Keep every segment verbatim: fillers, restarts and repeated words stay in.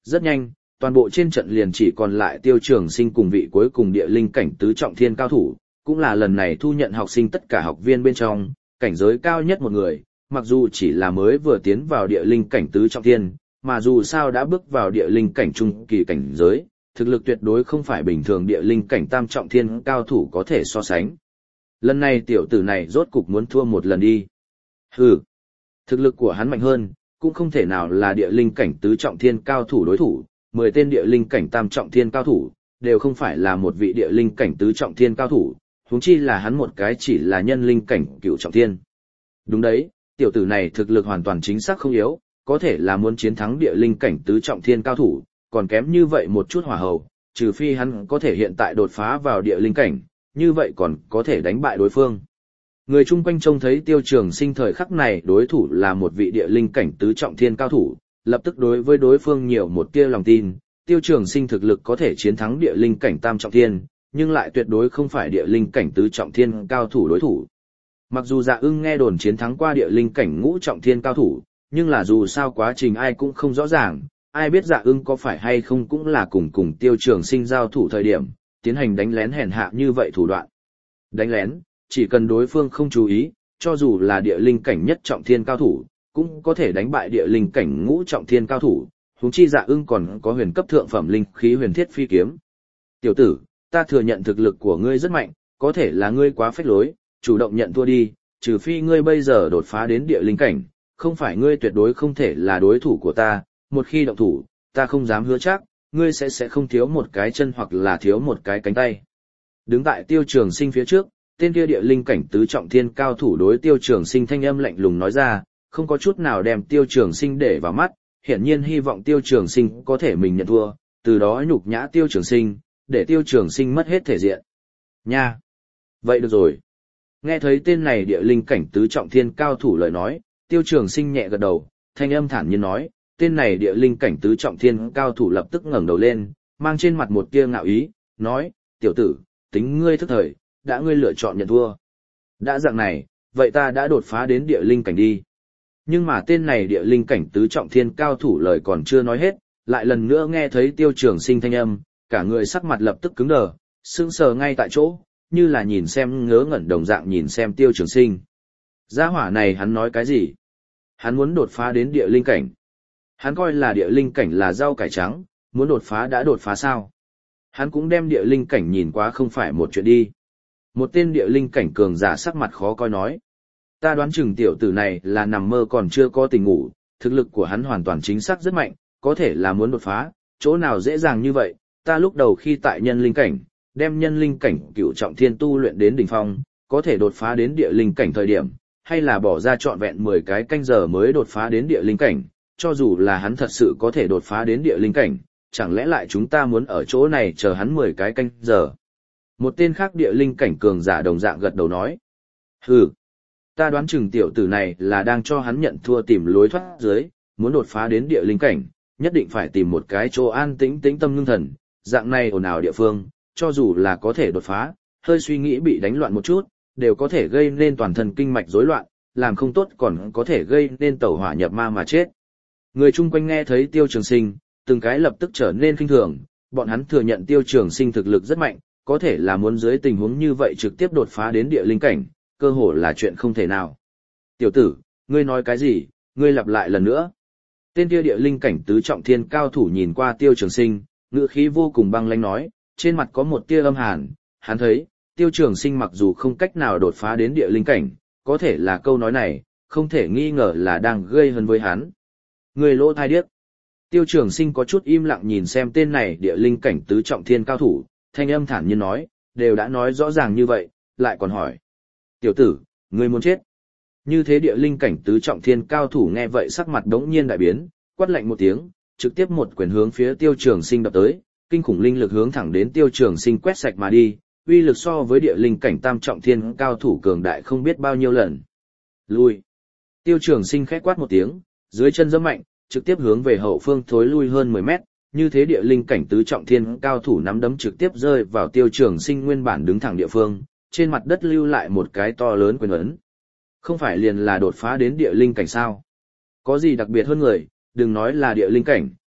Rất nhanh, toàn bộ trên trận liền chỉ còn lại Tiêu Trường Sinh cùng vị cuối cùng địa linh cảnh tứ trọng thiên cao thủ, cũng là lần này thu nhận học sinh tất cả học viên bên trong, cảnh giới cao nhất một người, mặc dù chỉ là mới vừa tiến vào địa linh cảnh tứ trọng thiên, mà dù sao đã bước vào địa linh cảnh trung kỳ cảnh giới, thực lực tuyệt đối không phải bình thường địa linh cảnh tam trọng thiên cao thủ có thể so sánh. Lần này tiểu tử này rốt cục muốn thua một lần đi. Hừ, thực lực của hắn mạnh hơn, cũng không thể nào là địa linh cảnh tứ trọng thiên cao thủ đối thủ, mười tên địa linh cảnh tam trọng thiên cao thủ, đều không phải là một vị địa linh cảnh tứ trọng thiên cao thủ, huống chi là hắn một cái chỉ là nhân linh cảnh cửu trọng thiên. Đúng đấy, tiểu tử này thực lực hoàn toàn chính xác không yếu, có thể là muốn chiến thắng địa linh cảnh tứ trọng thiên cao thủ, còn kém như vậy một chút hỏa hầu, trừ phi hắn có thể hiện tại đột phá vào địa linh cảnh, như vậy còn có thể đánh bại đối phương. Người chung quanh trông thấy Tiêu Trường Sinh thời khắc này đối thủ là một vị địa linh cảnh tứ trọng thiên cao thủ, lập tức đối với đối phương nhiều một tia lòng tin, Tiêu Trường Sinh thực lực có thể chiến thắng địa linh cảnh tam trọng thiên, nhưng lại tuyệt đối không phải địa linh cảnh tứ trọng thiên cao thủ đối thủ. Mặc dù Dạ Ưng nghe đồn chiến thắng qua địa linh cảnh ngũ trọng thiên cao thủ, nhưng là dù sao quá trình ai cũng không rõ ràng, ai biết Dạ Ưng có phải hay không cũng là cùng cùng Tiêu Trường Sinh giao thủ thời điểm, tiến hành đánh lén hèn hạ như vậy thủ đoạn. Đánh lén, chỉ cần đối phương không chú ý, cho dù là địa linh cảnh nhất trọng thiên cao thủ, cũng có thể đánh bại địa linh cảnh ngũ trọng thiên cao thủ, huống chi Dạ Ưng còn có huyền cấp thượng phẩm linh khí huyền thiết phi kiếm. Tiểu tử, ta thừa nhận thực lực của ngươi rất mạnh, có thể là ngươi quá phách lối, chủ động nhận thua đi, trừ phi ngươi bây giờ đột phá đến địa linh cảnh, không phải ngươi tuyệt đối không thể là đối thủ của ta, một khi động thủ, ta không dám hứa chắc, ngươi sẽ sẽ không thiếu một cái chân hoặc là thiếu một cái cánh tay. Đứng tại Tiêu Trường Sinh phía trước, tên kia địa linh cảnh tứ trọng thiên cao thủ đối Tiêu Trường Sinh thanh âm lạnh lùng nói ra, không có chút nào đem Tiêu Trường Sinh để vào mắt, hiển nhiên hy vọng Tiêu Trường Sinh có thể mình nhận thua, từ đó nhục nhã Tiêu Trường Sinh, để Tiêu Trường Sinh mất hết thể diện. Nha! Vậy được rồi. Nghe thấy tên này địa linh cảnh tứ trọng thiên cao thủ lời nói, Tiêu Trường Sinh nhẹ gật đầu, thanh âm thản nhiên nói, tên này địa linh cảnh tứ trọng thiên cao thủ lập tức ngẩng đầu lên, mang trên mặt một tia ngạo ý, nói, tiểu tử, tính ngươi thức thời, đã ngươi lựa chọn nhận thua. Đã dạng này, vậy ta đã đột phá đến địa linh cảnh đi. Nhưng mà tên này địa linh cảnh tứ trọng thiên cao thủ lời còn chưa nói hết, lại lần nữa nghe thấy Tiêu Trường Sinh thanh âm, cả người sắc mặt lập tức cứng đờ, sững sờ ngay tại chỗ, như là nhìn xem ngớ ngẩn đồng dạng nhìn xem Tiêu Trường Sinh. Gia hỏa này hắn nói cái gì? Hắn muốn đột phá đến địa linh cảnh. Hắn coi là địa linh cảnh là rau cải trắng, muốn đột phá đã đột phá sao? Hắn cũng đem địa linh cảnh nhìn quá không phải một chuyện đi. Một tên địa linh cảnh cường giả sắc mặt khó coi nói. Ta đoán chừng tiểu tử này là nằm mơ còn chưa có tỉnh ngủ, thực lực của hắn hoàn toàn chính xác rất mạnh, có thể là muốn đột phá, chỗ nào dễ dàng như vậy, ta lúc đầu khi tại nhân linh cảnh, đem nhân linh cảnh cửu trọng thiên tu luyện đến đỉnh phong, có thể đột phá đến địa linh cảnh thời điểm, hay là bỏ ra trọn vẹn mười cái canh giờ mới đột phá đến địa linh cảnh, cho dù là hắn thật sự có thể đột phá đến địa linh cảnh, chẳng lẽ lại chúng ta muốn ở chỗ này chờ hắn mười cái canh giờ. Một tên khác địa linh cảnh cường giả đồng dạng gật đầu nói. Hừ, ta đoán chừng tiểu tử này là đang cho hắn nhận thua tìm lối thoát dưới, muốn đột phá đến địa linh cảnh, nhất định phải tìm một cái chỗ an tĩnh tĩnh tâm ngưng thần, dạng này ồn ào địa phương, cho dù là có thể đột phá, hơi suy nghĩ bị đánh loạn một chút, đều có thể gây nên toàn thân kinh mạch rối loạn, làm không tốt còn có thể gây nên tẩu hỏa nhập ma mà chết. Người chung quanh nghe thấy Tiêu Trường Sinh, từng cái lập tức trở nên khinh thường, bọn hắn thừa nhận Tiêu Trường Sinh thực lực rất mạnh, có thể là muốn dưới tình huống như vậy trực tiếp đột phá đến địa linh cảnh, cơ hồ là chuyện không thể nào. Tiểu tử, ngươi nói cái gì, ngươi lặp lại lần nữa. Tên kia địa linh cảnh tứ trọng thiên cao thủ nhìn qua Tiêu Trường Sinh, ngữ khí vô cùng băng lãnh nói, trên mặt có một tia âm hàn, hắn thấy, Tiêu Trường Sinh mặc dù không cách nào đột phá đến địa linh cảnh, có thể là câu nói này, không thể nghi ngờ là đang gây hấn với hắn. Người lỗ thai điếc. Tiêu Trường Sinh có chút im lặng nhìn xem tên này địa linh cảnh tứ trọng thiên cao thủ, thanh âm thản nhiên nói, đều đã nói rõ ràng như vậy, lại còn hỏi. Tiểu tử, ngươi muốn chết. Như thế địa linh cảnh tứ trọng thiên cao thủ nghe vậy sắc mặt đống nhiên đại biến, quát lạnh một tiếng, trực tiếp một quyền hướng phía Tiêu Trường Sinh đập tới, kinh khủng linh lực hướng thẳng đến Tiêu Trường Sinh quét sạch mà đi, uy lực so với địa linh cảnh tam trọng thiên cao thủ cường đại không biết bao nhiêu lần. Lui. Tiêu Trường Sinh khẽ quát một tiếng, dưới chân giẫm mạnh, trực tiếp hướng về hậu phương thối lui hơn mười mét, như thế địa linh cảnh tứ trọng thiên cao thủ nắm đấm trực tiếp rơi vào Tiêu Trường Sinh nguyên bản đứng thẳng địa phương, trên mặt đất lưu lại một cái to lớn quyền ấn. Không phải liền là đột phá đến địa linh cảnh sao? Có gì đặc biệt hơn người, đừng nói là địa linh cảnh,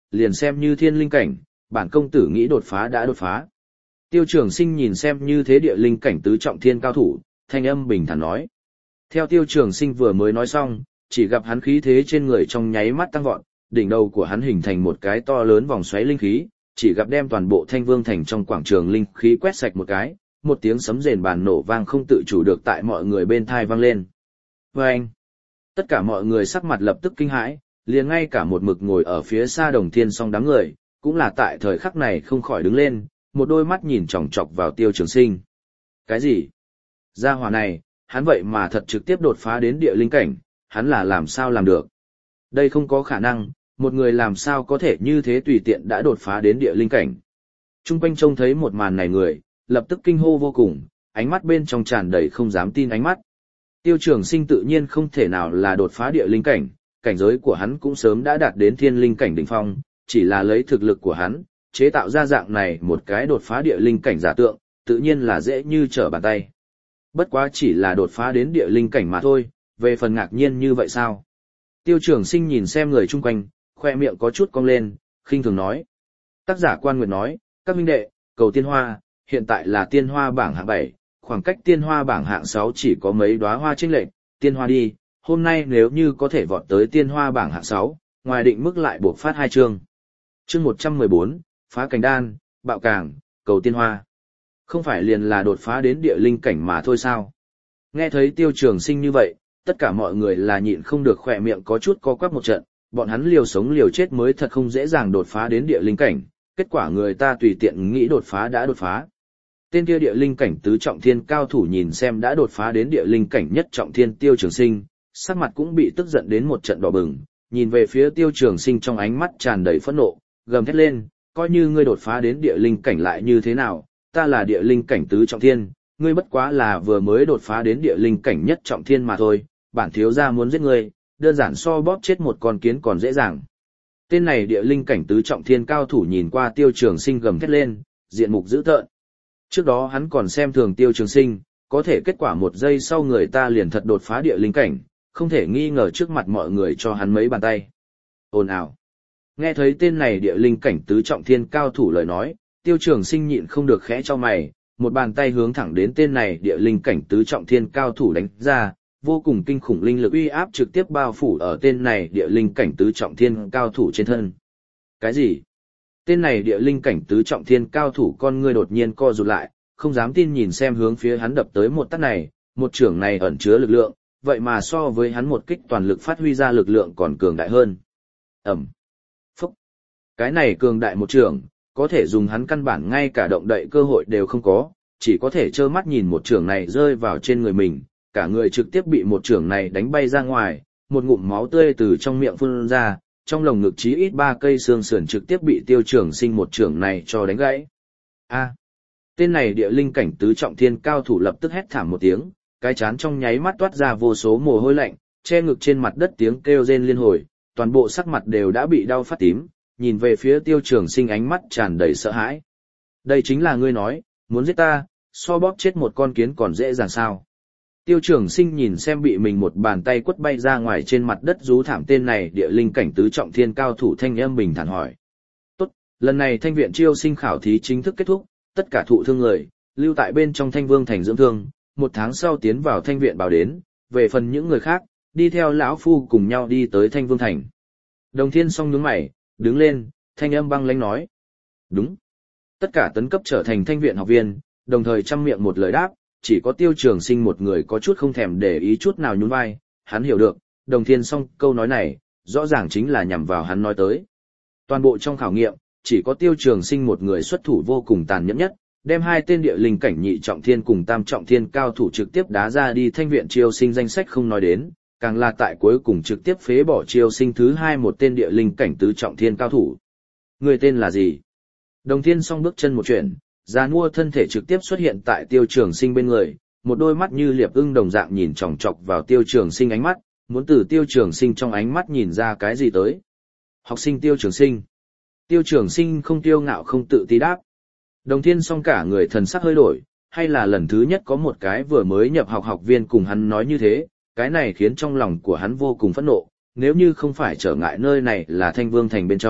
liền xem như thiên linh cảnh, bản công tử nghĩ đột phá đã đột phá. Tiêu Trường Sinh nhìn xem như thế địa linh cảnh tứ trọng thiên cao thủ, thanh âm bình thản nói. Theo Tiêu Trường Sinh vừa mới nói xong, chỉ gặp hắn khí thế trên người trong nháy mắt tăng vọt, đỉnh đầu của hắn hình thành một cái to lớn vòng xoáy linh khí, chỉ gặp đem toàn bộ Thanh Vương thành trong quảng trường linh khí quét sạch một cái, một tiếng sấm rền bàn nổ vang không tự chủ được tại mọi người bên thai vang lên. Vâng! Tất cả mọi người sắc mặt lập tức kinh hãi, liền ngay cả một mực ngồi ở phía xa Đồng Thiên Song đám người, cũng là tại thời khắc này không khỏi đứng lên, một đôi mắt nhìn chòng chọc vào Tiêu Trường Sinh. Cái gì? Gia hỏa này, hắn vậy mà thật trực tiếp đột phá đến địa linh cảnh, hắn là làm sao làm được? Đây không có khả năng, một người làm sao có thể như thế tùy tiện đã đột phá đến địa linh cảnh. Trung quanh trông thấy một màn này người, lập tức kinh hô vô cùng, ánh mắt bên trong tràn đầy không dám tin ánh mắt. Tiêu Trường Sinh tự nhiên không thể nào là đột phá địa linh cảnh, cảnh giới của hắn cũng sớm đã đạt đến thiên linh cảnh đỉnh phong, chỉ là lấy thực lực của hắn, chế tạo ra dạng này một cái đột phá địa linh cảnh giả tượng, tự nhiên là dễ như trở bàn tay. Bất quá chỉ là đột phá đến địa linh cảnh mà thôi, về phần ngạc nhiên như vậy sao? Tiêu Trường Sinh nhìn xem người chung quanh, khoe miệng có chút cong lên, khinh thường nói. Tác giả Quan Nguyệt nói, các huynh đệ, cầu tiên hoa, hiện tại là tiên hoa bảng hạng bảy, khoảng cách tiên hoa bảng hạng sáu chỉ có mấy đóa hoa chênh lệch, tiên hoa đi, hôm nay nếu như có thể vọt tới tiên hoa bảng hạng sáu, ngoài định mức lại buộc phát hai chương. Chương một trăm mười bốn, phá cảnh đan, bạo càng, cầu tiên hoa. Không phải liền là đột phá đến địa linh cảnh mà thôi sao? Nghe thấy Tiêu Trường Sinh như vậy, tất cả mọi người là nhịn không được khỏe miệng có chút co quắp một trận, bọn hắn liều sống liều chết mới thật không dễ dàng đột phá đến địa linh cảnh, kết quả người ta tùy tiện nghĩ đột phá đã đột phá. Tên kia địa linh cảnh tứ trọng thiên cao thủ nhìn xem đã đột phá đến địa linh cảnh nhất trọng thiên Tiêu Trường Sinh, sắc mặt cũng bị tức giận đến một trận đỏ bừng, nhìn về phía Tiêu Trường Sinh trong ánh mắt tràn đầy phẫn nộ, gầm thét lên, coi như ngươi đột phá đến địa linh cảnh lại như thế nào, ta là địa linh cảnh tứ trọng thiên, ngươi bất quá là vừa mới đột phá đến địa linh cảnh nhất trọng thiên mà thôi, bản thiếu gia muốn giết ngươi, đơn giản so bóp chết một con kiến còn dễ dàng. Tên này địa linh cảnh tứ trọng thiên cao thủ nhìn qua Tiêu Trường Sinh gầm thét lên, diện mục dữ tợn. Trước đó hắn còn xem thường Tiêu Trường Sinh, có thể kết quả một giây sau người ta liền thật đột phá địa linh cảnh, không thể nghi ngờ trước mặt mọi người cho hắn mấy bàn tay. Ồn ào. Nghe thấy tên này địa linh cảnh tứ trọng thiên cao thủ lời nói, Tiêu Trường Sinh nhịn không được khẽ cho mày, một bàn tay hướng thẳng đến tên này địa linh cảnh tứ trọng thiên cao thủ đánh ra, vô cùng kinh khủng linh lực uy áp trực tiếp bao phủ ở tên này địa linh cảnh tứ trọng thiên cao thủ trên thân. Cái gì? Tên này địa linh cảnh tứ trọng thiên cao thủ con ngươi đột nhiên co rụt lại, không dám tin nhìn xem hướng phía hắn đập tới một tát này, một chưởng này ẩn chứa lực lượng, vậy mà so với hắn một kích toàn lực phát huy ra lực lượng còn cường đại hơn. Ẩm. Phúc. Cái này cường đại một chưởng, có thể dùng hắn căn bản ngay cả động đậy cơ hội đều không có, chỉ có thể trơ mắt nhìn một chưởng này rơi vào trên người mình, cả người trực tiếp bị một chưởng này đánh bay ra ngoài, một ngụm máu tươi từ trong miệng phun ra, trong lồng ngực chí ít ba cây xương sườn trực tiếp bị Tiêu Trường Sinh một chưởng này cho đánh gãy. A. Tên này địa linh cảnh tứ trọng thiên cao thủ lập tức hét thảm một tiếng, cái chán trong nháy mắt toát ra vô số mồ hôi lạnh, che ngực trên mặt đất tiếng kêu rên liên hồi, toàn bộ sắc mặt đều đã bị đau phát tím, nhìn về phía Tiêu Trường Sinh ánh mắt tràn đầy sợ hãi. Đây chính là ngươi nói, muốn giết ta, so bóp chết một con kiến còn dễ dàng sao? Tiêu Trường Sinh nhìn xem bị mình một bàn tay quất bay ra ngoài trên mặt đất rú thảm tên này địa linh cảnh tứ trọng thiên cao thủ thanh âm bình thản hỏi. Tốt, lần này thanh viện chiêu sinh khảo thí chính thức kết thúc, tất cả thụ thương người, lưu tại bên trong Thanh Vương thành dưỡng thương, một tháng sau tiến vào thanh viện bảo đến, về phần những người khác, đi theo lão phu cùng nhau đi tới Thanh Vương thành. Đồng Thiên Song nhướng mày, đứng lên, thanh âm băng lãnh nói. Đúng. Tất cả tấn cấp trở thành thanh viện học viên, đồng thời trăm miệng một lời đáp, chỉ có Tiêu Trường Sinh một người có chút không thèm để ý chút nào nhún vai, hắn hiểu được, Đồng Thiên Song câu nói này, rõ ràng chính là nhằm vào hắn nói tới. Toàn bộ trong khảo nghiệm, chỉ có Tiêu Trường Sinh một người xuất thủ vô cùng tàn nhẫn nhất, đem hai tên địa linh cảnh nhị trọng thiên cùng tam trọng thiên cao thủ trực tiếp đá ra đi thanh viện chiêu sinh danh sách không nói đến, càng là tại cuối cùng trực tiếp phế bỏ chiêu sinh thứ hai một tên địa linh cảnh tứ trọng thiên cao thủ. Người tên là gì? Đồng Thiên Song bước chân một chuyển, già nua thân thể trực tiếp xuất hiện tại Tiêu Trường Sinh bên người, một đôi mắt như liệp ưng đồng dạng nhìn chòng chọc vào Tiêu Trường Sinh ánh mắt, muốn từ Tiêu Trường Sinh trong ánh mắt nhìn ra cái gì tới. Học sinh Tiêu Trường Sinh. Tiêu Trường Sinh không tiêu ngạo không tự ti đáp. Đồng Thiên Song cả người thần sắc hơi đổi, hay là lần thứ nhất có một cái vừa mới nhập học học viên cùng hắn nói như thế, cái này khiến trong lòng của hắn vô cùng phẫn nộ, nếu như không phải trở ngại nơi này là Thanh Vương thành bên trong,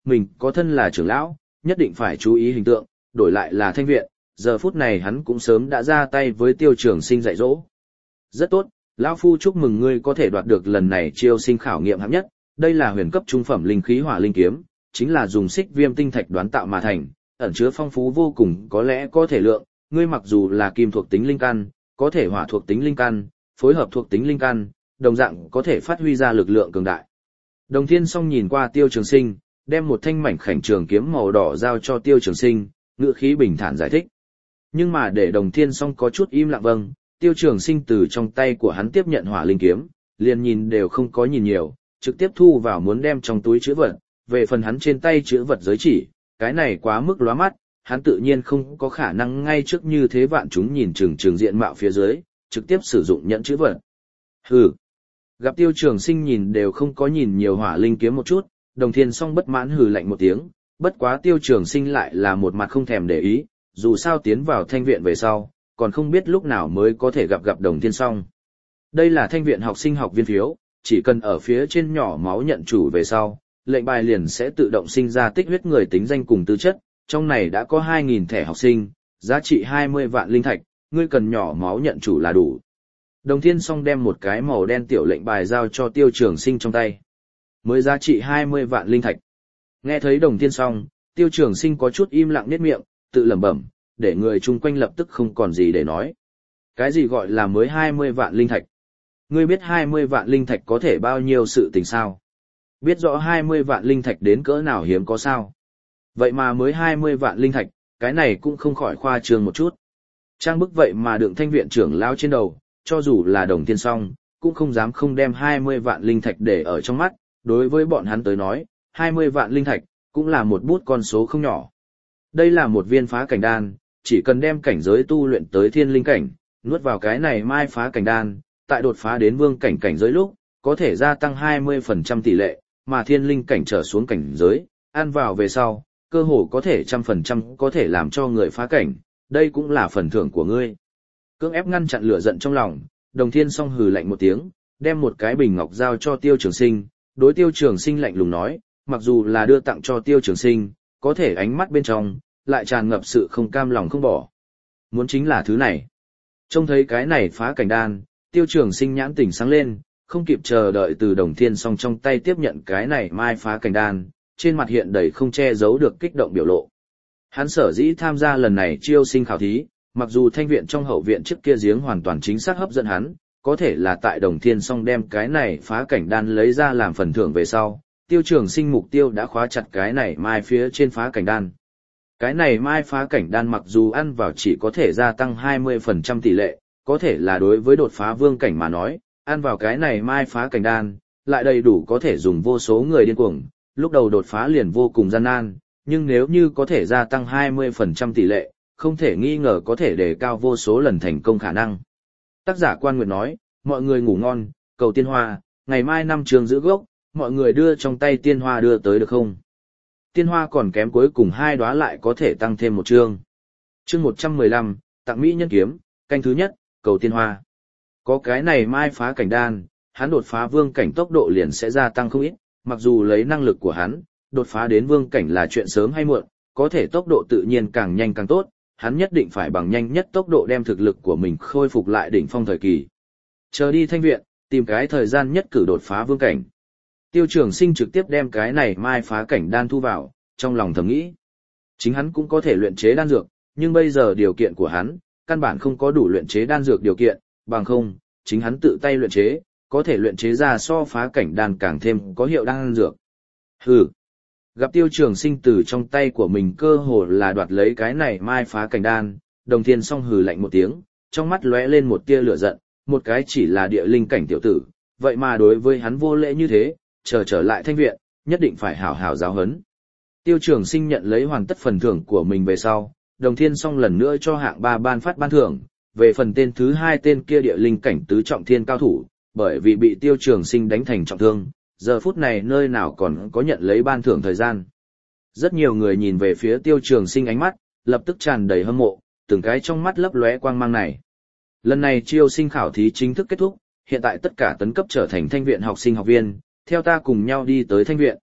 mình có thân là trưởng lão, nhất định phải chú ý hình tượng, đổi lại là thanh viện, giờ phút này hắn cũng sớm đã ra tay với Tiêu Trường Sinh dạy dỗ. Rất tốt, lão phu chúc mừng ngươi có thể đoạt được lần này chiêu sinh khảo nghiệm hạng nhất, đây là huyền cấp trung phẩm linh khí hỏa linh kiếm, chính là dùng xích viêm tinh thạch đoán tạo mà thành, ẩn chứa phong phú vô cùng, có lẽ có thể lượng, ngươi mặc dù là kim thuộc tính linh căn, có thể hỏa thuộc tính linh căn, phối hợp thuộc tính linh căn, đồng dạng có thể phát huy ra lực lượng cường đại. Đồng Thiên Song nhìn qua Tiêu Trường Sinh, đem một thanh mảnh khảnh trường kiếm màu đỏ giao cho Tiêu Trường Sinh, ngữ khí bình thản giải thích. Nhưng mà để Đồng Thiên Song có chút im lặng vâng, Tiêu Trường Sinh từ trong tay của hắn tiếp nhận hỏa linh kiếm, liền nhìn đều không có nhìn nhiều, trực tiếp thu vào muốn đem trong túi chữ vật, về phần hắn trên tay chữ vật giới chỉ, cái này quá mức lóa mắt, hắn tự nhiên không có khả năng ngay trước như thế vạn chúng nhìn chừng chừng diện mạo phía dưới, trực tiếp sử dụng nhẫn chữ vật. Hừ. Gặp Tiêu Trường Sinh nhìn đều không có nhìn nhiều hỏa linh kiếm một chút, Đồng Thiên Song bất mãn hừ lạnh một tiếng, bất quá Tiêu Trường Sinh lại là một mặt không thèm để ý, dù sao tiến vào thanh viện về sau, còn không biết lúc nào mới có thể gặp gặp Đồng Thiên Song. Đây là thanh viện học sinh học viên phiếu, chỉ cần ở phía trên nhỏ máu nhận chủ về sau, lệnh bài liền sẽ tự động sinh ra tích huyết người tính danh cùng tư chất, trong này đã có hai nghìn thẻ học sinh, giá trị hai mươi vạn linh thạch, ngươi cần nhỏ máu nhận chủ là đủ. Đồng Thiên Song đem một cái màu đen tiểu lệnh bài giao cho Tiêu Trường Sinh trong tay. Mới giá trị hai mươi vạn linh thạch. Nghe thấy Đồng Thiên Song, Tiêu Trường Sinh có chút im lặng nhếch miệng, tự lẩm bẩm, để người chung quanh lập tức không còn gì để nói. Cái gì gọi là mới hai mươi vạn linh thạch? Ngươi biết hai mươi vạn linh thạch có thể bao nhiêu sự tình sao? Biết rõ hai mươi vạn linh thạch đến cỡ nào hiếm có sao? Vậy mà mới hai mươi vạn linh thạch, cái này cũng không khỏi khoa trương một chút. Trang bức vậy mà đựng thanh viện trưởng lao trên đầu, cho dù là Đồng Thiên Song, cũng không dám không đem hai mươi vạn linh thạch để ở trong mắt, đối với bọn hắn tới nói, hai mươi vạn linh thạch, cũng là một bút con số không nhỏ. Đây là một viên phá cảnh đan, chỉ cần đem cảnh giới tu luyện tới thiên linh cảnh, nuốt vào cái này mai phá cảnh đan, tại đột phá đến vương cảnh cảnh giới lúc, có thể gia tăng hai mươi phần trăm tỷ lệ, mà thiên linh cảnh trở xuống cảnh giới, ăn vào về sau, cơ hồ có thể trăm phần trăm có thể làm cho người phá cảnh, đây cũng là phần thưởng của ngươi. Cưỡng ép ngăn chặn lửa giận trong lòng, Đồng Thiên Song hừ lạnh một tiếng, đem một cái bình ngọc giao cho Tiêu Trường Sinh, đối Tiêu Trường Sinh lạnh lùng nói, mặc dù là đưa tặng cho Tiêu Trường Sinh, có thể ánh mắt bên trong, lại tràn ngập sự không cam lòng không bỏ. Muốn chính là thứ này. Trông thấy cái này phá cảnh đan, Tiêu Trường Sinh nhãn tỉnh sáng lên, không kịp chờ đợi từ Đồng Thiên Song trong tay tiếp nhận cái này mai phá cảnh đan, trên mặt hiện đầy không che giấu được kích động biểu lộ. Hắn sở dĩ tham gia lần này chiêu sinh khảo thí, mặc dù thanh viện trong hậu viện trước kia giếng hoàn toàn chính xác hấp dẫn hắn, có thể là tại Đồng Thiên Song đem cái này phá cảnh đan lấy ra làm phần thưởng về sau, Tiêu Trường Sinh mục tiêu đã khóa chặt cái này mai phía trên phá cảnh đan. Cái này mai phá cảnh đan mặc dù ăn vào chỉ có thể gia tăng hai mươi phần trăm tỷ lệ, có thể là đối với đột phá vương cảnh mà nói, ăn vào cái này mai phá cảnh đan, lại đầy đủ có thể dùng vô số người điên cuồng, lúc đầu đột phá liền vô cùng gian nan, nhưng nếu như có thể gia tăng hai mươi phần trăm tỷ lệ, không thể nghi ngờ có thể đề cao vô số lần thành công khả năng. Tác giả Quan Nguyệt nói, mọi người ngủ ngon, cầu tiên hoa, ngày mai năm trường giữ gốc, mọi người đưa trong tay tiên hoa đưa tới được không? Tiên hoa còn kém cuối cùng hai đóa lại có thể tăng thêm một chương. Chương một trăm mười lăm, tặng mỹ nhân kiếm, canh thứ nhất, cầu tiên hoa. Có cái này mai phá cảnh đan, hắn đột phá vương cảnh tốc độ liền sẽ gia tăng không ít, mặc dù lấy năng lực của hắn, đột phá đến vương cảnh là chuyện sớm hay muộn, có thể tốc độ tự nhiên càng nhanh càng tốt, hắn nhất định phải bằng nhanh nhất tốc độ đem thực lực của mình khôi phục lại đỉnh phong thời kỳ. Chờ đi thanh viện, tìm cái thời gian nhất cử đột phá vương cảnh. Tiêu Trường Sinh trực tiếp đem cái này mai phá cảnh đan thu vào, trong lòng thầm nghĩ. Chính hắn cũng có thể luyện chế đan dược, nhưng bây giờ điều kiện của hắn, căn bản không có đủ luyện chế đan dược điều kiện, bằng không, chính hắn tự tay luyện chế, có thể luyện chế ra so phá cảnh đan càng thêm có hiệu đan dược. Hừ. Gặp Tiêu Trường Sinh từ trong tay của mình cơ hồ là đoạt lấy cái này mai phá cảnh đan, Đồng Thiên Song hừ lạnh một tiếng, trong mắt lóe lên một tia lửa giận, một cái chỉ là địa linh cảnh tiểu tử, vậy mà đối với hắn vô lễ như thế, chờ trở lại thanh viện, nhất định phải hảo hảo giáo huấn. Tiêu Trường Sinh nhận lấy hoàn tất phần thưởng của mình về sau, Đồng Thiên Song lần nữa cho hạng ba ban phát ban thưởng, về phần tên thứ hai tên kia địa linh cảnh tứ trọng thiên cao thủ, bởi vì bị Tiêu Trường Sinh đánh thành trọng thương, giờ phút này nơi nào còn có nhận lấy ban thưởng thời gian. Rất nhiều người nhìn về phía Tiêu Trường Sinh ánh mắt, lập tức tràn đầy hâm mộ, từng cái trong mắt lấp lóe quang mang này. Lần này chiêu sinh khảo thí chính thức kết thúc, hiện tại tất cả tấn cấp trở thành thanh viện học sinh học viên, theo ta cùng nhau đi tới thanh viện.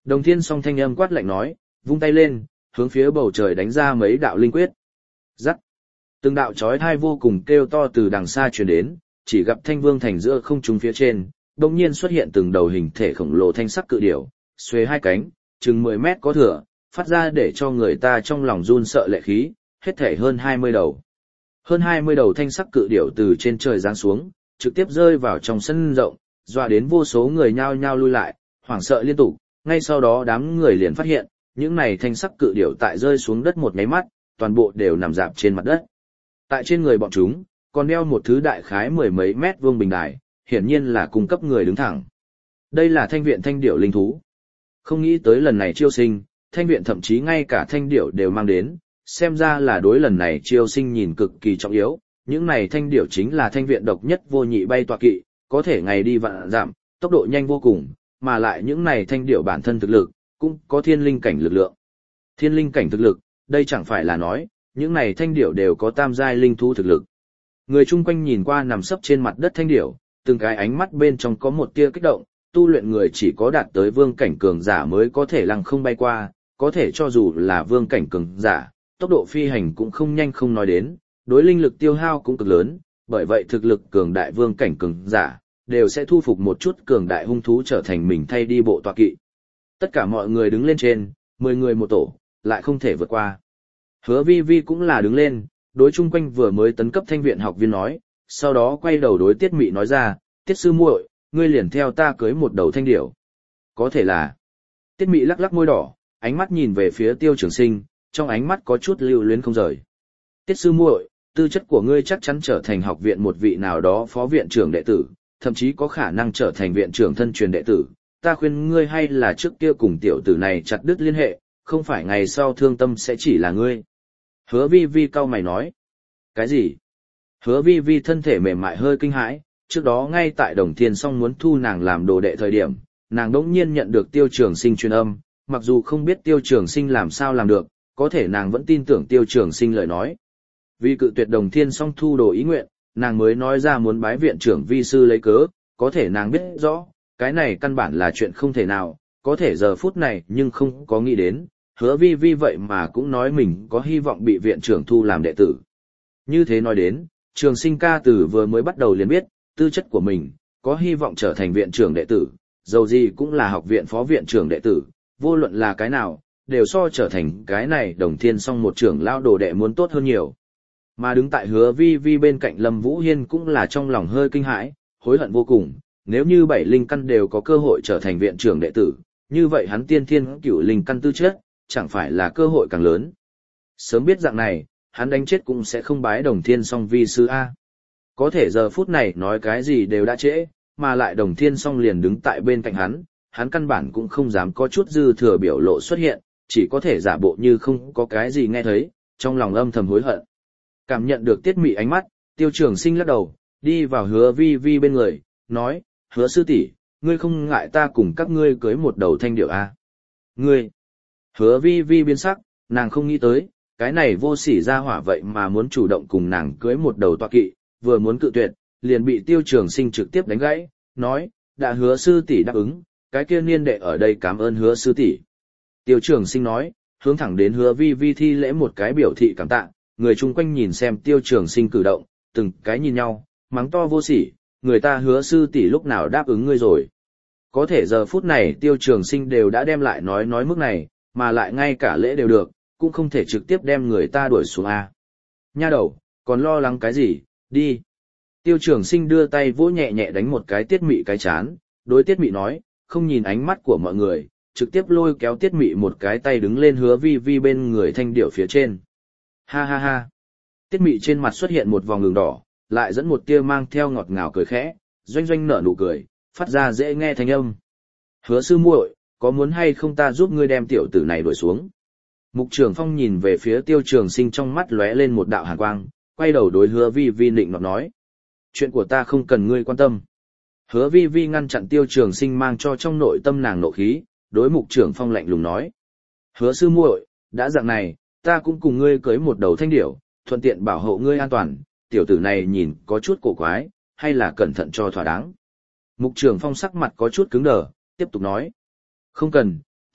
Đồng Thiên Song thanh âm quát lạnh nói, vung tay lên, hướng phía bầu trời đánh ra mấy đạo linh quyết. Rắc. Từng đạo chói tai vô cùng kêu to từ đằng xa truyền đến, chỉ gặp Thanh Vương thành giữa không trung phía trên, đột nhiên xuất hiện từng đầu hình thể khổng lồ thanh sắc cự điểu, xuề hai cánh, chừng mười mét có thừa, phát ra để cho người ta trong lòng run sợ lệ khí, hết thể hơn hai mươi đầu. Hơn hai mươi đầu thanh sắc cự điểu từ trên trời giáng xuống, trực tiếp rơi vào trong sân rộng, dọa đến vô số người nhao nhao lui lại, hoảng sợ liên tục, ngay sau đó đám người liền phát hiện, những này thanh sắc cự điểu tại rơi xuống đất một nháy mắt, toàn bộ đều nằm rạp trên mặt đất. Tại trên người bọn chúng, còn đeo một thứ đại khái mười mấy mét vuông bình đài, hiển nhiên là cung cấp người đứng thẳng. Đây là thanh viện thanh điểu linh thú. Không nghĩ tới lần này chiêu sinh, thanh viện thậm chí ngay cả thanh điểu đều mang đến, xem ra là đối lần này chiêu sinh nhìn cực kỳ trọng yếu. Những này thanh điểu chính là thanh viện độc nhất vô nhị bay tọa kỵ, có thể ngày đi vạn dặm, tốc độ nhanh vô cùng, mà lại những này thanh điểu bản thân thực lực, cũng có thiên linh cảnh lực lượng. Thiên linh cảnh thực lực, đây chẳng phải là nói, những này thanh điểu đều có tam giai linh thú thực lực. Người chung quanh nhìn qua nằm sấp trên mặt đất thanh điểu, từng cái ánh mắt bên trong có một tia kích động, tu luyện người chỉ có đạt tới vương cảnh cường giả mới có thể lăng không bay qua, có thể cho dù là vương cảnh cường giả, tốc độ phi hành cũng không nhanh không nói đến, đối linh lực tiêu hao cũng cực lớn, bởi vậy thực lực cường đại vương cảnh cường giả, đều sẽ thu phục một chút cường đại hung thú trở thành mình thay đi bộ tọa kỵ. Tất cả mọi người đứng lên trên, mười người một tổ, lại không thể vượt qua. Hứa Vi Vi cũng là đứng lên, đối chung quanh vừa mới tấn cấp thanh viện học viên nói, sau đó quay đầu đối Tiết Mị nói ra, Tiết sư muội, ngươi liền theo ta cưới một đầu thanh điểu. Có thể là. Tiết Mị lắc lắc môi đỏ, ánh mắt nhìn về phía Tiêu Trường Sinh, trong ánh mắt có chút lưu luyến không rời. Tiết sư muội, tư chất của ngươi chắc chắn trở thành học viện một vị nào đó phó viện trưởng đệ tử, thậm chí có khả năng trở thành viện trưởng thân truyền đệ tử. Ta khuyên ngươi hay là trước kia cùng tiểu tử này chặt đứt liên hệ, không phải ngày sau thương tâm sẽ chỉ là ngươi. Hứa Vi Vi cau mày nói. Cái gì? Hứa Vi Vi thân thể mềm mại hơi kinh hãi, trước đó ngay tại Đồng Thiên Song muốn thu nàng làm đồ đệ thời điểm, nàng đỗng nhiên nhận được Tiêu Trường Sinh truyền âm, mặc dù không biết Tiêu Trường Sinh làm sao làm được, có thể nàng vẫn tin tưởng Tiêu Trường Sinh lời nói. Vì cự tuyệt Đồng Thiên Song thu đồ ý nguyện, nàng mới nói ra muốn bái viện trưởng vi sư lấy cớ, có thể nàng biết rõ, cái này căn bản là chuyện không thể nào, có thể giờ phút này nhưng không có nghĩ đến, Hứa Vi Vi vậy mà cũng nói mình có hy vọng bị viện trưởng thu làm đệ tử. Như thế nói đến, Trường Sinh ca từ vừa mới bắt đầu liền biết, tư chất của mình, có hy vọng trở thành viện trưởng đệ tử, dầu gì cũng là học viện phó viện trưởng đệ tử, vô luận là cái nào, đều so trở thành cái này Đồng Thiên Song một trưởng lao đồ đệ muốn tốt hơn nhiều. Mà đứng tại Hứa Vi Vi bên cạnh Lâm Vũ Hiên cũng là trong lòng hơi kinh hãi, hối hận vô cùng, nếu như bảy linh căn đều có cơ hội trở thành viện trưởng đệ tử, như vậy hắn tiên thiên cửu linh căn tư chất, chẳng phải là cơ hội càng lớn. Sớm biết dạng này, hắn đánh chết cũng sẽ không bái Đồng Thiên Song vi sư A. Có thể giờ phút này nói cái gì đều đã trễ, mà lại Đồng Thiên Song liền đứng tại bên cạnh hắn, hắn căn bản cũng không dám có chút dư thừa biểu lộ xuất hiện, chỉ có thể giả bộ như không có cái gì nghe thấy, trong lòng âm thầm hối hận. Cảm nhận được Tiết Mị ánh mắt, Tiêu Trường Sinh lắc đầu, đi vào Hứa Vi Vi bên người, nói, Hứa sư tỷ, ngươi không ngại ta cùng các ngươi cưới một đầu thanh điểu A. Ngươi! Hứa Vi Vi biến sắc, nàng không nghĩ tới, cái này vô sỉ ra hỏa vậy mà muốn chủ động cùng nàng cưới một đầu tọa kỵ, vừa muốn cự tuyệt, liền bị Tiêu Trường Sinh trực tiếp đánh gãy, nói, đã Hứa sư tỷ đáp ứng, cái kia niên đệ ở đây cảm ơn Hứa sư tỷ. Tiêu Trường Sinh nói, hướng thẳng đến Hứa Vi Vi thi lễ một cái biểu thị cảm tạ, người chung quanh nhìn xem Tiêu Trường Sinh cử động, từng cái nhìn nhau, mắng to vô sỉ, người ta Hứa sư tỷ lúc nào đáp ứng ngươi rồi. Có thể giờ phút này Tiêu Trường Sinh đều đã đem lại nói nói mức này, mà lại ngay cả lễ đều được, cũng không thể trực tiếp đem người ta đuổi xuống A. Nha đầu, còn lo lắng cái gì, đi. Tiêu Trường Sinh đưa tay vỗ nhẹ nhẹ đánh một cái Tiết Mị cái chán, đối Tiết Mị nói, không nhìn ánh mắt của mọi người, trực tiếp lôi kéo Tiết Mị một cái tay đứng lên Hứa Vi Vi bên người thanh điểu phía trên. Ha ha ha. Tiết Mị trên mặt xuất hiện một vòng đường đỏ, lại dẫn một tia mang theo ngọt ngào cười khẽ, doanh doanh nở nụ cười, phát ra dễ nghe thanh âm. Hứa sư muội, có muốn hay không ta giúp ngươi đem tiểu tử này đuổi xuống? Mục Trường Phong nhìn về phía Tiêu Trường Sinh trong mắt lóe lên một đạo hàn quang, quay đầu đối Hứa Vi Vi nịnh nọt nói. Chuyện của ta không cần ngươi quan tâm. Hứa Vi Vi ngăn chặn Tiêu Trường Sinh mang cho trong nội tâm nàng nộ khí, đối Mục Trường Phong lạnh lùng nói. Hứa sư muội, đã dạng này, ta cũng cùng ngươi cưới một đầu thanh điểu, thuận tiện bảo hộ ngươi an toàn, tiểu tử này nhìn có chút cổ quái, hay là cẩn thận cho thỏa đáng. Mục Trường Phong sắc mặt có chút cứng đờ, tiếp tục nói. Không cần,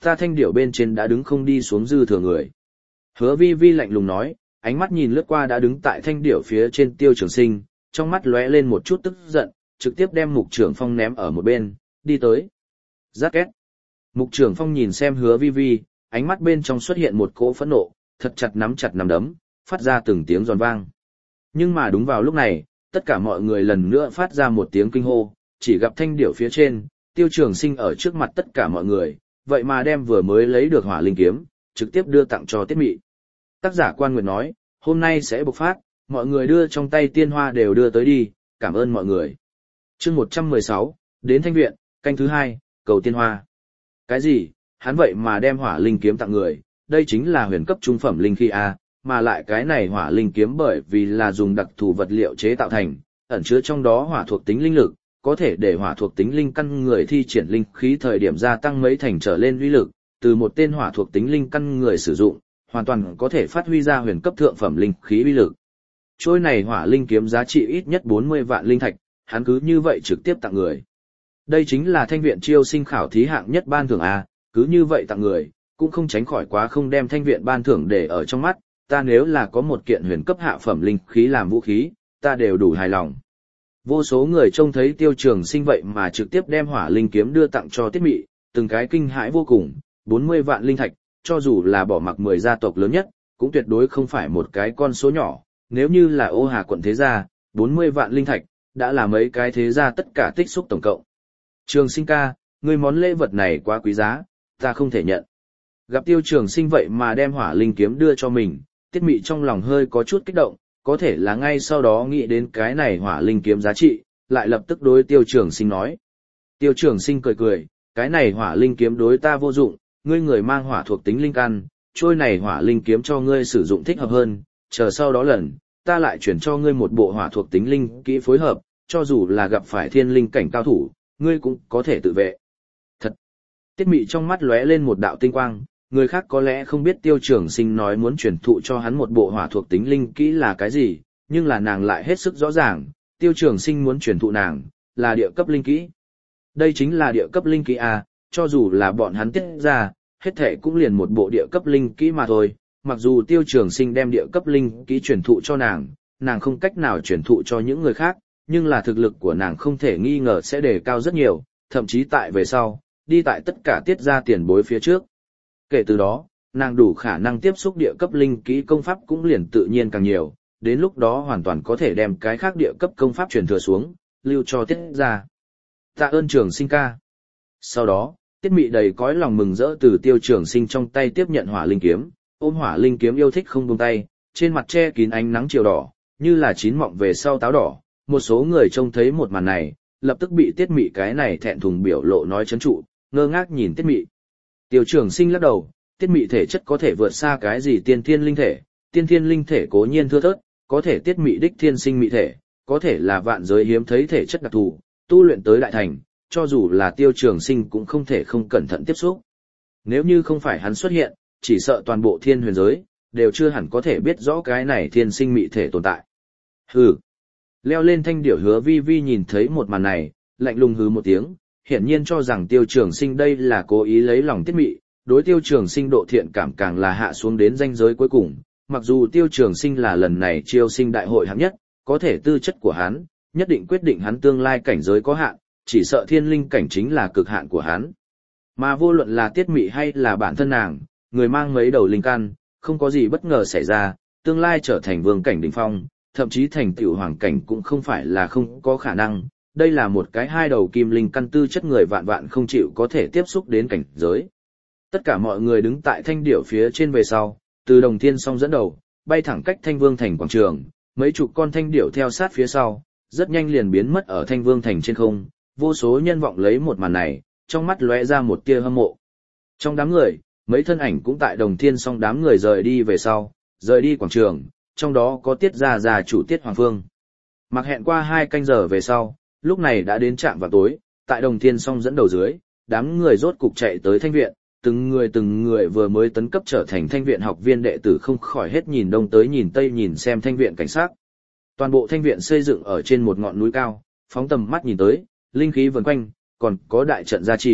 ta thanh điểu bên trên đã đứng không đi xuống dư thừa người. Hứa vi vi lạnh lùng nói, ánh mắt nhìn lướt qua đã đứng tại thanh điểu phía trên Tiêu Trường Sinh, trong mắt lóe lên một chút tức giận, trực tiếp đem Mục Trường Phong ném ở một bên, đi tới. Rát két. Mục Trường Phong nhìn xem Hứa vi vi, ánh mắt bên trong xuất hiện một cỗ phẫn nộ, thật chặt nắm chặt nắm đấm, phát ra từng tiếng giòn vang. Nhưng mà đúng vào lúc này, tất cả mọi người lần nữa phát ra một tiếng kinh hô, chỉ gặp thanh điểu phía trên, Tiêu Trường Sinh ở trước mặt tất cả mọi người, vậy mà đem vừa mới lấy được hỏa linh kiếm, trực tiếp đưa tặng cho Tiết Mị. Tác giả Quan Nguyệt nói, hôm nay sẽ bộc phát, mọi người đưa trong tay tiên hoa đều đưa tới đi, cảm ơn mọi người. Chương một trăm mười sáu, đến thanh viện, canh thứ hai, cầu tiên hoa. Cái gì, hắn vậy mà đem hỏa linh kiếm tặng người, đây chính là huyền cấp trung phẩm linh khí A, mà lại cái này hỏa linh kiếm bởi vì là dùng đặc thù vật liệu chế tạo thành, ẩn chứa trong đó hỏa thuộc tính linh lực, có thể để hỏa thuộc tính linh căn người thi triển linh khí thời điểm gia tăng mấy thành trở lên uy lực, từ một tên hỏa thuộc tính linh căn người sử dụng, hoàn toàn có thể phát huy ra huyền cấp thượng phẩm linh khí uy lực. Trôi này hỏa linh kiếm giá trị ít nhất bốn mươi vạn linh thạch, hắn cứ như vậy trực tiếp tặng người. Đây chính là thanh viện chiêu sinh khảo thí hạng nhất ban thưởng A, cứ như vậy tặng người, cũng không tránh khỏi quá không đem thanh viện ban thưởng để ở trong mắt, ta nếu là có một kiện huyền cấp hạ phẩm linh khí làm vũ khí, ta đều đủ hài lòng. Vô số người trông thấy Tiêu Trường Sinh vậy mà trực tiếp đem hỏa linh kiếm đưa tặng cho Tiết Mị, từng cái kinh hãi vô cùng, bốn mươi vạn linh thạch, cho dù là bỏ mặc mười gia tộc lớn nhất, cũng tuyệt đối không phải một cái con số nhỏ, nếu như là Ô Hà quận thế gia, bốn mươi vạn linh thạch, đã là mấy cái thế gia tất cả tích xúc tổng cộng. Trường Sinh ca, ngươi món lễ vật này quá quý giá, ta không thể nhận. Gặp Tiêu Trường Sinh vậy mà đem hỏa linh kiếm đưa cho mình, Tiết Mị trong lòng hơi có chút kích động, có thể là ngay sau đó nghĩ đến cái này hỏa linh kiếm giá trị, lại lập tức đối Tiêu Trường Sinh nói. Tiêu Trường Sinh cười cười, cái này hỏa linh kiếm đối ta vô dụng, ngươi người mang hỏa thuộc tính linh căn, trôi này hỏa linh kiếm cho ngươi sử dụng thích hợp hơn, chờ sau đó lần, ta lại chuyển cho ngươi một bộ hỏa thuộc tính linh kỹ phối hợp, cho dù là gặp phải thiên linh cảnh cao thủ, ngươi cũng có thể tự vệ. Thật! Tiết Mị trong mắt lóe lên một đạo tinh quang, người khác có lẽ không biết Tiêu Trường Sinh nói muốn truyền thụ cho hắn một bộ hỏa thuộc tính linh kỹ là cái gì, nhưng là nàng lại hết sức rõ ràng, Tiêu Trường Sinh muốn truyền thụ nàng, là địa cấp linh kỹ. Đây chính là địa cấp linh kỹ A, cho dù là bọn hắn tiết ra, hết thể cũng liền một bộ địa cấp linh kỹ mà thôi, mặc dù Tiêu Trường Sinh đem địa cấp linh kỹ truyền thụ cho nàng, nàng không cách nào truyền thụ cho những người khác, nhưng là thực lực của nàng không thể nghi ngờ sẽ đề cao rất nhiều, thậm chí tại về sau, đi tại tất cả tiết ra tiền bối phía trước. Kể từ đó, nàng đủ khả năng tiếp xúc địa cấp linh kỹ công pháp cũng liền tự nhiên càng nhiều, đến lúc đó hoàn toàn có thể đem cái khác địa cấp công pháp truyền thừa xuống, lưu cho tiết ra. Tạ ơn Trường Sinh ca. Sau đó, Tiết Mị đầy cõi lòng mừng rỡ từ Tiêu Trường Sinh trong tay tiếp nhận hỏa linh kiếm, ôm hỏa linh kiếm yêu thích không buông tay, trên mặt che kín ánh nắng chiều đỏ, như là chín mọng về sau táo đỏ. Một số người trông thấy một màn này, lập tức bị Tiết Mị cái này thẹn thùng biểu lộ nói chấn trụ, ngơ ngác nhìn Tiết Mị. Tiêu Trường Sinh lắc đầu, Tiết Mị thể chất có thể vượt xa cái gì tiên thiên linh thể, tiên thiên linh thể cố nhiên thưa thớt, có thể Tiết Mị đích thiên sinh mị thể, có thể là vạn giới hiếm thấy thể chất đặc thù, tu luyện tới đại thành, cho dù là Tiêu Trường Sinh cũng không thể không cẩn thận tiếp xúc. Nếu như không phải hắn xuất hiện, chỉ sợ toàn bộ thiên huyền giới đều chưa hẳn có thể biết rõ cái này thiên sinh mị thể tồn tại. Hừ. Leo lên thanh điểu Hứa Vi Vi nhìn thấy một màn này, lạnh lùng hừ một tiếng, hiển nhiên cho rằng Tiêu Trường Sinh đây là cố ý lấy lòng Tiết Mị, đối Tiêu Trường Sinh độ thiện cảm càng là hạ xuống đến ranh giới cuối cùng, mặc dù Tiêu Trường Sinh là lần này chiêu sinh đại hội hạng nhất, có thể tư chất của hắn, nhất định quyết định hắn tương lai cảnh giới có hạn, chỉ sợ thiên linh cảnh chính là cực hạn của hắn. Mà vô luận là Tiết Mị hay là bản thân nàng, người mang mấy đầu linh căn, không có gì bất ngờ xảy ra, tương lai trở thành vương cảnh đỉnh phong, thậm chí thành tựu hoàng cảnh cũng không phải là không có khả năng, đây là một cái hai đầu kim linh căn tư chất người vạn vạn không chịu có thể tiếp xúc đến cảnh giới. Tất cả mọi người đứng tại thanh điểu phía trên về sau, từ Đồng Thiên Song dẫn đầu, bay thẳng cách Thanh Vương thành quảng trường, mấy chục con thanh điểu theo sát phía sau, rất nhanh liền biến mất ở Thanh Vương thành trên không, vô số nhân vọng lấy một màn này, trong mắt lóe ra một tia hâm mộ. Trong đám người, mấy thân ảnh cũng tại Đồng Thiên Song đám người rời đi về sau, rời đi quảng trường, trong đó có Tiết gia gia chủ Tiết Hoàng Phương. Mặc hẹn qua hai canh giờ về sau, lúc này đã đến trạm vào tối, tại Đồng Thiên Song dẫn đầu dưới, đám người rốt cục chạy tới thanh viện, từng người từng người vừa mới tấn cấp trở thành thanh viện học viên đệ tử không khỏi hết nhìn đông tới nhìn tây nhìn xem thanh viện cảnh sát. Toàn bộ thanh viện xây dựng ở trên một ngọn núi cao, phóng tầm mắt nhìn tới, linh khí vần quanh, còn có đại trận gia trì,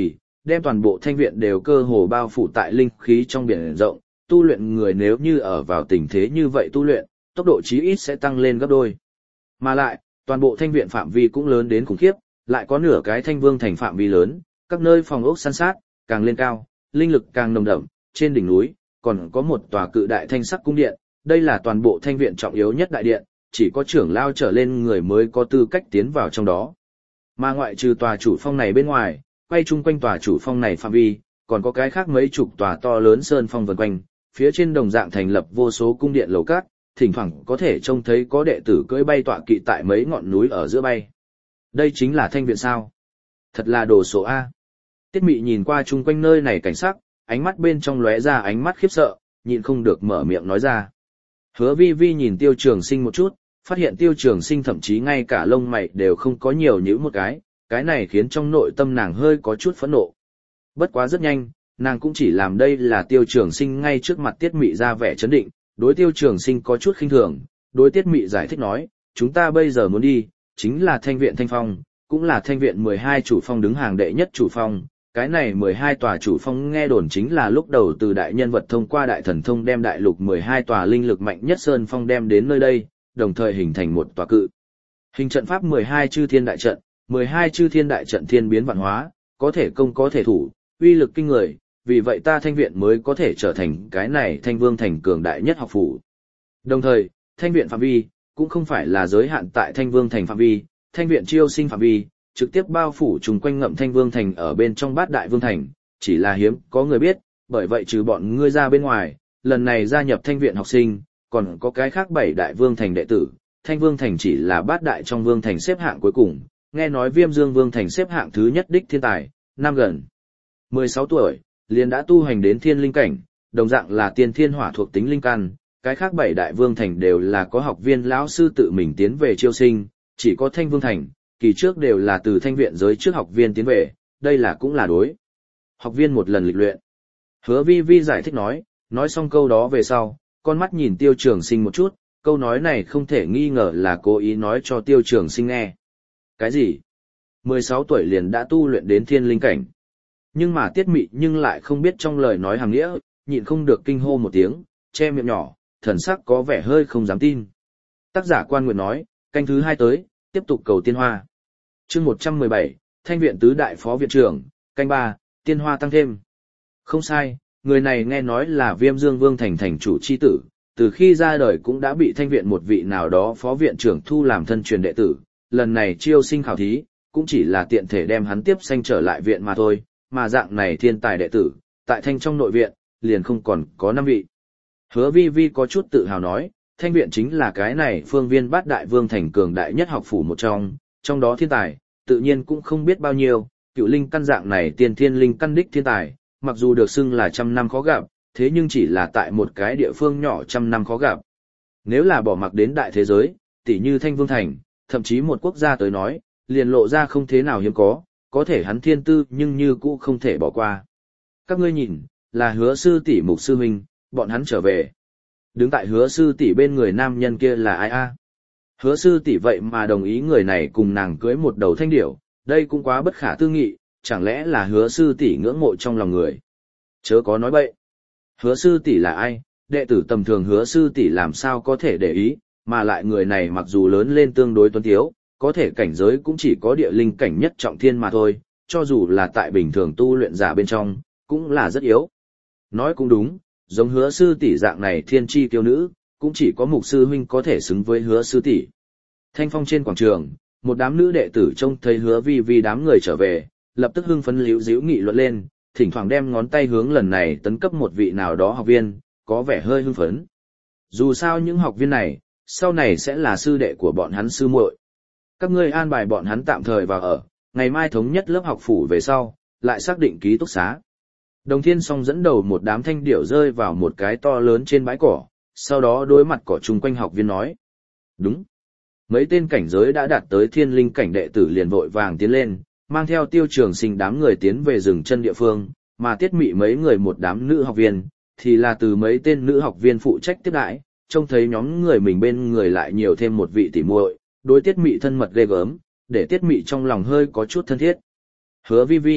đem toàn bộ thanh viện đều cơ hồ bao phủ tại linh khí trong biển rộng, tu luyện người nếu như ở vào tình thế như vậy tu luyện, tốc độ chí ít sẽ tăng lên gấp đôi. Mà lại, toàn bộ thanh viện phạm vi cũng lớn đến khủng khiếp, lại có nửa cái thanh vương thành phạm vi lớn, các nơi phòng ốc san sát, càng lên cao, linh lực càng nồng đậm, trên đỉnh núi, còn có một tòa cự đại thanh sắc cung điện, đây là toàn bộ thanh viện trọng yếu nhất đại điện, chỉ có trưởng lao trở lên người mới có tư cách tiến vào trong đó. Mà ngoại trừ tòa chủ phong này bên ngoài, quay chung quanh tòa chủ phong này phạm vi, còn có cái khác mấy chục tòa to lớn sơn phong vần quanh, phía trên đồng dạng thành lập vô số cung điện lầu cát, thỉnh thoảng có thể trông thấy có đệ tử cưỡi bay tọa kỵ tại mấy ngọn núi ở giữa bay. Đây chính là thanh viện sao? Thật là đồ sộ A. Tiết Mị nhìn qua chung quanh nơi này cảnh sắc, ánh mắt bên trong lóe ra ánh mắt khiếp sợ, nhịn không được mở miệng nói ra. Hứa Vi Vi nhìn Tiêu Trường Sinh một chút, phát hiện Tiêu Trường Sinh thậm chí ngay cả lông mày đều không có nhiều nhíu một cái, cái này khiến trong nội tâm nàng hơi có chút phẫn nộ. Bất quá rất nhanh, nàng cũng chỉ làm đây là Tiêu Trường Sinh ngay trước mặt Tiết Mị ra vẻ chấn định, đối Tiêu Trường Sinh có chút khinh thường, đối Tiết Mị giải thích nói, chúng ta bây giờ muốn đi, chính là thanh viện Thanh Phong, cũng là thanh viện mười hai chủ phong đứng hàng đệ nhất chủ phong. Cái này mười hai tòa chủ phong nghe đồn chính là lúc đầu từ đại nhân vật thông qua đại thần thông đem đại lục mười hai tòa linh lực mạnh nhất sơn phong đem đến nơi đây, đồng thời hình thành một tòa cự hình trận pháp mười hai chư thiên đại trận, mười hai chư thiên đại trận thiên biến vạn hóa, có thể công có thể thủ, uy lực kinh người, vì vậy ta thanh viện mới có thể trở thành cái này thanh vương thành cường đại nhất học phủ. Đồng thời, thanh viện phạm vi cũng không phải là giới hạn tại thanh vương thành phạm vi, thanh viện chiêu sinh phạm vi trực tiếp bao phủ trùng quanh ngậm thanh vương thành ở bên trong bát đại vương thành, chỉ là hiếm có người biết, bởi vậy trừ bọn ngươi ra bên ngoài, lần này gia nhập thanh viện học sinh, còn có cái khác bảy đại vương thành đệ tử, thanh vương thành chỉ là bát đại trong vương thành xếp hạng cuối cùng, nghe nói Viêm Dương vương thành xếp hạng thứ nhất đích thiên tài, năm gần mười sáu tuổi, liền đã tu hành đến thiên linh cảnh, đồng dạng là tiên thiên hỏa thuộc tính linh căn, cái khác bảy đại vương thành đều là có học viên lão sư tự mình tiến về chiêu sinh, chỉ có thanh vương thành kỳ trước đều là từ thanh viện giới trước học viên tiến về, đây là cũng là đối học viên một lần lịch luyện. Hứa Vi Vi giải thích nói, nói xong câu đó về sau, con mắt nhìn Tiêu Trường Sinh một chút, câu nói này không thể nghi ngờ là cố ý nói cho Tiêu Trường Sinh nghe. Cái gì? mười sáu tuổi liền đã tu luyện đến thiên linh cảnh. Nhưng mà Tiết Mị nhưng lại không biết trong lời nói hàng nghĩa, nhịn không được kinh hô một tiếng, che miệng nhỏ, thần sắc có vẻ hơi không dám tin. Tác giả Quan Nguyệt nói, canh thứ hai tới, tiếp tục cầu tiên hoa. Chương một trăm mười bảy, Thanh viện tứ đại phó viện trưởng, canh ba, tiên hoa tăng thêm. Không sai, người này nghe nói là Viêm Dương Vương thành thành chủ chi tử, từ khi ra đời cũng đã bị thanh viện một vị nào đó phó viện trưởng thu làm thân truyền đệ tử, lần này chiêu sinh khảo thí, cũng chỉ là tiện thể đem hắn tiếp sanh trở lại viện mà thôi, mà dạng này thiên tài đệ tử, tại thanh trong nội viện, liền không còn có năm vị. Hứa Vi Vi có chút tự hào nói, thanh viện chính là cái này phương viên bát đại vương thành cường đại nhất học phủ một trong, trong đó thiên tài, tự nhiên cũng không biết bao nhiêu, cựu linh căn dạng này tiên thiên linh căn đích thiên tài, mặc dù được xưng là trăm năm khó gặp, thế nhưng chỉ là tại một cái địa phương nhỏ trăm năm khó gặp. Nếu là bỏ mặc đến đại thế giới, tỉ như thanh vương thành, thậm chí một quốc gia tới nói, liền lộ ra không thế nào hiếm có, có thể hắn thiên tư nhưng như cũ không thể bỏ qua. Các ngươi nhìn, là Hứa sư tỷ Mục sư huynh, bọn hắn trở về. Đứng tại Hứa sư tỷ bên người nam nhân kia là ai a? Hứa sư tỷ vậy mà đồng ý người này cùng nàng cưới một đầu thanh điểu, đây cũng quá bất khả tư nghị, chẳng lẽ là Hứa sư tỷ ngưỡng mộ trong lòng người. Chớ có nói bậy. Hứa sư tỷ là ai, đệ tử tầm thường Hứa sư tỷ làm sao có thể để ý, mà lại người này mặc dù lớn lên tương đối tuấn tiếu, có thể cảnh giới cũng chỉ có địa linh cảnh nhất trọng thiên mà thôi, cho dù là tại bình thường tu luyện giả bên trong, cũng là rất yếu. Nói cũng đúng, giống Hứa sư tỷ dạng này thiên chi kiêu nữ, cũng chỉ có Mục sư huynh có thể xứng với Hứa sư tỷ. Thanh phong trên quảng trường, một đám nữ đệ tử trông thấy Hứa Vi Vi đám người trở về, lập tức hưng phấn líu díu nghị luận lên, thỉnh thoảng đem ngón tay hướng lần này tấn cấp một vị nào đó học viên, có vẻ hơi hưng phấn. Dù sao những học viên này, sau này sẽ là sư đệ của bọn hắn sư muội. Các ngươi an bài bọn hắn tạm thời vào ở, ngày mai thống nhất lớp học phủ về sau, lại xác định ký túc xá. Đồng Thiên Song dẫn đầu một đám thanh điểu rơi vào một cái to lớn trên bãi cỏ, sau đó đối mặt cỏ chung quanh học viên nói. Đúng. Mấy tên cảnh giới đã đạt tới thiên linh cảnh đệ tử liền vội vàng tiến lên, mang theo Tiêu Trường Sinh đám người tiến về rừng chân địa phương, mà Tiết Mị mấy người một đám nữ học viên, thì là từ mấy tên nữ học viên phụ trách tiếp đãi, trông thấy nhóm người mình bên người lại nhiều thêm một vị tỷ muội, đối Tiết Mị thân mật ghê gớm, để Tiết Mị trong lòng hơi có chút thân thiết. Hứa Vi Vi,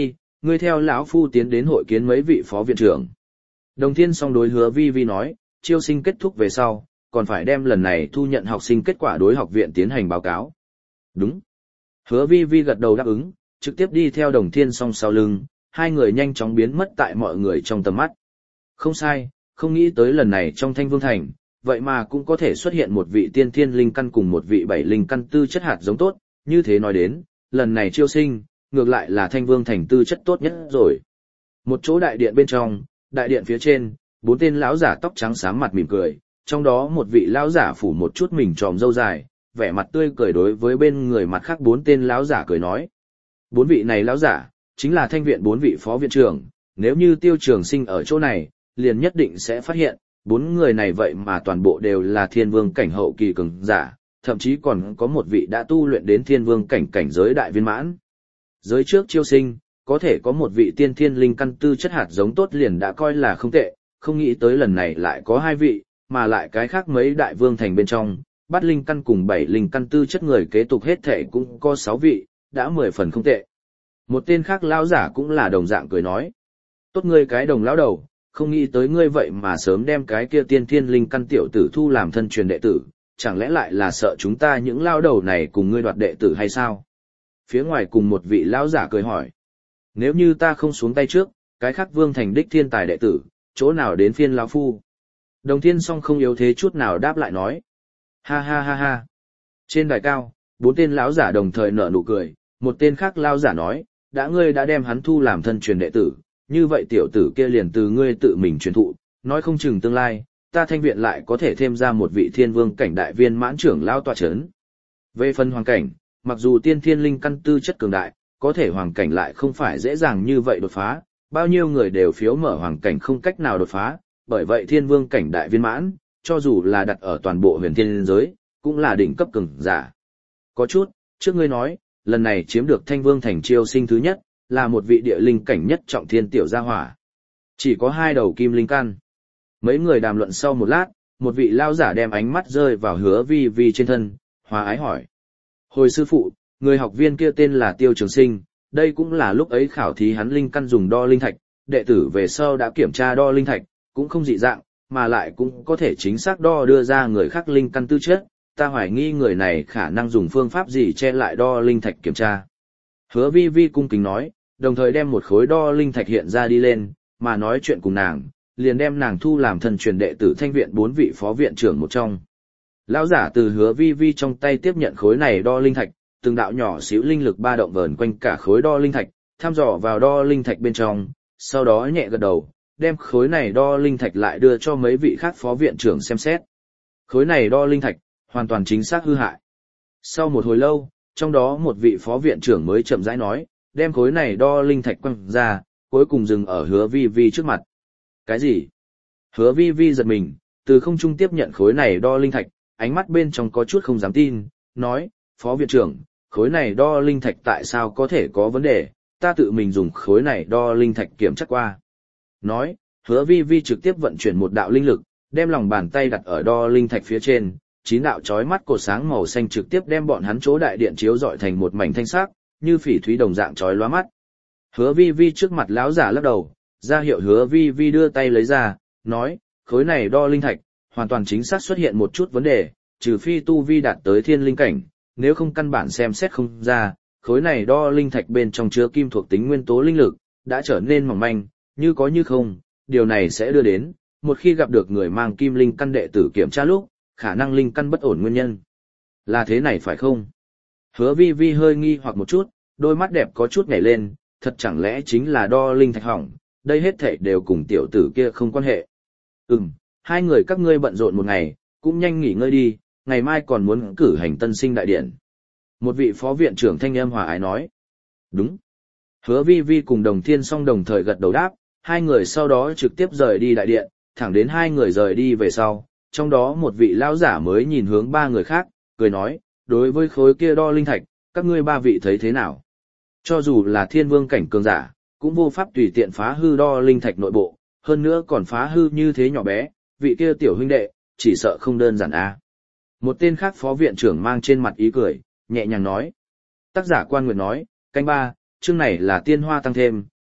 ngươi theo lão phu tiến đến hội kiến mấy vị phó viện trưởng. Đồng Thiên song đối Hứa Vi Vi nói, chiêu sinh kết thúc về sau, còn phải đem lần này thu nhận học sinh kết quả đối học viện tiến hành báo cáo. Đúng. Hứa Vi Vi gật đầu đáp ứng, trực tiếp đi theo Đồng Thiên song sau lưng, hai người nhanh chóng biến mất tại mọi người trong tầm mắt. Không sai, không nghĩ tới lần này trong Thanh Vương Thành, vậy mà cũng có thể xuất hiện một vị tiên thiên linh căn cùng một vị bảy linh căn tư chất hạt giống tốt, như thế nói đến, lần này chiêu sinh, ngược lại là Thanh Vương Thành tư chất tốt nhất rồi. Một chỗ đại điện bên trong, đại điện phía trên, bốn tên lão giả tóc trắng xám mặt mỉm cười, trong đó một vị lão giả phủ một chút mình tròm râu dài, vẻ mặt tươi cười đối với bên người mặt khác bốn tên lão giả cười nói. Bốn vị này lão giả, chính là Thanh viện bốn vị phó viện trưởng, nếu như Tiêu Trường Sinh ở chỗ này, liền nhất định sẽ phát hiện, bốn người này vậy mà toàn bộ đều là thiên vương cảnh hậu kỳ cường giả, thậm chí còn có một vị đã tu luyện đến thiên vương cảnh cảnh giới đại viên mãn. Giới trước chiêu sinh, có thể có một vị tiên thiên linh căn tư chất hạt giống tốt liền đã coi là không tệ, không nghĩ tới lần này lại có hai vị, mà lại cái khác mấy đại vương thành bên trong, bát linh căn cùng bảy linh căn tư chất người kế tục hết thể cũng có sáu vị, đã mười phần không tệ. Một tên khác lão giả cũng là đồng dạng cười nói. Tốt ngươi cái đồng lão đầu, không nghĩ tới ngươi vậy mà sớm đem cái kia tiên thiên linh căn tiểu tử thu làm thân truyền đệ tử, chẳng lẽ lại là sợ chúng ta những lão đầu này cùng ngươi đoạt đệ tử hay sao? Phía ngoài cùng một vị lão giả cười hỏi. Nếu như ta không xuống tay trước, cái khác vương thành đích thiên tài đệ tử, chỗ nào đến phiên lão phu? Đồng Thiên song không yếu thế chút nào đáp lại nói. Ha ha ha ha. Trên đài cao, bốn tên lão giả đồng thời nở nụ cười, một tên khác lão giả nói, đã ngươi đã đem hắn thu làm thân truyền đệ tử, như vậy tiểu tử kia liền từ ngươi tự mình truyền thụ, nói không chừng tương lai, ta Thanh viện lại có thể thêm ra một vị thiên vương cảnh đại viên mãn trưởng lão tọa chấn. Về phần hoàng cảnh, mặc dù tiên thiên linh căn tư chất cường đại, có thể hoàng cảnh lại không phải dễ dàng như vậy đột phá, bao nhiêu người đều phiếu mở hoàng cảnh không cách nào đột phá, bởi vậy thiên vương cảnh đại viên mãn, cho dù là đặt ở toàn bộ huyền thiên giới, cũng là đỉnh cấp cường giả. Có chút, trước ngươi nói, lần này chiếm được Thanh Vương Thành chiêu sinh thứ nhất, là một vị địa linh cảnh nhất trọng thiên tiểu gia hỏa. Chỉ có hai đầu kim linh căn. Mấy người đàm luận sau một lát, một vị lao giả đem ánh mắt rơi vào Hứa Vi Vi trên thân, hòa ái hỏi. Hồi sư phụ, người học viên kia tên là Tiêu Trường Sinh, đây cũng là lúc ấy khảo thí hắn linh căn dùng đo linh thạch, đệ tử về sau đã kiểm tra đo linh thạch, cũng không dị dạng, mà lại cũng có thể chính xác đo đưa ra người khác linh căn tư chất, ta hoài nghi người này khả năng dùng phương pháp gì che lại đo linh thạch kiểm tra. Hứa Vi Vi cung kính nói, đồng thời đem một khối đo linh thạch hiện ra đi lên, mà nói chuyện cùng nàng, liền đem nàng thu làm thần truyền đệ tử Thanh viện bốn vị phó viện trưởng một trong. Lão giả từ Hứa Vi Vi trong tay tiếp nhận khối này đo linh thạch, từng đạo nhỏ xíu linh lực ba động vờn quanh cả khối đo linh thạch, thăm dò vào đo linh thạch bên trong, sau đó nhẹ gật đầu, đem khối này đo linh thạch lại đưa cho mấy vị khác phó viện trưởng xem xét. Khối này đo linh thạch, hoàn toàn chính xác hư hại. Sau một hồi lâu, trong đó một vị phó viện trưởng mới chậm rãi nói, đem khối này đo linh thạch quăng ra, cuối cùng dừng ở Hứa Vi Vi trước mặt. Cái gì? Hứa Vi Vi giật mình, từ không trung tiếp nhận khối này đo linh thạch, ánh mắt bên trong có chút không dám tin, nói, phó viện trưởng, khối này đo linh thạch tại sao có thể có vấn đề, ta tự mình dùng khối này đo linh thạch kiểm tra qua. Nói, Hứa Vi Vi trực tiếp vận chuyển một đạo linh lực, đem lòng bàn tay đặt ở đo linh thạch phía trên, chín đạo chói mắt cột sáng màu xanh trực tiếp đem bọn hắn chỗ đại điện chiếu rọi thành một mảnh thanh sắc, như phỉ thúy đồng dạng chói lóa mắt. Hứa Vi Vi trước mặt lão giả lắc đầu, ra hiệu Hứa Vi Vi đưa tay lấy ra, nói, khối này đo linh thạch, hoàn toàn chính xác xuất hiện một chút vấn đề, trừ phi tu vi đạt tới thiên linh cảnh, nếu không căn bản xem xét không ra, khối này đo linh thạch bên trong chứa kim thuộc tính nguyên tố linh lực, đã trở nên mỏng manh, như có như không, điều này sẽ đưa đến, một khi gặp được người mang kim linh căn đệ tử kiểm tra lúc, khả năng linh căn bất ổn nguyên nhân. Là thế này phải không? Hứa Vi Vi hơi nghi hoặc một chút, đôi mắt đẹp có chút nhảy lên, thật chẳng lẽ chính là đo linh thạch hỏng, đây hết thảy đều cùng tiểu tử kia không quan hệ. Ừm, hai người các ngươi bận rộn một ngày, cũng nhanh nghỉ ngơi đi, ngày mai còn muốn cử hành tân sinh đại điện. Một vị phó viện trưởng thanh âm hòa ái nói. Đúng. Hứa Vi Vi cùng Đồng Thiên Song đồng thời gật đầu đáp, hai người sau đó trực tiếp rời đi đại điện, thẳng đến hai người rời đi về sau, trong đó một vị lão giả mới nhìn hướng ba người khác, cười nói, đối với khối kia đo linh thạch, các ngươi ba vị thấy thế nào? Cho dù là thiên vương cảnh cường giả, cũng vô pháp tùy tiện phá hư đo linh thạch nội bộ, hơn nữa còn phá hư như thế nhỏ bé, vị kia tiểu huynh đệ, chỉ sợ không đơn giản a. À. Một tên khác phó viện trưởng mang trên mặt ý cười, nhẹ nhàng nói. Tác giả Quan Nguyệt nói, canh ba, chương này là tiên hoa tăng thêm,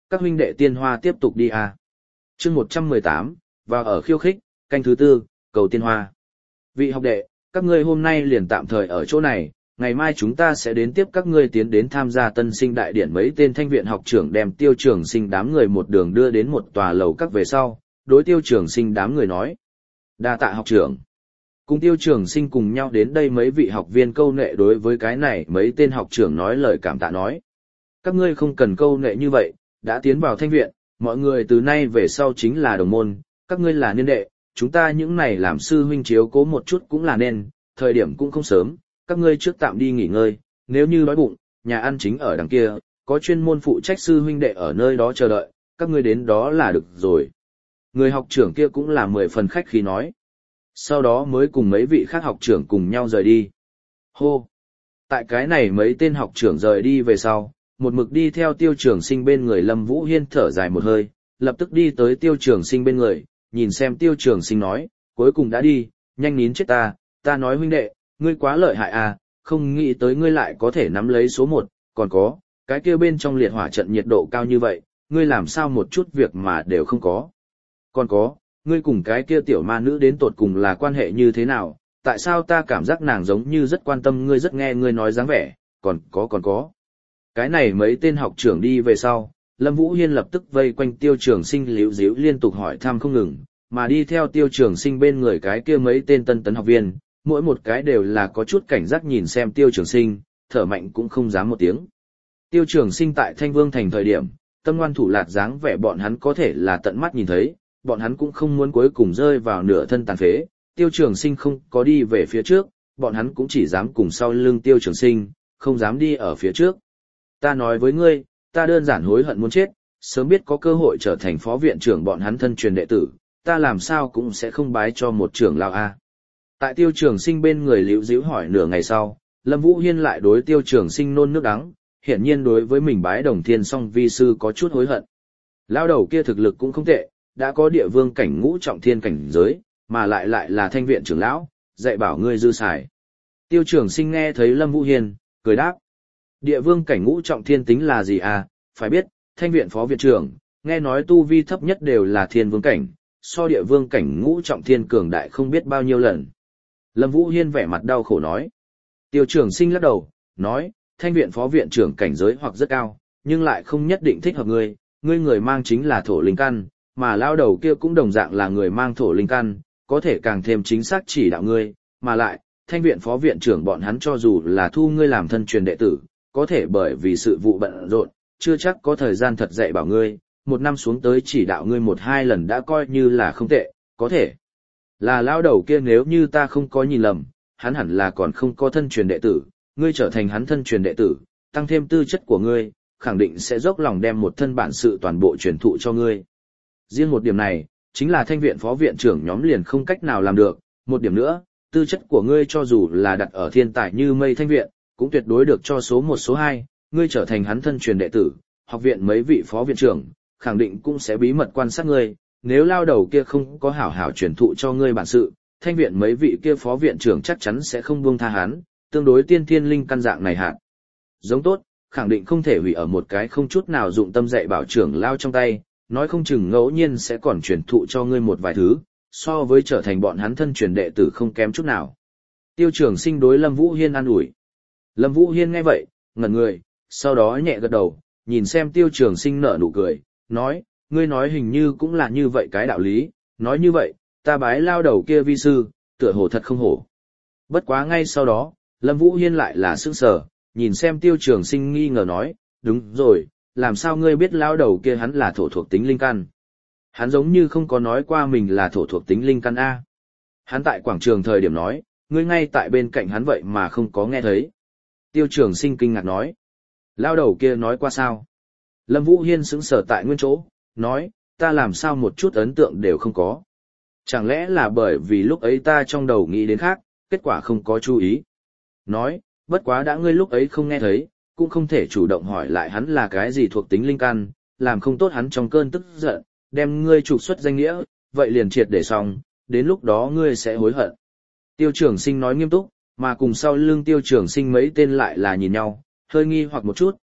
các huynh đệ tiên hoa tiếp tục đi à. Chương một trăm mười tám, vào ở khiêu khích, canh thứ tư, cầu tiên hoa. Vị học đệ, các ngươi hôm nay liền tạm thời ở chỗ này, ngày mai chúng ta sẽ đến tiếp các ngươi tiến đến tham gia tân sinh đại điển. Mấy tên thanh viện học trưởng đem Tiêu Trường Sinh đám người một đường đưa đến một tòa lầu các về sau, đối Tiêu Trường Sinh đám người nói: đa tạ học trưởng. Cùng Tiêu Trường Sinh cùng nhau đến đây mấy vị học viên câu nệ đối với cái này mấy tên học trưởng nói lời cảm tạ nói: các ngươi không cần câu nệ như vậy, đã tiến vào thanh viện, mọi người từ nay về sau chính là đồng môn, các ngươi là niên đệ, chúng ta những này làm sư huynh chiếu cố một chút cũng là nên, thời điểm cũng không sớm, các ngươi trước tạm đi nghỉ ngơi, nếu như đói bụng, nhà ăn chính ở đằng kia, có chuyên môn phụ trách sư huynh đệ ở nơi đó chờ đợi, các ngươi đến đó là được rồi. Người học trưởng kia cũng là mười phần khách khí nói. Sau đó mới cùng mấy vị khác học trưởng cùng nhau rời đi. Hô! Tại cái này mấy tên học trưởng rời đi về sau, một mực đi theo Tiêu Trường Sinh bên người Lâm Vũ Hiên thở dài một hơi, lập tức đi tới Tiêu Trường Sinh bên người, nhìn xem Tiêu Trường Sinh nói, cuối cùng đã đi, nhanh nín chết ta, ta nói huynh đệ, ngươi quá lợi hại à, không nghĩ tới ngươi lại có thể nắm lấy số một, còn có, cái kia bên trong liệt hỏa trận nhiệt độ cao như vậy, ngươi làm sao một chút việc mà đều không có. Còn có, ngươi cùng cái kia tiểu ma nữ đến tột cùng là quan hệ như thế nào, tại sao ta cảm giác nàng giống như rất quan tâm ngươi, rất nghe ngươi nói dáng vẻ, còn có còn có. Cái này mấy tên học trưởng đi về sau, Lâm Vũ Hiên lập tức vây quanh Tiêu Trường Sinh líu díu liên tục hỏi thăm không ngừng, mà đi theo Tiêu Trường Sinh bên người cái kia mấy tên tân tấn học viên, mỗi một cái đều là có chút cảnh giác nhìn xem Tiêu Trường Sinh, thở mạnh cũng không dám một tiếng. Tiêu Trường Sinh tại Thanh Vương thành thời điểm, tâm ngoan thủ lạt dáng vẻ bọn hắn có thể là tận mắt nhìn thấy, bọn hắn cũng không muốn cuối cùng rơi vào nửa thân tàn phế. Tiêu Trường Sinh không có đi về phía trước, bọn hắn cũng chỉ dám cùng sau lưng Tiêu Trường Sinh, không dám đi ở phía trước. Ta nói với ngươi, ta đơn giản hối hận muốn chết, sớm biết có cơ hội trở thành phó viện trưởng bọn hắn thân truyền đệ tử, ta làm sao cũng sẽ không bái cho một trưởng lão a. Tại Tiêu Trường Sinh bên người liễu díu hỏi nửa ngày sau, Lâm Vũ Hiên lại đối Tiêu Trường Sinh nôn nước đắng, hiển nhiên đối với mình bái Đồng Thiên Song vi sư có chút hối hận. Lão đầu kia thực lực cũng không tệ, đã có địa vương cảnh ngũ trọng thiên cảnh giới, mà lại lại là thanh viện trưởng lão, dạy bảo ngươi dư xài. Tiêu Trường Sinh nghe thấy Lâm Vũ Hiên, cười đáp. Địa vương cảnh ngũ trọng thiên tính là gì à, phải biết, thanh viện phó viện trưởng, nghe nói tu vi thấp nhất đều là thiên vương cảnh, so địa vương cảnh ngũ trọng thiên cường đại không biết bao nhiêu lần. Lâm Vũ Hiên vẻ mặt đau khổ nói. Tiêu Trường Sinh lắc đầu, nói, thanh viện phó viện trưởng cảnh giới hoặc rất cao, nhưng lại không nhất định thích hợp ngươi, ngươi người mang chính là thổ linh căn, mà lao đầu kia cũng đồng dạng là người mang thổ linh căn, có thể càng thêm chính xác chỉ đạo ngươi, mà lại, thanh viện phó viện trưởng bọn hắn cho dù là thu ngươi làm thân truyền đệ tử, có thể bởi vì sự vụ bận rộn, chưa chắc có thời gian thật dạy bảo ngươi, một năm xuống tới chỉ đạo ngươi một hai lần đã coi như là không tệ, có thể. Là lao đầu kia nếu như ta không có nhìn lầm, hắn hẳn là còn không có thân truyền đệ tử, ngươi trở thành hắn thân truyền đệ tử, tăng thêm tư chất của ngươi, khẳng định sẽ dốc lòng đem một thân bản sự toàn bộ truyền thụ cho ngươi. Riêng một điểm này, chính là thanh viện phó viện trưởng nhóm liền không cách nào làm được, một điểm nữa, tư chất của ngươi cho dù là đặt ở thiên tài như mây thanh viện, cũng tuyệt đối được cho số một số hai, ngươi trở thành hắn thân truyền đệ tử, học viện mấy vị phó viện trưởng, khẳng định cũng sẽ bí mật quan sát ngươi, nếu lao đầu kia không có hảo hảo truyền thụ cho ngươi bản sự, thanh viện mấy vị kia phó viện trưởng chắc chắn sẽ không buông tha hắn, tương đối tiên thiên linh căn dạng này hạn. Giống tốt, khẳng định không thể hủy ở một cái không chút nào dụng tâm dạy bảo trưởng lao trong tay, nói không chừng ngẫu nhiên sẽ còn truyền thụ cho ngươi một vài thứ, so với trở thành bọn hắn thân truyền đệ tử không kém chút nào. Tiêu Trường Sinh đối Lâm Vũ Hiên an ủi. Lâm Vũ Hiên nghe vậy, ngẩn người, sau đó nhẹ gật đầu, nhìn xem Tiêu Trường Sinh nở nụ cười, nói, ngươi nói hình như cũng là như vậy cái đạo lý, nói như vậy, ta bái lao đầu kia vi sư, tựa hồ thật không hổ. Bất quá ngay sau đó, Lâm Vũ Hiên lại là sững sờ, nhìn xem Tiêu Trường Sinh nghi ngờ nói, đúng rồi, làm sao ngươi biết lao đầu kia hắn là thổ thuộc tính linh căn? Hắn giống như không có nói qua mình là thổ thuộc tính linh căn A. Hắn tại quảng trường thời điểm nói, ngươi ngay tại bên cạnh hắn vậy mà không có nghe thấy. Tiêu Trường Sinh kinh ngạc nói, lao đầu kia nói qua sao? Lâm Vũ Hiên sững sờ tại nguyên chỗ, nói, ta làm sao một chút ấn tượng đều không có. Chẳng lẽ là bởi vì lúc ấy ta trong đầu nghĩ đến khác, kết quả không có chú ý. Nói, bất quá đã ngươi lúc ấy không nghe thấy, cũng không thể chủ động hỏi lại hắn là cái gì thuộc tính linh căn, làm không tốt hắn trong cơn tức giận, đem ngươi trục xuất danh nghĩa, vậy liền triệt để xong, đến lúc đó ngươi sẽ hối hận. Tiêu Trường Sinh nói nghiêm túc, mà cùng sau lưng Tiêu Trường Sinh mấy tên lại là nhìn nhau, hơi nghi hoặc một chút,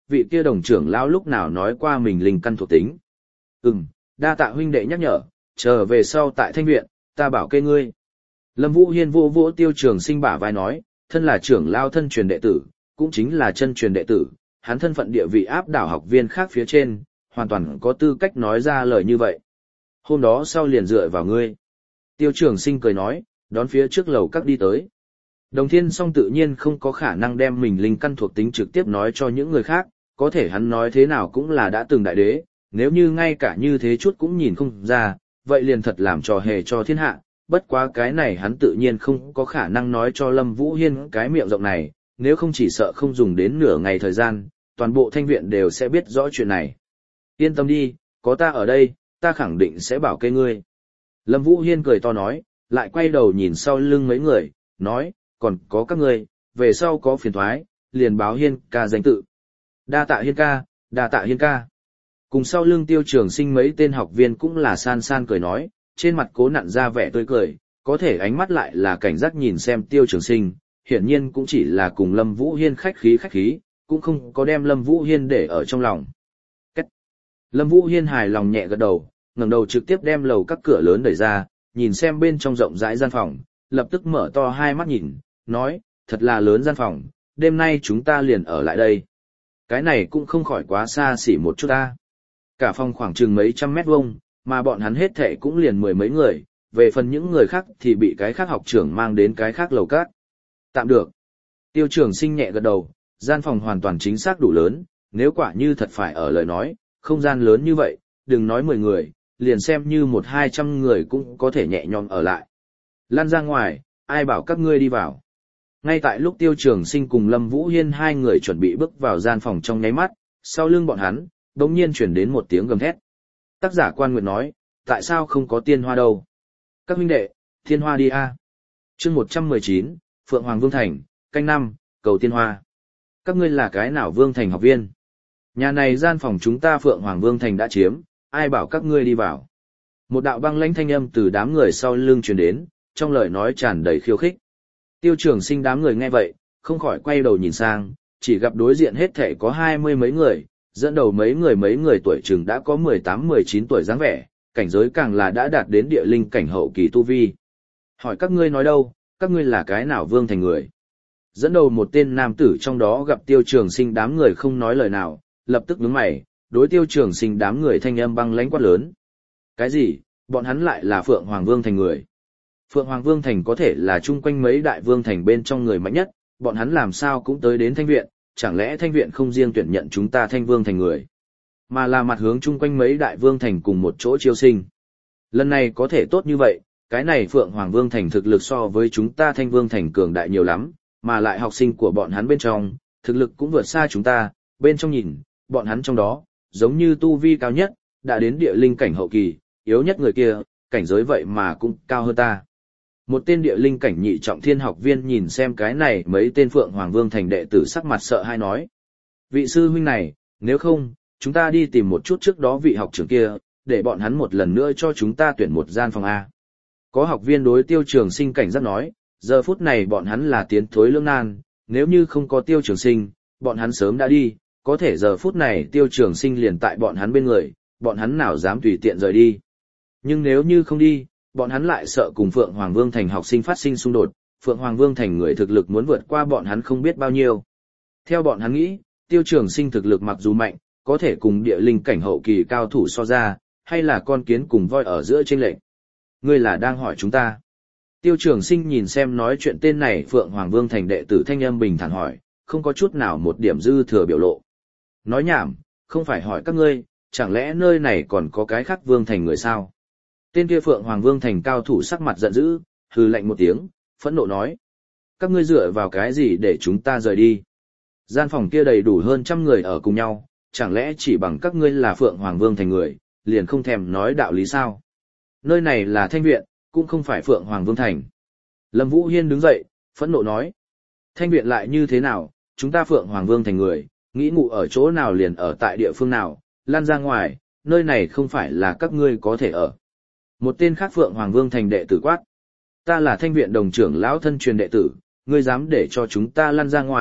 vị kia đồng trưởng lão lúc nào nói qua mình linh căn thuộc tính. Ừm, đa tạ huynh đệ nhắc nhở, chờ về sau tại thanh viện, ta bảo kê ngươi. Lâm Vũ Hiên vô vỗ Tiêu Trường Sinh bả vai nói, thân là trưởng lão thân truyền đệ tử, cũng chính là chân truyền đệ tử, hắn thân phận địa vị áp đảo học viên khác phía trên, hoàn toàn có tư cách nói ra lời như vậy. Hôm đó sau liền dựa vào ngươi. Tiêu Trường Sinh cười nói, đón phía trước lầu các đi tới. Đồng Thiên Song tự nhiên không có khả năng đem mình linh căn thuộc tính trực tiếp nói cho những người khác, có thể hắn nói thế nào cũng là đã từng đại đế, nếu như ngay cả như thế chút cũng nhìn không ra, vậy liền thật làm trò hề cho thiên hạ, bất quá cái này hắn tự nhiên không có khả năng nói cho Lâm Vũ Hiên cái miệng rộng này, nếu không chỉ sợ không dùng đến nửa ngày thời gian, toàn bộ thanh viện đều sẽ biết rõ chuyện này. Yên tâm đi, có ta ở đây, ta khẳng định sẽ bảo kê ngươi. Lâm Vũ Hiên cười to nói, lại quay đầu nhìn sau lưng mấy người, nói, còn có các ngươi, về sau có phiền thoái, liền báo Hiên ca danh tự. Đa tạ Hiên ca, đa tạ Hiên ca. Cùng sau lưng Tiêu Trường Sinh mấy tên học viên cũng là san san cười nói, trên mặt cố nặn ra vẻ tươi cười, có thể ánh mắt lại là cảnh giác nhìn xem Tiêu Trường Sinh, hiển nhiên cũng chỉ là cùng Lâm Vũ Hiên khách khí khách khí, cũng không có đem Lâm Vũ Hiên để ở trong lòng. Cách. Lâm Vũ Hiên hài lòng nhẹ gật đầu, ngẩng đầu trực tiếp đem lầu các cửa lớn đẩy ra, nhìn xem bên trong rộng rãi gian phòng, lập tức mở to hai mắt nhìn, nói, thật là lớn gian phòng, đêm nay chúng ta liền ở lại đây. Cái này cũng không khỏi quá xa xỉ một chút ta. Cả phòng khoảng chừng mấy trăm mét vuông, mà bọn hắn hết thệ cũng liền mười mấy người, về phần những người khác thì bị cái khác học trưởng mang đến cái khác lầu các. Tạm được. Tiêu Trường Sinh nhẹ gật đầu, gian phòng hoàn toàn chính xác đủ lớn, nếu quả như thật phải ở lời nói, không gian lớn như vậy, đừng nói mười người, liền xem như một hai trăm người cũng có thể nhẹ nhõm ở lại. Lan ra ngoài, ai bảo các ngươi đi vào. Ngay tại lúc Tiêu Trường Sinh cùng Lâm Vũ Hiên hai người chuẩn bị bước vào gian phòng trong nháy mắt, sau lưng bọn hắn, đột nhiên truyền đến một tiếng gầm thét. Tác giả Quan Nguyệt nói, tại sao không có tiên hoa đâu? Các huynh đệ, tiên hoa đi a. Chương một trăm mười chín, Phượng Hoàng Vương Thành, canh năm, cầu tiên hoa. Các ngươi là cái nào Vương Thành học viên? Nhà này gian phòng chúng ta Phượng Hoàng Vương Thành đã chiếm, ai bảo các ngươi đi vào? Một đạo băng lãnh thanh âm từ đám người sau lưng truyền đến, trong lời nói tràn đầy khiêu khích. Tiêu Trường Sinh đám người nghe vậy, không khỏi quay đầu nhìn sang, chỉ gặp đối diện hết thảy có hai mươi mấy người, dẫn đầu mấy người mấy người tuổi chừng đã có mười tám mười chín tuổi dáng vẻ, cảnh giới càng là đã đạt đến địa linh cảnh hậu kỳ tu vi. Hỏi các ngươi nói đâu, các ngươi là cái nào Vương Thành người? Dẫn đầu một tên nam tử trong đó gặp Tiêu Trường Sinh đám người không nói lời nào, lập tức nhướng mày, đối Tiêu Trường Sinh đám người thanh âm băng lãnh quát lớn. Cái gì? Bọn hắn lại là Phượng Hoàng Vương Thành người? Phượng Hoàng Vương Thành có thể là chung quanh mấy đại vương thành bên trong người mạnh nhất, bọn hắn làm sao cũng tới đến thanh viện, chẳng lẽ thanh viện không riêng tuyển nhận chúng ta thanh vương thành người, mà là mặt hướng chung quanh mấy đại vương thành cùng một chỗ chiêu sinh. Lần này có thể tốt như vậy, cái này Phượng Hoàng Vương Thành thực lực so với chúng ta thanh vương thành cường đại nhiều lắm, mà lại học sinh của bọn hắn bên trong, thực lực cũng vượt xa chúng ta, bên trong nhìn, bọn hắn trong đó, giống như tu vi cao nhất, đã đến địa linh cảnh hậu kỳ, yếu nhất người kia, cảnh giới vậy mà cũng cao hơn ta. Một tên địa linh cảnh nhị trọng thiên học viên nhìn xem cái này mấy tên Phượng Hoàng Vương Thành đệ tử sắc mặt sợ hãi nói. Vị sư huynh này, nếu không, chúng ta đi tìm một chút trước đó vị học trưởng kia, để bọn hắn một lần nữa cho chúng ta tuyển một gian phòng A. Có học viên đối Tiêu Trường Sinh cảnh giác nói, giờ phút này bọn hắn là tiến thối lưỡng nan, nếu như không có Tiêu Trường Sinh, bọn hắn sớm đã đi, có thể giờ phút này Tiêu Trường Sinh liền tại bọn hắn bên người, bọn hắn nào dám tùy tiện rời đi. Nhưng nếu như không đi, bọn hắn lại sợ cùng Phượng Hoàng Vương Thành học sinh phát sinh xung đột, Phượng Hoàng Vương Thành người thực lực muốn vượt qua bọn hắn không biết bao nhiêu. Theo bọn hắn nghĩ, Tiêu Trường Sinh thực lực mặc dù mạnh, có thể cùng địa linh cảnh hậu kỳ cao thủ so ra, hay là con kiến cùng voi ở giữa chênh lệch. Ngươi là đang hỏi chúng ta? Tiêu Trường Sinh nhìn xem nói chuyện tên này Phượng Hoàng Vương Thành đệ tử thanh âm bình thản hỏi, không có chút nào một điểm dư thừa biểu lộ. Nói nhảm, không phải hỏi các ngươi, chẳng lẽ nơi này còn có cái khác Vương Thành người sao? Tên kia Phượng Hoàng Vương Thành cao thủ sắc mặt giận dữ, hừ lạnh một tiếng, phẫn nộ nói. Các ngươi dựa vào cái gì để chúng ta rời đi? Gian phòng kia đầy đủ hơn trăm người ở cùng nhau, chẳng lẽ chỉ bằng các ngươi là Phượng Hoàng Vương Thành người, liền không thèm nói đạo lý sao? Nơi này là Thanh Viện, cũng không phải Phượng Hoàng Vương Thành. Lâm Vũ Hiên đứng dậy, phẫn nộ nói. Thanh Viện lại như thế nào, chúng ta Phượng Hoàng Vương Thành người, nghĩ ngụ ở chỗ nào liền ở tại địa phương nào, lan ra ngoài, nơi này không phải là các ngươi có thể ở. Một tên khác Phượng Hoàng Vương Thành đệ tử quát. Ta là Thanh Viện đồng trưởng lão thân truyền đệ tử, ngươi dám để cho chúng ta lăn ra ngoài,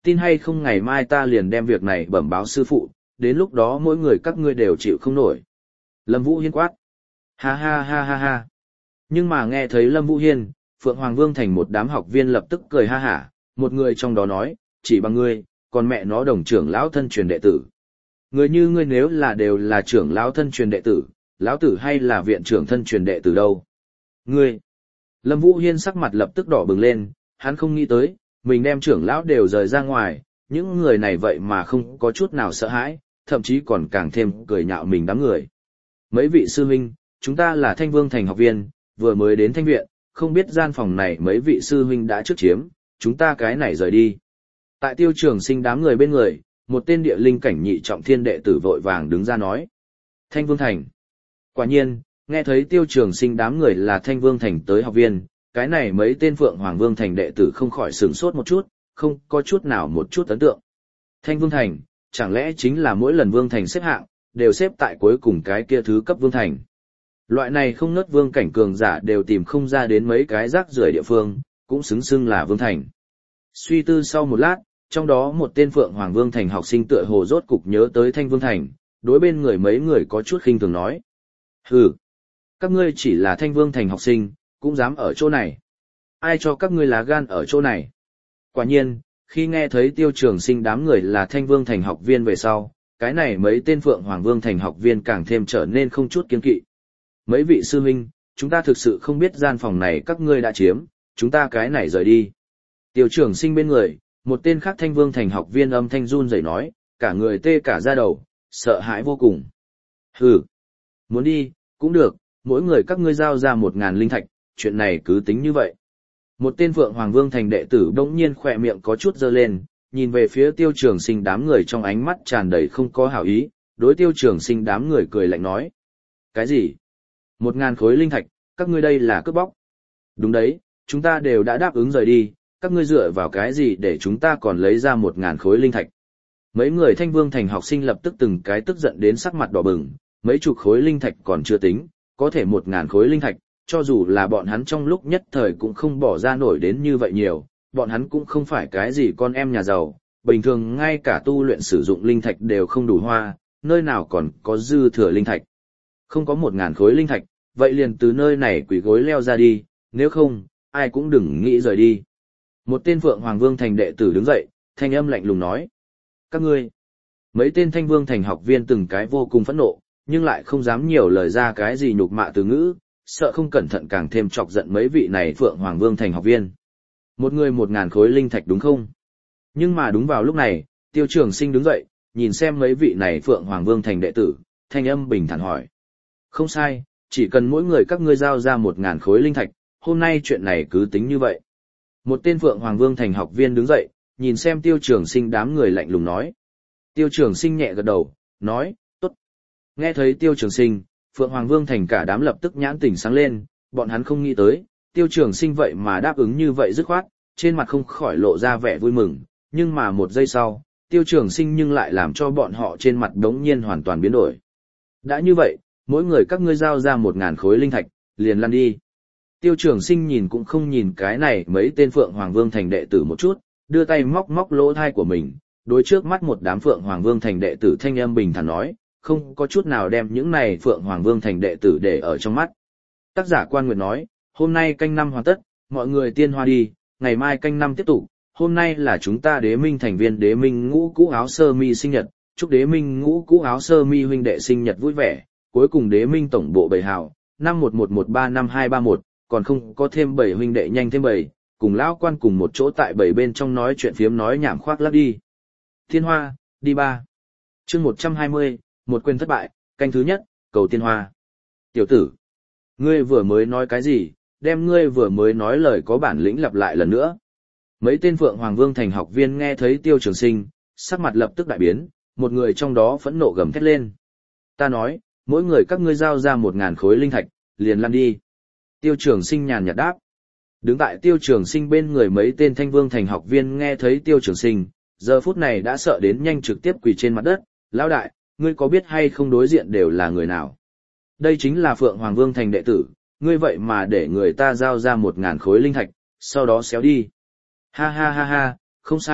tin hay không ngày mai ta liền đem việc này bẩm báo sư phụ, đến lúc đó mỗi người các ngươi đều chịu không nổi. Lâm Vũ Hiên quát. Ha ha ha ha ha. Nhưng mà nghe thấy Lâm Vũ Hiên, Phượng Hoàng Vương Thành một đám học viên lập tức cười ha hả, một người trong đó nói, chỉ bằng ngươi, còn mẹ nó đồng trưởng lão thân truyền đệ tử. Người như ngươi nếu là đều là trưởng lão thân truyền đệ tử, lão tử hay là viện trưởng thân truyền đệ tử đâu? Ngươi! Lâm Vũ Hiên sắc mặt lập tức đỏ bừng lên, hắn không nghĩ tới, mình đem trưởng lão đều rời ra ngoài, những người này vậy mà không có chút nào sợ hãi, thậm chí còn càng thêm cười nhạo mình đám người. Mấy vị sư huynh, chúng ta là Thanh Vương Thành học viên, vừa mới đến Thanh Viện, không biết gian phòng này mấy vị sư huynh đã trước chiếm, chúng ta cái này rời đi. Tại Tiêu Trường Sinh đám người bên người, một tên địa linh cảnh nhị trọng thiên đệ tử vội vàng đứng ra nói. Thanh Vương Thành. Quả nhiên, nghe thấy Tiêu Trường Sinh đám người là Thanh Vương Thành tới học viên, cái này mấy tên Phượng Hoàng Vương Thành đệ tử không khỏi sửng sốt một chút, không có chút nào một chút ấn tượng. Thanh Vương Thành, chẳng lẽ chính là mỗi lần Vương Thành xếp hạng, đều xếp tại cuối cùng cái kia thứ cấp Vương Thành. Loại này không nớt vương cảnh cường giả đều tìm không ra đến mấy cái rác rưởi địa phương, cũng xứng xưng là Vương Thành. Suy tư sau một lát, trong đó một tên Phượng Hoàng Vương Thành học sinh tựa hồ rốt cục nhớ tới Thanh Vương Thành, đối bên người mấy người có chút khinh thường nói. Hừ, các ngươi chỉ là Thanh Vương Thành học sinh, cũng dám ở chỗ này. Ai cho các ngươi lá gan ở chỗ này? Quả nhiên, khi nghe thấy Tiêu Trường Sinh đám người là Thanh Vương Thành học viên về sau, cái này mấy tên Phượng Hoàng Vương Thành học viên càng thêm trở nên không chút kiêng kỵ. Mấy vị sư huynh, chúng ta thực sự không biết gian phòng này các ngươi đã chiếm, chúng ta cái này rời đi. Tiêu Trường Sinh bên người, một tên khác Thanh Vương Thành học viên âm thanh run rẩy nói, cả người tê cả da đầu, sợ hãi vô cùng. Hừ, muốn đi, cũng được, mỗi người các ngươi giao ra một ngàn linh thạch, chuyện này cứ tính như vậy. Một tên Phượng Hoàng Vương Thành đệ tử đống nhiên khỏe miệng có chút dơ lên, nhìn về phía Tiêu Trường Sinh đám người trong ánh mắt tràn đầy không có hảo ý, đối Tiêu Trường Sinh đám người cười lạnh nói. Cái gì? Một ngàn khối linh thạch, các ngươi đây là cướp bóc. Đúng đấy, chúng ta đều đã đáp ứng rời đi, các ngươi dựa vào cái gì để chúng ta còn lấy ra một ngàn khối linh thạch. Mấy người Thanh Vương Thành học sinh lập tức từng cái tức giận đến sắc mặt đỏ bừng, mấy chục khối linh thạch còn chưa tính, có thể một ngàn khối linh thạch, cho dù là bọn hắn trong lúc nhất thời cũng không bỏ ra nổi đến như vậy nhiều, bọn hắn cũng không phải cái gì con em nhà giàu, bình thường ngay cả tu luyện sử dụng linh thạch đều không đủ hoa, nơi nào còn có dư thừa linh thạch. Không có một ngàn khối linh thạch, vậy liền từ nơi này quỷ gối leo ra đi, nếu không, ai cũng đừng nghĩ rời đi. Một tên Phượng Hoàng Vương Thành đệ tử đứng dậy, thanh âm lạnh lùng nói. Các ngươi, mấy tên Thanh Vương Thành học viên từng cái vô cùng phẫn nộ, nhưng lại không dám nhiều lời ra cái gì nhục mạ từ ngữ, sợ không cẩn thận càng thêm chọc giận mấy vị này Phượng Hoàng Vương Thành học viên. Một người một ngàn khối linh thạch đúng không? Nhưng mà đúng vào lúc này, Tiêu Trường Sinh đứng dậy, nhìn xem mấy vị này Phượng Hoàng Vương Thành đệ tử, thanh âm bình thản hỏi. Không sai, chỉ cần mỗi người các ngươi giao ra một ngàn khối linh thạch, hôm nay chuyện này cứ tính như vậy. Một tên Phượng Hoàng Vương Thành học viên đứng dậy, nhìn xem Tiêu Trường Sinh đám người lạnh lùng nói. Tiêu Trường Sinh nhẹ gật đầu, nói, tốt. Nghe thấy Tiêu Trường Sinh, Phượng Hoàng Vương Thành cả đám lập tức nhãn tỉnh sáng lên, bọn hắn không nghĩ tới, Tiêu Trường Sinh vậy mà đáp ứng như vậy dứt khoát, trên mặt không khỏi lộ ra vẻ vui mừng, nhưng mà một giây sau, Tiêu Trường Sinh nhưng lại làm cho bọn họ trên mặt đống nhiên hoàn toàn biến đổi. Đã như vậy, mỗi người các ngươi giao ra một ngàn khối linh thạch, liền lăn đi. Tiêu Trường Sinh nhìn cũng không nhìn cái này mấy tên Phượng Hoàng Vương Thành đệ tử một chút, đưa tay móc móc lỗ thai của mình, đối trước mắt một đám Phượng Hoàng Vương Thành đệ tử thanh âm bình thản nói, không có chút nào đem những này Phượng Hoàng Vương Thành đệ tử để ở trong mắt. Tác giả Quan Nguyệt nói, hôm nay canh năm hoàn tất, mọi người tiên hoa đi, ngày mai canh năm tiếp tục, hôm nay là chúng ta Đế Minh thành viên Đế Minh Ngũ Cũ Áo Sơ Mi sinh nhật, chúc Đế Minh Ngũ Cũ Áo Sơ Mi huynh đệ sinh nhật vui vẻ, cuối cùng Đế Minh tổng bộ bảy hào, năm một một một ba năm hai ba một, còn không có thêm bảy huynh đệ nhanh thêm bảy, cùng lão quan cùng một chỗ tại bảy bên trong nói chuyện phiếm nói nhảm khoác lác đi. Thiên Hoa, đi ba. Chương một trăm hai mươi, một quyền thất bại, canh thứ nhất, cầu Tiên Hoa. Tiểu tử, ngươi vừa mới nói cái gì, đem ngươi vừa mới nói lời có bản lĩnh lặp lại lần nữa. Mấy tên Phượng Hoàng Vương Thành học viên nghe thấy Tiêu Trường Sinh, sắc mặt lập tức đại biến, một người trong đó phẫn nộ gầm thét lên. Ta nói, mỗi người các ngươi giao ra một ngàn khối linh thạch, liền lăn đi. Tiêu Trường Sinh nhàn nhạt đáp. Đứng tại Tiêu Trường Sinh bên người mấy tên Thanh Vương Thành học viên nghe thấy Tiêu Trường Sinh, giờ phút này đã sợ đến nhanh trực tiếp quỳ trên mặt đất. Lão đại, ngươi có biết hay không đối diện đều là người nào? Đây chính là Phượng Hoàng Vương Thành đệ tử, ngươi vậy mà để người ta giao ra một ngàn khối linh thạch, sau đó xéo đi. Ha ha ha ha, không sai,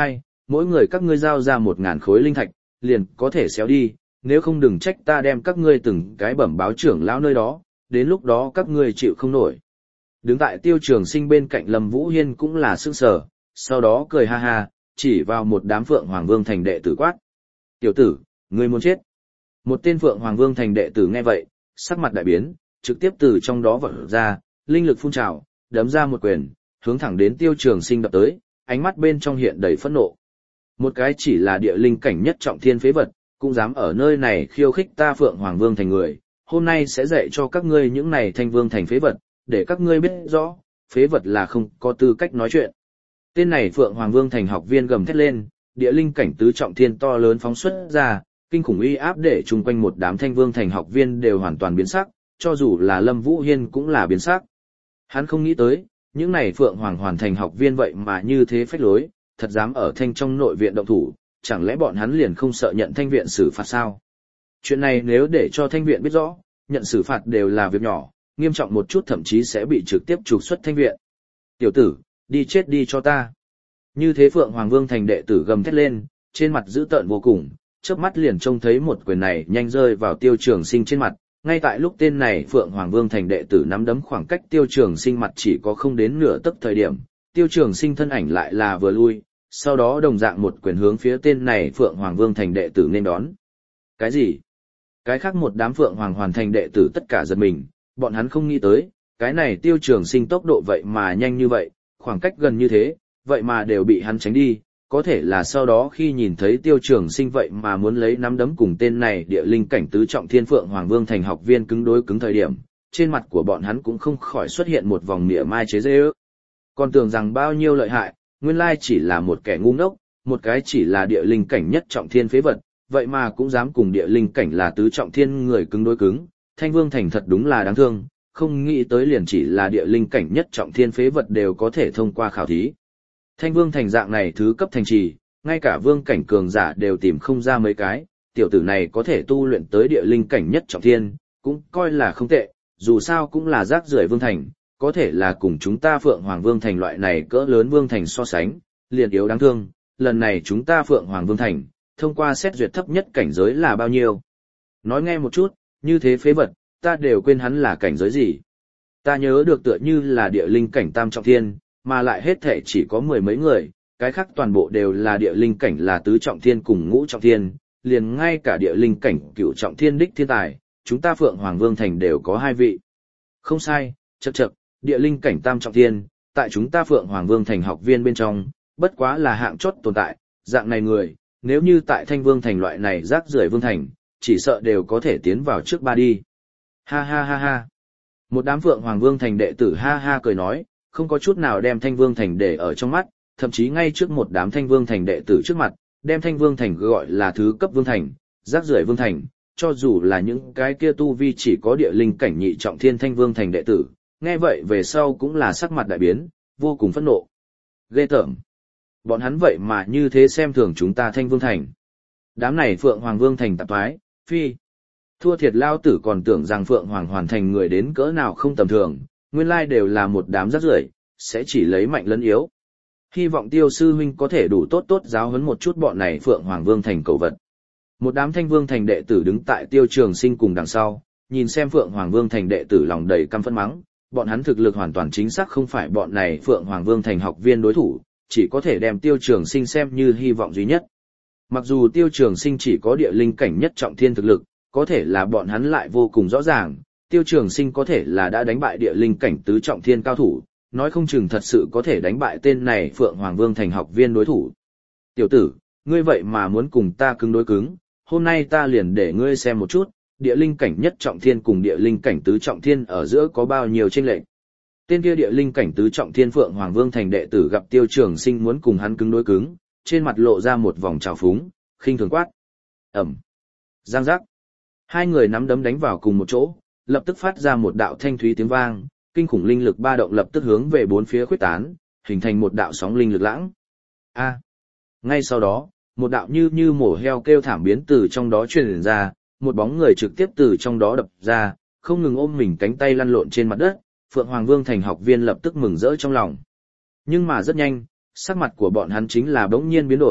mỗi người các ngươi giao ra một ngàn khối linh thạch, liền có thể xéo đi, nếu không đừng trách ta đem các ngươi từng cái bẩm báo trưởng lão nơi đó, đến lúc đó các ngươi chịu không nổi. Đứng tại Tiêu Trường Sinh bên cạnh Lâm Vũ Hiên cũng là sững sờ, sau đó cười ha ha, chỉ vào một đám Phượng Hoàng Vương thành đệ tử quát. Tiểu tử, ngươi muốn chết. Một tên Phượng Hoàng Vương thành đệ tử nghe vậy, sắc mặt đại biến, trực tiếp từ trong đó vọt ra, linh lực phun trào, đấm ra một quyền, hướng thẳng đến Tiêu Trường Sinh đập tới, ánh mắt bên trong hiện đầy phẫn nộ. Một cái chỉ là địa linh cảnh nhất trọng thiên phế vật, cũng dám ở nơi này khiêu khích ta Phượng Hoàng Vương thành người, hôm nay sẽ dạy cho các ngươi những này Thanh Vương thành phế vật, để các ngươi biết rõ, phế vật là không có tư cách nói chuyện. Tên này Phượng Hoàng Vương thành học viên gầm thét lên, địa linh cảnh tứ trọng thiên to lớn phóng xuất ra, kinh khủng uy áp để chung quanh một đám Thanh Vương thành học viên đều hoàn toàn biến sắc, cho dù là Lâm Vũ Hiên cũng là biến sắc. Hắn không nghĩ tới, những này Phượng Hoàng hoàn thành học viên vậy mà như thế phách lối, thật dám ở Thanh trong nội viện động thủ, chẳng lẽ bọn hắn liền không sợ nhận Thanh viện xử phạt sao? Chuyện này nếu để cho Thanh viện biết rõ, nhận xử phạt đều là việc nhỏ, nghiêm trọng một chút thậm chí sẽ bị trực tiếp trục xuất Thanh viện. Tiểu tử, đi chết đi cho ta. Như thế Phượng Hoàng Vương thành đệ tử gầm thét lên, trên mặt dữ tợn vô cùng, chớp mắt liền trông thấy một quyền này nhanh rơi vào Tiêu Trường Sinh trên mặt. Ngay tại lúc tên này Phượng Hoàng Vương thành đệ tử nắm đấm khoảng cách Tiêu Trường Sinh mặt chỉ có không đến nửa tấc thời điểm, Tiêu Trường Sinh thân ảnh lại là vừa lui, sau đó đồng dạng một quyền hướng phía tên này Phượng Hoàng Vương thành đệ tử nên đón. Cái gì? Cái khác một đám Phượng Hoàng hoàn thành đệ tử tất cả giật mình, bọn hắn không nghĩ tới, cái này Tiêu Trường Sinh tốc độ vậy mà nhanh như vậy, khoảng cách gần như thế, vậy mà đều bị hắn tránh đi, có thể là sau đó khi nhìn thấy Tiêu Trường Sinh vậy mà muốn lấy nắm đấm cùng tên này địa linh cảnh tứ trọng thiên Phượng Hoàng Vương thành học viên cứng đối cứng thời điểm, trên mặt của bọn hắn cũng không khỏi xuất hiện một vòng mỉa mai chế giễu. Còn tưởng rằng bao nhiêu lợi hại, nguyên lai chỉ là một kẻ ngu ngốc, một cái chỉ là địa linh cảnh nhất trọng thiên phế vật, vậy mà cũng dám cùng địa linh cảnh là tứ trọng thiên người cứng đối cứng, Thanh Vương thành thật đúng là đáng thương, không nghĩ tới liền chỉ là địa linh cảnh nhất trọng thiên phế vật đều có thể thông qua khảo thí. Thanh Vương thành dạng này thứ cấp thành trì, ngay cả vương cảnh cường giả đều tìm không ra mấy cái, tiểu tử này có thể tu luyện tới địa linh cảnh nhất trọng thiên, cũng coi là không tệ, dù sao cũng là rác rưởi vương thành, có thể là cùng chúng ta Phượng Hoàng Vương thành loại này cỡ lớn vương thành so sánh, liền yếu đáng thương, lần này chúng ta Phượng Hoàng Vương thành, thông qua xét duyệt thấp nhất cảnh giới là bao nhiêu. Nói nghe một chút, như thế phế vật, ta đều quên hắn là cảnh giới gì. Ta nhớ được tựa như là địa linh cảnh tam trọng thiên, mà lại hết thể chỉ có mười mấy người, cái khác toàn bộ đều là địa linh cảnh là tứ trọng thiên cùng ngũ trọng thiên, liền ngay cả địa linh cảnh cửu trọng thiên đích thiên tài, chúng ta Phượng Hoàng Vương thành đều có hai vị. Không sai, chậc chậc, địa linh cảnh tam trọng thiên, tại chúng ta Phượng Hoàng Vương thành học viên bên trong, bất quá là hạng chót tồn tại, dạng này người, nếu như tại Thanh Vương thành loại này rác rưởi vương thành, chỉ sợ đều có thể tiến vào trước ba đi. Ha ha ha ha. Một đám Phượng Hoàng Vương thành đệ tử ha ha cười nói, không có chút nào đem Thanh Vương thành để ở trong mắt, thậm chí ngay trước một đám Thanh Vương thành đệ tử trước mặt, đem Thanh Vương thành gọi là thứ cấp vương thành, rác rưởi vương thành, cho dù là những cái kia tu vi chỉ có địa linh cảnh nhị trọng thiên Thanh Vương thành đệ tử, nghe vậy về sau cũng là sắc mặt đại biến, vô cùng phẫn nộ. Ghê tởm. Bọn hắn vậy mà như thế xem thường chúng ta Thanh Vương thành. Đám này Phượng Hoàng Vương thành tạp thoái, phi. Thua thiệt lao tử còn tưởng rằng Phượng Hoàng hoàn thành người đến cỡ nào không tầm thường, nguyên lai đều là một đám rác rưởi, sẽ chỉ lấy mạnh lẫn yếu. Hy vọng Tiêu sư huynh có thể đủ tốt tốt giáo huấn một chút bọn này Phượng Hoàng Vương thành cầu vật. Một đám Thanh Vương thành đệ tử đứng tại Tiêu Trường Sinh cùng đằng sau, nhìn xem Phượng Hoàng Vương thành đệ tử lòng đầy căm phẫn mắng, bọn hắn thực lực hoàn toàn chính xác không phải bọn này Phượng Hoàng Vương thành học viên đối thủ, chỉ có thể đem Tiêu Trường Sinh xem như hy vọng duy nhất. Mặc dù Tiêu Trường Sinh chỉ có địa linh cảnh nhất trọng thiên thực lực, có thể là bọn hắn lại vô cùng rõ ràng, Tiêu Trường Sinh có thể là đã đánh bại địa linh cảnh tứ trọng thiên cao thủ, nói không chừng thật sự có thể đánh bại tên này Phượng Hoàng Vương thành học viên đối thủ. Tiểu tử, ngươi vậy mà muốn cùng ta cứng đối cứng, hôm nay ta liền để ngươi xem một chút, địa linh cảnh nhất trọng thiên cùng địa linh cảnh tứ trọng thiên ở giữa có bao nhiêu chênh lệch. Tên kia địa linh cảnh tứ trọng thiên Phượng Hoàng Vương thành đệ tử gặp Tiêu Trường Sinh muốn cùng hắn cứng đối cứng, trên mặt lộ ra một vòng trào phúng, khinh thường quát. Ẩm. Giang giác. Hai người nắm đấm đánh vào cùng một chỗ, lập tức phát ra một đạo thanh thúy tiếng vang, kinh khủng linh lực ba động lập tức hướng về bốn phía khuếch tán, hình thành một đạo sóng linh lực lãng. A. Ngay sau đó, một đạo như như mổ heo kêu thảm biến từ trong đó truyền ra, một bóng người trực tiếp từ trong đó đập ra, không ngừng ôm mình cánh tay lăn lộn trên mặt đất, Phượng Hoàng Vương thành học viên lập tức mừng rỡ trong lòng. Nhưng mà rất nhanh, sắc mặt của bọn hắn chính là bỗng nhiên biến đổi,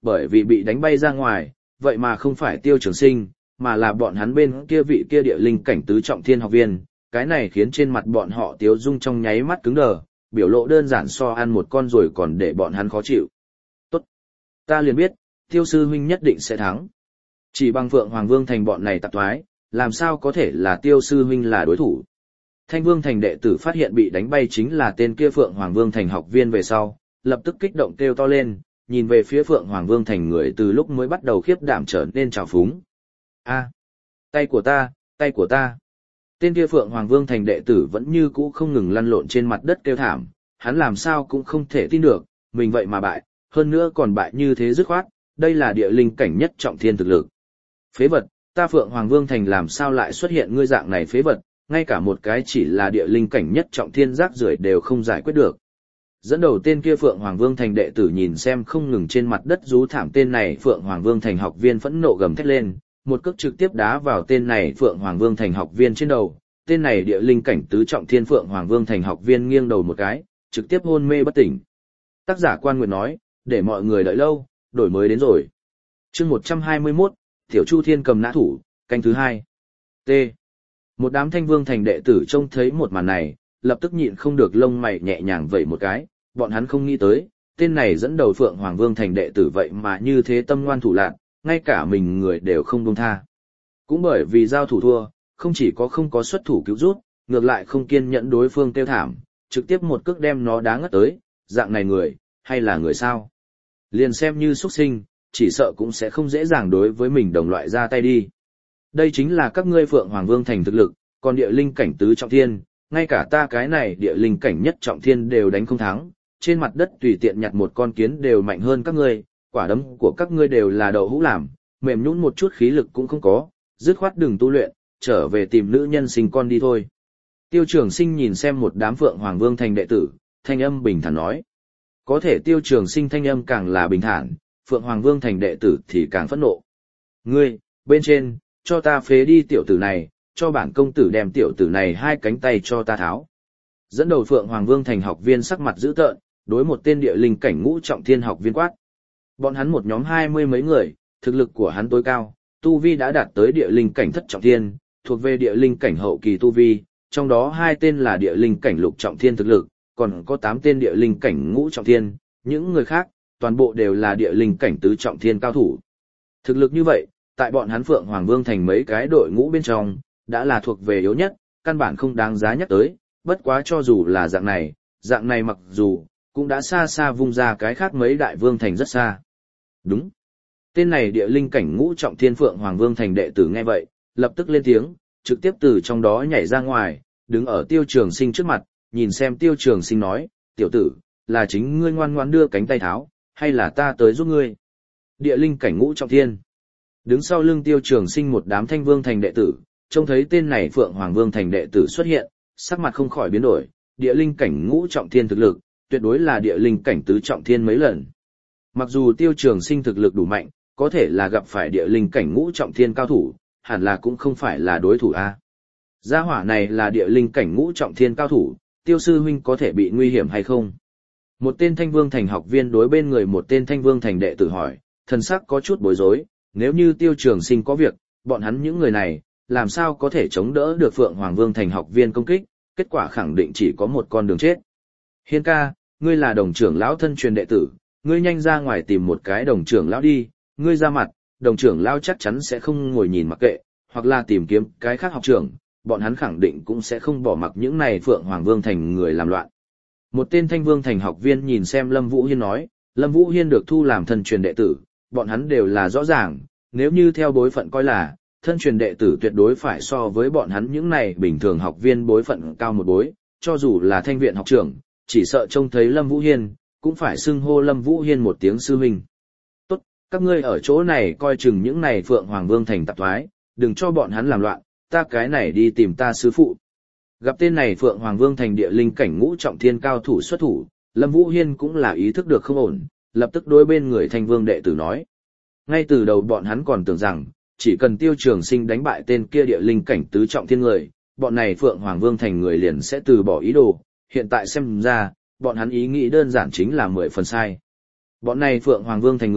bởi vì bị đánh bay ra ngoài, vậy mà không phải Tiêu Trường Sinh, mà là bọn hắn bên kia vị kia địa linh cảnh tứ trọng thiên học viên, cái này khiến trên mặt bọn họ tiếu dung trong nháy mắt cứng đờ, biểu lộ đơn giản so ăn một con rồi còn để bọn hắn khó chịu. Tốt, ta liền biết, Tiêu sư huynh nhất định sẽ thắng. Chỉ bằng Phượng Hoàng Vương thành bọn này tạp thoái, làm sao có thể là Tiêu sư huynh là đối thủ. Thanh Vương thành đệ tử phát hiện bị đánh bay chính là tên kia Phượng Hoàng Vương thành học viên về sau, lập tức kích động kêu to lên, nhìn về phía Phượng Hoàng Vương thành người từ lúc mới bắt đầu khiếp đảm trở nên trào phúng. A, tay của ta, tay của ta. Tên kia Phượng Hoàng Vương thành đệ tử vẫn như cũ không ngừng lăn lộn trên mặt đất kêu thảm, hắn làm sao cũng không thể tin được, mình vậy mà bại, hơn nữa còn bại như thế dứt khoát, đây là địa linh cảnh nhất trọng thiên thực lực. Phế vật, ta Phượng Hoàng Vương thành làm sao lại xuất hiện ngươi dạng này phế vật, ngay cả một cái chỉ là địa linh cảnh nhất trọng thiên rác rưởi đều không giải quyết được. Dẫn đầu tên kia Phượng Hoàng Vương thành đệ tử nhìn xem không ngừng trên mặt đất rú thảm tên này Phượng Hoàng Vương thành học viên phẫn nộ gầm thét lên, một cước trực tiếp đá vào tên này Phượng Hoàng Vương thành học viên trên đầu, tên này địa linh cảnh tứ trọng thiên Phượng Hoàng Vương thành học viên nghiêng đầu một cái, trực tiếp hôn mê bất tỉnh. Tác giả Quan Nguyệt nói, để mọi người đợi lâu, đổi mới đến rồi. Chương một trăm hai mươi mốt, Tiểu Chu Thiên cầm nã thủ, canh thứ hai. T. Một đám Thanh Vương thành đệ tử trông thấy một màn này, lập tức nhịn không được lông mày nhẹ nhàng vẩy một cái, bọn hắn không nghĩ tới, tên này dẫn đầu Phượng Hoàng Vương thành đệ tử vậy mà như thế tâm ngoan thủ lạn, ngay cả mình người đều không buông tha. Cũng bởi vì giao thủ thua, không chỉ có không có xuất thủ cứu rút, ngược lại không kiên nhẫn đối phương kêu thảm, trực tiếp một cước đem nó đá ngất tới, dạng này người, hay là người sao? Liền xem như xuất sinh, chỉ sợ cũng sẽ không dễ dàng đối với mình đồng loại ra tay đi. Đây chính là các ngươi Phượng Hoàng Vương thành thực lực, còn địa linh cảnh tứ trọng thiên, ngay cả ta cái này địa linh cảnh nhất trọng thiên đều đánh không thắng, trên mặt đất tùy tiện nhặt một con kiến đều mạnh hơn các ngươi, quả đấm của các ngươi đều là đậu hũ làm, mềm nhũn một chút khí lực cũng không có, dứt khoát đừng tu luyện, trở về tìm nữ nhân sinh con đi thôi. Tiêu Trường Sinh nhìn xem một đám Phượng Hoàng Vương thành đệ tử, thanh âm bình thản nói. Có thể Tiêu Trường Sinh thanh âm càng là bình thản, Phượng Hoàng Vương thành đệ tử thì càng phẫn nộ. Ngươi, bên trên, cho ta phế đi tiểu tử này, cho bản công tử đem tiểu tử này hai cánh tay cho ta tháo. Dẫn đầu Phượng Hoàng Vương thành học viên sắc mặt dữ tợn, đối một tên địa linh cảnh ngũ trọng thiên học viên quát. Bọn hắn một nhóm hai mươi mấy người, thực lực của hắn tối cao, tu vi đã đạt tới địa linh cảnh thất trọng thiên, thuộc về địa linh cảnh hậu kỳ tu vi, trong đó hai tên là địa linh cảnh lục trọng thiên thực lực, còn có tám tên địa linh cảnh ngũ trọng thiên, những người khác, toàn bộ đều là địa linh cảnh tứ trọng thiên cao thủ. Thực lực như vậy, tại bọn hắn Phượng Hoàng Vương thành mấy cái đội ngũ bên trong, đã là thuộc về yếu nhất, căn bản không đáng giá nhắc tới, bất quá cho dù là dạng này, dạng này mặc dù, cũng đã xa xa vung ra cái khác mấy đại vương thành rất xa. Đúng. Tên này địa linh cảnh ngũ trọng thiên Phượng Hoàng Vương thành đệ tử nghe vậy, lập tức lên tiếng, trực tiếp từ trong đó nhảy ra ngoài, đứng ở Tiêu Trường Sinh trước mặt, nhìn xem Tiêu Trường Sinh nói, tiểu tử, là chính ngươi ngoan ngoãn đưa cánh tay tháo, hay là ta tới giúp ngươi? Địa linh cảnh ngũ trọng thiên. Đứng sau lưng Tiêu Trường Sinh một đám Thanh Vương thành đệ tử, trông thấy tên này Phượng Hoàng Vương thành đệ tử xuất hiện, sắc mặt không khỏi biến đổi, địa linh cảnh ngũ trọng thiên thực lực, tuyệt đối là địa linh cảnh tứ trọng thiên mấy lần. Mặc dù Tiêu Trường Sinh thực lực đủ mạnh, có thể là gặp phải địa linh cảnh ngũ trọng thiên cao thủ, hẳn là cũng không phải là đối thủ a. Gia hỏa này là địa linh cảnh ngũ trọng thiên cao thủ, Tiêu sư huynh có thể bị nguy hiểm hay không? Một tên Thanh Vương thành học viên đối bên người một tên Thanh Vương thành đệ tử hỏi, thần sắc có chút bối rối, nếu như Tiêu Trường Sinh có việc, bọn hắn những người này, làm sao có thể chống đỡ được Phượng Hoàng Vương thành học viên công kích, kết quả khẳng định chỉ có một con đường chết. Hiên ca, ngươi là đồng trưởng lão thân truyền đệ tử, ngươi nhanh ra ngoài tìm một cái đồng trưởng lão đi, ngươi ra mặt, đồng trưởng lão chắc chắn sẽ không ngồi nhìn mặc kệ, hoặc là tìm kiếm cái khác học trưởng, bọn hắn khẳng định cũng sẽ không bỏ mặc những này Phượng Hoàng Vương thành người làm loạn. Một tên Thanh Vương thành học viên nhìn xem Lâm Vũ Hiên nói, Lâm Vũ Hiên được thu làm thân truyền đệ tử, bọn hắn đều là rõ ràng, nếu như theo bối phận coi là, thân truyền đệ tử tuyệt đối phải so với bọn hắn những này bình thường học viên bối phận cao một bối, cho dù là thanh viện học trưởng, chỉ sợ trông thấy Lâm Vũ Hiên, cũng phải xưng hô Lâm Vũ Hiên một tiếng sư huynh. Tốt, các ngươi ở chỗ này coi chừng những này Phượng Hoàng Vương thành tạp thoái, đừng cho bọn hắn làm loạn, ta cái này đi tìm ta sư phụ. Gặp tên này Phượng Hoàng Vương thành địa linh cảnh ngũ trọng thiên cao thủ xuất thủ, Lâm Vũ Hiên cũng là ý thức được không ổn, lập tức đối bên người Thanh Vương đệ tử nói. Ngay từ đầu bọn hắn còn tưởng rằng, chỉ cần Tiêu Trường Sinh đánh bại tên kia địa linh cảnh tứ trọng thiên người, bọn này Phượng Hoàng Vương thành người liền sẽ từ bỏ ý đồ, hiện tại xem ra, bọn hắn ý nghĩ đơn giản chính là mười phần sai. Bọn này Phượng Hoàng Vương thành người,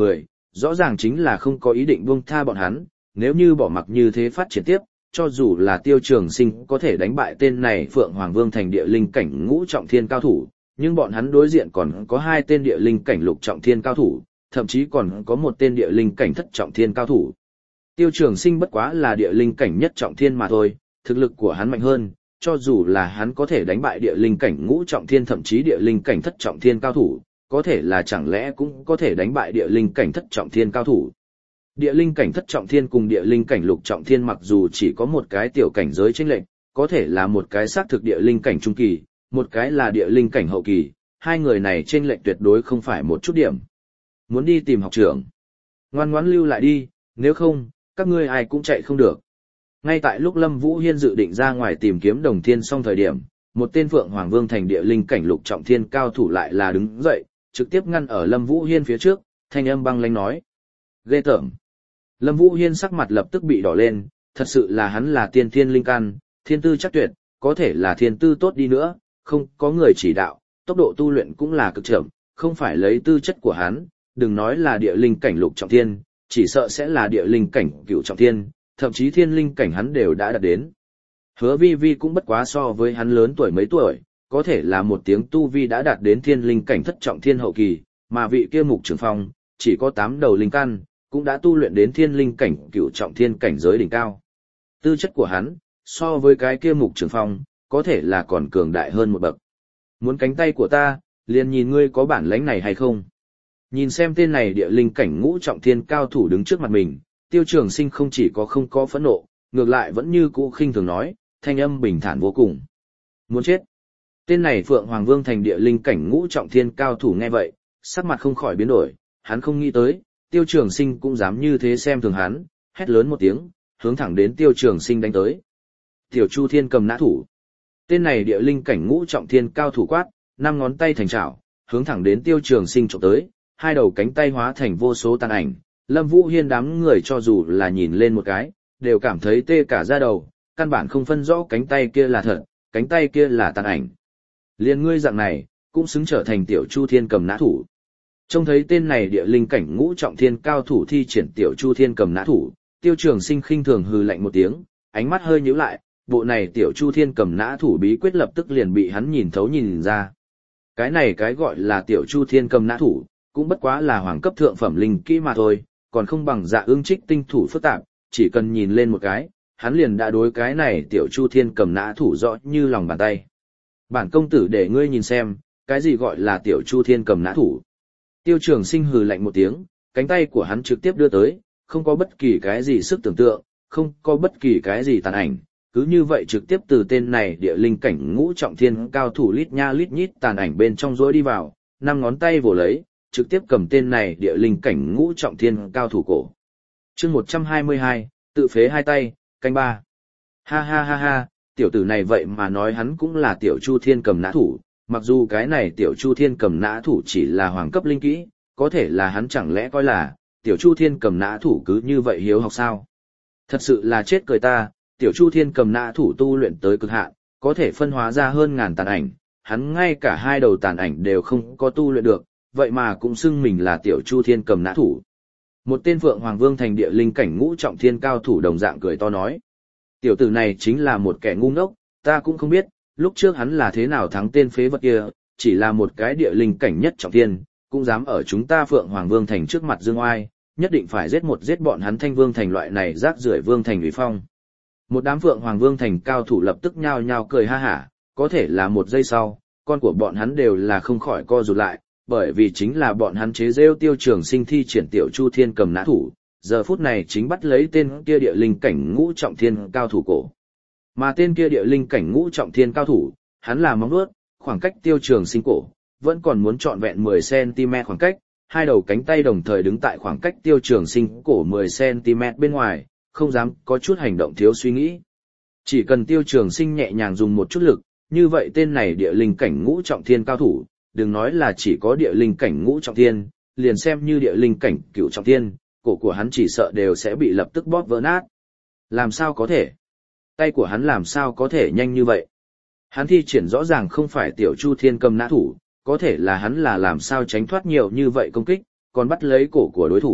rõ ràng chính là không có ý định buông tha bọn hắn, nếu như bỏ mặc như thế phát triển tiếp, cho dù là Tiêu Trường Sinh có thể đánh bại tên này Phượng Hoàng Vương thành địa linh cảnh ngũ trọng thiên cao thủ, nhưng bọn hắn đối diện còn có hai tên địa linh cảnh lục trọng thiên cao thủ, thậm chí còn có một tên địa linh cảnh thất trọng thiên cao thủ. Tiêu Trường Sinh bất quá là địa linh cảnh nhất trọng thiên mà thôi, thực lực của hắn mạnh hơn, cho dù là hắn có thể đánh bại địa linh cảnh ngũ trọng thiên thậm chí địa linh cảnh thất trọng thiên cao thủ, có thể là chẳng lẽ cũng có thể đánh bại địa linh cảnh thất trọng thiên cao thủ. Địa linh cảnh thất trọng thiên cùng địa linh cảnh lục trọng thiên mặc dù chỉ có một cái tiểu cảnh giới chênh lệch, có thể là một cái xác thực địa linh cảnh trung kỳ, một cái là địa linh cảnh hậu kỳ, hai người này chênh lệch tuyệt đối không phải một chút điểm. Muốn đi tìm học trưởng, ngoan ngoãn lưu lại đi, nếu không, các ngươi ai cũng chạy không được. Ngay tại lúc Lâm Vũ Hiên dự định ra ngoài tìm kiếm Đồng Thiên xong thời điểm, một tên Phượng Hoàng Vương thành địa linh cảnh lục trọng thiên cao thủ lại là đứng dậy, trực tiếp ngăn ở Lâm Vũ Hiên phía trước, thanh âm băng lãnh nói: "Ghê tởm." Lâm Vũ Hiên sắc mặt lập tức bị đỏ lên, thật sự là hắn là tiên thiên linh căn, thiên tư chắc tuyệt, có thể là thiên tư tốt đi nữa, không có người chỉ đạo, tốc độ tu luyện cũng là cực chậm, không phải lấy tư chất của hắn, đừng nói là địa linh cảnh lục trọng thiên, chỉ sợ sẽ là địa linh cảnh cửu trọng thiên, thậm chí thiên linh cảnh hắn đều đã đạt đến. Hứa Vi Vi cũng bất quá so với hắn lớn tuổi mấy tuổi, có thể là một tiếng tu vi đã đạt đến thiên linh cảnh thất trọng thiên hậu kỳ, mà vị kia Mục Trường Phong chỉ có tám đầu linh căn, cũng đã tu luyện đến thiên linh cảnh cửu trọng thiên cảnh giới đỉnh cao. Tư chất của hắn, so với cái kia Mục Trường Phong, có thể là còn cường đại hơn một bậc. Muốn cánh tay của ta, liền nhìn ngươi có bản lĩnh này hay không. Nhìn xem tên này địa linh cảnh ngũ trọng thiên cao thủ đứng trước mặt mình, Tiêu Trường Sinh không chỉ có không có phẫn nộ, ngược lại vẫn như cũ khinh thường nói, thanh âm bình thản vô cùng. Muốn chết. Tên này Phượng Hoàng Vương thành địa linh cảnh ngũ trọng thiên cao thủ nghe vậy, sắc mặt không khỏi biến đổi, hắn không nghĩ tới, Tiêu Trường Sinh cũng dám như thế xem thường hắn, hét lớn một tiếng, hướng thẳng đến Tiêu Trường Sinh đánh tới. Tiểu Chu Thiên cầm nã thủ. Tên này địa linh cảnh ngũ trọng thiên cao thủ quát, năm ngón tay thành chảo, hướng thẳng đến Tiêu Trường Sinh chụp tới, hai đầu cánh tay hóa thành vô số tàn ảnh. Lâm Vũ Hiên đám người cho dù là nhìn lên một cái, đều cảm thấy tê cả da đầu, căn bản không phân rõ cánh tay kia là thật, cánh tay kia là tàn ảnh. Liên ngươi dạng này, cũng xứng trở thành Tiểu Chu Thiên cầm nã thủ. Trông thấy tên này địa linh cảnh ngũ trọng thiên cao thủ thi triển Tiểu Chu Thiên cầm nã thủ, Tiêu Trường Sinh khinh thường hừ lạnh một tiếng, ánh mắt hơi nhíu lại, bộ này Tiểu Chu Thiên cầm nã thủ bí quyết lập tức liền bị hắn nhìn thấu nhìn ra. Cái này cái gọi là Tiểu Chu Thiên cầm nã thủ, cũng bất quá là hoàng cấp thượng phẩm linh kỹ mà thôi, còn không bằng Dạ Ương Trích tinh thủ phức tạp, chỉ cần nhìn lên một cái, hắn liền đã đối cái này Tiểu Chu Thiên cầm nã thủ rõ như lòng bàn tay. Bản công tử để ngươi nhìn xem, cái gì gọi là Tiểu Chu Thiên cầm nã thủ. Tiêu Trường Sinh hừ lạnh một tiếng, cánh tay của hắn trực tiếp đưa tới, không có bất kỳ cái gì sức tưởng tượng, không có bất kỳ cái gì tàn ảnh, cứ như vậy trực tiếp từ tên này địa linh cảnh ngũ trọng thiên cao thủ lít nha lít nhít tàn ảnh bên trong rối đi vào, năm ngón tay vồ lấy, trực tiếp cầm tên này địa linh cảnh ngũ trọng thiên cao thủ cổ. Chương một trăm hai mươi hai, tự phế hai tay, canh ba. Ha ha ha ha, tiểu tử này vậy mà nói hắn cũng là Tiểu Chu Thiên cầm nã thủ, mặc dù cái này Tiểu Chu Thiên cầm nã thủ chỉ là hoàng cấp linh kỹ, có thể là hắn chẳng lẽ coi là Tiểu Chu Thiên cầm nã thủ cứ như vậy hiếu học sao? Thật sự là chết cười ta, Tiểu Chu Thiên cầm nã thủ tu luyện tới cực hạn, có thể phân hóa ra hơn ngàn tàn ảnh, hắn ngay cả hai đầu tàn ảnh đều không có tu luyện được, vậy mà cũng xưng mình là Tiểu Chu Thiên cầm nã thủ. Một tên Phượng Hoàng Vương thành địa linh cảnh ngũ trọng thiên cao thủ đồng dạng cười to nói. Tiểu tử này chính là một kẻ ngu ngốc, ta cũng không biết, lúc trước hắn là thế nào thắng tên phế vật kia, chỉ là một cái địa linh cảnh nhất trọng thiên, cũng dám ở chúng ta Phượng Hoàng Vương thành trước mặt dương oai, nhất định phải giết một giết bọn hắn Thanh Vương thành loại này rác rưởi vương thành uy phong. Một đám Phượng Hoàng Vương thành cao thủ lập tức nhao nhao cười ha hả, có thể là một giây sau, con của bọn hắn đều là không khỏi co rụt lại, bởi vì chính là bọn hắn chế rêu Tiêu Trường Sinh thi triển Tiểu Chu Thiên cầm nã thủ, giờ phút này chính bắt lấy tên kia địa linh cảnh ngũ trọng thiên cao thủ cổ. Mà tên kia địa linh cảnh ngũ trọng thiên cao thủ, hắn là móng vuốt, khoảng cách Tiêu Trường Sinh cổ, vẫn còn muốn trọn vẹn mười xăng ti mét khoảng cách, hai đầu cánh tay đồng thời đứng tại khoảng cách Tiêu Trường Sinh cổ mười xăng ti mét bên ngoài, không dám có chút hành động thiếu suy nghĩ. Chỉ cần Tiêu Trường Sinh nhẹ nhàng dùng một chút lực, như vậy tên này địa linh cảnh ngũ trọng thiên cao thủ, đừng nói là chỉ có địa linh cảnh ngũ trọng thiên, liền xem như địa linh cảnh cửu trọng thiên, cổ của hắn chỉ sợ đều sẽ bị lập tức bóp vỡ nát. Làm sao có thể? Tay của hắn làm sao có thể nhanh như vậy? Hắn thi triển rõ ràng không phải Tiểu Chu Thiên cầm nã thủ, có thể là hắn là làm sao tránh thoát nhiều như vậy công kích, còn bắt lấy cổ của đối thủ,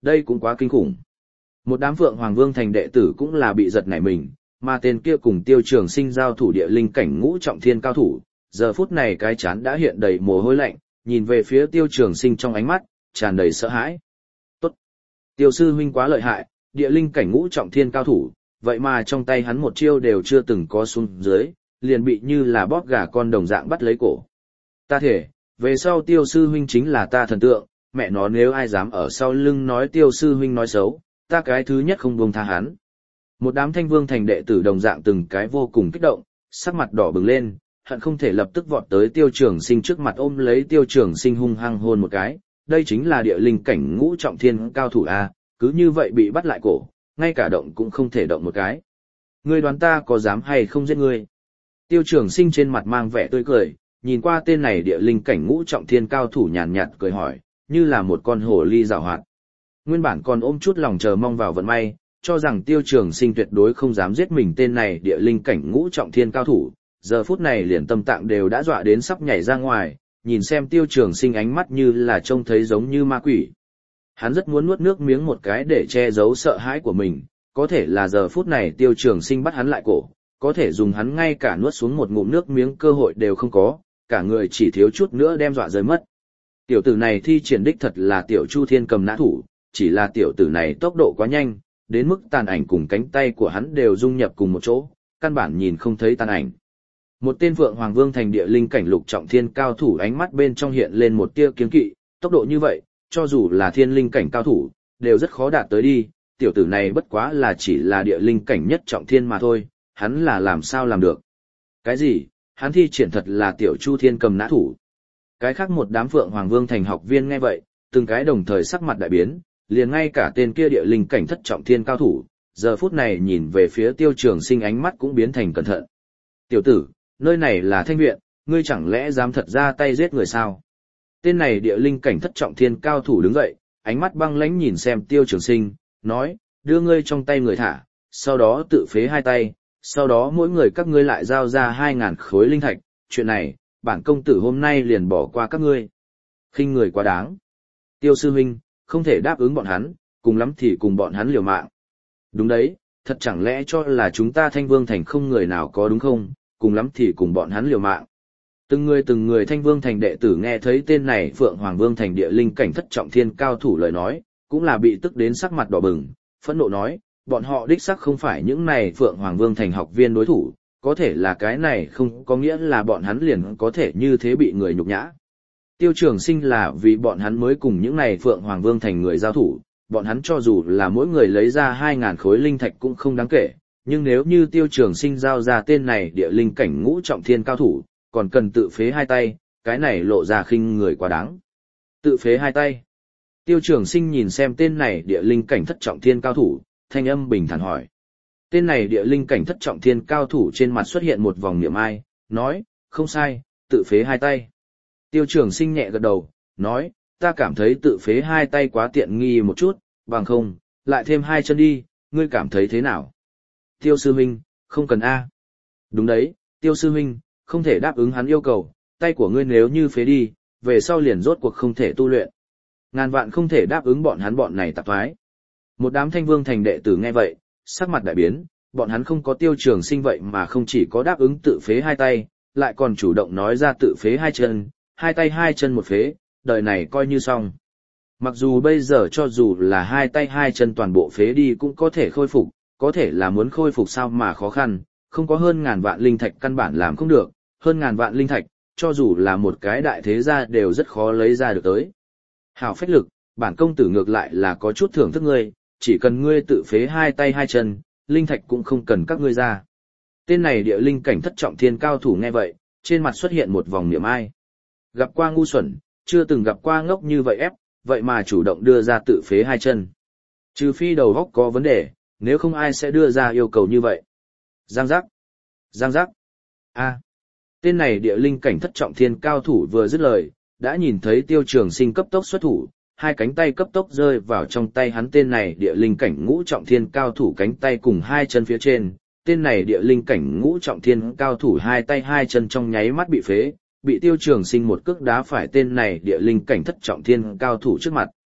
đây cũng quá kinh khủng. Một đám Phượng Hoàng Vương thành đệ tử cũng là bị giật nảy mình, mà tên kia cùng Tiêu Trường Sinh giao thủ địa linh cảnh ngũ trọng thiên cao thủ, giờ phút này cái chán đã hiện đầy mồ hôi lạnh, nhìn về phía Tiêu Trường Sinh trong ánh mắt tràn đầy sợ hãi. Tốt, Tiêu sư huynh quá lợi hại, địa linh cảnh ngũ trọng thiên cao thủ, vậy mà trong tay hắn một chiêu đều chưa từng có xuống dưới, liền bị như là bóp gà con đồng dạng bắt lấy cổ. Ta thể, về sau Tiêu sư huynh chính là ta thần tượng, mẹ nó nếu ai dám ở sau lưng nói Tiêu sư huynh nói xấu, ta cái thứ nhất không buông tha hắn. Một đám Thanh Vương thành đệ tử đồng dạng từng cái vô cùng kích động, sắc mặt đỏ bừng lên, hận không thể lập tức vọt tới Tiêu Trường Sinh trước mặt ôm lấy Tiêu Trường Sinh hung hăng hôn một cái, đây chính là địa linh cảnh ngũ trọng thiên cao thủ a, cứ như vậy bị bắt lại cổ, ngay cả động cũng không thể động một cái. Ngươi đoán ta có dám hay không giết ngươi? Tiêu Trường Sinh trên mặt mang vẻ tươi cười, nhìn qua tên này địa linh cảnh ngũ trọng thiên cao thủ nhàn nhạt cười hỏi, như là một con hổ ly giảo hoạt. Nguyên bản còn ôm chút lòng chờ mong vào vận may, cho rằng Tiêu Trường Sinh tuyệt đối không dám giết mình tên này địa linh cảnh ngũ trọng thiên cao thủ, giờ phút này liền tâm tạng đều đã dọa đến sắp nhảy ra ngoài, nhìn xem Tiêu Trường Sinh ánh mắt như là trông thấy giống như ma quỷ. Hắn rất muốn nuốt nước miếng một cái để che giấu sợ hãi của mình, có thể là giờ phút này Tiêu Trường Sinh bắt hắn lại cổ, có thể dùng hắn ngay cả nuốt xuống một ngụm nước miếng cơ hội đều không có, cả người chỉ thiếu chút nữa đem dọa rơi mất. Tiểu tử này thi triển đích thật là Tiểu Chu Thiên cầm nã thủ, chỉ là tiểu tử này tốc độ quá nhanh, đến mức tàn ảnh cùng cánh tay của hắn đều dung nhập cùng một chỗ, căn bản nhìn không thấy tàn ảnh. Một tên Phượng Hoàng Vương thành địa linh cảnh lục trọng thiên cao thủ ánh mắt bên trong hiện lên một tia kiêng kỵ, tốc độ như vậy, cho dù là thiên linh cảnh cao thủ, đều rất khó đạt tới đi, tiểu tử này bất quá là chỉ là địa linh cảnh nhất trọng thiên mà thôi, hắn là làm sao làm được. Cái gì, hắn thi triển thật là Tiểu Chu Thiên cầm nã thủ. Cái khác một đám Phượng Hoàng Vương thành học viên nghe vậy, từng cái đồng thời sắc mặt đại biến, liền ngay cả tên kia địa linh cảnh thất trọng thiên cao thủ, giờ phút này nhìn về phía Tiêu Trường Sinh ánh mắt cũng biến thành cẩn thận. Tiểu tử, nơi này là Thanh viện, ngươi chẳng lẽ dám thật ra tay giết người sao? Tên này địa linh cảnh thất trọng thiên cao thủ đứng dậy, ánh mắt băng lãnh nhìn xem Tiêu Trường Sinh, nói, đưa ngươi trong tay người thả, sau đó tự phế hai tay, sau đó mỗi người các ngươi lại giao ra hai ngàn khối linh thạch, chuyện này, bản công tử hôm nay liền bỏ qua các ngươi. Khinh người quá đáng. Tiêu sư huynh, không thể đáp ứng bọn hắn, cùng lắm thì cùng bọn hắn liều mạng. Đúng đấy, thật chẳng lẽ cho là chúng ta Thanh Vương thành không người nào có đúng không, cùng lắm thì cùng bọn hắn liều mạng. Từng người từng người Thanh Vương thành đệ tử nghe thấy tên này Phượng Hoàng Vương thành địa linh cảnh thất trọng thiên cao thủ lời nói, cũng là bị tức đến sắc mặt đỏ bừng, phẫn nộ nói, bọn họ đích xác không phải những này Phượng Hoàng Vương thành học viên đối thủ, có thể là cái này không có nghĩa là bọn hắn liền có thể như thế bị người nhục nhã. Tiêu Trường Sinh là vì bọn hắn mới cùng những này Phượng Hoàng Vương thành người giao thủ, bọn hắn cho dù là mỗi người lấy ra hai ngàn khối linh thạch cũng không đáng kể, nhưng nếu như Tiêu Trường Sinh giao ra tên này địa linh cảnh ngũ trọng thiên cao thủ, còn cần tự phế hai tay, cái này lộ ra khinh người quá đáng. Tự phế hai tay. Tiêu Trường Sinh nhìn xem tên này địa linh cảnh thất trọng thiên cao thủ, thanh âm bình thản hỏi. Tên này địa linh cảnh thất trọng thiên cao thủ trên mặt xuất hiện một vòng niệm ai, nói, không sai, tự phế hai tay. Tiêu Trường Sinh nhẹ gật đầu, nói, ta cảm thấy tự phế hai tay quá tiện nghi một chút, bằng không, lại thêm hai chân đi, ngươi cảm thấy thế nào? Tiêu sư huynh, không cần A. Đúng đấy, Tiêu sư huynh, không thể đáp ứng hắn yêu cầu, tay của ngươi nếu như phế đi, về sau liền rốt cuộc không thể tu luyện. Ngàn vạn không thể đáp ứng bọn hắn bọn này tạp thoái. Một đám Thanh Vương thành đệ tử nghe vậy, sắc mặt đại biến, bọn hắn không có Tiêu Trường Sinh vậy mà không chỉ có đáp ứng tự phế hai tay, lại còn chủ động nói ra tự phế hai chân, hai tay hai chân một phế, đời này coi như xong. Mặc dù bây giờ cho dù là hai tay hai chân toàn bộ phế đi cũng có thể khôi phục, có thể là muốn khôi phục sao mà khó khăn, không có hơn ngàn vạn linh thạch căn bản làm không được, hơn ngàn vạn linh thạch, cho dù là một cái đại thế gia đều rất khó lấy ra được tới. Hảo phách lực, bản công tử ngược lại là có chút thưởng thức ngươi, chỉ cần ngươi tự phế hai tay hai chân, linh thạch cũng không cần các ngươi ra. Tên này địa linh cảnh thất trọng thiên cao thủ nghe vậy, trên mặt xuất hiện một vòng niệm ai. Gặp qua ngu xuẩn, chưa từng gặp qua ngốc như vậy ép, vậy mà chủ động đưa ra tự phế hai chân. Trừ phi đầu óc có vấn đề, nếu không ai sẽ đưa ra yêu cầu như vậy. Giang giác. Giang giác. A. Tên này địa linh cảnh thất trọng thiên cao thủ vừa dứt lời, đã nhìn thấy Tiêu Trường Sinh cấp tốc xuất thủ, hai cánh tay cấp tốc rơi vào trong tay hắn. Tên này địa linh cảnh ngũ trọng thiên cao thủ cánh tay cùng hai chân phía trên, tên này địa linh cảnh ngũ trọng thiên cao thủ hai tay hai chân trong nháy mắt bị phế, bị Tiêu Trường Sinh một cước đá phải tên này địa linh cảnh thất trọng thiên cao thủ trước mặt.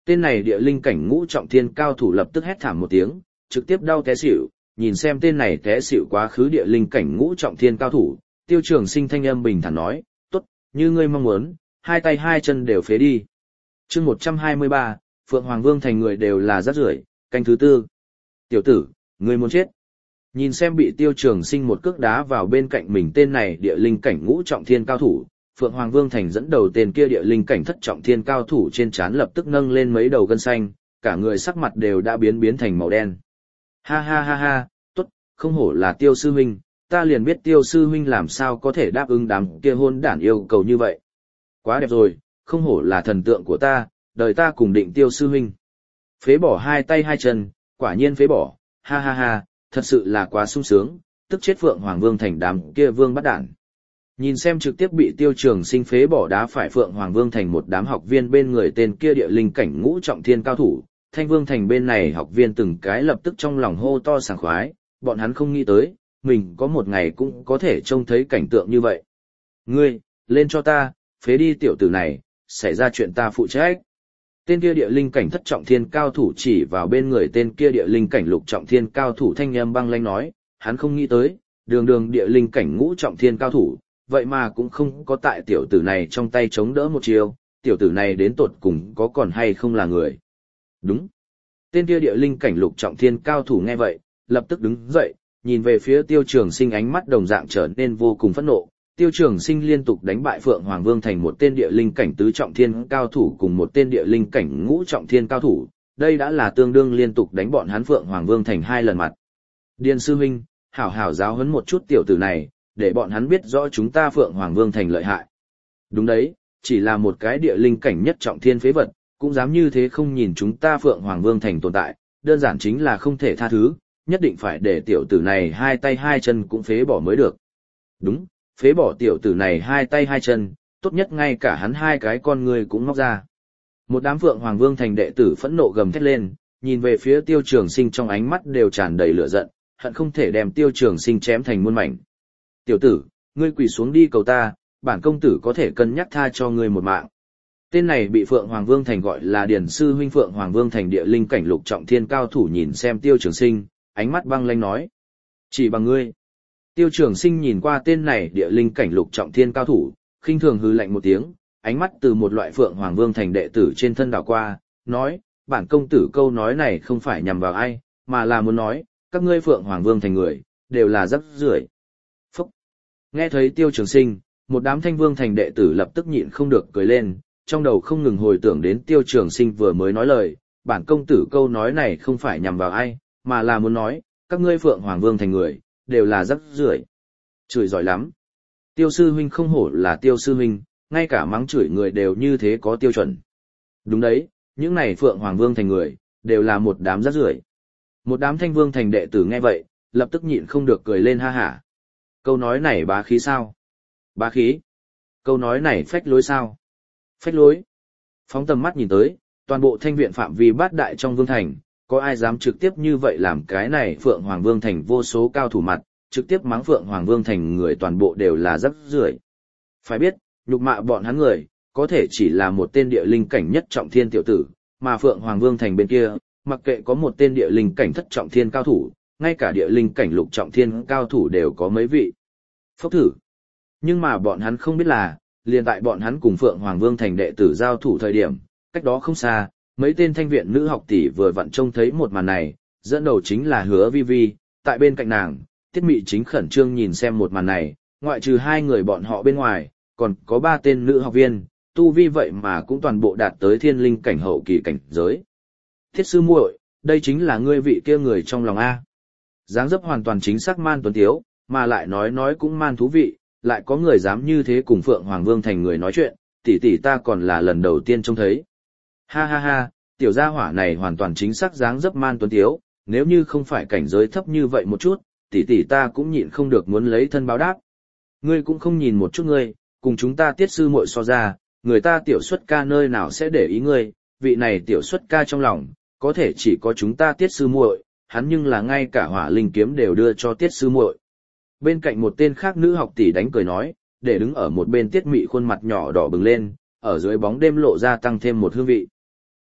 Tên này địa linh cảnh ngũ trọng thiên cao thủ lập tức hét thảm một tiếng, trực tiếp đau té xỉu, nhìn xem tên này té xỉu quá khứ địa linh cảnh ngũ trọng thiên cao thủ, Tiêu Trường Sinh thanh âm bình thản nói, tốt, như ngươi mong muốn, hai tay hai chân đều phế đi. Chương một trăm hai mươi ba, Phượng Hoàng Vương thành người đều là rác rưởi, canh thứ tư. Tiểu tử, ngươi muốn chết. Nhìn xem bị Tiêu Trường Sinh một cước đá vào bên cạnh mình tên này địa linh cảnh ngũ trọng thiên cao thủ, Phượng Hoàng Vương thành dẫn đầu tên kia địa linh cảnh thất trọng thiên cao thủ trên trán lập tức nâng lên mấy đầu gân xanh, cả người sắc mặt đều đã biến biến thành màu đen. Ha ha ha ha, tốt, không hổ là Tiêu sư huynh, ta liền biết Tiêu sư huynh làm sao có thể đáp ứng đám kia hôn đản yêu cầu như vậy. Quá đẹp rồi, không hổ là thần tượng của ta, đời ta cùng định Tiêu sư huynh. Phế bỏ hai tay hai chân, quả nhiên phế bỏ, ha ha ha, thật sự là quá sung sướng, tức chết Phượng Hoàng Vương thành đám kia vương bắt đản. Nhìn xem trực tiếp bị Tiêu Trường Sinh phế bỏ đá phải Phượng Hoàng Vương thành một đám học viên bên người tên kia địa linh cảnh ngũ trọng thiên cao thủ, Thanh Vương thành bên này học viên từng cái lập tức trong lòng hô to sảng khoái, bọn hắn không nghĩ tới, mình có một ngày cũng có thể trông thấy cảnh tượng như vậy. Ngươi, lên cho ta, phế đi tiểu tử này, xảy ra chuyện ta phụ trách. Tên kia địa linh cảnh thất trọng thiên cao thủ chỉ vào bên người tên kia địa linh cảnh lục trọng thiên cao thủ thanh âm băng lãnh nói, hắn không nghĩ tới, đường đường địa linh cảnh ngũ trọng thiên cao thủ, vậy mà cũng không có tại tiểu tử này trong tay chống đỡ một chiều, tiểu tử này đến tột cùng có còn hay không là người. Đúng. Tên kia địa linh cảnh lục trọng thiên cao thủ nghe vậy, lập tức đứng dậy, nhìn về phía Tiêu Trường Sinh ánh mắt đồng dạng trở nên vô cùng phẫn nộ. Tiêu Trường Sinh liên tục đánh bại Phượng Hoàng Vương thành một tên địa linh cảnh tứ trọng thiên cao thủ cùng một tên địa linh cảnh ngũ trọng thiên cao thủ, đây đã là tương đương liên tục đánh bọn hắn Phượng Hoàng Vương thành hai lần mặt. Điền sư huynh, hảo hảo giáo huấn một chút tiểu tử này, để bọn hắn biết rõ chúng ta Phượng Hoàng Vương thành lợi hại. Đúng đấy, chỉ là một cái địa linh cảnh nhất trọng thiên phế vật, cũng dám như thế không nhìn chúng ta Phượng Hoàng Vương thành tồn tại, đơn giản chính là không thể tha thứ, nhất định phải để tiểu tử này hai tay hai chân cũng phế bỏ mới được. Đúng, phế bỏ tiểu tử này hai tay hai chân, tốt nhất ngay cả hắn hai cái con người cũng móc ra. Một đám Phượng Hoàng Vương thành đệ tử phẫn nộ gầm thét lên, nhìn về phía Tiêu Trường Sinh trong ánh mắt đều tràn đầy lửa giận, hận không thể đem Tiêu Trường Sinh chém thành muôn mảnh. Tiểu tử, ngươi quỳ xuống đi cầu ta, bản công tử có thể cân nhắc tha cho ngươi một mạng. Tên này bị Phượng Hoàng Vương thành gọi là Điền sư huynh Phượng Hoàng Vương thành địa linh cảnh lục trọng thiên cao thủ nhìn xem Tiêu Trường Sinh, ánh mắt băng lãnh nói. Chỉ bằng ngươi. Tiêu Trường Sinh nhìn qua tên này địa linh cảnh lục trọng thiên cao thủ, khinh thường hừ lạnh một tiếng, ánh mắt từ một loại Phượng Hoàng Vương thành đệ tử trên thân đảo qua, nói, bản công tử câu nói này không phải nhằm vào ai, mà là muốn nói, các ngươi Phượng Hoàng Vương thành người, đều là rắc rưởi. Phúc! Nghe thấy Tiêu Trường Sinh, một đám Thanh Vương thành đệ tử lập tức nhịn không được cười lên, trong đầu không ngừng hồi tưởng đến Tiêu Trường Sinh vừa mới nói lời, bản công tử câu nói này không phải nhằm vào ai, mà là muốn nói, các ngươi Phượng Hoàng Vương thành người, đều là rắc rưởi. Chửi giỏi lắm. Tiêu sư huynh không hổ là Tiêu sư huynh, ngay cả mắng chửi người đều như thế có tiêu chuẩn. Đúng đấy, những này Phượng Hoàng Vương thành người, đều là một đám rắc rưởi. Một đám Thanh Vương thành đệ tử nghe vậy, lập tức nhịn không được cười lên ha hả. Câu nói này bá khí sao? Bá khí? Câu nói này phách lối sao? Phách lối? Phóng tầm mắt nhìn tới, toàn bộ Thanh viện phạm vi bát đại trong Vương thành, có ai dám trực tiếp như vậy làm cái này Phượng Hoàng Vương thành vô số cao thủ mặt, trực tiếp mắng Phượng Hoàng Vương thành người toàn bộ đều là rắc rưởi. Phải biết, nhục mạ bọn hắn người, có thể chỉ là một tên địa linh cảnh nhất trọng thiên tiểu tử, mà Phượng Hoàng Vương thành bên kia, mặc kệ có một tên địa linh cảnh thất trọng thiên cao thủ, ngay cả địa linh cảnh lục trọng thiên cao thủ đều có mấy vị. Phốc thử. Nhưng mà bọn hắn không biết là, liền tại bọn hắn cùng Phượng Hoàng Vương thành đệ tử giao thủ thời điểm, cách đó không xa, mấy tên thanh viện nữ học tỷ vừa vặn trông thấy một màn này, dẫn đầu chính là Hứa Vi Vi, tại bên cạnh nàng, Tiết Mị chính khẩn trương nhìn xem một màn này, ngoại trừ hai người bọn họ bên ngoài, còn có ba tên nữ học viên, tu vi vậy mà cũng toàn bộ đạt tới thiên linh cảnh hậu kỳ cảnh giới. Thiết sư muội, đây chính là ngươi vị kia người trong lòng A. Dáng dấp hoàn toàn chính xác man tuấn tiếu, mà lại nói nói cũng man thú vị, lại có người dám như thế cùng Phượng Hoàng Vương thành người nói chuyện, tỷ tỷ ta còn là lần đầu tiên trông thấy. Ha ha ha, tiểu gia hỏa này hoàn toàn chính xác dáng dấp man tuấn tiếu, nếu như không phải cảnh giới thấp như vậy một chút, tỷ tỷ ta cũng nhịn không được muốn lấy thân báo đáp. Ngươi cũng không nhìn một chút ngươi, cùng chúng ta Tiết sư muội so ra, người ta tiểu xuất ca nơi nào sẽ để ý ngươi, vị này tiểu xuất ca trong lòng, có thể chỉ có chúng ta Tiết sư muội, hắn nhưng là ngay cả hỏa linh kiếm đều đưa cho Tiết sư muội. Bên cạnh một tên khác nữ học tỷ đánh cười nói, để đứng ở một bên Tiết Mị khuôn mặt nhỏ đỏ bừng lên, ở dưới bóng đêm lộ ra tăng thêm một hương vị.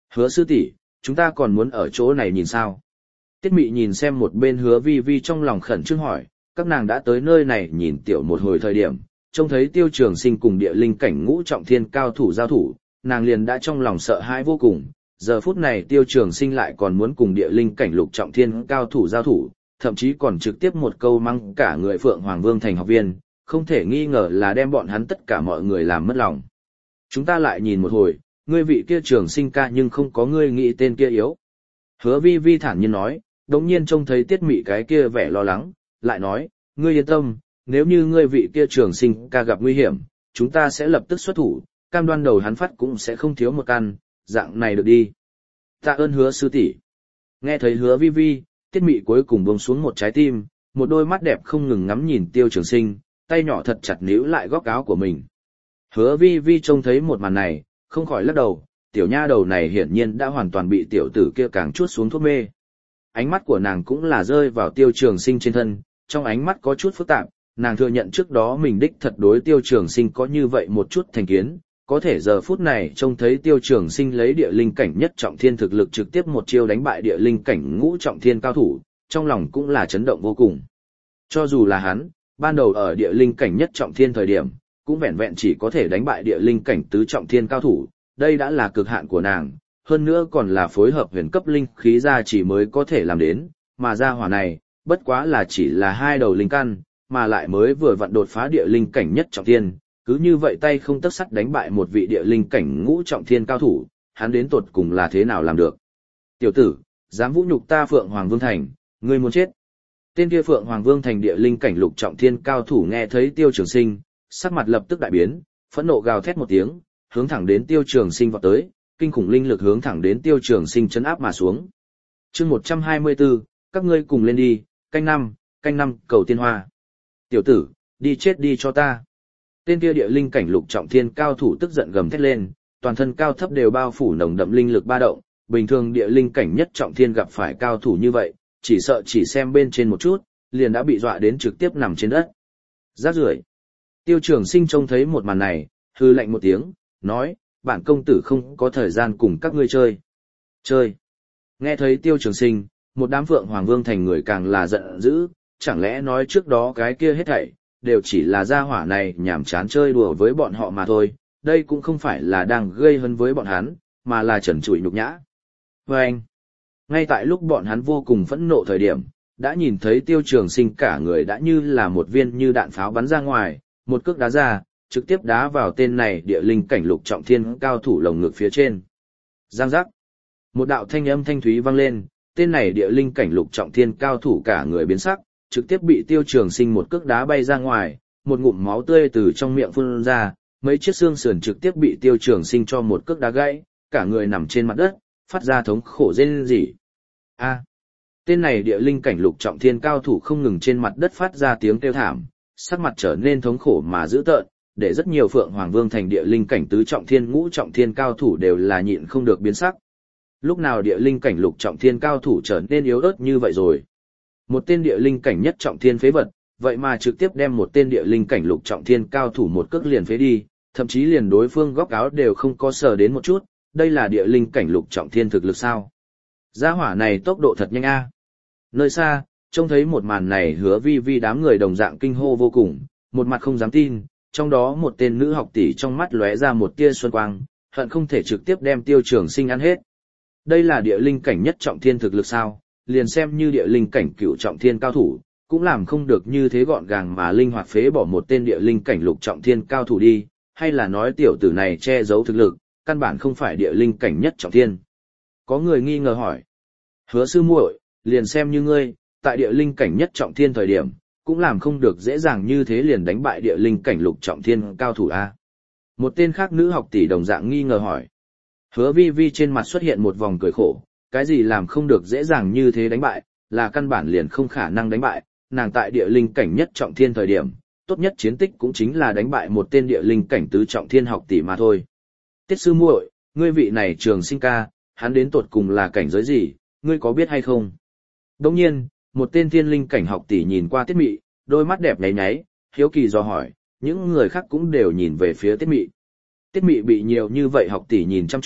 Hứa sư tỷ, chúng ta còn muốn ở chỗ này nhìn sao? Tiết Mị nhìn xem một bên Hứa Vi Vi trong lòng khẩn trương hỏi, các nàng đã tới nơi này nhìn tiểu một hồi thời điểm, trông thấy Tiêu Trường Sinh cùng địa linh cảnh ngũ trọng thiên cao thủ giao thủ, nàng liền đã trong lòng sợ hãi vô cùng. Giờ phút này Tiêu Trường Sinh lại còn muốn cùng địa linh cảnh lục trọng thiên cao thủ giao thủ, thậm chí còn trực tiếp một câu mắng cả người Phượng Hoàng Vương thành học viên, không thể nghi ngờ là đem bọn hắn tất cả mọi người làm mất lòng. Chúng ta lại nhìn một hồi, ngươi vị kia Trường Sinh ca nhưng không có ngươi nghĩ tên kia yếu. Hứa Vi Vi thản nhiên nói, đống nhiên trông thấy Tiết Mị cái kia vẻ lo lắng, lại nói, ngươi yên tâm, nếu như ngươi vị kia Trường Sinh ca gặp nguy hiểm, chúng ta sẽ lập tức xuất thủ, cam đoan đầu hắn phát cũng sẽ không thiếu một căn, dạng này được đi. Tạ ơn Hứa sư tỷ. Nghe thấy Hứa Vi Vi, Tiết Mị cuối cùng buông xuống một trái tim, một đôi mắt đẹp không ngừng ngắm nhìn Tiêu Trường Sinh, tay nhỏ thật chặt níu lại góc áo của mình. Hứa Vi Vi trông thấy một màn này, không khỏi lắc đầu, tiểu nha đầu này hiển nhiên đã hoàn toàn bị tiểu tử kia càng chuốt xuống thuốc mê. Ánh mắt của nàng cũng là rơi vào Tiêu Trường Sinh trên thân, trong ánh mắt có chút phức tạp, nàng thừa nhận trước đó mình đích thật đối Tiêu Trường Sinh có như vậy một chút thành kiến, có thể giờ phút này trông thấy Tiêu Trường Sinh lấy địa linh cảnh nhất trọng thiên thực lực trực tiếp một chiêu đánh bại địa linh cảnh ngũ trọng thiên cao thủ, trong lòng cũng là chấn động vô cùng. Cho dù là hắn, ban đầu ở địa linh cảnh nhất trọng thiên thời điểm, cũng vẹn vẹn chỉ có thể đánh bại địa linh cảnh tứ trọng thiên cao thủ, đây đã là cực hạn của nàng, hơn nữa còn là phối hợp huyền cấp linh khí ra chỉ mới có thể làm đến, mà ra hỏa này, bất quá là chỉ là hai đầu linh căn, mà lại mới vừa vặn đột phá địa linh cảnh nhất trọng thiên, cứ như vậy tay không tấc sắt đánh bại một vị địa linh cảnh ngũ trọng thiên cao thủ, hắn đến tột cùng là thế nào làm được. Tiểu tử, dám vũ nhục ta Phượng Hoàng Vương Thành, ngươi muốn chết. Tên kia Phượng Hoàng Vương Thành địa linh cảnh lục trọng thiên cao thủ nghe thấy Tiêu Trường Sinh, sắc mặt lập tức đại biến, phẫn nộ gào thét một tiếng, hướng thẳng đến Tiêu Trường Sinh vọt tới, kinh khủng linh lực hướng thẳng đến Tiêu Trường Sinh chấn áp mà xuống. Chương một trăm hai mươi tư, các ngươi cùng lên đi, canh năm, canh năm, cầu tiên hoa. Tiểu tử, đi chết đi cho ta. Tên kia địa linh cảnh lục trọng thiên cao thủ tức giận gầm thét lên, toàn thân cao thấp đều bao phủ nồng đậm linh lực ba động, bình thường địa linh cảnh nhất trọng thiên gặp phải cao thủ như vậy, chỉ sợ chỉ xem bên trên một chút, liền đã bị dọa đến trực tiếp nằm trên đất. Rác rưởi. Tiêu Trường Sinh trông thấy một màn này, hư lạnh một tiếng, nói, bản công tử không có thời gian cùng các ngươi chơi. Chơi. Nghe thấy Tiêu Trường Sinh, một đám Phượng Hoàng Vương Thành người càng là giận dữ, chẳng lẽ nói trước đó cái kia hết thảy đều chỉ là gia hỏa này nhảm chán chơi đùa với bọn họ mà thôi, đây cũng không phải là đang gây hấn với bọn hắn, mà là trần trụi nhục nhã. Và anh, ngay tại lúc bọn hắn vô cùng phẫn nộ thời điểm, đã nhìn thấy Tiêu Trường Sinh cả người đã như là một viên như đạn pháo bắn ra ngoài, một cước đá ra, trực tiếp đá vào tên này địa linh cảnh lục trọng thiên cao thủ lồng ngực phía trên. Giang giác. Một đạo thanh âm thanh thúy vang lên, tên này địa linh cảnh lục trọng thiên cao thủ cả người biến sắc, trực tiếp bị Tiêu Trường Sinh một cước đá bay ra ngoài, một ngụm máu tươi từ trong miệng phun ra, mấy chiếc xương sườn trực tiếp bị Tiêu Trường Sinh cho một cước đá gãy, cả người nằm trên mặt đất, phát ra thống khổ rên rỉ. A. Tên này địa linh cảnh lục trọng thiên cao thủ không ngừng trên mặt đất phát ra tiếng kêu thảm, sắc mặt trở nên thống khổ mà dữ tợn, để rất nhiều Phượng Hoàng Vương Thành địa linh cảnh tứ trọng thiên ngũ trọng thiên cao thủ đều là nhịn không được biến sắc. Lúc nào địa linh cảnh lục trọng thiên cao thủ trở nên yếu ớt như vậy rồi? Một tên địa linh cảnh nhất trọng thiên phế vật, vậy mà trực tiếp đem một tên địa linh cảnh lục trọng thiên cao thủ một cước liền phế đi, thậm chí liền đối phương góc áo đều không có sờ đến một chút, đây là địa linh cảnh lục trọng thiên thực lực sao? Gia hỏa này tốc độ thật nhanh a. Nơi xa, trông thấy một màn này Hứa Vi Vi đám người đồng dạng kinh hô vô cùng, một mặt không dám tin, trong đó một tên nữ học tỷ trong mắt lóe ra một tia xuân quang, hận không thể trực tiếp đem Tiêu Trường Sinh ăn hết. Đây là địa linh cảnh nhất trọng thiên thực lực sao? Liền xem như địa linh cảnh cửu trọng thiên cao thủ, cũng làm không được như thế gọn gàng mà linh hoạt phế bỏ một tên địa linh cảnh lục trọng thiên cao thủ đi, hay là nói tiểu tử này che giấu thực lực, căn bản không phải địa linh cảnh nhất trọng thiên. Có người nghi ngờ hỏi. Hứa sư muội, liền xem như ngươi, tại địa linh cảnh nhất trọng thiên thời điểm, cũng làm không được dễ dàng như thế liền đánh bại địa linh cảnh lục trọng thiên cao thủ a. Một tên khác nữ học tỷ đồng dạng nghi ngờ hỏi. Hứa Vi Vi trên mặt xuất hiện một vòng cười khổ, cái gì làm không được dễ dàng như thế đánh bại, là căn bản liền không khả năng đánh bại, nàng tại địa linh cảnh nhất trọng thiên thời điểm, tốt nhất chiến tích cũng chính là đánh bại một tên địa linh cảnh tứ trọng thiên học tỷ mà thôi. Tiết sư muội, ngươi vị này Trường Sinh ca, hắn đến tột cùng là cảnh giới gì, ngươi có biết hay không? Đồng nhiên, một tên thiên linh cảnh học tỷ nhìn qua Tiết Mị, đôi mắt đẹp nháy nháy, hiếu kỳ dò hỏi, những người khác cũng đều nhìn về phía Tiết Mị. Tiết Mị bị nhiều như vậy học tỷ nhìn chăm chú,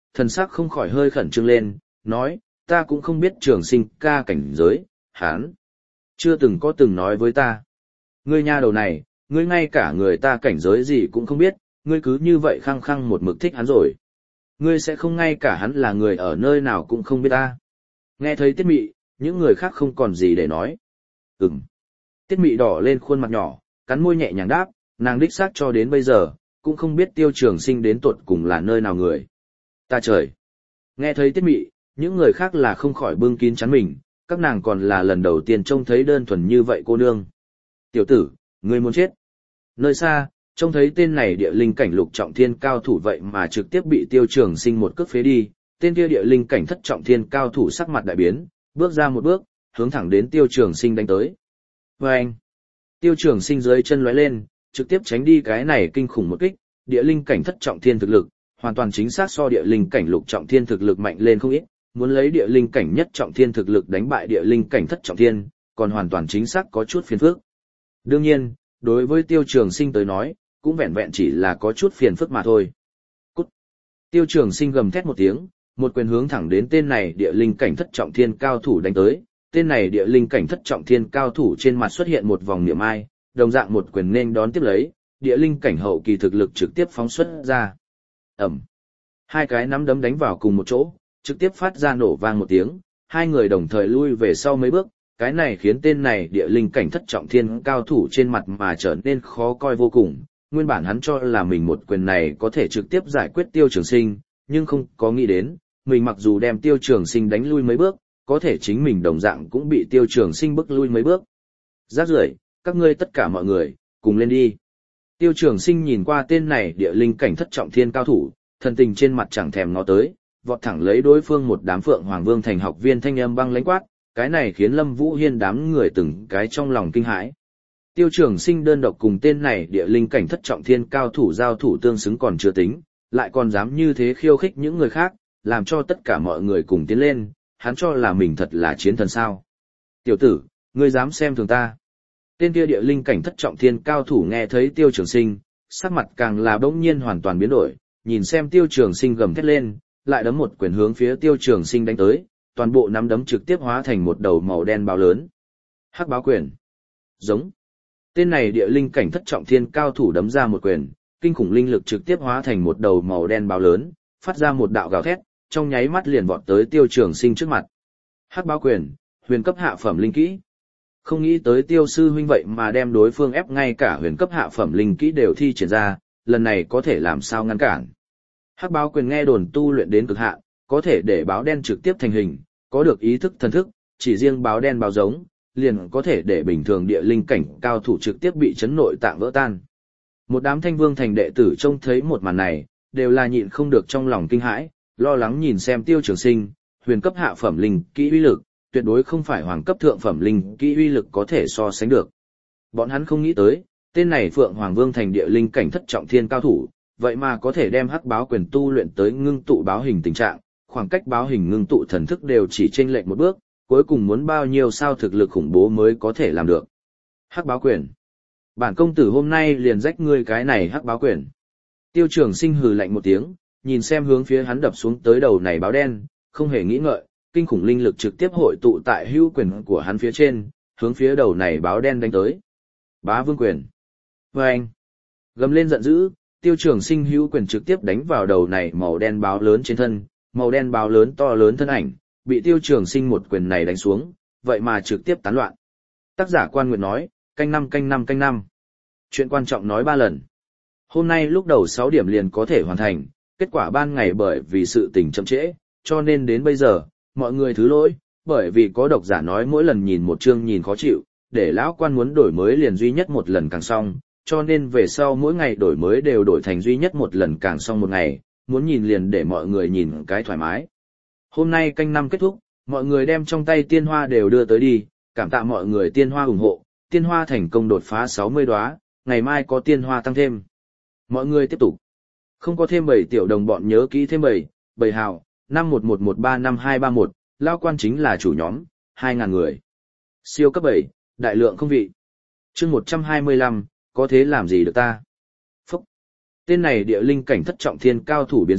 thần sắc không khỏi hơi khẩn trương lên, nói, ta cũng không biết trường sinh ca cảnh giới, hắn chưa từng có từng nói với ta. Ngươi nha đầu này, ngươi ngay cả người ta cảnh giới gì cũng không biết, ngươi cứ như vậy khăng khăng một mực thích hắn rồi. Ngươi sẽ không ngay cả hắn là người ở nơi nào cũng không biết ta. Nghe thấy Tiết Mị, những người khác không còn gì để nói. Ừm. Tiết Mị đỏ lên khuôn mặt nhỏ, cắn môi nhẹ nhàng đáp, nàng đích xác cho đến bây giờ, cũng không biết Tiêu Trường Sinh đến tột cùng là nơi nào người. Ta trời! Nghe thấy Tiết Mị, những người khác là không khỏi bưng kín chắn mình, các nàng còn là lần đầu tiên trông thấy đơn thuần như vậy cô nương. Tiểu tử, ngươi muốn chết. Nơi xa, trông thấy tên này địa linh cảnh lục trọng thiên cao thủ vậy mà trực tiếp bị Tiêu Trường Sinh một cước phế đi, tên kia địa linh cảnh thất trọng thiên cao thủ sắc mặt đại biến, bước ra một bước, hướng thẳng đến Tiêu Trường Sinh đánh tới. Và anh, Tiêu Trường Sinh dưới chân lóe lên, trực tiếp tránh đi cái này kinh khủng một kích, địa linh cảnh thất trọng thiên thực lực, hoàn toàn chính xác so địa linh cảnh lục trọng thiên thực lực mạnh lên không ít, muốn lấy địa linh cảnh nhất trọng thiên thực lực đánh bại địa linh cảnh thất trọng thiên, còn hoàn toàn chính xác có chút phiền phức. Đương nhiên, đối với Tiêu Trường Sinh tới nói, cũng vẹn vẹn chỉ là có chút phiền phức mà thôi. Cút! Tiêu Trường Sinh gầm thét một tiếng, một quyền hướng thẳng đến tên này địa linh cảnh thất trọng thiên cao thủ đánh tới. Tên này địa linh cảnh thất trọng thiên cao thủ trên mặt xuất hiện một vòng niệm ai, đồng dạng một quyền nên đón tiếp lấy, địa linh cảnh hậu kỳ thực lực trực tiếp phóng xuất ra. Ẩm! Hai cái nắm đấm đánh vào cùng một chỗ, trực tiếp phát ra nổ vang một tiếng, hai người đồng thời lui về sau mấy bước, cái này khiến tên này địa linh cảnh thất trọng thiên cao thủ trên mặt mà trở nên khó coi vô cùng. Nguyên bản hắn cho là mình một quyền này có thể trực tiếp giải quyết Tiêu Trường Sinh, nhưng không có nghĩ đến, mình mặc dù đem Tiêu Trường Sinh đánh lui mấy bước, có thể chính mình đồng dạng cũng bị Tiêu Trường Sinh bức lui mấy bước. Rác rưởi, các ngươi tất cả mọi người, cùng lên đi. Tiêu Trường Sinh nhìn qua tên này địa linh cảnh thất trọng thiên cao thủ, thần tình trên mặt chẳng thèm ngó tới, vọt thẳng lấy đối phương một đám Phượng Hoàng Vương thành học viên thanh âm băng lãnh quát, cái này khiến Lâm Vũ Hiên đám người từng cái trong lòng kinh hãi. Tiêu Trường Sinh đơn độc cùng tên này địa linh cảnh thất trọng thiên cao thủ giao thủ tương xứng còn chưa tính, lại còn dám như thế khiêu khích những người khác, làm cho tất cả mọi người cùng tiến lên, hắn cho là mình thật là chiến thần sao. Tiểu tử, ngươi dám xem thường ta. Tên kia địa linh cảnh thất trọng thiên cao thủ nghe thấy Tiêu Trường Sinh, sắc mặt càng là bỗng nhiên hoàn toàn biến đổi, nhìn xem Tiêu Trường Sinh gầm thét lên, lại đấm một quyền hướng phía Tiêu Trường Sinh đánh tới, toàn bộ nắm đấm trực tiếp hóa thành một đầu màu đen báo lớn. Hắc báo quyền. Giống. Tên này địa linh cảnh thất trọng thiên cao thủ đấm ra một quyền, kinh khủng linh lực trực tiếp hóa thành một đầu màu đen báo lớn, phát ra một đạo gào thét, trong nháy mắt liền vọt tới Tiêu Trường Sinh trước mặt. Hắc báo quyền, huyền cấp hạ phẩm linh kỹ. Không nghĩ tới Tiêu sư huynh vậy mà đem đối phương ép ngay cả huyền cấp hạ phẩm linh kỹ đều thi triển ra, lần này có thể làm sao ngăn cản. Hắc báo quyền nghe đồn tu luyện đến cực hạn, có thể để báo đen trực tiếp thành hình, có được ý thức thần thức, chỉ riêng báo đen báo giống, liền có thể để bình thường địa linh cảnh cao thủ trực tiếp bị chấn nội tạng vỡ tan. Một đám Thanh Vương thành đệ tử trông thấy một màn này, đều là nhịn không được trong lòng kinh hãi, lo lắng nhìn xem Tiêu Trường Sinh, huyền cấp hạ phẩm linh kỹ uy lực, tuyệt đối không phải hoàng cấp thượng phẩm linh kỹ uy lực có thể so sánh được. Bọn hắn không nghĩ tới, tên này Phượng Hoàng Vương thành địa linh cảnh thất trọng thiên cao thủ, vậy mà có thể đem hắc báo quyền tu luyện tới ngưng tụ báo hình tình trạng, khoảng cách báo hình ngưng tụ thần thức đều chỉ chênh lệch một bước, cuối cùng muốn bao nhiêu sao thực lực khủng bố mới có thể làm được. Hắc báo quyền. Bản công tử hôm nay liền rách ngươi cái này hắc báo quyền. Tiêu Trường Sinh hừ lạnh một tiếng, nhìn xem hướng phía hắn đập xuống tới đầu này báo đen, không hề nghĩ ngợi, kinh khủng linh lực trực tiếp hội tụ tại hữu quyền của hắn phía trên, hướng phía đầu này báo đen đánh tới. Bá vương quyền. Và anh. Gầm lên giận dữ, Tiêu Trường Sinh hữu quyền trực tiếp đánh vào đầu này màu đen báo lớn trên thân, màu đen báo lớn to lớn thân ảnh, bị Tiêu Trường Sinh một quyền này đánh xuống, vậy mà trực tiếp tán loạn. Tác giả Quan Nguyệt nói, canh năm canh năm canh năm. Chuyện quan trọng nói ba lần. Hôm nay lúc đầu sáu điểm liền có thể hoàn thành, kết quả ban ngày bởi vì sự tình chậm trễ, cho nên đến bây giờ, mọi người thứ lỗi, bởi vì có độc giả nói mỗi lần nhìn một chương nhìn khó chịu, để lão quan muốn đổi mới liền duy nhất một lần càng xong, cho nên về sau mỗi ngày đổi mới đều đổi thành duy nhất một lần càng xong một ngày, muốn nhìn liền để mọi người nhìn cái thoải mái. Hôm nay canh năm kết thúc, mọi người đem trong tay tiên hoa đều đưa tới đi, cảm tạ mọi người tiên hoa ủng hộ, tiên hoa thành công đột phá sáu mươi đóa, ngày mai có tiên hoa tăng thêm. Mọi người tiếp tục. Không có thêm bảy tiểu đồng bọn nhớ kỹ thêm bảy, bảy hào, năm một một một ba năm hai ba một, lao quan chính là chủ nhóm, hai ngàn người. Siêu cấp bảy, đại lượng không vị. Chương một trăm hai mươi lăm, có thế làm gì được ta? Phúc. Tên này địa linh cảnh thất trọng thiên cao thủ biến sắc,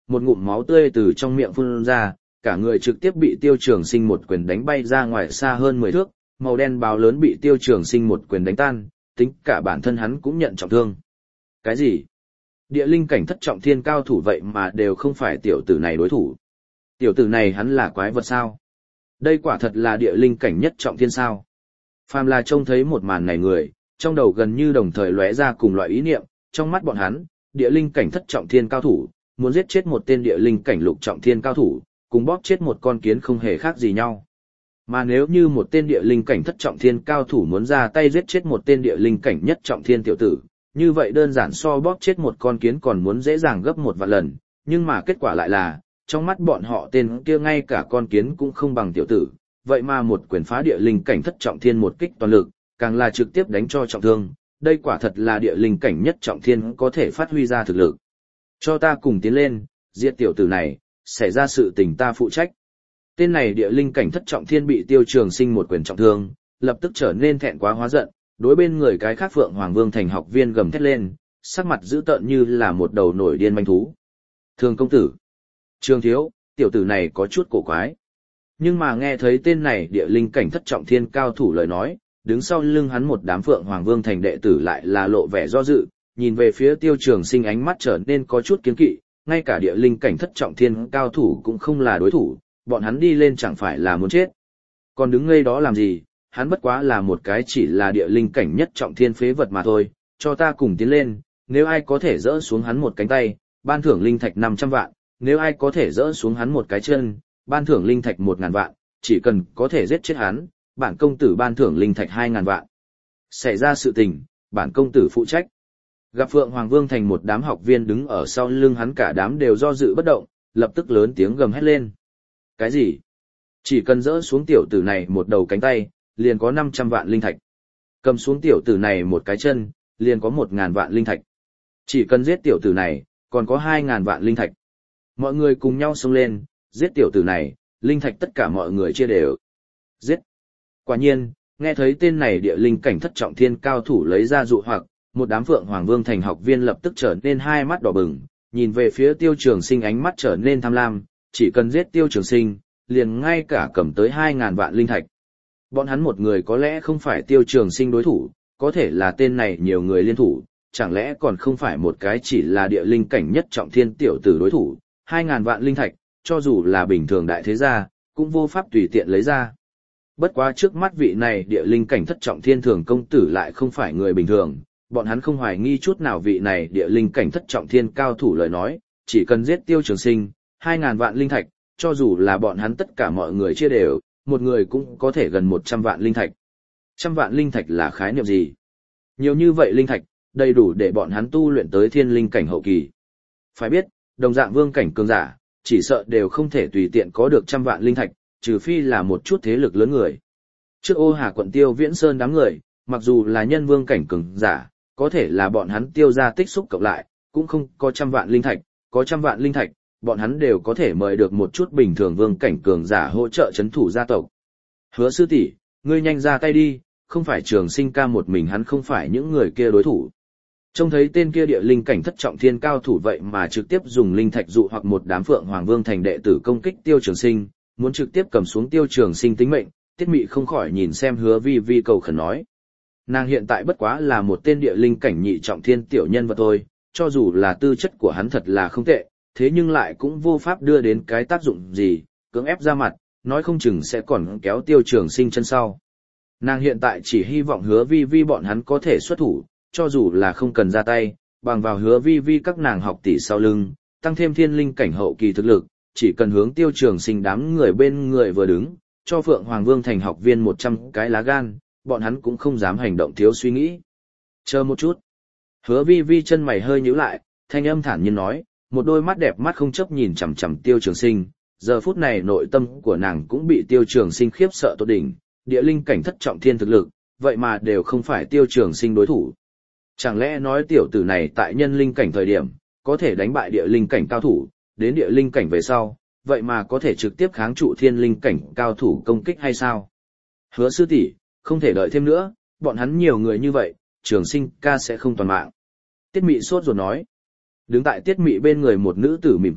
một ngụm máu tươi từ trong miệng phun ra, cả người trực tiếp bị Tiêu Trường Sinh một quyền đánh bay ra ngoài xa hơn mười thước, màu đen báo lớn bị Tiêu Trường Sinh một quyền đánh tan, tính cả bản thân hắn cũng nhận trọng thương. Cái gì? Địa linh cảnh thất trọng thiên cao thủ vậy mà đều không phải tiểu tử này đối thủ. Tiểu tử này hắn là quái vật sao? Đây quả thật là địa linh cảnh nhất trọng thiên sao? Phàm là trông thấy một màn này người, trong đầu gần như đồng thời lóe ra cùng loại ý niệm, trong mắt bọn hắn, địa linh cảnh thất trọng thiên cao thủ, muốn giết chết một tên địa linh cảnh lục trọng thiên cao thủ, cùng bóp chết một con kiến không hề khác gì nhau. Mà nếu như một tên địa linh cảnh thất trọng thiên cao thủ muốn ra tay giết chết một tên địa linh cảnh nhất trọng thiên tiểu tử, như vậy đơn giản so bóp chết một con kiến còn muốn dễ dàng gấp một vạn lần, nhưng mà kết quả lại là, trong mắt bọn họ tên kia ngay cả con kiến cũng không bằng tiểu tử, vậy mà một quyền phá địa linh cảnh thất trọng thiên một kích toàn lực, càng là trực tiếp đánh cho trọng thương, đây quả thật là địa linh cảnh nhất trọng thiên có thể phát huy ra thực lực. Cho ta cùng tiến lên, giết tiểu tử này, xảy ra sự tình ta phụ trách. Tên này địa linh cảnh thất trọng thiên bị Tiêu Trường Sinh một quyền trọng thương, lập tức trở nên thẹn quá hóa giận, đối bên người cái khác Phượng Hoàng Vương thành học viên gầm thét lên, sắc mặt dữ tợn như là một đầu nổi điên manh thú. Thường công tử, Trường thiếu, tiểu tử này có chút cổ quái. Nhưng mà nghe thấy tên này địa linh cảnh thất trọng thiên cao thủ lời nói, đứng sau lưng hắn một đám Phượng Hoàng Vương thành đệ tử lại là lộ vẻ do dự, nhìn về phía Tiêu Trường Sinh ánh mắt trở nên có chút kiêng kỵ, ngay cả địa linh cảnh thất trọng thiên cao thủ cũng không là đối thủ, bọn hắn đi lên chẳng phải là muốn chết. Còn đứng ngây đó làm gì, hắn bất quá là một cái chỉ là địa linh cảnh nhất trọng thiên phế vật mà thôi, cho ta cùng tiến lên, nếu ai có thể dỡ xuống hắn một cánh tay, ban thưởng linh thạch năm trăm vạn, nếu ai có thể dỡ xuống hắn một cái chân, ban thưởng linh thạch một ngàn vạn, chỉ cần có thể giết chết hắn, bản công tử ban thưởng linh thạch hai ngàn vạn. Xảy ra sự tình, bản công tử phụ trách. Gặp Phượng Hoàng Vương thành một đám học viên đứng ở sau lưng hắn, cả đám đều do dự bất động, lập tức lớn tiếng gầm hét lên. Cái gì? Chỉ cần dỡ xuống tiểu tử này một đầu cánh tay, liền có năm trăm vạn linh thạch. Cầm xuống tiểu tử này một cái chân, liền có một ngàn vạn linh thạch. Chỉ cần giết tiểu tử này, còn có hai ngàn vạn linh thạch. Mọi người cùng nhau xông lên, giết tiểu tử này, linh thạch tất cả mọi người chia đều. Giết. Quả nhiên, nghe thấy tên này địa linh cảnh thất trọng thiên cao thủ lấy ra dụ hoặc, một đám Phượng Hoàng Vương thành học viên lập tức trở nên hai mắt đỏ bừng, nhìn về phía Tiêu Trường Sinh ánh mắt trở nên tham lam, chỉ cần giết Tiêu Trường Sinh, liền ngay cả cầm tới hai ngàn vạn linh thạch. Bọn hắn một người có lẽ không phải Tiêu Trường Sinh đối thủ, có thể là tên này nhiều người liên thủ, chẳng lẽ còn không phải một cái chỉ là địa linh cảnh nhất trọng thiên tiểu tử đối thủ, hai ngàn vạn linh thạch, cho dù là bình thường đại thế gia, cũng vô pháp tùy tiện lấy ra. Bất quá trước mắt vị này địa linh cảnh thất trọng thiên thường công tử lại không phải người bình thường, bọn hắn không hoài nghi chút nào vị này địa linh cảnh thất trọng thiên cao thủ lời nói, chỉ cần giết Tiêu Trường Sinh, hai ngàn vạn linh thạch, cho dù là bọn hắn tất cả mọi người chia đều, một người cũng có thể gần một trăm vạn linh thạch. Trăm vạn linh thạch là khái niệm gì? Nhiều như vậy linh thạch, đầy đủ để bọn hắn tu luyện tới thiên linh cảnh hậu kỳ. Phải biết, đồng dạng vương cảnh cường giả, chỉ sợ đều không thể tùy tiện có được trăm vạn linh thạch, trừ phi là một chút thế lực lớn người. Trước Ô Hà quận Tiêu Viễn Sơn đám người, mặc dù là nhân vương cảnh cường giả, có thể là bọn hắn tiêu ra tích xúc cộng lại, cũng không có trăm vạn linh thạch, có trăm vạn linh thạch, bọn hắn đều có thể mời được một chút bình thường vương cảnh cường giả hỗ trợ chấn thủ gia tộc. Hứa sư tỷ, ngươi nhanh ra tay đi, không phải Trường Sinh ca một mình hắn không phải những người kia đối thủ. Trông thấy tên kia địa linh cảnh thất trọng thiên cao thủ vậy mà trực tiếp dùng linh thạch dụ hoặc một đám Phượng Hoàng Vương thành đệ tử công kích Tiêu Trường Sinh, muốn trực tiếp cầm xuống Tiêu Trường Sinh tính mệnh, Tiết Mị không khỏi nhìn xem Hứa Vi Vi cầu khẩn nói. Nàng hiện tại bất quá là một tên địa linh cảnh nhị trọng thiên tiểu nhân vật thôi, cho dù là tư chất của hắn thật là không tệ, thế nhưng lại cũng vô pháp đưa đến cái tác dụng gì, cưỡng ép ra mặt, nói không chừng sẽ còn kéo Tiêu Trường Sinh chân sau. Nàng hiện tại chỉ hy vọng Hứa Vi Vi bọn hắn có thể xuất thủ, cho dù là không cần ra tay, bằng vào Hứa Vi Vi các nàng học tỷ sau lưng, tăng thêm thiên linh cảnh hậu kỳ thực lực, chỉ cần hướng Tiêu Trường Sinh đám người bên người vừa đứng, cho Phượng Hoàng Vương thành học viên một trăm cái lá gan, bọn hắn cũng không dám hành động thiếu suy nghĩ. Chờ một chút. Hứa Vi Vi chân mày hơi nhíu lại, thanh âm thản nhiên nói, một đôi mắt đẹp mắt không chấp nhìn chằm chằm Tiêu Trường Sinh, giờ phút này nội tâm của nàng cũng bị Tiêu Trường Sinh khiếp sợ tột đỉnh, địa linh cảnh thất trọng thiên thực lực, vậy mà đều không phải Tiêu Trường Sinh đối thủ. Chẳng lẽ nói tiểu tử này tại nhân linh cảnh thời điểm, có thể đánh bại địa linh cảnh cao thủ, đến địa linh cảnh về sau, vậy mà có thể trực tiếp kháng trụ thiên linh cảnh cao thủ công kích hay sao? Hứa sư tỷ, không thể đợi thêm nữa, bọn hắn nhiều người như vậy, Trường Sinh ca sẽ không toàn mạng. Tiết Mị sốt ruột nói. Đứng tại Tiết Mị bên người một nữ tử mỉm cười,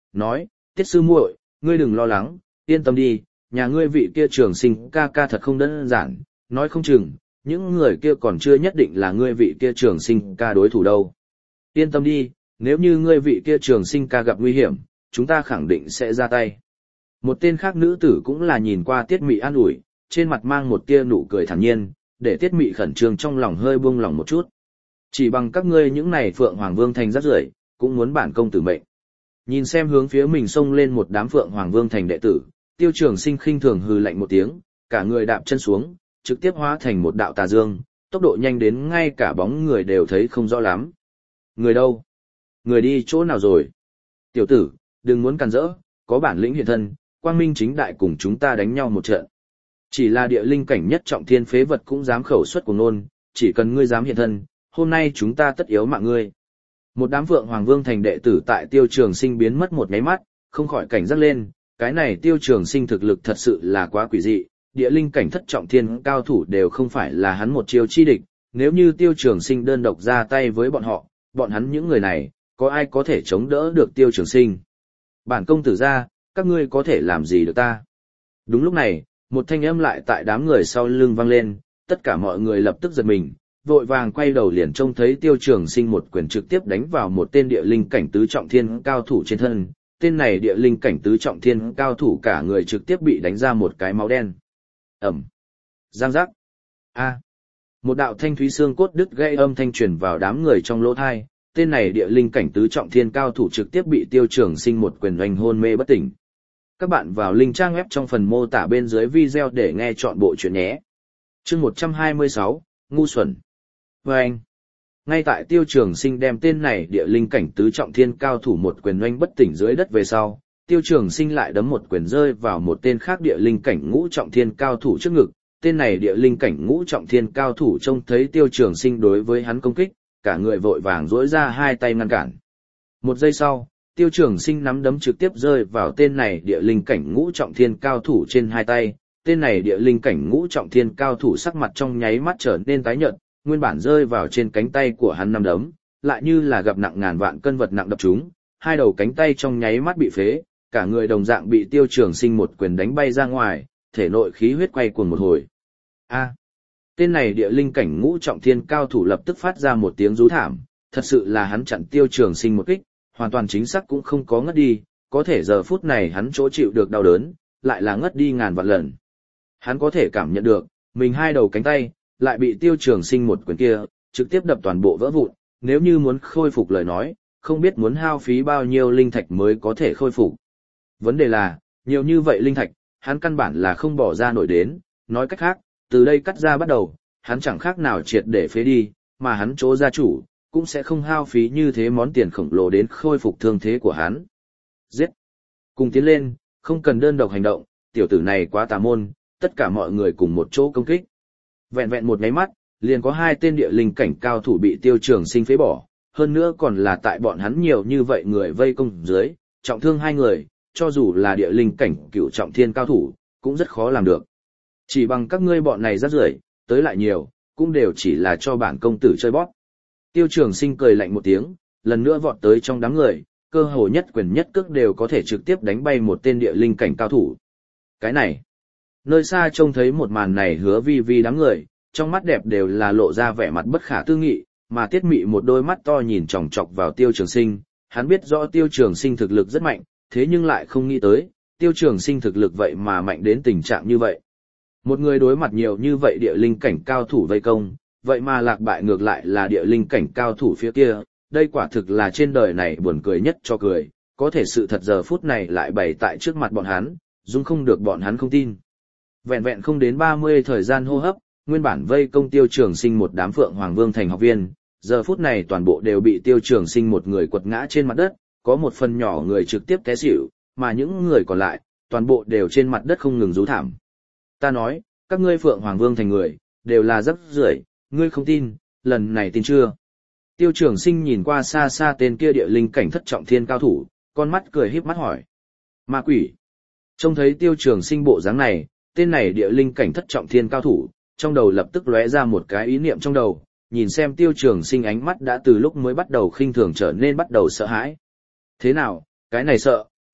nói, Tiết sư muội, ngươi đừng lo lắng, yên tâm đi, nhà ngươi vị kia trường sinh ca ca thật không đơn giản, nói không chừng, những người kia còn chưa nhất định là ngươi vị kia trường sinh ca đối thủ đâu. Yên tâm đi, nếu như ngươi vị kia trường sinh ca gặp nguy hiểm, chúng ta khẳng định sẽ ra tay. Một tên khác nữ tử cũng là nhìn qua Tiết Mị an ủi, trên mặt mang một tia nụ cười thản nhiên, để Tiết Mị khẩn trương trong lòng hơi buông lòng một chút. Chỉ bằng các ngươi những này Phượng Hoàng Vương thành rắc rưởi, cũng muốn bản công tử mệnh. Nhìn xem hướng phía mình xông lên một đám Phượng Hoàng Vương thành đệ tử, Tiêu Trường Sinh khinh thường hừ lạnh một tiếng, cả người đạp chân xuống, trực tiếp hóa thành một đạo tà dương, tốc độ nhanh đến ngay cả bóng người đều thấy không rõ lắm. Người đâu? Người đi chỗ nào rồi? Tiểu tử, đừng muốn càn rỡ, có bản lĩnh hiện thân, quang minh chính đại cùng chúng ta đánh nhau một trận. Chỉ là địa linh cảnh nhất trọng thiên phế vật cũng dám khẩu xuất của nôn, chỉ cần ngươi dám hiện thân, hôm nay chúng ta tất yếu mạng ngươi. Một đám Phượng Hoàng Vương thành đệ tử tại Tiêu Trường Sinh biến mất một cái mắt, không khỏi cảnh giác lên, cái này Tiêu Trường Sinh thực lực thật sự là quá quỷ dị, địa linh cảnh thất trọng thiên cao thủ đều không phải là hắn một chiêu chi địch, nếu như Tiêu Trường Sinh đơn độc ra tay với bọn họ, bọn hắn những người này, có ai có thể chống đỡ được Tiêu Trường Sinh? Bản công tử ra, các ngươi có thể làm gì được ta? Đúng lúc này, một thanh âm lại tại đám người sau lưng vang lên, tất cả mọi người lập tức giật mình, vội vàng quay đầu liền trông thấy Tiêu Trường Sinh một quyền trực tiếp đánh vào một tên địa linh cảnh tứ trọng thiên cao thủ trên thân. Tên này địa linh cảnh tứ trọng thiên cao thủ cả người trực tiếp bị đánh ra một cái máu đen. Ẩm. Giang giác. A. Một đạo thanh thúy xương cốt đứt gãy âm thanh truyền vào đám người trong lỗ tai. Tên này địa linh cảnh tứ trọng thiên cao thủ trực tiếp bị Tiêu Trường Sinh một quyền oanh hôn mê bất tỉnh. Các bạn vào link trang web trong phần mô tả bên dưới video để nghe trọn bộ chuyện nhé. Chương một trăm hai mươi sáu, ngu xuẩn. Và anh. Ngay tại Tiêu Trường Sinh đem tên này địa linh cảnh tứ trọng thiên cao thủ một quyền oanh bất tỉnh dưới đất về sau, Tiêu Trường Sinh lại đấm một quyền rơi vào một tên khác địa linh cảnh ngũ trọng thiên cao thủ trước ngực. Tên này địa linh cảnh ngũ trọng thiên cao thủ trông thấy Tiêu Trường Sinh đối với hắn công kích, cả người vội vàng duỗi ra hai tay ngăn cản. Một giây sau, Tiêu Trường Sinh nắm đấm trực tiếp rơi vào tên này địa linh cảnh ngũ trọng thiên cao thủ trên hai tay. Tên này địa linh cảnh ngũ trọng thiên cao thủ sắc mặt trong nháy mắt trở nên tái nhợt, nguyên bản rơi vào trên cánh tay của hắn nắm đấm, lại như là gặp nặng ngàn vạn cân vật nặng đập trúng, hai đầu cánh tay trong nháy mắt bị phế, cả người đồng dạng bị Tiêu Trường Sinh một quyền đánh bay ra ngoài, thể nội khí huyết quay cuồng một hồi. A. Tên này địa linh cảnh ngũ trọng thiên cao thủ lập tức phát ra một tiếng rú thảm, thật sự là hắn chặn Tiêu Trường Sinh một kích, hoàn toàn chính xác cũng không có ngất đi, có thể giờ phút này hắn chỗ chịu được đau đớn, lại là ngất đi ngàn vạn lần. Hắn có thể cảm nhận được, mình hai đầu cánh tay, lại bị Tiêu Trường Sinh một quyền kia, trực tiếp đập toàn bộ vỡ vụn, nếu như muốn khôi phục lời nói, không biết muốn hao phí bao nhiêu linh thạch mới có thể khôi phục. Vấn đề là, nhiều như vậy linh thạch, hắn căn bản là không bỏ ra nổi đến, nói cách khác, từ đây cắt ra bắt đầu, hắn chẳng khác nào triệt để phế đi, mà hắn chỗ gia chủ, cũng sẽ không hao phí như thế món tiền khổng lồ đến khôi phục thương thế của hắn. Giết! Cùng tiến lên, không cần đơn độc hành động, tiểu tử này quá tà môn, tất cả mọi người cùng một chỗ công kích. Vẹn vẹn một nháy mắt, liền có hai tên địa linh cảnh cao thủ bị Tiêu Trường Sinh phế bỏ, hơn nữa còn là tại bọn hắn nhiều như vậy người vây công dưới, trọng thương hai người, cho dù là địa linh cảnh cửu trọng thiên cao thủ, cũng rất khó làm được. Chỉ bằng các ngươi bọn này rác rưởi, tới lại nhiều, cũng đều chỉ là cho bản công tử chơi bóp. Tiêu Trường Sinh cười lạnh một tiếng, lần nữa vọt tới trong đám người, cơ hồ nhất quyền nhất cước đều có thể trực tiếp đánh bay một tên địa linh cảnh cao thủ. Cái này, nơi xa trông thấy một màn này Hứa Vi Vi đám người, trong mắt đẹp đều là lộ ra vẻ mặt bất khả tư nghị, mà Tiết Mị một đôi mắt to nhìn chòng chọc vào Tiêu Trường Sinh, hắn biết rõ Tiêu Trường Sinh thực lực rất mạnh, thế nhưng lại không nghĩ tới, Tiêu Trường Sinh thực lực vậy mà mạnh đến tình trạng như vậy. Một người đối mặt nhiều như vậy địa linh cảnh cao thủ vây công, vậy mà lạc bại ngược lại là địa linh cảnh cao thủ phía kia, đây quả thực là trên đời này buồn cười nhất cho cười, có thể sự thật giờ phút này lại bày tại trước mặt bọn hắn, dung không được bọn hắn không tin. Vẹn vẹn không đến ba mươi thời gian hô hấp, nguyên bản vây công Tiêu Trường Sinh một đám Phượng Hoàng Vương thành học viên, giờ phút này toàn bộ đều bị Tiêu Trường Sinh một người quật ngã trên mặt đất, có một phần nhỏ người trực tiếp té xỉu, mà những người còn lại, toàn bộ đều trên mặt đất không ngừng rú thảm. Ta nói, các ngươi Phượng Hoàng Vương thành người, đều là rắc rưởi, ngươi không tin, lần này tin chưa? Tiêu Trường Sinh nhìn qua xa xa tên kia địa linh cảnh thất trọng thiên cao thủ, con mắt cười híp mắt hỏi. Ma quỷ. Trông thấy Tiêu Trường Sinh bộ dáng này, tên này địa linh cảnh thất trọng thiên cao thủ, trong đầu lập tức lóe ra một cái ý niệm trong đầu, nhìn xem Tiêu Trường Sinh ánh mắt đã từ lúc mới bắt đầu khinh thường trở nên bắt đầu sợ hãi. Thế nào, cái này sợ,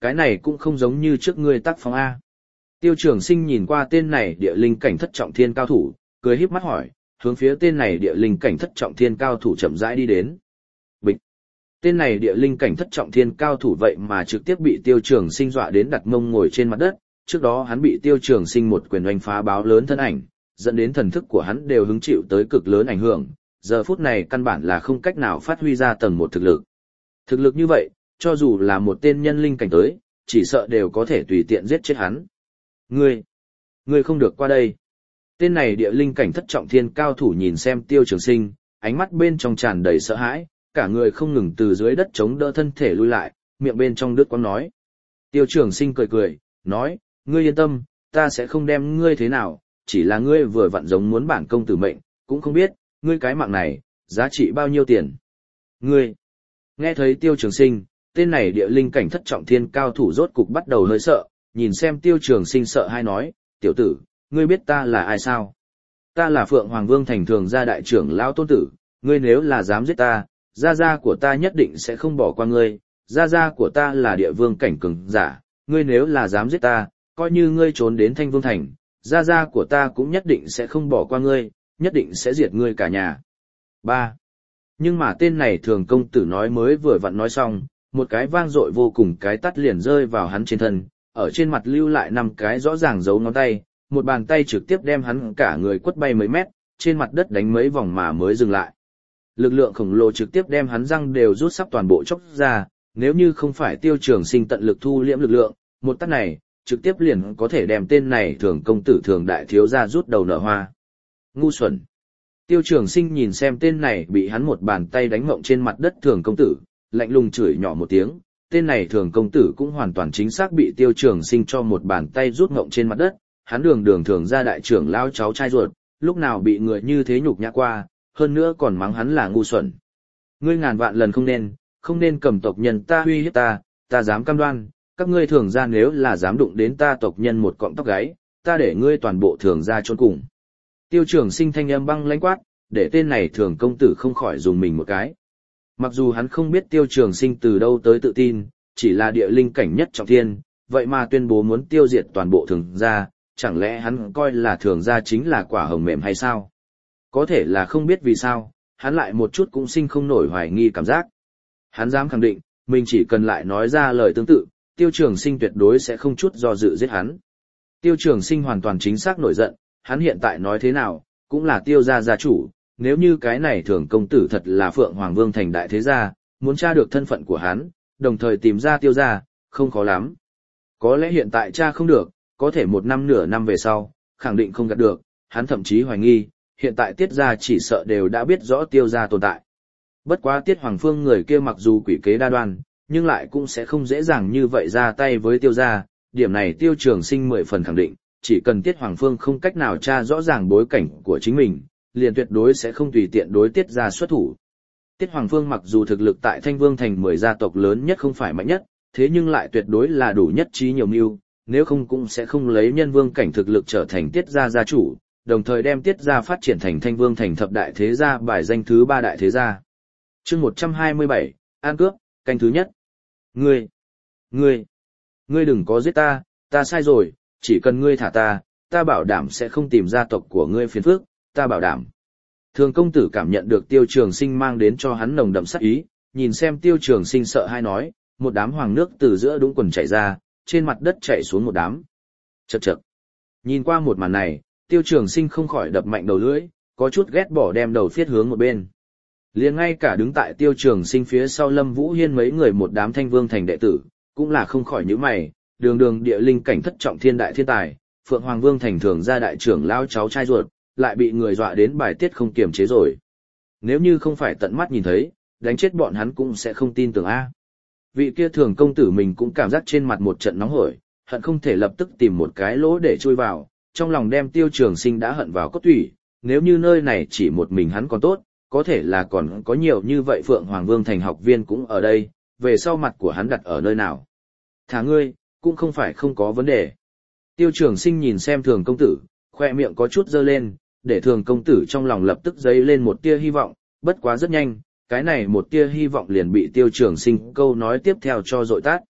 Cái này cũng không giống như trước ngươi tác phong A. Tiêu Trường Sinh nhìn qua tên này địa linh cảnh thất trọng thiên cao thủ, cười híp mắt hỏi, hướng phía tên này địa linh cảnh thất trọng thiên cao thủ chậm rãi đi đến. Bịch. Tên này địa linh cảnh thất trọng thiên cao thủ vậy mà trực tiếp bị Tiêu Trường Sinh dọa đến đặt mông ngồi trên mặt đất, trước đó hắn bị Tiêu Trường Sinh một quyền oanh phá báo lớn thân ảnh, dẫn đến thần thức của hắn đều hứng chịu tới cực lớn ảnh hưởng, giờ phút này căn bản là không cách nào phát huy ra tầng một thực lực. Thực lực như vậy, cho dù là một tên nhân linh cảnh tới, chỉ sợ đều có thể tùy tiện giết chết hắn. Ngươi, ngươi không được qua đây. Tên này địa linh cảnh thất trọng thiên cao thủ nhìn xem Tiêu Trường Sinh, ánh mắt bên trong tràn đầy sợ hãi, cả người không ngừng từ dưới đất chống đỡ thân thể lui lại, miệng bên trong đứt quãng nói. Tiêu Trường Sinh cười cười, nói, ngươi yên tâm, ta sẽ không đem ngươi thế nào, chỉ là ngươi vừa vặn giống muốn bản công tử mệnh, cũng không biết, ngươi cái mạng này, giá trị bao nhiêu tiền. Ngươi, nghe thấy Tiêu Trường Sinh, tên này địa linh cảnh thất trọng thiên cao thủ rốt cục bắt đầu hơi sợ, nhìn xem Tiêu Trường Sinh sợ hai nói, tiểu tử, ngươi biết ta là ai sao? Ta là Phượng Hoàng Vương Thành Thường gia đại trưởng lão tôn tử, ngươi nếu là dám giết ta, gia gia của ta nhất định sẽ không bỏ qua ngươi, gia gia của ta là địa vương cảnh cường giả, ngươi nếu là dám giết ta, coi như ngươi trốn đến Thanh Vương Thành, gia gia của ta cũng nhất định sẽ không bỏ qua ngươi, nhất định sẽ diệt ngươi cả nhà. ba. Nhưng mà tên này Thường công tử nói mới vừa vặn nói xong, một cái vang dội vô cùng cái tát liền rơi vào hắn trên thân, ở trên mặt lưu lại năm cái rõ ràng dấu ngón tay, một bàn tay trực tiếp đem hắn cả người quất bay mấy mét, trên mặt đất đánh mấy vòng mà mới dừng lại. Lực lượng khổng lồ trực tiếp đem hắn răng đều rút sắp toàn bộ chốc ra, nếu như không phải Tiêu Trường Sinh tận lực thu liễm lực lượng, một tát này, trực tiếp liền có thể đem tên này Thường công tử Thường đại thiếu gia rút đầu nở hoa. Ngu xuẩn. Tiêu Trường Sinh nhìn xem tên này bị hắn một bàn tay đánh ngộng trên mặt đất Thường công tử, lạnh lùng chửi nhỏ một tiếng, tên này Thường công tử cũng hoàn toàn chính xác bị Tiêu Trường Sinh cho một bàn tay rút ngộng trên mặt đất, hắn đường đường Thường gia đại trưởng lao cháu trai ruột, lúc nào bị người như thế nhục nhã qua, hơn nữa còn mắng hắn là ngu xuẩn. Ngươi ngàn vạn lần không nên, không nên cầm tộc nhân ta uy hiếp ta, ta dám cam đoan, các ngươi Thường gia nếu là dám đụng đến ta tộc nhân một cọng tóc gáy, ta để ngươi toàn bộ Thường gia chôn cùng. Tiêu Trường Sinh thanh âm băng lãnh quát, để tên này Thường công tử không khỏi dùng mình một cái. Mặc dù hắn không biết Tiêu Trường Sinh từ đâu tới tự tin, chỉ là địa linh cảnh nhất trọng thiên, vậy mà tuyên bố muốn tiêu diệt toàn bộ Thường gia, chẳng lẽ hắn coi là Thường gia chính là quả hồng mềm hay sao? Có thể là không biết vì sao, hắn lại một chút cũng sinh không nổi hoài nghi cảm giác. Hắn dám khẳng định, mình chỉ cần lại nói ra lời tương tự, Tiêu Trường Sinh tuyệt đối sẽ không chút do dự giết hắn. Tiêu Trường Sinh hoàn toàn chính xác nổi giận, hắn hiện tại nói thế nào, cũng là Tiêu gia gia chủ, nếu như cái này Thường công tử thật là Phượng Hoàng Vương Thành đại thế gia, muốn tra được thân phận của hắn, đồng thời tìm ra Tiêu gia, không khó lắm. Có lẽ hiện tại tra không được, có thể một năm nửa năm về sau, khẳng định không gạt được, hắn thậm chí hoài nghi, hiện tại Tiết gia chỉ sợ đều đã biết rõ Tiêu gia tồn tại. Bất quá Tiết Hoàng Phương người kia mặc dù quỷ kế đa đoan, nhưng lại cũng sẽ không dễ dàng như vậy ra tay với Tiêu gia, điểm này Tiêu Trường Sinh mười phần khẳng định, chỉ cần Tiết Hoàng Phương không cách nào tra rõ ràng bối cảnh của chính mình, liền tuyệt đối sẽ không tùy tiện đối Tiết gia xuất thủ. Tiết Hoàng Phương mặc dù thực lực tại Thanh Vương Thành mười gia tộc lớn nhất không phải mạnh nhất, thế nhưng lại tuyệt đối là đủ nhất trí nhiều mưu, nếu không cũng sẽ không lấy nhân vương cảnh thực lực trở thành Tiết gia gia chủ, đồng thời đem Tiết gia phát triển thành Thanh Vương Thành thập đại thế gia bài danh thứ ba đại thế gia. Chương một trăm hai mươi bảy, An cướp, canh thứ nhất. Ngươi, ngươi, ngươi đừng có giết ta, ta sai rồi, chỉ cần ngươi thả ta, ta bảo đảm sẽ không tìm gia tộc của ngươi phiền phức, ta bảo đảm. Thường công tử cảm nhận được Tiêu Trường Sinh mang đến cho hắn nồng đậm sát ý, nhìn xem Tiêu Trường Sinh sợ hai nói, một đám hoàng nước từ giữa đũng quần chảy ra, trên mặt đất chảy xuống một đám. Chậc chậc. Nhìn qua một màn này, Tiêu Trường Sinh không khỏi đập mạnh đầu lưỡi, có chút ghét bỏ đem đầu phiết hướng một bên. Liền ngay cả đứng tại Tiêu Trường Sinh phía sau Lâm Vũ Hiên mấy người một đám Thanh Vương Thành đệ tử, cũng là không khỏi nhíu mày, đường đường địa linh cảnh thất trọng thiên đại thiên tài, Phượng Hoàng Vương Thành Thường gia đại trưởng lão cháu trai ruột, lại bị người dọa đến bài tiết không kiềm chế rồi. Nếu như không phải tận mắt nhìn thấy, đánh chết bọn hắn cũng sẽ không tin tưởng a. Vị kia Thường công tử mình cũng cảm giác trên mặt một trận nóng hổi, hận không thể lập tức tìm một cái lỗ để chui vào, trong lòng đem Tiêu Trường Sinh đã hận vào cốt tủy, nếu như nơi này chỉ một mình hắn còn tốt, có thể là còn có nhiều như vậy Phượng Hoàng Vương Thành học viên cũng ở đây, về sau mặt của hắn đặt ở nơi nào. Thả ngươi, cũng không phải không có vấn đề. Tiêu Trường Sinh nhìn xem Thường công tử, khoe miệng có chút dơ lên, để Thường công tử trong lòng lập tức dấy lên một tia hy vọng, bất quá rất nhanh, cái này một tia hy vọng liền bị Tiêu Trường Sinh câu nói tiếp theo cho dội tát.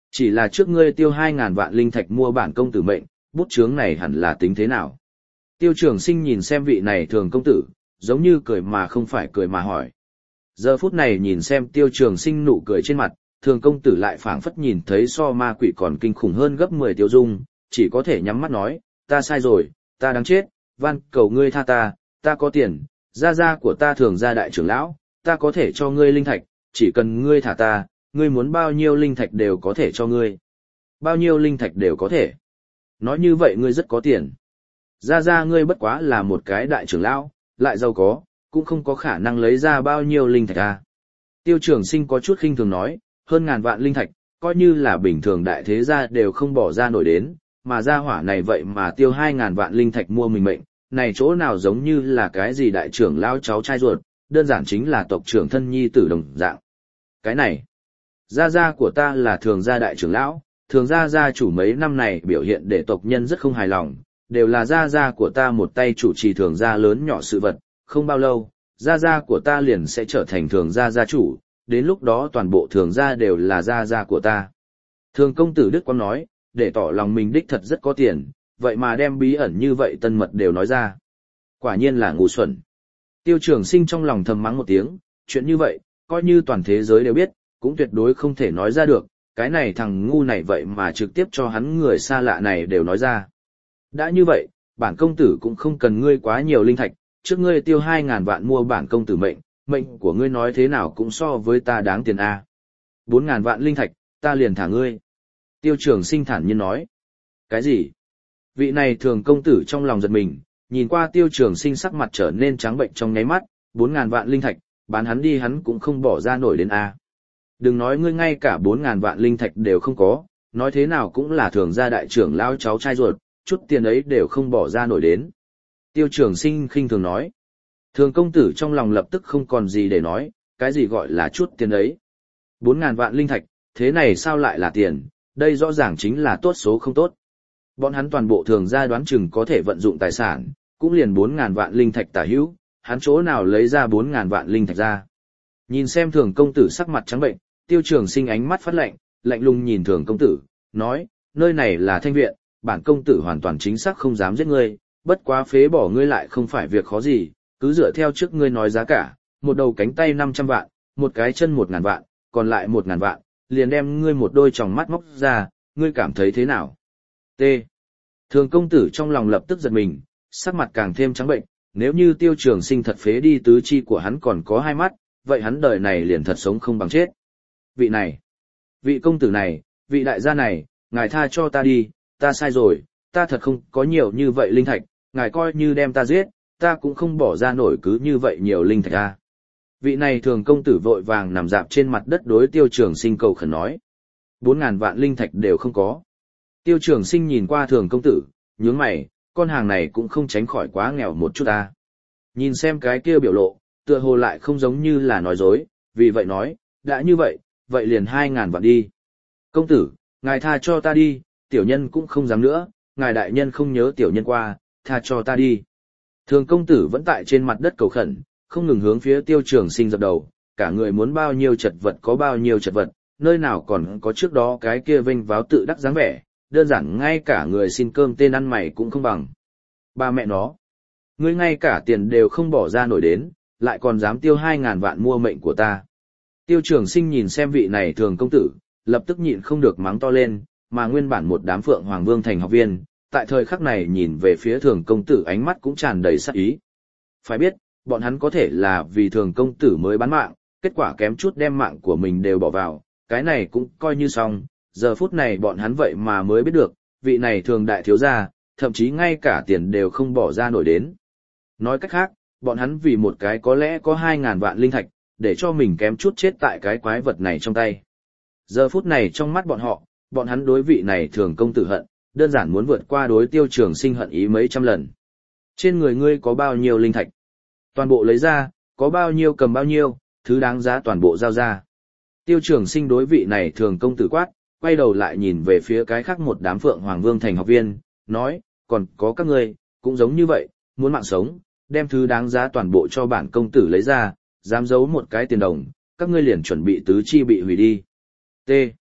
Chỉ là trước ngươi tiêu hai ngàn vạn linh thạch mua bản công tử mệnh, bút chướng này hẳn là tính thế nào? Tiêu Trường Sinh nhìn xem vị này thường công tử, giống như cười mà không phải cười mà hỏi. Giờ phút này nhìn xem Tiêu Trường Sinh nụ cười trên mặt, thường công tử lại phảng phất nhìn thấy so ma quỷ còn kinh khủng hơn gấp mười tiêu dung, chỉ có thể nhắm mắt nói, ta sai rồi, ta đáng chết, van cầu ngươi tha ta, ta có tiền, gia gia của ta thường gia đại trưởng lão, ta có thể cho ngươi linh thạch, chỉ cần ngươi thả ta, ngươi muốn bao nhiêu linh thạch đều có thể cho ngươi. Bao nhiêu linh thạch đều có thể. Nói như vậy ngươi rất có tiền. Gia gia ngươi bất quá là một cái đại trưởng lão, lại giàu có, cũng không có khả năng lấy ra bao nhiêu linh thạch à. Tiêu Trường Sinh có chút khinh thường nói, hơn ngàn vạn linh thạch, coi như là bình thường đại thế gia đều không bỏ ra nổi đến, mà gia hỏa này vậy mà tiêu hai ngàn vạn linh thạch mua mình mệnh, này chỗ nào giống như là cái gì đại trưởng lão cháu trai ruột, đơn giản chính là tộc trưởng thân nhi tử đồng dạng. Cái này, gia gia của ta là thường gia đại trưởng lão, thường gia gia chủ mấy năm này biểu hiện để tộc nhân rất không hài lòng, đều là gia gia của ta một tay chủ trì thường gia lớn nhỏ sự vật, không bao lâu, gia gia của ta liền sẽ trở thành thường gia gia chủ, đến lúc đó toàn bộ thường gia đều là gia gia của ta. Thường công tử Đức Quang nói, để tỏ lòng mình đích thật rất có tiền, vậy mà đem bí ẩn như vậy tân mật đều nói ra. Quả nhiên là ngu xuẩn. Tiêu Trường Sinh trong lòng thầm mắng một tiếng, chuyện như vậy, coi như toàn thế giới đều biết, cũng tuyệt đối không thể nói ra được, cái này thằng ngu này vậy mà trực tiếp cho hắn người xa lạ này đều nói ra. Đã như vậy, bản công tử cũng không cần ngươi quá nhiều linh thạch, trước ngươi tiêu hai ngàn vạn mua bản công tử mệnh, mệnh của ngươi nói thế nào cũng so với ta đáng tiền a. Bốn ngàn vạn linh thạch, ta liền thả ngươi. Tiêu Trường Sinh thản nhiên nói. Cái gì? Vị này thường công tử trong lòng giật mình, nhìn qua Tiêu Trường Sinh sắc mặt trở nên trắng bệnh trong nháy mắt, bốn ngàn vạn linh thạch, bán hắn đi hắn cũng không bỏ ra nổi đến a. Đừng nói ngươi ngay cả bốn ngàn vạn linh thạch đều không có, nói thế nào cũng là thường gia đại trưởng lão cháu trai ruột, chút tiền ấy đều không bỏ ra nổi đến. Tiêu Trường Sinh khinh thường nói. Thường công tử trong lòng lập tức không còn gì để nói, cái gì gọi là chút tiền ấy. Bốn ngàn vạn linh thạch, thế này sao lại là tiền, đây rõ ràng chính là tốt số không tốt. Bọn hắn toàn bộ thường gia đoán chừng có thể vận dụng tài sản, cũng liền bốn ngàn vạn linh thạch tả hữu, hắn chỗ nào lấy ra bốn ngàn vạn linh thạch ra. Nhìn xem thường công tử sắc mặt trắng bệnh, Tiêu Trường Sinh ánh mắt phát lạnh, lạnh lùng nhìn thường công tử, nói, nơi này là thanh viện, bản công tử hoàn toàn chính xác không dám giết ngươi, bất quá phế bỏ ngươi lại không phải việc khó gì, cứ dựa theo trước ngươi nói giá cả, một đầu cánh tay năm trăm vạn, một cái chân một ngàn vạn, còn lại một ngàn vạn, liền đem ngươi một đôi tròng mắt móc ra, ngươi cảm thấy thế nào? T. Thường công tử trong lòng lập tức giật mình, sắc mặt càng thêm trắng bệnh, nếu như Tiêu Trường Sinh thật phế đi tứ chi của hắn còn có hai mắt, vậy hắn đời này liền thật sống không bằng chết. Vị này, vị công tử này, vị đại gia này, ngài tha cho ta đi, ta sai rồi, ta thật không có nhiều như vậy linh thạch, ngài coi như đem ta giết, ta cũng không bỏ ra nổi cứ như vậy nhiều linh thạch ra. Vị này thường công tử vội vàng nằm dạp trên mặt đất đối Tiêu Trường Sinh cầu khẩn nói. Bốn ngàn vạn linh thạch đều không có. Tiêu Trường Sinh nhìn qua thường công tử, nhướng mày, con hàng này cũng không tránh khỏi quá nghèo một chút ta. Nhìn xem cái kia biểu lộ, tựa hồ lại không giống như là nói dối, vì vậy nói, đã như vậy, vậy liền hai ngàn vạn đi. Công tử, ngài tha cho ta đi, tiểu nhân cũng không dám nữa, ngài đại nhân không nhớ tiểu nhân qua, tha cho ta đi. Thường công tử vẫn tại trên mặt đất cầu khẩn, không ngừng hướng phía Tiêu Trường Sinh dập đầu, cả người muốn bao nhiêu chật vật có bao nhiêu chật vật, nơi nào còn có trước đó cái kia vênh váo tự đắc dáng vẻ, đơn giản ngay cả người xin cơm tên ăn mày cũng không bằng. Ba mẹ nó, ngươi ngay cả tiền đều không bỏ ra nổi đến, lại còn dám tiêu hai ngàn vạn mua mệnh của ta. Tiêu Trường Sinh nhìn xem vị này thường công tử, lập tức nhịn không được mắng to lên, mà nguyên bản một đám Phượng Hoàng Vương thành học viên, tại thời khắc này nhìn về phía thường công tử ánh mắt cũng tràn đầy sát ý. Phải biết, bọn hắn có thể là vì thường công tử mới bán mạng, kết quả kém chút đem mạng của mình đều bỏ vào, cái này cũng coi như xong, giờ phút này bọn hắn vậy mà mới biết được, vị này thường đại thiếu gia, thậm chí ngay cả tiền đều không bỏ ra nổi đến. Nói cách khác, bọn hắn vì một cái có lẽ có hai ngàn vạn linh thạch, để cho mình kém chút chết tại cái quái vật này trong tay. Giờ phút này trong mắt bọn họ, bọn hắn đối vị này thường công tử hận, đơn giản muốn vượt qua đối Tiêu Trường Sinh hận ý mấy trăm lần. Trên người ngươi có bao nhiêu linh thạch? Toàn bộ lấy ra, có bao nhiêu cầm bao nhiêu, thứ đáng giá toàn bộ giao ra. Tiêu Trường Sinh đối vị này thường công tử quát, quay đầu lại nhìn về phía cái khác một đám Phượng Hoàng Vương thành học viên, nói, còn có các ngươi, cũng giống như vậy, muốn mạng sống, đem thứ đáng giá toàn bộ cho bản công tử lấy ra, dám giấu một cái tiền đồng, các ngươi liền chuẩn bị tứ chi bị hủy đi. T.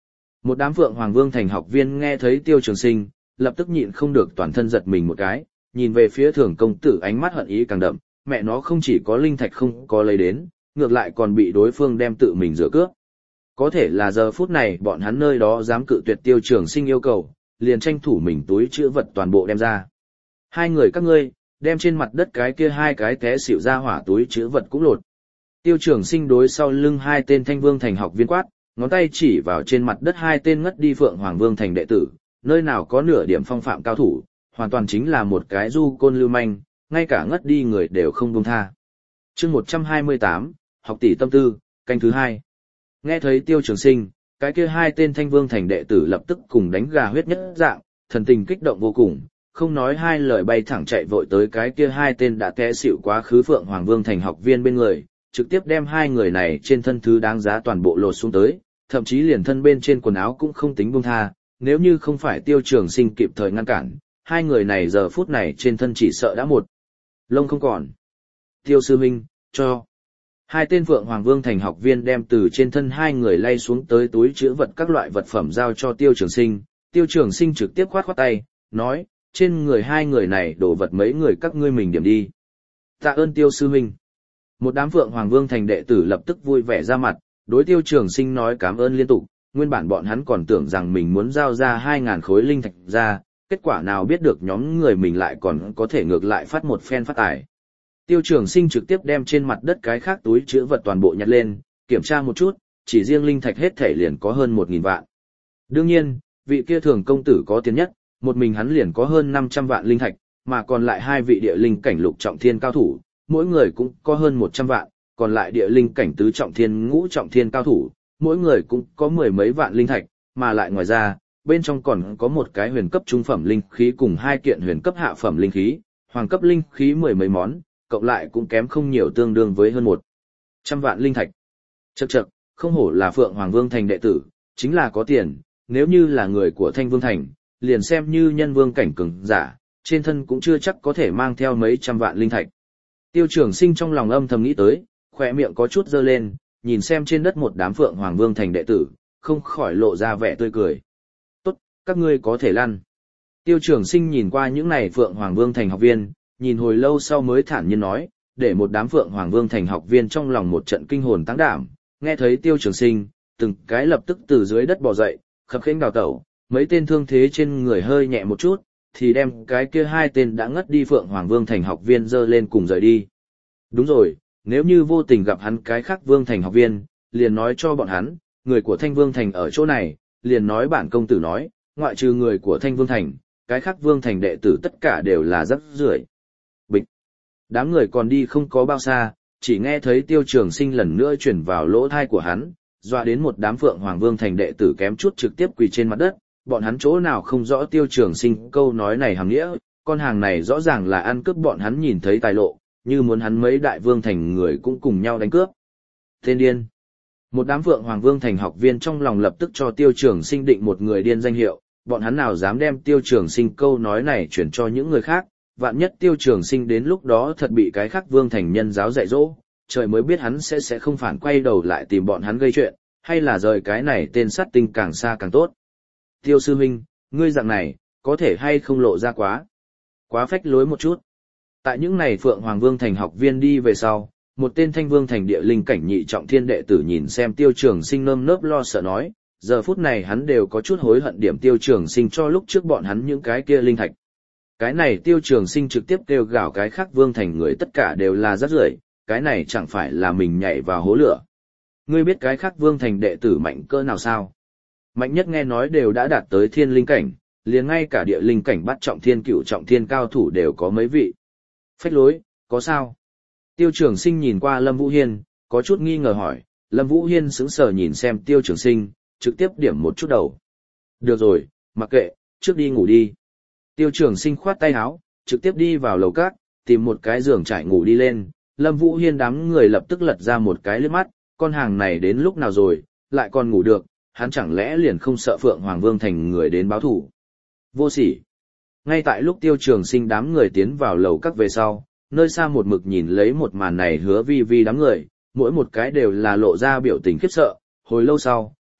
Một đám Phượng Hoàng Vương thành học viên nghe thấy Tiêu Trường Sinh, lập tức nhịn không được toàn thân giật mình một cái, nhìn về phía Thường công tử ánh mắt hận ý càng đậm, mẹ nó không chỉ có linh thạch không có lấy đến, ngược lại còn bị đối phương đem tự mình rửa cướp. Có thể là giờ phút này bọn hắn nơi đó dám cự tuyệt Tiêu Trường Sinh yêu cầu, liền tranh thủ mình túi chữ vật toàn bộ đem ra. Hai người các ngươi, đem trên mặt đất cái kia hai cái té xỉu ra hỏa túi chữ vật cũng lột. Tiêu Trường Sinh đối sau lưng hai tên Thanh Vương thành học viên quát, ngón tay chỉ vào trên mặt đất hai tên ngất đi Phượng Hoàng Vương thành đệ tử, nơi nào có nửa điểm phong phạm cao thủ, hoàn toàn chính là một cái du côn lưu manh, ngay cả ngất đi người đều không buông tha. Chương một trăm hai mươi tám, học tỷ tâm tư, canh thứ hai. Nghe thấy Tiêu Trường Sinh, cái kia hai tên Thanh Vương thành đệ tử lập tức cùng đánh gà huyết nhất dạng, thần tình kích động vô cùng, không nói hai lời bay thẳng chạy vội tới cái kia hai tên đã té xỉu quá khứ Phượng Hoàng Vương thành học viên bên người, trực tiếp đem hai người này trên thân thứ đáng giá toàn bộ lột xuống tới, thậm chí liền thân bên trên quần áo cũng không tính buông tha, nếu như không phải Tiêu Trường Sinh kịp thời ngăn cản, hai người này giờ phút này trên thân chỉ sợ đã một lông không còn. Tiêu sư minh, cho. Hai tên Phượng Hoàng Vương thành học viên đem từ trên thân hai người lay xuống tới túi chứa vật các loại vật phẩm giao cho Tiêu Trường Sinh, Tiêu Trường Sinh trực tiếp khoát khoát tay, nói, trên người hai người này đổ vật mấy người các ngươi mình điểm đi. Tạ ơn Tiêu sư minh. Một đám Phượng Hoàng Vương thành đệ tử lập tức vui vẻ ra mặt, đối Tiêu Trường Sinh nói cảm ơn liên tục, nguyên bản bọn hắn còn tưởng rằng mình muốn giao ra hai ngàn khối linh thạch ra, kết quả nào biết được nhóm người mình lại còn có thể ngược lại phát một phen phát tài. Tiêu Trường Sinh trực tiếp đem trên mặt đất cái khác túi chứa vật toàn bộ nhặt lên, kiểm tra một chút, chỉ riêng linh thạch hết thể liền có hơn một nghìn vạn. Đương nhiên, vị kia Thường công tử có tiền nhất, một mình hắn liền có hơn năm trăm vạn linh thạch, mà còn lại hai vị địa linh cảnh lục trọng thiên cao thủ, mỗi người cũng có hơn một trăm vạn, còn lại địa linh cảnh tứ trọng thiên ngũ trọng thiên cao thủ, mỗi người cũng có mười mấy vạn linh thạch, mà lại ngoài ra, bên trong còn có một cái huyền cấp trung phẩm linh khí cùng hai kiện huyền cấp hạ phẩm linh khí, hoàng cấp linh khí mười mấy món, cộng lại cũng kém không nhiều tương đương với hơn một trăm vạn linh thạch. Chậc chậc, không hổ là Phượng Hoàng Vương thành đệ tử, chính là có tiền, nếu như là người của Thanh Vương thành, liền xem như nhân vương cảnh cường giả, trên thân cũng chưa chắc có thể mang theo mấy trăm vạn linh thạch. Tiêu Trường Sinh trong lòng âm thầm nghĩ tới, khóe miệng có chút giơ lên, nhìn xem trên đất một đám Phượng Hoàng Vương thành đệ tử, không khỏi lộ ra vẻ tươi cười. Tốt, các ngươi có thể lăn. Tiêu Trường Sinh nhìn qua những này Phượng Hoàng Vương thành học viên, nhìn hồi lâu sau mới thản nhiên nói, để một đám Phượng Hoàng Vương thành học viên trong lòng một trận kinh hồn táng đảm, nghe thấy Tiêu Trường Sinh, từng cái lập tức từ dưới đất bò dậy, khập khiễng đào tẩu, mấy tên thương thế trên người hơi nhẹ một chút, thì đem cái kia hai tên đã ngất đi Phượng Hoàng Vương thành học viên dơ lên cùng rời đi. Đúng rồi, nếu như vô tình gặp hắn cái khác Vương thành học viên, liền nói cho bọn hắn, người của Thanh Vương thành ở chỗ này, liền nói bản công tử nói, ngoại trừ người của Thanh Vương thành, cái khác Vương thành đệ tử tất cả đều là rắc rưởi. Bịch. Đám người còn đi không có bao xa, chỉ nghe thấy Tiêu Trường Sinh lần nữa truyền vào lỗ tai của hắn, dọa đến một đám Phượng Hoàng Vương thành đệ tử kém chút trực tiếp quỳ trên mặt đất, bọn hắn chỗ nào không rõ Tiêu Trường Sinh câu nói này hàm nghĩa, con hàng này rõ ràng là ăn cướp bọn hắn nhìn thấy tài lộ, như muốn hắn mấy đại vương thành người cũng cùng nhau đánh cướp. Tên điên. Một đám Phượng Hoàng Vương thành học viên trong lòng lập tức cho Tiêu Trường Sinh định một người điên danh hiệu, bọn hắn nào dám đem Tiêu Trường Sinh câu nói này chuyển cho những người khác, vạn nhất Tiêu Trường Sinh đến lúc đó thật bị cái khác vương thành nhân giáo dạy dỗ, trời mới biết hắn sẽ sẽ không phản quay đầu lại tìm bọn hắn gây chuyện, hay là rời cái này tên sát tinh càng xa càng tốt. Tiêu sư huynh, ngươi dạng này, có thể hay không lộ ra quá? Quá phách lối một chút. Tại những này Phượng Hoàng Vương thành học viên đi về sau, một tên Thanh Vương thành địa linh cảnh nhị trọng thiên đệ tử nhìn xem Tiêu Trường Sinh nơm nớp lo sợ nói, giờ phút này hắn đều có chút hối hận điểm Tiêu Trường Sinh cho lúc trước bọn hắn những cái kia linh thạch. Cái này Tiêu Trường Sinh trực tiếp kêu gào cái khác Vương thành người tất cả đều là rác rưởi, cái này chẳng phải là mình nhảy vào hố lửa. Ngươi biết cái khác Vương thành đệ tử mạnh cỡ nào sao? Mạnh nhất nghe nói đều đã đạt tới thiên linh cảnh, liền ngay cả địa linh cảnh bắt trọng thiên cửu trọng thiên cao thủ đều có mấy vị. Phách lối, có sao? Tiêu Trường Sinh nhìn qua Lâm Vũ Hiên, có chút nghi ngờ hỏi, Lâm Vũ Hiên sững sờ nhìn xem Tiêu Trường Sinh, trực tiếp điểm một chút đầu. Được rồi, mặc kệ, trước đi ngủ đi. Tiêu Trường Sinh khoát tay áo, trực tiếp đi vào lầu các, tìm một cái giường trải ngủ đi lên. Lâm Vũ Hiên đám người lập tức lật ra một cái liếc mắt, con hàng này đến lúc nào rồi, lại còn ngủ được, hắn chẳng lẽ liền không sợ Phượng Hoàng Vương thành người đến báo thủ. Vô sỉ. Ngay tại lúc Tiêu Trường Sinh đám người tiến vào lầu các về sau, nơi xa một mực nhìn lấy một màn này Hứa Vi Vi đám người, mỗi một cái đều là lộ ra biểu tình khiếp sợ, hồi lâu sau,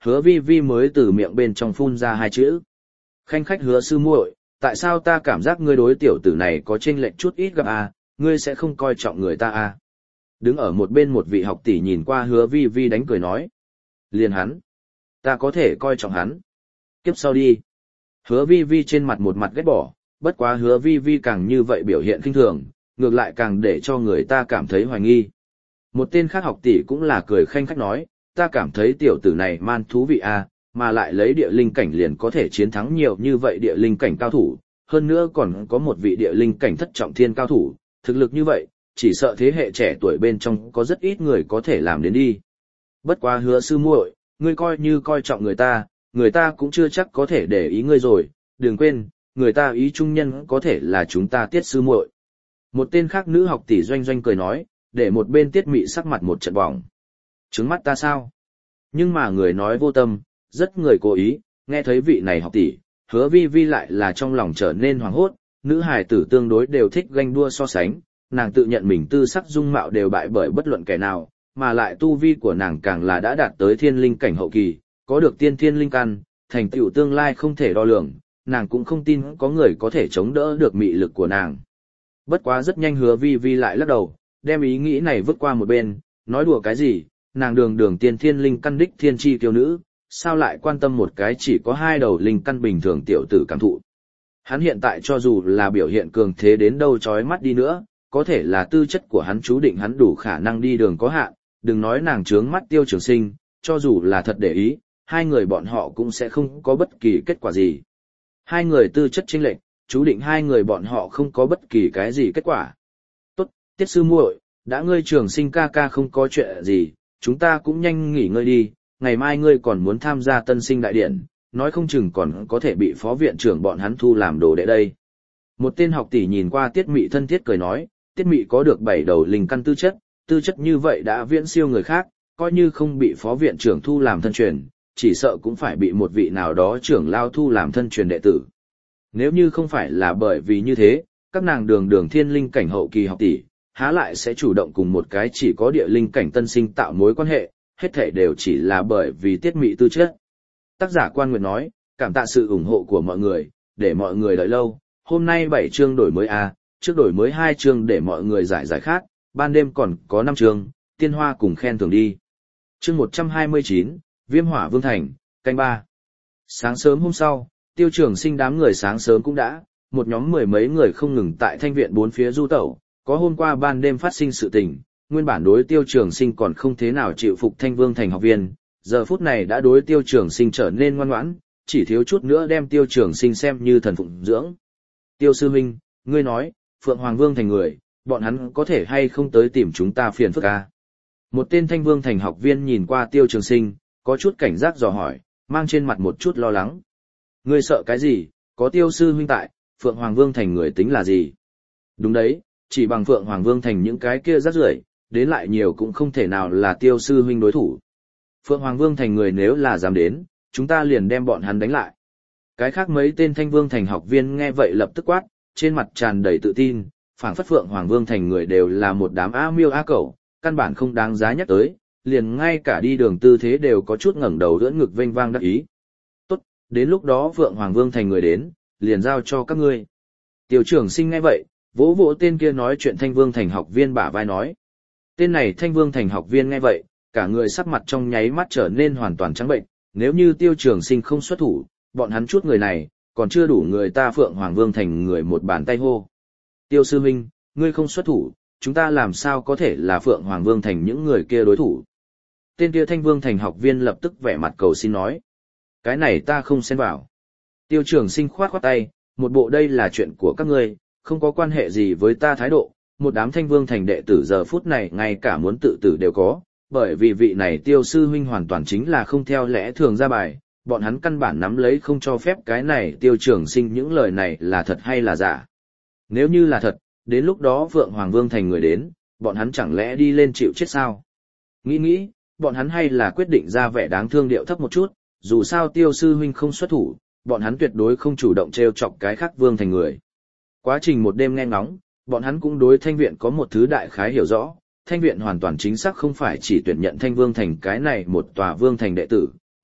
Hứa vi vi mới từ miệng bên trong phun ra hai chữ. Khanh khách Hứa sư muội, tại sao ta cảm giác ngươi đối tiểu tử này có chênh lệch chút ít gặp à, ngươi sẽ không coi trọng người ta à. Đứng ở một bên một vị học tỷ nhìn qua Hứa vi vi đánh cười nói. Liền hắn. Ta có thể coi trọng hắn. Kiếp sau đi. Hứa vi vi trên mặt một mặt ghét bỏ, bất quá Hứa vi vi càng như vậy biểu hiện khinh thường, ngược lại càng để cho người ta cảm thấy hoài nghi. Một tên khác học tỷ cũng là cười khanh khách nói, ta cảm thấy tiểu tử này man thú vị à, mà lại lấy địa linh cảnh liền có thể chiến thắng nhiều như vậy địa linh cảnh cao thủ, hơn nữa còn có một vị địa linh cảnh thất trọng thiên cao thủ, thực lực như vậy, chỉ sợ thế hệ trẻ tuổi bên trong có rất ít người có thể làm đến đi. Bất quá Hứa sư muội, ngươi coi như coi trọng người ta, người ta cũng chưa chắc có thể để ý ngươi rồi, đừng quên, người ta ý trung nhân có thể là chúng ta Tiết sư muội. Một tên khác nữ học tỷ doanh doanh cười nói, để một bên Tiết Mị sắc mặt một trận bỏng. Trứng mắt ta sao? Nhưng mà người nói vô tâm, rất người cố ý, nghe thấy vị này học tỷ, Hứa vi vi lại là trong lòng trở nên hoảng hốt, nữ hài tử tương đối đều thích ganh đua so sánh, nàng tự nhận mình tư sắc dung mạo đều bại bởi bất luận kẻ nào, mà lại tu vi của nàng càng là đã đạt tới thiên linh cảnh hậu kỳ, có được tiên thiên linh căn, thành tựu tương lai không thể đo lường, nàng cũng không tin có người có thể chống đỡ được mị lực của nàng. Bất quá rất nhanh Hứa vi vi lại lắc đầu, đem ý nghĩ này vứt qua một bên, nói đùa cái gì, nàng đường đường tiên thiên linh căn đích thiên chi kiêu nữ, sao lại quan tâm một cái chỉ có hai đầu linh căn bình thường tiểu tử cảm thụ. Hắn hiện tại cho dù là biểu hiện cường thế đến đâu chói mắt đi nữa, có thể là tư chất của hắn chú định hắn đủ khả năng đi đường có hạn, đừng nói nàng trướng mắt Tiêu Trường Sinh, cho dù là thật để ý, hai người bọn họ cũng sẽ không có bất kỳ kết quả gì. Hai người tư chất chênh lệch, chú định hai người bọn họ không có bất kỳ cái gì kết quả. Tốt, Tiết sư muội, đã ngươi Trường Sinh ca ca không có chuyện gì, chúng ta cũng nhanh nghỉ ngơi đi, ngày mai ngươi còn muốn tham gia tân sinh đại điển, nói không chừng còn có thể bị phó viện trưởng bọn hắn thu làm đồ đệ đây. Một tên học tỷ nhìn qua Tiết Mị thân thiết cười nói, Tiết Mị có được bảy đầu linh căn tư chất, tư chất như vậy đã viễn siêu người khác, coi như không bị phó viện trưởng thu làm thân truyền, chỉ sợ cũng phải bị một vị nào đó trưởng lao thu làm thân truyền đệ tử. Nếu như không phải là bởi vì như thế, các nàng đường đường thiên linh cảnh hậu kỳ học tỷ, há lại sẽ chủ động cùng một cái chỉ có địa linh cảnh tân sinh tạo mối quan hệ, hết thảy đều chỉ là bởi vì Tiết Mị tư chất. Tác giả Quan Nguyệt nói, cảm tạ sự ủng hộ của mọi người, để mọi người đợi lâu, hôm nay bảy chương đổi mới A, trước đổi mới hai chương để mọi người giải giải khác, ban đêm còn có năm chương, tiên hoa cùng khen thưởng đi. Chương một trăm hai mươi chín, Viêm Hỏa Vương Thành, canh ba. Sáng sớm hôm sau, Tiêu Trường Sinh đám người sáng sớm cũng đã, một nhóm mười mấy người không ngừng tại thanh viện bốn phía du tẩu, có hôm qua ban đêm phát sinh sự tình, nguyên bản đối Tiêu Trường Sinh còn không thế nào chịu phục Thanh Vương Thành học viên, giờ phút này đã đối Tiêu Trường Sinh trở nên ngoan ngoãn, chỉ thiếu chút nữa đem Tiêu Trường Sinh xem như thần phụng dưỡng. Tiêu sư huynh, ngươi nói, Phượng Hoàng Vương Thành người, bọn hắn có thể hay không tới tìm chúng ta phiền phức à? Một tên Thanh Vương Thành học viên nhìn qua Tiêu Trường Sinh, có chút cảnh giác dò hỏi, mang trên mặt một chút lo lắng. Ngươi sợ cái gì, có Tiêu sư huynh tại, Phượng Hoàng Vương Thành người tính là gì? Đúng đấy, chỉ bằng Phượng Hoàng Vương Thành những cái kia rác rưởi, đến lại nhiều cũng không thể nào là Tiêu sư huynh đối thủ. Phượng Hoàng Vương Thành người nếu là dám đến, chúng ta liền đem bọn hắn đánh lại. Cái khác mấy tên Thanh Vương Thành học viên nghe vậy lập tức quát, trên mặt tràn đầy tự tin, phảng phất Phượng Hoàng Vương Thành người đều là một đám a miêu a cẩu, căn bản không đáng giá nhắc tới, liền ngay cả đi đường tư thế đều có chút ngẩng đầu đỡ ngực vênh vang đắc ý. Tốt, đến lúc đó Phượng Hoàng Vương Thành người đến, liền giao cho các ngươi. Tiêu Trường Sinh nghe vậy, vỗ vỗ tên kia nói chuyện Thanh Vương Thành học viên bả vai nói. Tên này Thanh Vương Thành học viên nghe vậy, cả người sắc mặt trong nháy mắt trở nên hoàn toàn trắng bệnh, nếu như Tiêu Trường Sinh không xuất thủ, bọn hắn chút người này, còn chưa đủ người ta Phượng Hoàng Vương Thành người một bàn tay hô. Tiêu sư huynh, ngươi không xuất thủ, chúng ta làm sao có thể là Phượng Hoàng Vương Thành những người kia đối thủ. Tên kia Thanh Vương Thành học viên lập tức vẻ mặt cầu xin nói. Cái này ta không xen vào. Tiêu Trường Sinh khoát khoát tay, một bộ đây là chuyện của các ngươi, không có quan hệ gì với ta thái độ, một đám Thanh Vương Thành đệ tử giờ phút này ngay cả muốn tự tử đều có, bởi vì vị này Tiêu sư huynh hoàn toàn chính là không theo lẽ thường ra bài, bọn hắn căn bản nắm lấy không cho phép cái này Tiêu Trường Sinh những lời này là thật hay là giả. Nếu như là thật, đến lúc đó Phượng Hoàng Vương Thành người đến, bọn hắn chẳng lẽ đi lên chịu chết sao? Nghĩ nghĩ, bọn hắn hay là quyết định ra vẻ đáng thương điệu thấp một chút, dù sao Tiêu sư huynh không xuất thủ, bọn hắn tuyệt đối không chủ động trêu chọc cái khác Vương Thành người. Quá trình một đêm nghe ngóng, bọn hắn cũng đối Thanh Viện có một thứ đại khái hiểu rõ, Thanh Viện hoàn toàn chính xác không phải chỉ tuyển nhận Thanh Vương Thành cái này một tòa Vương Thành đệ tử,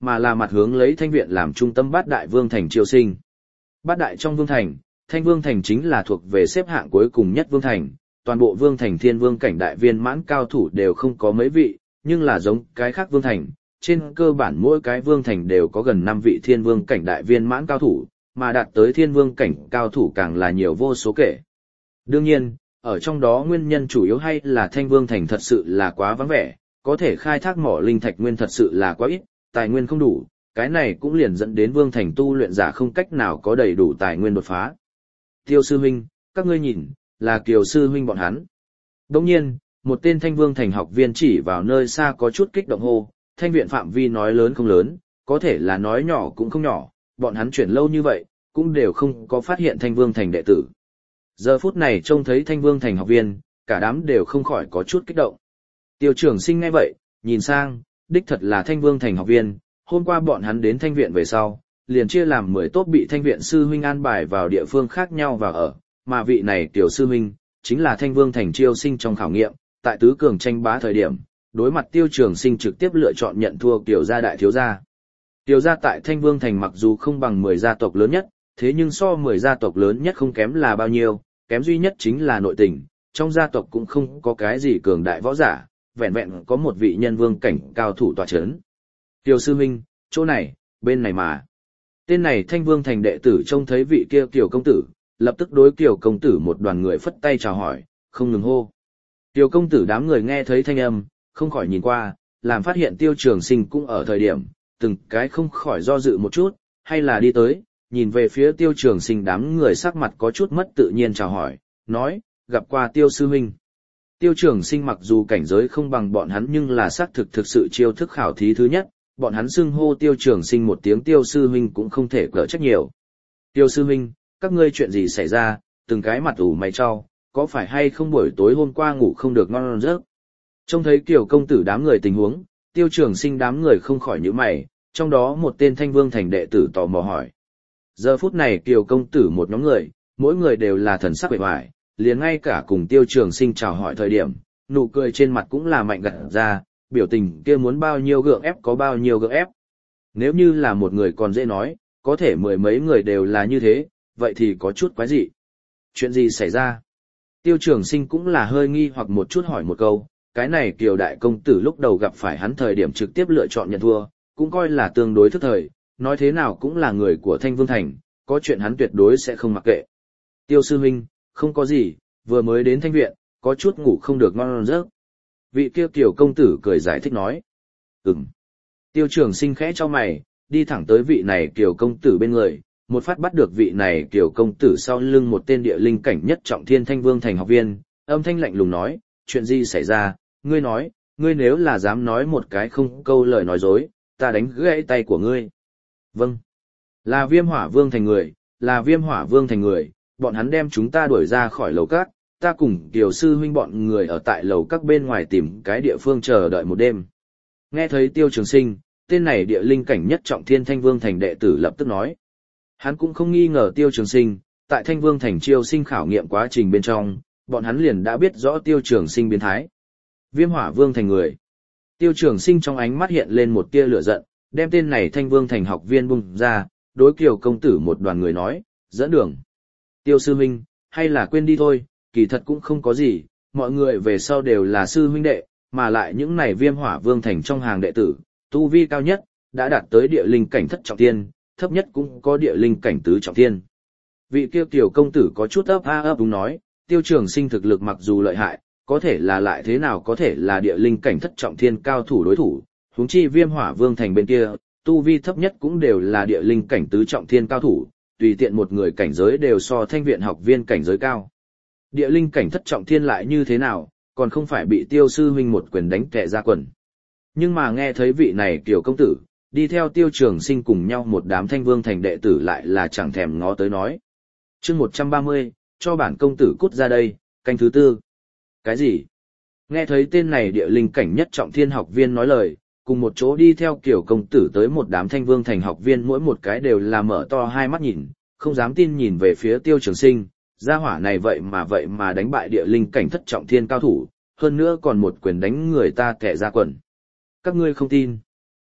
mà là mặt hướng lấy Thanh viện làm trung tâm bát đại vương thành chiêu sinh. Bát đại trong vương thành, Thanh vương thành chính là thuộc về xếp hạng cuối cùng nhất vương thành, toàn bộ vương thành thiên vương cảnh đại viên mãn cao thủ đều không có mấy vị, nhưng là giống cái khác vương thành, trên cơ bản mỗi cái vương thành đều có gần năm vị thiên vương cảnh đại viên mãn cao thủ, mà đạt tới thiên vương cảnh cao thủ càng là nhiều vô số kể. Đương nhiên, ở trong đó nguyên nhân chủ yếu hay là Thanh vương thành thật sự là quá vắng vẻ, có thể khai thác mỏ linh thạch nguyên thật sự là quá ít, tài nguyên không đủ, cái này cũng liền dẫn đến vương thành tu luyện giả không cách nào có đầy đủ tài nguyên đột phá. Tiêu sư huynh, các ngươi nhìn, là Kiều sư huynh bọn hắn. Đồng nhiên, một tên Thanh vương thành học viên chỉ vào nơi xa có chút kích động hô, Thanh viện phạm vi nói lớn không lớn, có thể là nói nhỏ cũng không nhỏ, bọn hắn chuyển lâu như vậy, cũng đều không có phát hiện Thanh vương thành đệ tử. Giờ phút này trông thấy Thanh vương thành học viên, cả đám đều không khỏi có chút kích động. Tiêu trưởng sinh ngay vậy, nhìn sang, đích thật là Thanh vương thành học viên, hôm qua bọn hắn đến Thanh viện về sau, liền chia làm mười tốt bị Thanh viện sư huynh an bài vào địa phương khác nhau vào ở, mà vị này tiểu sư huynh, chính là Thanh vương thành chiêu sinh trong khảo nghiệm, tại tứ cường tranh bá thời điểm, đối mặt Tiêu Trường Sinh trực tiếp lựa chọn nhận thua Kiều gia đại thiếu gia. Kiều gia tại Thanh Vương thành mặc dù không bằng mười gia tộc lớn nhất, thế nhưng so mười gia tộc lớn nhất không kém là bao nhiêu, kém duy nhất chính là nội tình, trong gia tộc cũng không có cái gì cường đại võ giả, vẹn vẹn có một vị nhân vương cảnh cao thủ tọa chấn. Tiêu sư huynh, chỗ này, bên này mà. Tên này Thanh Vương thành đệ tử trông thấy vị kia Kiều công tử, lập tức đối Kiều công tử một đoàn người phất tay chào hỏi, không ngừng hô. Kiều công tử đám người nghe thấy thanh âm, không khỏi nhìn qua, làm phát hiện Tiêu Trường Sinh cũng ở thời điểm, từng cái không khỏi do dự một chút, hay là đi tới, nhìn về phía Tiêu Trường Sinh đám người sắc mặt có chút mất tự nhiên chào hỏi, nói, gặp qua Tiêu sư huynh. Tiêu Trường Sinh mặc dù cảnh giới không bằng bọn hắn nhưng là xác thực thực sự chiêu thức khảo thí thứ nhất, bọn hắn xưng hô Tiêu Trường Sinh một tiếng Tiêu sư huynh cũng không thể cỡ trách nhiều. Tiêu sư huynh, các ngươi chuyện gì xảy ra, từng cái mặt ủ mày chau, có phải hay không buổi tối hôm qua ngủ không được ngon giấc? Trông thấy Kiều công tử đám người tình huống, Tiêu Trường Sinh đám người không khỏi nhíu mày, trong đó một tên Thanh Vương thành đệ tử tò mò hỏi. Giờ phút này Kiều công tử một nhóm người, mỗi người đều là thần sắc bề ngoài, liền ngay cả cùng Tiêu Trường Sinh chào hỏi thời điểm, nụ cười trên mặt cũng là mạnh gật ra, biểu tình kia muốn bao nhiêu gượng ép có bao nhiêu gượng ép. Nếu như là một người còn dễ nói, có thể mười mấy người đều là như thế, vậy thì có chút quái dị. Chuyện gì xảy ra? Tiêu Trường Sinh cũng là hơi nghi hoặc một chút hỏi một câu, cái này Kiều đại công tử lúc đầu gặp phải hắn thời điểm trực tiếp lựa chọn nhận thua, cũng coi là tương đối thức thời, nói thế nào cũng là người của Thanh Vương thành, có chuyện hắn tuyệt đối sẽ không mặc kệ. Tiêu sư huynh, không có gì, vừa mới đến Thanh viện, có chút ngủ không được ngon giấc. Vị kia Kiều công tử cười giải thích nói. Ừm. Tiêu Trường Sinh khẽ cho mày, đi thẳng tới vị này Kiều công tử bên người, một phát bắt được vị này Kiều công tử sau lưng một tên địa linh cảnh nhất trọng thiên Thanh Vương thành học viên, âm thanh lạnh lùng nói, chuyện gì xảy ra, ngươi nói, ngươi nếu là dám nói một cái không câu lời nói dối, ta đánh gãy tay của ngươi. Vâng. Là Viêm Hỏa Vương thành người, là Viêm Hỏa Vương thành người, bọn hắn đem chúng ta đuổi ra khỏi lầu các, ta cùng Kiều sư huynh bọn người ở tại lầu các bên ngoài tìm cái địa phương chờ đợi một đêm. Nghe thấy Tiêu Trường Sinh, tên này địa linh cảnh nhất trọng thiên Thanh Vương thành đệ tử lập tức nói. Hắn cũng không nghi ngờ Tiêu Trường Sinh, tại Thanh Vương thành chiêu sinh khảo nghiệm quá trình bên trong, bọn hắn liền đã biết rõ Tiêu Trường Sinh biến thái. Viêm Hỏa Vương thành người. Tiêu Trường Sinh trong ánh mắt hiện lên một tia lửa giận, đem tên này Thanh Vương thành học viên bung ra, đối Kiều công tử một đoàn người nói, dẫn đường. Tiêu sư huynh, hay là quên đi thôi, kỳ thật cũng không có gì, mọi người về sau đều là sư huynh đệ, mà lại những này Viêm Hỏa Vương thành trong hàng đệ tử, tu vi cao nhất, đã đạt tới địa linh cảnh thất trọng thiên, thấp nhất cũng có địa linh cảnh tứ trọng thiên. Vị kia Kiều công tử có chút ấp a ấp đúng nói, Tiêu Trường Sinh thực lực mặc dù lợi hại, có thể là lại thế nào có thể là địa linh cảnh thất trọng thiên cao thủ đối thủ, huống chi Viêm Hỏa Vương thành bên kia, tu vi thấp nhất cũng đều là địa linh cảnh tứ trọng thiên cao thủ, tùy tiện một người cảnh giới đều so Thanh viện học viên cảnh giới cao. Địa linh cảnh thất trọng thiên lại như thế nào, còn không phải bị Tiêu sư huynh một quyền đánh tè ra quần. Nhưng mà nghe thấy vị này Kiều công tử, đi theo Tiêu Trường Sinh cùng nhau một đám Thanh Vương thành đệ tử lại là chẳng thèm ngó tới nói. Chương một trăm ba mươi, cho bản công tử cút ra đây, canh thứ tư. Cái gì? Nghe thấy tên này địa linh cảnh nhất trọng thiên học viên nói lời, cùng một chỗ đi theo Kiều công tử tới một đám Thanh Vương thành học viên mỗi một cái đều là mở to hai mắt nhìn, không dám tin nhìn về phía Tiêu Trường Sinh, gia hỏa này vậy mà vậy mà đánh bại địa linh cảnh thất trọng thiên cao thủ, hơn nữa còn một quyền đánh người ta kẻ ra quần. Các ngươi không tin.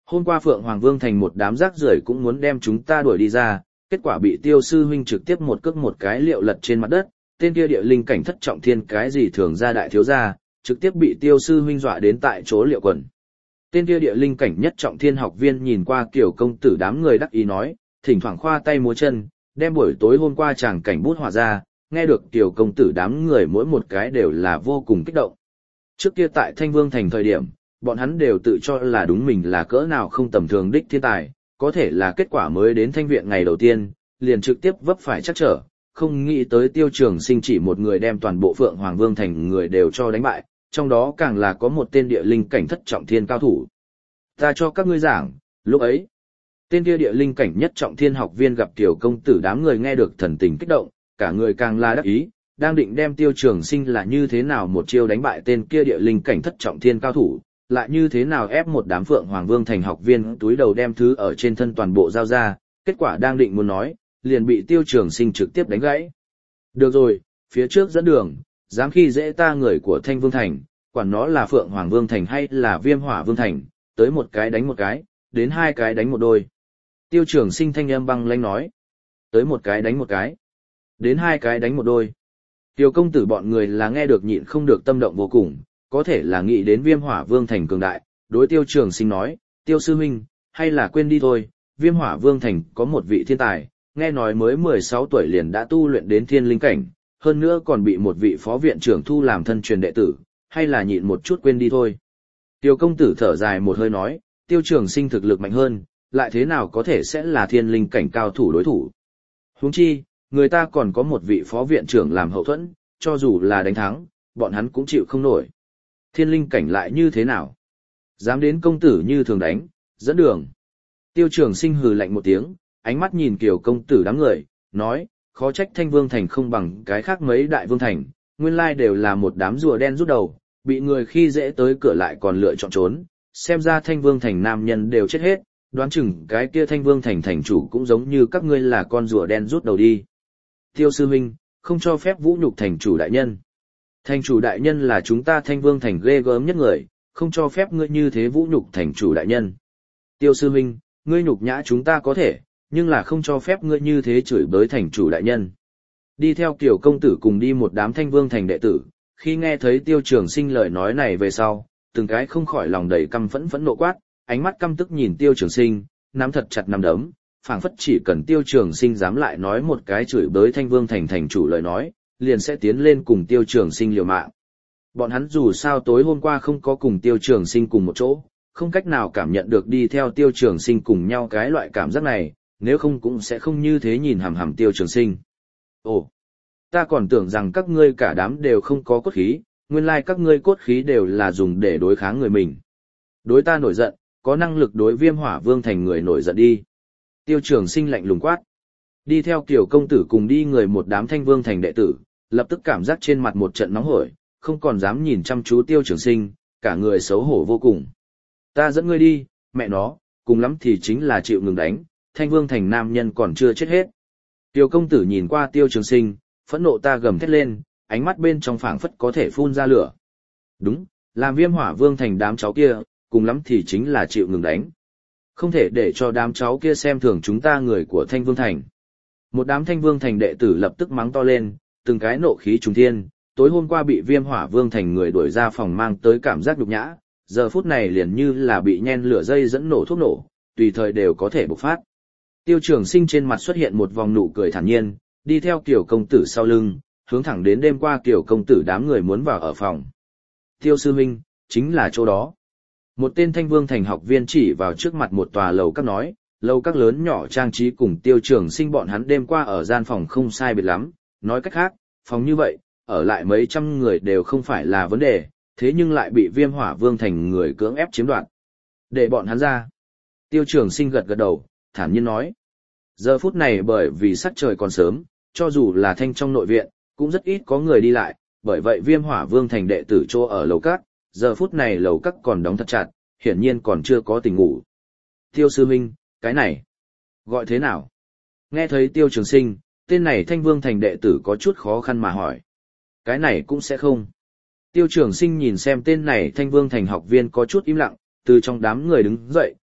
Hôm qua Phượng Hoàng Vương thành một đám rác rưởi cũng muốn đem chúng ta đuổi đi ra, kết quả bị Tiêu sư huynh trực tiếp một cước một cái liệu lật trên mặt đất, tên kia địa linh cảnh thất trọng thiên cái gì thường ra đại thiếu gia, trực tiếp bị Tiêu sư huynh dọa đến tại chỗ liệu quần. Tên kia địa linh cảnh nhất trọng thiên học viên nhìn qua Kiều công tử đám người đắc ý nói, thỉnh thoảng khoa tay múa chân, đem buổi tối hôm qua chàng cảnh bút họa ra, nghe được Kiều công tử đám người mỗi một cái đều là vô cùng kích động. Trước kia tại Thanh Vương thành thời điểm, bọn hắn đều tự cho là đúng mình là cỡ nào không tầm thường đích thiên tài, có thể là kết quả mới đến thanh viện ngày đầu tiên, liền trực tiếp vấp phải chắc trở, không nghĩ tới Tiêu Trường Sinh chỉ một người đem toàn bộ Phượng Hoàng Vương thành người đều cho đánh bại, trong đó càng là có một tên địa linh cảnh thất trọng thiên cao thủ. Ta cho các ngươi giảng, lúc ấy, tên kia địa linh cảnh nhất trọng thiên học viên gặp Kiều công tử đám người nghe được thần tình kích động, cả người càng là đắc ý, đang định đem Tiêu Trường Sinh là như thế nào một chiêu đánh bại tên kia địa linh cảnh thất trọng thiên cao thủ, lại như thế nào ép một đám Phượng Hoàng Vương thành học viên túi đầu đem thứ ở trên thân toàn bộ giao ra, kết quả đang định muốn nói, liền bị Tiêu Trường Sinh trực tiếp đánh gãy. Được rồi, phía trước dẫn đường, dám khi dễ ta người của Thanh Vương thành, quản nó là Phượng Hoàng Vương thành hay là Viêm Hỏa Vương thành, tới một cái đánh một cái, đến hai cái đánh một đôi. Tiêu Trường Sinh thanh âm băng lãnh nói, tới một cái đánh một cái, đến hai cái đánh một đôi. Tiêu công tử bọn người là nghe được nhịn không được tâm động vô cùng, có thể là nghĩ đến Viêm Hỏa Vương thành cường đại, đối Tiêu Trường Sinh nói, Tiêu sư huynh, hay là quên đi thôi, Viêm Hỏa Vương thành có một vị thiên tài, nghe nói mới mười sáu tuổi liền đã tu luyện đến thiên linh cảnh, hơn nữa còn bị một vị phó viện trưởng thu làm thân truyền đệ tử, hay là nhịn một chút quên đi thôi. Tiêu công tử thở dài một hơi nói, Tiêu Trường Sinh thực lực mạnh hơn, lại thế nào có thể sẽ là thiên linh cảnh cao thủ đối thủ. Huống chi, người ta còn có một vị phó viện trưởng làm hậu thuẫn, cho dù là đánh thắng, bọn hắn cũng chịu không nổi. Thiên linh cảnh lại như thế nào? Dám đến công tử như thường đánh, dẫn đường. Tiêu Trường Sinh hừ lạnh một tiếng, ánh mắt nhìn Kiều công tử đám người, nói, khó trách Thanh Vương thành không bằng cái khác mấy đại vương thành, nguyên lai đều là một đám rùa đen rút đầu, bị người khi dễ tới cửa lại còn lựa chọn trốn, xem ra Thanh Vương thành nam nhân đều chết hết, đoán chừng cái kia Thanh Vương thành thành chủ cũng giống như các ngươi là con rùa đen rút đầu đi. Tiêu sư huynh, không cho phép vũ nhục thành chủ đại nhân. Thành chủ đại nhân là chúng ta Thanh Vương thành ghê gớm nhất người, không cho phép ngươi như thế vũ nhục thành chủ đại nhân. Tiêu sư huynh, ngươi nhục nhã chúng ta có thể, nhưng là không cho phép ngươi như thế chửi bới thành chủ đại nhân. Đi theo Kiều công tử cùng đi một đám Thanh Vương thành đệ tử, khi nghe thấy Tiêu Trường Sinh lời nói này về sau, từng cái không khỏi lòng đầy căm phẫn phẫn nộ quát, ánh mắt căm tức nhìn Tiêu Trường Sinh, nắm thật chặt nắm đấm, phảng phất chỉ cần Tiêu Trường Sinh dám lại nói một cái chửi bới Thanh Vương thành thành chủ lời nói, liền sẽ tiến lên cùng Tiêu Trường Sinh liều mạng. Bọn hắn dù sao tối hôm qua không có cùng Tiêu Trường Sinh cùng một chỗ, không cách nào cảm nhận được đi theo Tiêu Trường Sinh cùng nhau cái loại cảm giác này, nếu không cũng sẽ không như thế nhìn hằm hằm Tiêu Trường Sinh. Ồ, ta còn tưởng rằng các ngươi cả đám đều không có cốt khí, nguyên lai các ngươi cốt khí đều là dùng để đối kháng người mình. Đối ta nổi giận, có năng lực đối Viêm Hỏa Vương thành người nổi giận đi. Tiêu Trường Sinh lạnh lùng quát. Đi theo Kiều công tử cùng đi người một đám Thanh Vương thành đệ tử, lập tức cảm giác trên mặt một trận nóng hổi, không còn dám nhìn chăm chú Tiêu Trường Sinh, cả người xấu hổ vô cùng. Ta dẫn ngươi đi, mẹ nó, cùng lắm thì chính là chịu ngừng đánh, Thanh Vương thành nam nhân còn chưa chết hết. Tiêu công tử nhìn qua Tiêu Trường Sinh, phẫn nộ ta gầm thét lên, ánh mắt bên trong phảng phất có thể phun ra lửa. Đúng, làm Viêm Hỏa Vương thành đám cháu kia, cùng lắm thì chính là chịu ngừng đánh. Không thể để cho đám cháu kia xem thường chúng ta người của Thanh Vương thành. Một đám Thanh Vương thành đệ tử lập tức mắng to lên, từng cái nộ khí trùng thiên, tối hôm qua bị Viêm Hỏa Vương thành người đuổi ra phòng mang tới cảm giác nhục nhã, giờ phút này liền như là bị nhen lửa dây dẫn nổ thuốc nổ, tùy thời đều có thể bộc phát. Tiêu Trường Sinh trên mặt xuất hiện một vòng nụ cười thản nhiên, đi theo Kiều công tử sau lưng, hướng thẳng đến đêm qua Kiều công tử đám người muốn vào ở phòng. Tiêu sư huynh, chính là chỗ đó. Một tên Thanh Vương thành học viên chỉ vào trước mặt một tòa lầu các nói, lầu các lớn nhỏ trang trí cùng Tiêu Trường Sinh bọn hắn đêm qua ở gian phòng không sai biệt lắm, nói cách khác, phòng như vậy, ở lại mấy trăm người đều không phải là vấn đề, thế nhưng lại bị Viêm Hỏa Vương thành người cưỡng ép chiếm đoạt. Để bọn hắn ra. Tiêu Trường Sinh gật gật đầu, thản nhiên nói. Giờ phút này bởi vì sắc trời còn sớm, cho dù là thanh trong nội viện, cũng rất ít có người đi lại, bởi vậy Viêm Hỏa Vương thành đệ tử chỗ ở lầu các, giờ phút này lầu các còn đóng thật chặt, hiển nhiên còn chưa có tỉnh ngủ. Tiêu sư huynh, cái này, gọi thế nào? Nghe thấy Tiêu Trường Sinh, tên này Thanh Vương thành đệ tử có chút khó khăn mà hỏi. Cái này cũng sẽ không. Tiêu Trường Sinh nhìn xem tên này Thanh Vương thành học viên có chút im lặng, từ trong đám người đứng dậy,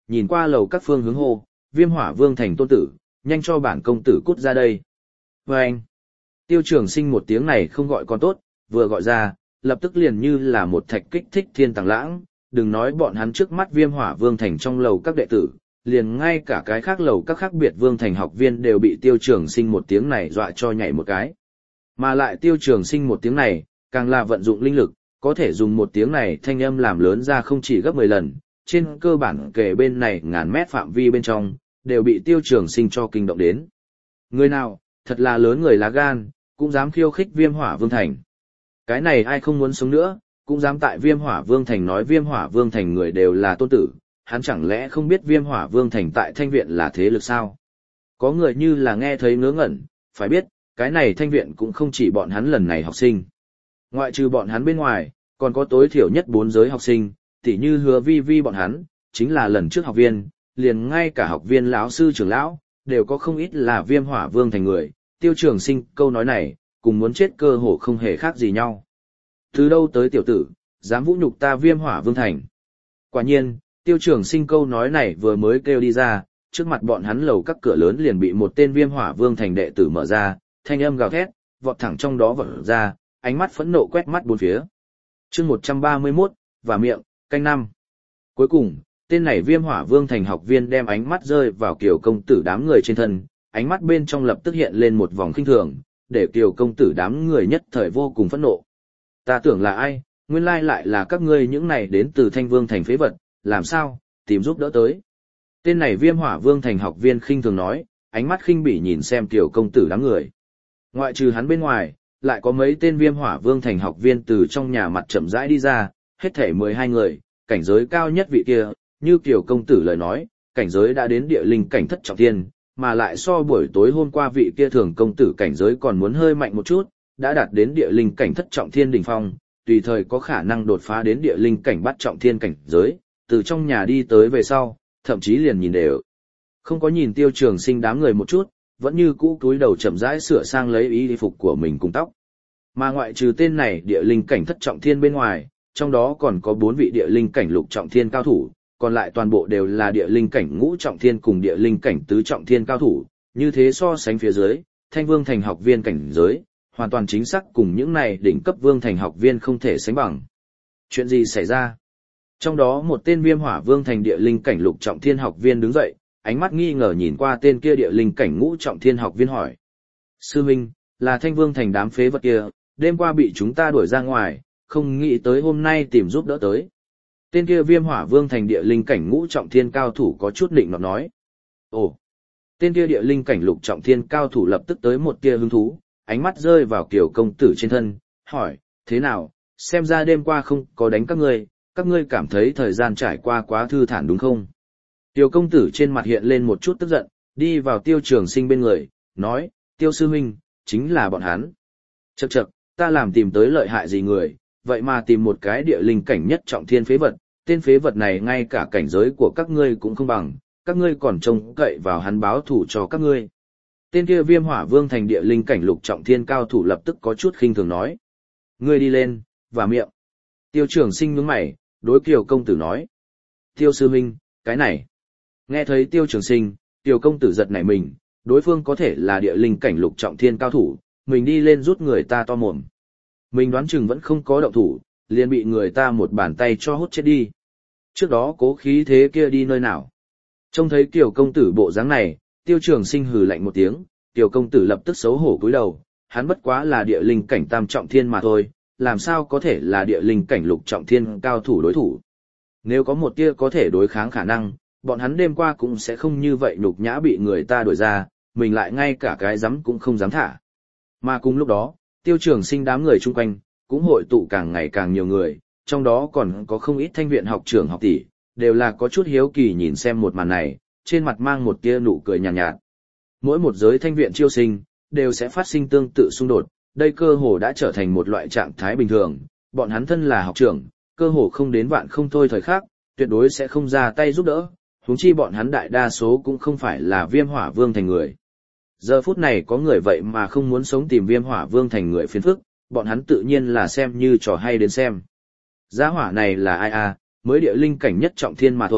nhìn qua lầu các phương hướng hô, Viêm Hỏa Vương thành tôn tử, nhanh cho bản công tử cút ra đây. Và anh, Tiêu Trường Sinh một tiếng này không gọi con tốt, vừa gọi ra, lập tức liền như là một thạch kích thích thiên tàng lãng, đừng nói bọn hắn trước mắt Viêm Hỏa Vương thành trong lầu các đệ tử, liền ngay cả cái khác lầu các khác biệt Vương thành học viên đều bị Tiêu Trường Sinh một tiếng này dọa cho nhảy một cái. Mà lại Tiêu Trường Sinh một tiếng này, càng là vận dụng linh lực, có thể dùng một tiếng này thanh âm làm lớn ra không chỉ gấp mười lần, trên cơ bản kể bên này ngàn mét phạm vi bên trong, đều bị Tiêu Trường Sinh cho kinh động đến. Người nào, thật là lớn người lá gan, cũng dám khiêu khích Viêm Hỏa Vương thành. Cái này ai không muốn sống nữa, cũng dám tại Viêm Hỏa Vương thành nói Viêm Hỏa Vương thành người đều là tôn tử, hắn chẳng lẽ không biết Viêm Hỏa Vương thành tại Thanh viện là thế lực sao? Có người như là nghe thấy ngớ ngẩn, phải biết, cái này Thanh viện cũng không chỉ bọn hắn lần này học sinh. Ngoại trừ bọn hắn bên ngoài, còn có tối thiểu nhất bốn giới học sinh, tỉ như Hứa Vi Vi bọn hắn, chính là lần trước học viên, liền ngay cả học viên lão sư trưởng lão, đều có không ít là Viêm Hỏa Vương thành người. Tiêu Trường Sinh câu nói này, cùng muốn chết cơ hồ không hề khác gì nhau. Từ đâu tới tiểu tử, dám vũ nhục ta Viêm Hỏa Vương thành. Quả nhiên, Tiêu Trường Sinh câu nói này vừa mới kêu đi ra, trước mặt bọn hắn lầu các cửa lớn liền bị một tên Viêm Hỏa Vương thành đệ tử mở ra, thanh âm gào thét, vọt thẳng trong đó vọt ra, ánh mắt phẫn nộ quét mắt bốn phía. Chương một trăm ba mươi mốt, và miệng, canh năm. Cuối cùng, tên này Viêm Hỏa Vương thành học viên đem ánh mắt rơi vào Kiều công tử đám người trên thân, ánh mắt bên trong lập tức hiện lên một vòng khinh thường, để Kiều công tử đám người nhất thời vô cùng phẫn nộ. Ta tưởng là ai, nguyên lai lại là các ngươi những này đến từ Thanh Vương thành phế vật, làm sao, tìm giúp đỡ tới. Tên này Viêm Hỏa Vương thành học viên khinh thường nói, ánh mắt khinh bỉ nhìn xem Kiều công tử đám người. Ngoại trừ hắn bên ngoài, lại có mấy tên Viêm Hỏa Vương thành học viên từ trong nhà mặt chậm rãi đi ra, hết thể mười hai người, cảnh giới cao nhất vị kia, như Kiều công tử lời nói, cảnh giới đã đến địa linh cảnh thất trọng thiên, mà lại so buổi tối hôm qua vị kia thường công tử cảnh giới còn muốn hơi mạnh một chút, đã đạt đến địa linh cảnh thất trọng thiên đỉnh phong, tùy thời có khả năng đột phá đến địa linh cảnh bát trọng thiên cảnh giới, từ trong nhà đi tới về sau, thậm chí liền nhìn đều không có nhìn Tiêu Trường Sinh đám người một chút, vẫn như cũ cúi đầu chậm rãi sửa sang lấy y phục của mình cùng tóc. Mà ngoại trừ tên này địa linh cảnh thất trọng thiên bên ngoài, trong đó còn có bốn vị địa linh cảnh lục trọng thiên cao thủ, còn lại toàn bộ đều là địa linh cảnh ngũ trọng thiên cùng địa linh cảnh tứ trọng thiên cao thủ, như thế so sánh phía dưới, Thanh Vương thành học viên cảnh giới, hoàn toàn chính xác cùng những này đỉnh cấp Vương thành học viên không thể sánh bằng. Chuyện gì xảy ra? Trong đó một tên Viêm Hỏa Vương thành địa linh cảnh lục trọng thiên học viên đứng dậy, ánh mắt nghi ngờ nhìn qua tên kia địa linh cảnh ngũ trọng thiên học viên hỏi. Sư Minh, là Thanh Vương thành đám phế vật kia, đêm qua bị chúng ta đuổi ra ngoài, không nghĩ tới hôm nay tìm giúp đỡ tới. Tên kia Viêm Hỏa Vương thành địa linh cảnh ngũ trọng thiên cao thủ có chút định nọt nói. Ồ, tên kia địa linh cảnh lục trọng thiên cao thủ lập tức tới một tia hứng thú, ánh mắt rơi vào Kiều công tử trên thân, hỏi, thế nào, xem ra đêm qua không có đánh các ngươi, các ngươi cảm thấy thời gian trải qua quá thư thản đúng không? Kiều công tử trên mặt hiện lên một chút tức giận, đi vào Tiêu Trường Sinh bên người, nói, Tiêu sư huynh, chính là bọn hắn. Chậc chậc, ta làm tìm tới lợi hại gì người, vậy mà tìm một cái địa linh cảnh nhất trọng thiên phế vật, tên phế vật này ngay cả cảnh giới của các ngươi cũng không bằng, các ngươi còn trông cậy vào hắn báo thủ cho các ngươi. Tên kia Viêm Hỏa Vương thành địa linh cảnh lục trọng thiên cao thủ lập tức có chút khinh thường nói. Ngươi đi lên, và miệng. Tiêu Trường Sinh nhướng mày, đối Kiều công tử nói. Tiêu sư huynh, cái này. Nghe thấy Tiêu Trường Sinh, Kiều công tử giật nảy mình, đối phương có thể là địa linh cảnh lục trọng thiên cao thủ, mình đi lên rút người ta to mồm. Mình đoán chừng vẫn không có động thủ, liền bị người ta một bàn tay cho hút chết đi. Trước đó cố khí thế kia đi nơi nào? Trông thấy Kiều công tử bộ dáng này, Tiêu Trường Sinh hừ lạnh một tiếng, Kiều công tử lập tức xấu hổ cúi đầu, hắn bất quá là địa linh cảnh tam trọng thiên mà thôi, làm sao có thể là địa linh cảnh lục trọng thiên cao thủ đối thủ. Nếu có một tia có thể đối kháng khả năng, bọn hắn đêm qua cũng sẽ không như vậy nhục nhã bị người ta đuổi ra, mình lại ngay cả cái dám cũng không dám thả. Mà cùng lúc đó, Tiêu Trường Sinh đám người chung quanh, cũng hội tụ càng ngày càng nhiều người, trong đó còn có không ít thanh viện học trưởng học tỷ, đều là có chút hiếu kỳ nhìn xem một màn này, trên mặt mang một tia nụ cười nhàn nhạt, nhạt. Mỗi một giới thanh viện chiêu sinh, đều sẽ phát sinh tương tự xung đột, đây cơ hồ đã trở thành một loại trạng thái bình thường, bọn hắn thân là học trưởng, cơ hồ không đến vạn không thôi thời khắc, tuyệt đối sẽ không ra tay giúp đỡ, huống chi bọn hắn đại đa số cũng không phải là Viêm Hỏa Vương thành người. Giờ phút này có người vậy mà không muốn sống tìm Viêm Hỏa Vương thành người phiền phức, bọn hắn tự nhiên là xem như trò hay đến xem. Gia hỏa này là ai à, mới địa linh cảnh nhất trọng thiên mà thôi,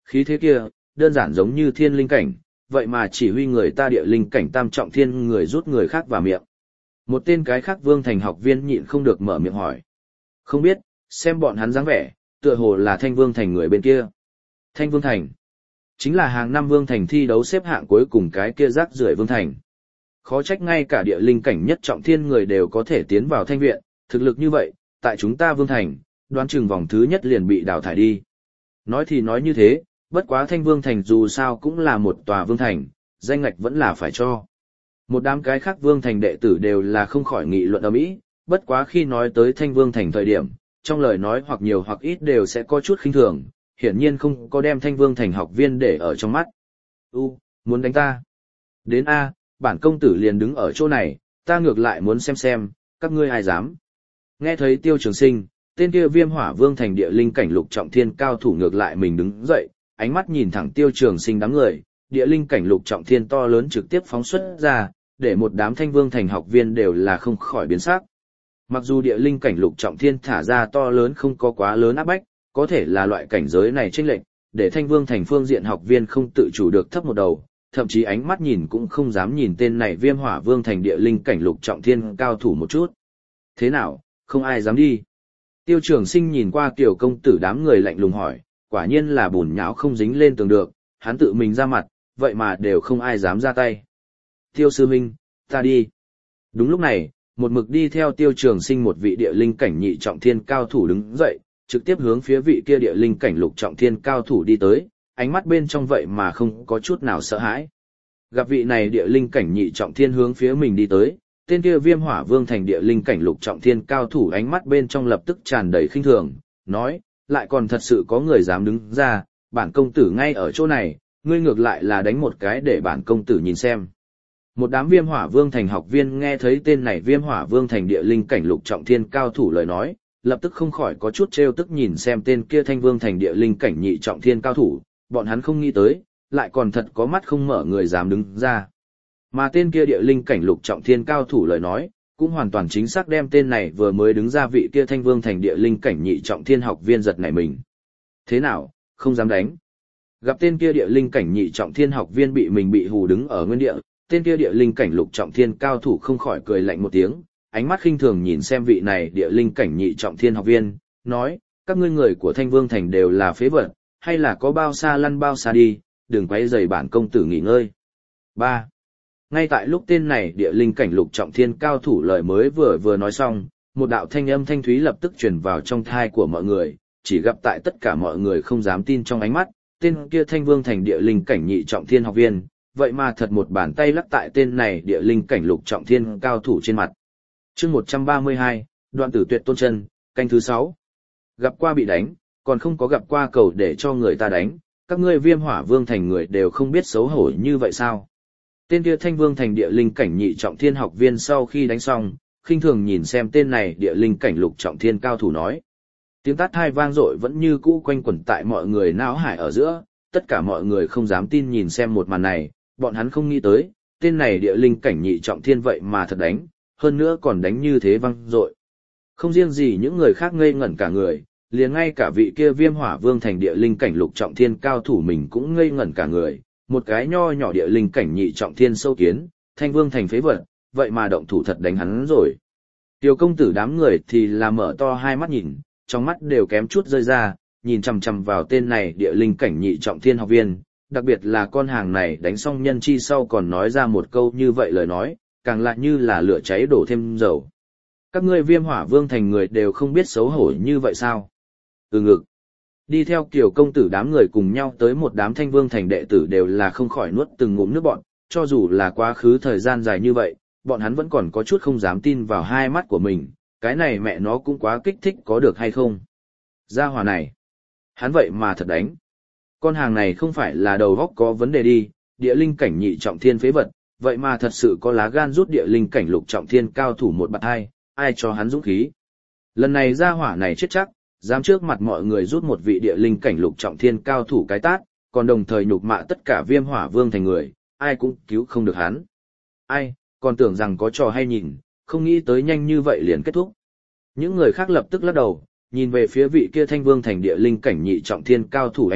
khí thế kia, đơn giản giống như thiên linh cảnh, vậy mà chỉ huy người ta địa linh cảnh tam trọng thiên người rút người khác vào miệng. Một tên cái khác Vương Thành học viên nhịn không được mở miệng hỏi. Không biết, xem bọn hắn dáng vẻ, tựa hồ là Thanh Vương Thành người bên kia. Thanh Vương Thành. Chính là hàng năm Vương Thành thi đấu xếp hạng cuối cùng cái kia rác rưởi Vương Thành. Khó trách ngay cả địa linh cảnh nhất trọng thiên người đều có thể tiến vào thanh viện, thực lực như vậy, tại chúng ta Vương Thành, đoán chừng vòng thứ nhất liền bị đào thải đi. Nói thì nói như thế, bất quá Thanh Vương Thành dù sao cũng là một tòa Vương Thành, danh ngạch vẫn là phải cho. Một đám cái khác Vương Thành đệ tử đều là không khỏi nghị luận ầm ĩ, bất quá khi nói tới Thanh Vương Thành thời điểm, trong lời nói hoặc nhiều hoặc ít đều sẽ có chút khinh thường, hiển nhiên không có đem Thanh Vương Thành học viên để ở trong mắt. U, muốn đánh ta? Đến A, bản công tử liền đứng ở chỗ này, ta ngược lại muốn xem xem, các ngươi ai dám. Nghe thấy Tiêu Trường Sinh, tên kia Viêm Hỏa Vương Thành địa linh cảnh lục trọng thiên cao thủ ngược lại mình đứng dậy, ánh mắt nhìn thẳng Tiêu Trường Sinh đám người, địa linh cảnh lục trọng thiên to lớn trực tiếp phóng xuất ra, để một đám Thanh Vương Thành học viên đều là không khỏi biến sắc. Mặc dù địa linh cảnh lục trọng thiên thả ra to lớn không có quá lớn áp bách, có thể là loại cảnh giới này chênh lệch, để Thanh Vương Thành phương diện học viên không tự chủ được thấp một đầu, thậm chí ánh mắt nhìn cũng không dám nhìn tên này Viêm Hỏa Vương Thành địa linh cảnh lục trọng thiên cao thủ một chút. Thế nào, không ai dám đi? Tiêu Trường Sinh nhìn qua Kiều công tử đám người lạnh lùng hỏi, quả nhiên là bùn nhão không dính lên tường được, hắn tự mình ra mặt, vậy mà đều không ai dám ra tay. Tiêu sư huynh, ta đi. Đúng lúc này, một mực đi theo Tiêu Trường Sinh một vị địa linh cảnh nhị trọng thiên cao thủ đứng dậy, trực tiếp hướng phía vị kia địa linh cảnh lục trọng thiên cao thủ đi tới, ánh mắt bên trong vậy mà không có chút nào sợ hãi. Gặp vị này địa linh cảnh nhị trọng thiên hướng phía mình đi tới, tên kia Viêm Hỏa Vương Thành địa linh cảnh lục trọng thiên cao thủ ánh mắt bên trong lập tức tràn đầy khinh thường, nói, lại còn thật sự có người dám đứng ra, bản công tử ngay ở chỗ này, ngươi ngược lại là đánh một cái để bản công tử nhìn xem. Một đám Viêm Hỏa Vương Thành học viên nghe thấy tên này Viêm Hỏa Vương Thành địa linh cảnh lục trọng thiên cao thủ lời nói, lập tức không khỏi có chút trêu tức nhìn xem tên kia Thanh Vương Thành địa linh cảnh nhị trọng thiên cao thủ, bọn hắn không nghĩ tới, lại còn thật có mắt không mở người dám đứng ra. Mà tên kia địa linh cảnh lục trọng thiên cao thủ lời nói, cũng hoàn toàn chính xác đem tên này vừa mới đứng ra vị kia Thanh Vương Thành địa linh cảnh nhị trọng thiên học viên giật nảy mình. Thế nào, không dám đánh? Gặp tên kia địa linh cảnh nhị trọng thiên học viên bị mình bị hù đứng ở nguyên địa, tên kia địa linh cảnh lục trọng thiên cao thủ không khỏi cười lạnh một tiếng, ánh mắt khinh thường nhìn xem vị này địa linh cảnh nhị trọng thiên học viên, nói, các ngươi người của Thanh Vương Thành đều là phế vật, hay là có bao xa lăn bao xa đi, đừng quấy rầy bản công tử nghỉ ngơi. ba. Ngay tại lúc tên này địa linh cảnh lục trọng thiên cao thủ lời mới vừa vừa nói xong, một đạo thanh âm thanh thúy lập tức truyền vào trong thai của mọi người, chỉ gặp tại tất cả mọi người không dám tin trong ánh mắt, tên kia Thanh Vương Thành địa linh cảnh nhị trọng thiên học viên, vậy mà thật một bàn tay lắc tại tên này địa linh cảnh lục trọng thiên cao thủ trên mặt. Chương một trăm ba mươi hai, Đoạn Tử Tuyệt Tôn Chân, canh thứ sáu. Gặp qua bị đánh, còn không có gặp qua cầu để cho người ta đánh, các ngươi Viêm Hỏa Vương Thành người đều không biết xấu hổ như vậy sao? Tên kia Thanh Vương Thành địa linh cảnh nhị trọng thiên học viên sau khi đánh xong, khinh thường nhìn xem tên này địa linh cảnh lục trọng thiên cao thủ nói. Tiếng tát hai vang dội vẫn như cũ quanh quẩn tại mọi người não hải ở giữa, tất cả mọi người không dám tin nhìn xem một màn này, bọn hắn không nghĩ tới, tên này địa linh cảnh nhị trọng thiên vậy mà thật đánh, hơn nữa còn đánh như thế vang dội. Không riêng gì những người khác ngây ngẩn cả người, liền ngay cả vị kia Viêm Hỏa Vương Thành địa linh cảnh lục trọng thiên cao thủ mình cũng ngây ngẩn cả người, một cái nho nhỏ địa linh cảnh nhị trọng thiên sâu kiến, Thanh Vương Thành phế vật, vậy mà động thủ thật đánh hắn rồi. Tiêu công tử đám người thì là mở to hai mắt nhìn, trong mắt đều kém chút rơi ra, nhìn chằm chằm vào tên này địa linh cảnh nhị trọng thiên học viên, đặc biệt là con hàng này đánh xong nhân chi sau còn nói ra một câu như vậy lời nói, càng lại như là lửa cháy đổ thêm dầu. Các ngươi Viêm Hỏa Vương Thành người đều không biết xấu hổ như vậy sao? Ừ ngực. Đi theo Kiều công tử đám người cùng nhau tới một đám Thanh Vương Thành đệ tử đều là không khỏi nuốt từng ngụm nước bọn, cho dù là quá khứ thời gian dài như vậy, bọn hắn vẫn còn có chút không dám tin vào hai mắt của mình, cái này mẹ nó cũng quá kích thích có được hay không? Gia hỏa này, hắn vậy mà thật đánh. Con hàng này không phải là đầu óc có vấn đề đi, địa linh cảnh nhị trọng thiên phế vật, vậy mà thật sự có lá gan rút địa linh cảnh lục trọng thiên cao thủ một bạt hai, ai cho hắn dũng khí. Lần này gia hỏa này chết chắc, dám trước mặt mọi người rút một vị địa linh cảnh lục trọng thiên cao thủ cái tát, còn đồng thời nhục mạ tất cả Viêm Hỏa Vương Thành người, ai cũng cứu không được hắn. Ai, còn tưởng rằng có trò hay nhìn, không nghĩ tới nhanh như vậy liền kết thúc. Những người khác lập tức lắc đầu, nhìn về phía vị kia Thanh Vương Thành địa linh cảnh nhị trọng thiên cao thủ ánh mắt,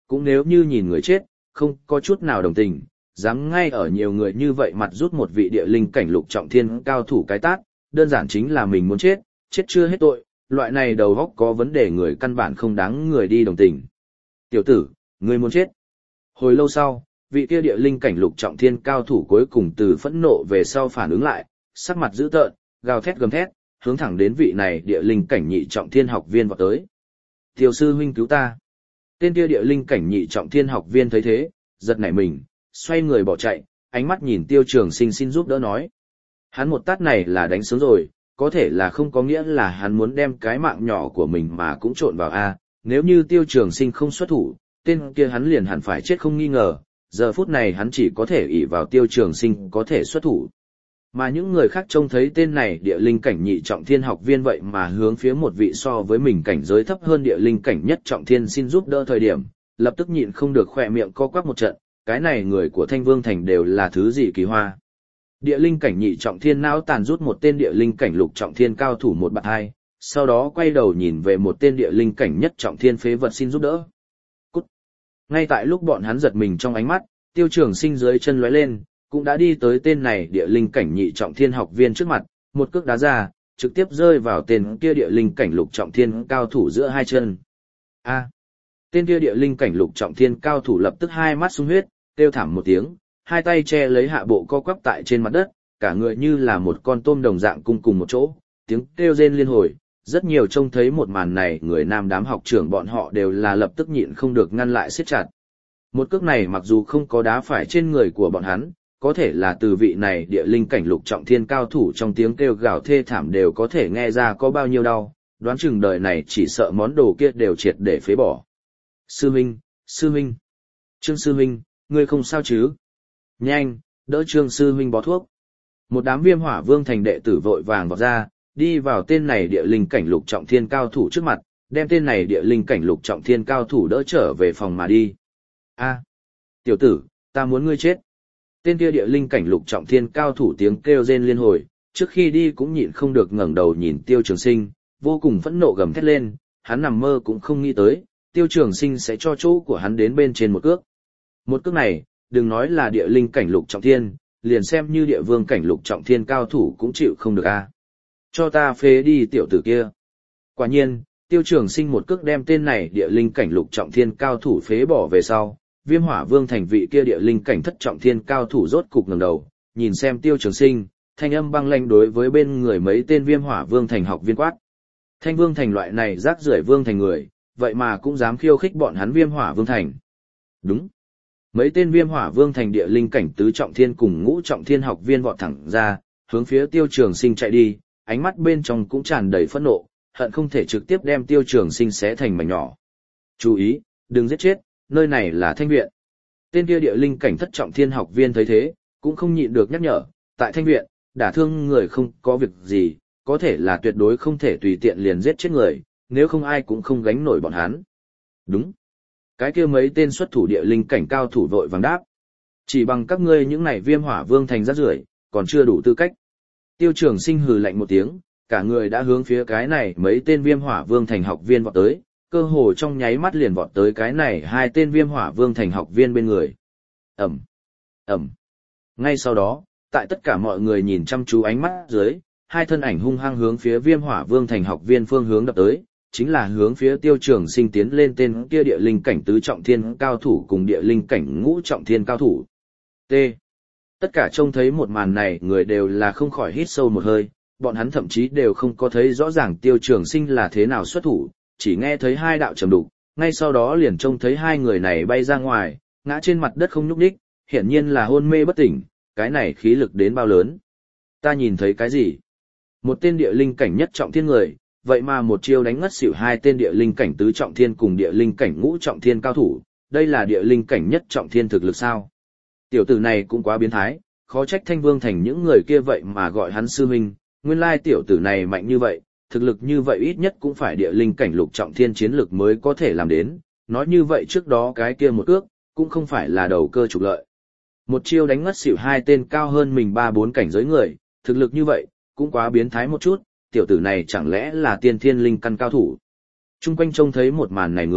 cũng nếu như nhìn người chết, không có chút nào đồng tình, dám ngay ở nhiều người như vậy mặt rút một vị địa linh cảnh lục trọng thiên cao thủ cái tát, đơn giản chính là mình muốn chết, chết chưa hết tội, loại này đầu óc có vấn đề người căn bản không đáng người đi đồng tình. Tiểu tử, ngươi muốn chết. Hồi lâu sau, vị kia địa linh cảnh lục trọng thiên cao thủ cuối cùng từ phẫn nộ về sau phản ứng lại, sắc mặt dữ tợn, gào thét gầm thét, hướng thẳng đến vị này địa linh cảnh nhị trọng thiên học viên vọt tới. Tiểu sư huynh cứu ta. Tên kia địa linh cảnh nhị trọng thiên học viên thấy thế, giật nảy mình, xoay người bỏ chạy, ánh mắt nhìn Tiêu Trường Sinh xin giúp đỡ nói. Hắn một tát này là đánh sướng rồi, có thể là không có nghĩa là hắn muốn đem cái mạng nhỏ của mình mà cũng trộn vào a. Nếu như Tiêu Trường Sinh không xuất thủ, tên kia hắn liền hẳn phải chết không nghi ngờ, giờ phút này hắn chỉ có thể ỷ vào Tiêu Trường Sinh có thể xuất thủ. Mà những người khác trông thấy tên này địa linh cảnh nhị trọng thiên học viên vậy mà hướng phía một vị so với mình cảnh giới thấp hơn địa linh cảnh nhất trọng thiên xin giúp đỡ thời điểm, lập tức nhịn không được khỏe miệng co quắp một trận, cái này người của Thanh Vương Thành đều là thứ gì kỳ hoa. Địa linh cảnh nhị trọng thiên não tàn rút một tên địa linh cảnh lục trọng thiên cao thủ một bạn hai, sau đó quay đầu nhìn về một tên địa linh cảnh nhất trọng thiên phế vật xin giúp đỡ. Cút! Ngay tại lúc bọn hắn giật mình trong ánh mắt, Tiêu Trường Sinh dưới chân lóe lên, cũng đã đi tới tên này địa linh cảnh nhị trọng thiên học viên trước mặt, một cước đá ra, trực tiếp rơi vào tên kia địa linh cảnh lục trọng thiên cao thủ giữa hai chân. A! Tên kia địa linh cảnh lục trọng thiên cao thủ lập tức hai mắt sung huyết, kêu thảm một tiếng, hai tay che lấy hạ bộ co quắp tại trên mặt đất, cả người như là một con tôm đồng dạng cung cùng một chỗ, tiếng kêu rên liên hồi. Rất nhiều trông thấy một màn này người nam đám học trưởng bọn họ đều là lập tức nhịn không được ngăn lại siết chặt. Một cước này mặc dù không có đá phải trên người của bọn hắn, có thể là từ vị này địa linh cảnh lục trọng thiên cao thủ trong tiếng kêu gào thê thảm đều có thể nghe ra có bao nhiêu đau, đoán chừng đời này chỉ sợ món đồ kia đều triệt để phế bỏ. Sư Minh, Sư Minh, Trương Sư Minh, ngươi không sao chứ? Nhanh, đỡ Trương Sư Minh bó thuốc. Một đám Viêm Hỏa Vương Thành đệ tử vội vàng vọt ra, đi vào tên này địa linh cảnh lục trọng thiên cao thủ trước mặt, đem tên này địa linh cảnh lục trọng thiên cao thủ đỡ trở về phòng mà đi. A, tiểu tử, ta muốn ngươi chết. Tên kia địa linh cảnh lục trọng thiên cao thủ tiếng kêu rên liên hồi, trước khi đi cũng nhịn không được ngẩng đầu nhìn Tiêu Trường Sinh, vô cùng phẫn nộ gầm thét lên, hắn nằm mơ cũng không nghĩ tới, Tiêu Trường Sinh sẽ cho chỗ của hắn đến bên trên một cước. Một cước này, đừng nói là địa linh cảnh lục trọng thiên, liền xem như địa vương cảnh lục trọng thiên cao thủ cũng chịu không được a. Cho ta phế đi tiểu tử kia. Quả nhiên, Tiêu Trường Sinh một cước đem tên này địa linh cảnh lục trọng thiên cao thủ phế bỏ về sau, Viêm Hỏa Vương Thành vị kia địa linh cảnh thất trọng thiên cao thủ rốt cục ngẩng đầu, nhìn xem Tiêu Trường Sinh, thanh âm băng lãnh đối với bên người mấy tên Viêm Hỏa Vương Thành học viên quát. Thanh Vương Thành loại này rác rưởi Vương Thành người, vậy mà cũng dám khiêu khích bọn hắn Viêm Hỏa Vương Thành. Đúng. Mấy tên Viêm Hỏa Vương Thành địa linh cảnh tứ trọng thiên cùng ngũ trọng thiên học viên vọt thẳng ra, hướng phía Tiêu Trường Sinh chạy đi, ánh mắt bên trong cũng tràn đầy phẫn nộ, hận không thể trực tiếp đem Tiêu Trường Sinh xé thành mảnh nhỏ. Chú ý, đừng giết chết, nơi này là Thanh Viện. Tên kia địa linh cảnh thất trọng thiên học viên thấy thế, cũng không nhịn được nhắc nhở, tại Thanh Viện, đả thương người không có việc gì, có thể là tuyệt đối không thể tùy tiện liền giết chết người, nếu không ai cũng không gánh nổi bọn hắn. Đúng. Cái kia mấy tên xuất thủ địa linh cảnh cao thủ vội vàng đáp. Chỉ bằng các ngươi những này Viêm Hỏa Vương Thành rác rưởi, còn chưa đủ tư cách. Tiêu Trường Sinh hừ lạnh một tiếng, cả người đã hướng phía cái này mấy tên Viêm Hỏa Vương Thành học viên vọt tới, cơ hồ trong nháy mắt liền vọt tới cái này hai tên Viêm Hỏa Vương Thành học viên bên người. Ầm, ầm. Ngay sau đó, tại tất cả mọi người nhìn chăm chú ánh mắt dưới, hai thân ảnh hung hăng hướng phía Viêm Hỏa Vương Thành học viên phương hướng đập tới, chính là hướng phía Tiêu Trường Sinh tiến lên tên kia địa linh cảnh tứ trọng thiên cao thủ cùng địa linh cảnh ngũ trọng thiên cao thủ. T. Tất cả trông thấy một màn này người đều là không khỏi hít sâu một hơi, bọn hắn thậm chí đều không có thấy rõ ràng Tiêu Trường Sinh là thế nào xuất thủ, chỉ nghe thấy hai đạo trầm đục, ngay sau đó liền trông thấy hai người này bay ra ngoài, ngã trên mặt đất không nhúc nhích, hiển nhiên là hôn mê bất tỉnh, cái này khí lực đến bao lớn. Ta nhìn thấy cái gì? Một tên địa linh cảnh nhất trọng thiên người, vậy mà một chiêu đánh ngất xỉu hai tên địa linh cảnh tứ trọng thiên cùng địa linh cảnh ngũ trọng thiên cao thủ, đây là địa linh cảnh nhất trọng thiên thực lực sao? Tiểu tử này cũng quá biến thái, khó trách Thanh Vương Thành những người kia vậy mà gọi hắn sư huynh, nguyên lai tiểu tử này mạnh như vậy, thực lực như vậy ít nhất cũng phải địa linh cảnh lục trọng thiên chiến lực mới có thể làm đến, nói như vậy trước đó cái kia một ước, cũng không phải là đầu cơ trục lợi. Một chiêu đánh ngất xỉu hai tên cao hơn mình ba bốn cảnh giới người, thực lực như vậy, cũng quá biến thái một chút, tiểu tử này chẳng lẽ là tiên thiên linh căn cao thủ. Trung quanh trông thấy một màn này người,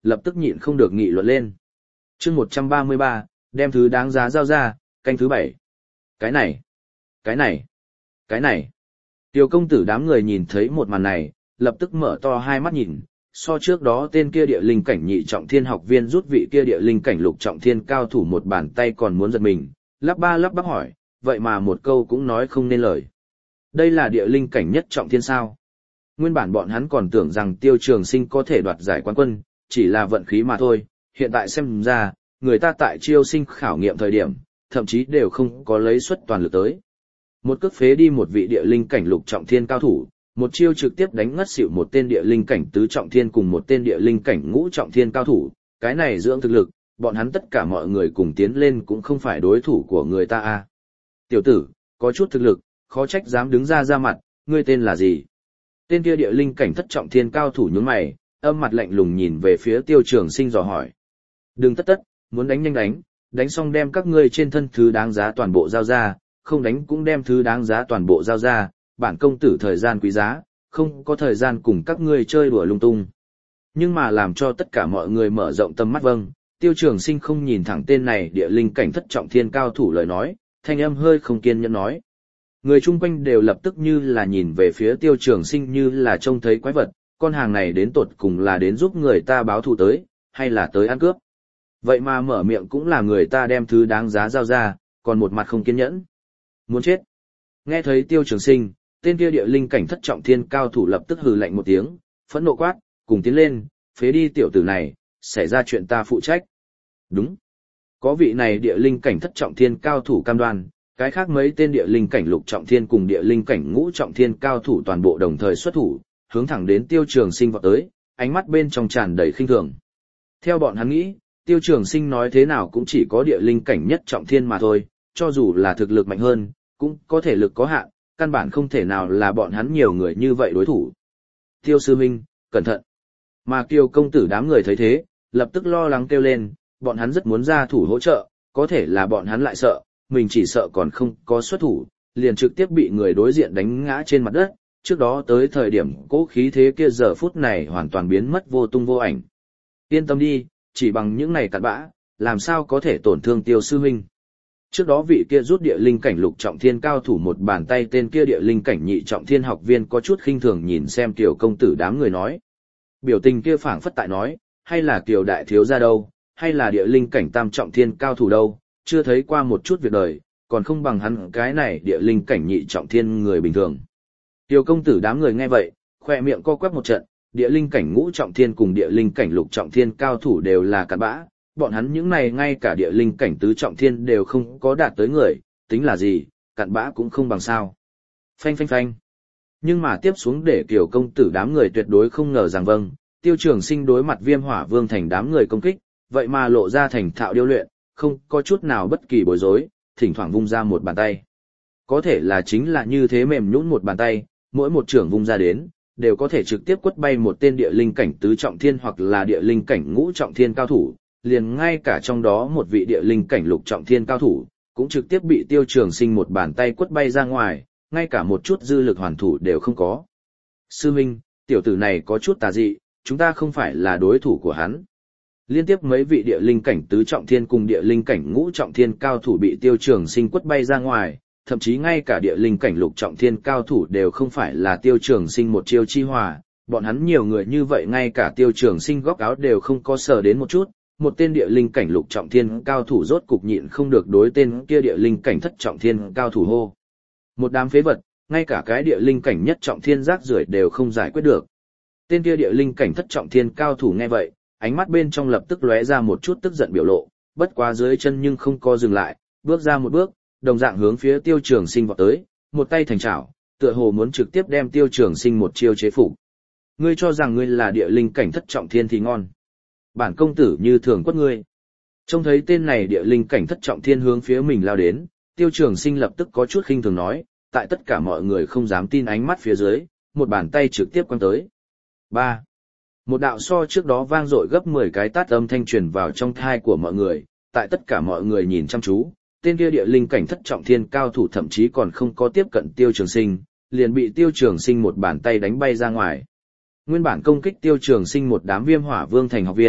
lập tức nhịn không được nghị luận lên. chương một trăm ba mươi ba, đem thứ đáng giá giao ra, canh thứ bảy. Cái này, cái này, cái này. Tiêu công tử đám người nhìn thấy một màn này, lập tức mở to hai mắt nhìn, so trước đó tên kia địa linh cảnh nhị trọng thiên học viên rút vị kia địa linh cảnh lục trọng thiên cao thủ một bàn tay còn muốn giật mình, lắp ba lắp bắp hỏi, vậy mà một câu cũng nói không nên lời. Đây là địa linh cảnh nhất trọng thiên sao? Nguyên bản bọn hắn còn tưởng rằng Tiêu Trường Sinh có thể đoạt giải quán quân, chỉ là vận khí mà thôi, hiện tại xem ra, người ta tại chiêu sinh khảo nghiệm thời điểm, thậm chí đều không có lấy suất toàn lực tới. Một cước phế đi một vị địa linh cảnh lục trọng thiên cao thủ, một chiêu trực tiếp đánh ngất xỉu một tên địa linh cảnh tứ trọng thiên cùng một tên địa linh cảnh ngũ trọng thiên cao thủ, cái này dưỡng thực lực, bọn hắn tất cả mọi người cùng tiến lên cũng không phải đối thủ của người ta a. Tiểu tử, có chút thực lực, khó trách dám đứng ra ra mặt, ngươi tên là gì? Tên kia địa linh cảnh thất trọng thiên cao thủ nhướng mày, âm mặt lạnh lùng nhìn về phía Tiêu Trường Sinh dò hỏi. Đừng tất tất, muốn đánh nhanh đánh, đánh xong đem các ngươi trên thân thứ đáng giá toàn bộ giao ra, không đánh cũng đem thứ đáng giá toàn bộ giao ra, bản công tử thời gian quý giá, không có thời gian cùng các ngươi chơi đùa lung tung. Nhưng mà làm cho tất cả mọi người mở rộng tầm mắt vâng, Tiêu Trường Sinh không nhìn thẳng tên này địa linh cảnh thất trọng thiên cao thủ lời nói, thanh âm hơi không kiên nhẫn nói. Người chung quanh đều lập tức như là nhìn về phía Tiêu Trường Sinh như là trông thấy quái vật, con hàng này đến tột cùng là đến giúp người ta báo thù tới, hay là tới ăn cướp. Vậy mà mở miệng cũng là người ta đem thứ đáng giá giao ra, còn một mặt không kiên nhẫn. Muốn chết. Nghe thấy Tiêu Trường Sinh, tên kia địa linh cảnh thất trọng thiên cao thủ lập tức hừ lạnh một tiếng, phẫn nộ quát, cùng tiến lên, phế đi tiểu tử này, xảy ra chuyện ta phụ trách. Đúng. Có vị này địa linh cảnh thất trọng thiên cao thủ cam đoan, cái khác mấy tên địa linh cảnh lục trọng thiên cùng địa linh cảnh ngũ trọng thiên cao thủ toàn bộ đồng thời xuất thủ, hướng thẳng đến Tiêu Trường Sinh vọt tới, ánh mắt bên trong tràn đầy khinh thường. Theo bọn hắn nghĩ, Tiêu Trường Sinh nói thế nào cũng chỉ có địa linh cảnh nhất trọng thiên mà thôi, cho dù là thực lực mạnh hơn, cũng có thể lực có hạn, căn bản không thể nào là bọn hắn nhiều người như vậy đối thủ. Tiêu sư huynh, cẩn thận. Mà Kiều công tử đám người thấy thế, lập tức lo lắng kêu lên, bọn hắn rất muốn ra thủ hỗ trợ, có thể là bọn hắn lại sợ, mình chỉ sợ còn không có xuất thủ, liền trực tiếp bị người đối diện đánh ngã trên mặt đất, trước đó tới thời điểm cố khí thế kia giờ phút này hoàn toàn biến mất vô tung vô ảnh. Yên tâm đi, chỉ bằng những này cặn bã, làm sao có thể tổn thương Tiêu sư huynh. Trước đó vị kia rút địa linh cảnh lục trọng thiên cao thủ một bàn tay tên kia địa linh cảnh nhị trọng thiên học viên có chút khinh thường nhìn xem Kiều công tử đám người nói. Biểu tình kia phảng phất tại nói, hay là Kiều đại thiếu gia đâu, hay là địa linh cảnh tam trọng thiên cao thủ đâu, chưa thấy qua một chút việc đời, còn không bằng hắn cái này địa linh cảnh nhị trọng thiên người bình thường. Kiều công tử đám người nghe vậy, khoe miệng co quắp một trận, địa linh cảnh ngũ trọng thiên cùng địa linh cảnh lục trọng thiên cao thủ đều là cặn bã, bọn hắn những này ngay cả địa linh cảnh tứ trọng thiên đều không có đạt tới người, tính là gì, cặn bã cũng không bằng sao. Phanh phanh phanh. Nhưng mà tiếp xuống để Kiều công tử đám người tuyệt đối không ngờ rằng vâng, Tiêu Trường Sinh đối mặt Viêm Hỏa Vương thành đám người công kích, vậy mà lộ ra thành thạo điêu luyện, không có chút nào bất kỳ bối rối, thỉnh thoảng vung ra một bàn tay. Có thể là chính là như thế mềm nhũn một bàn tay, mỗi một trưởng vung ra đến, đều có thể trực tiếp quất bay một tên địa linh cảnh tứ trọng thiên hoặc là địa linh cảnh ngũ trọng thiên cao thủ, liền ngay cả trong đó một vị địa linh cảnh lục trọng thiên cao thủ, cũng trực tiếp bị Tiêu Trường Sinh một bàn tay quất bay ra ngoài, ngay cả một chút dư lực hoàn thủ đều không có. Sư huynh, tiểu tử này có chút tà dị, chúng ta không phải là đối thủ của hắn. Liên tiếp mấy vị địa linh cảnh tứ trọng thiên cùng địa linh cảnh ngũ trọng thiên cao thủ bị Tiêu Trường Sinh quất bay ra ngoài, thậm chí ngay cả địa linh cảnh lục trọng thiên cao thủ đều không phải là Tiêu Trường Sinh một chiêu chi hòa, bọn hắn nhiều người như vậy ngay cả Tiêu Trường Sinh góc áo đều không có sờ đến một chút, một tên địa linh cảnh lục trọng thiên cao thủ rốt cục nhịn không được đối tên kia địa linh cảnh thất trọng thiên cao thủ hô. Một đám phế vật, ngay cả cái địa linh cảnh nhất trọng thiên rác rưởi đều không giải quyết được. Tên kia địa linh cảnh thất trọng thiên cao thủ nghe vậy, ánh mắt bên trong lập tức lóe ra một chút tức giận biểu lộ, bất quá dưới chân nhưng không có dừng lại, bước ra một bước, đồng dạng hướng phía Tiêu Trường Sinh vọt tới, một tay thành chảo, tựa hồ muốn trực tiếp đem Tiêu Trường Sinh một chiêu chế phục. Ngươi cho rằng ngươi là địa linh cảnh thất trọng thiên thì ngon. Bản công tử như thường quất ngươi. Trông thấy tên này địa linh cảnh thất trọng thiên hướng phía mình lao đến, Tiêu Trường Sinh lập tức có chút khinh thường nói, tại tất cả mọi người không dám tin ánh mắt phía dưới, một bàn tay trực tiếp quăng tới. ba. Một đạo so trước đó vang dội gấp mười cái tát âm thanh truyền vào trong thai của mọi người, tại tất cả mọi người nhìn chăm chú, tên kia địa linh cảnh thất trọng thiên cao thủ thậm chí còn không có tiếp cận Tiêu Trường Sinh, liền bị Tiêu Trường Sinh một bàn tay đánh bay ra ngoài. Nguyên bản công kích Tiêu Trường Sinh một đám Viêm Hỏa Vương thành học viên,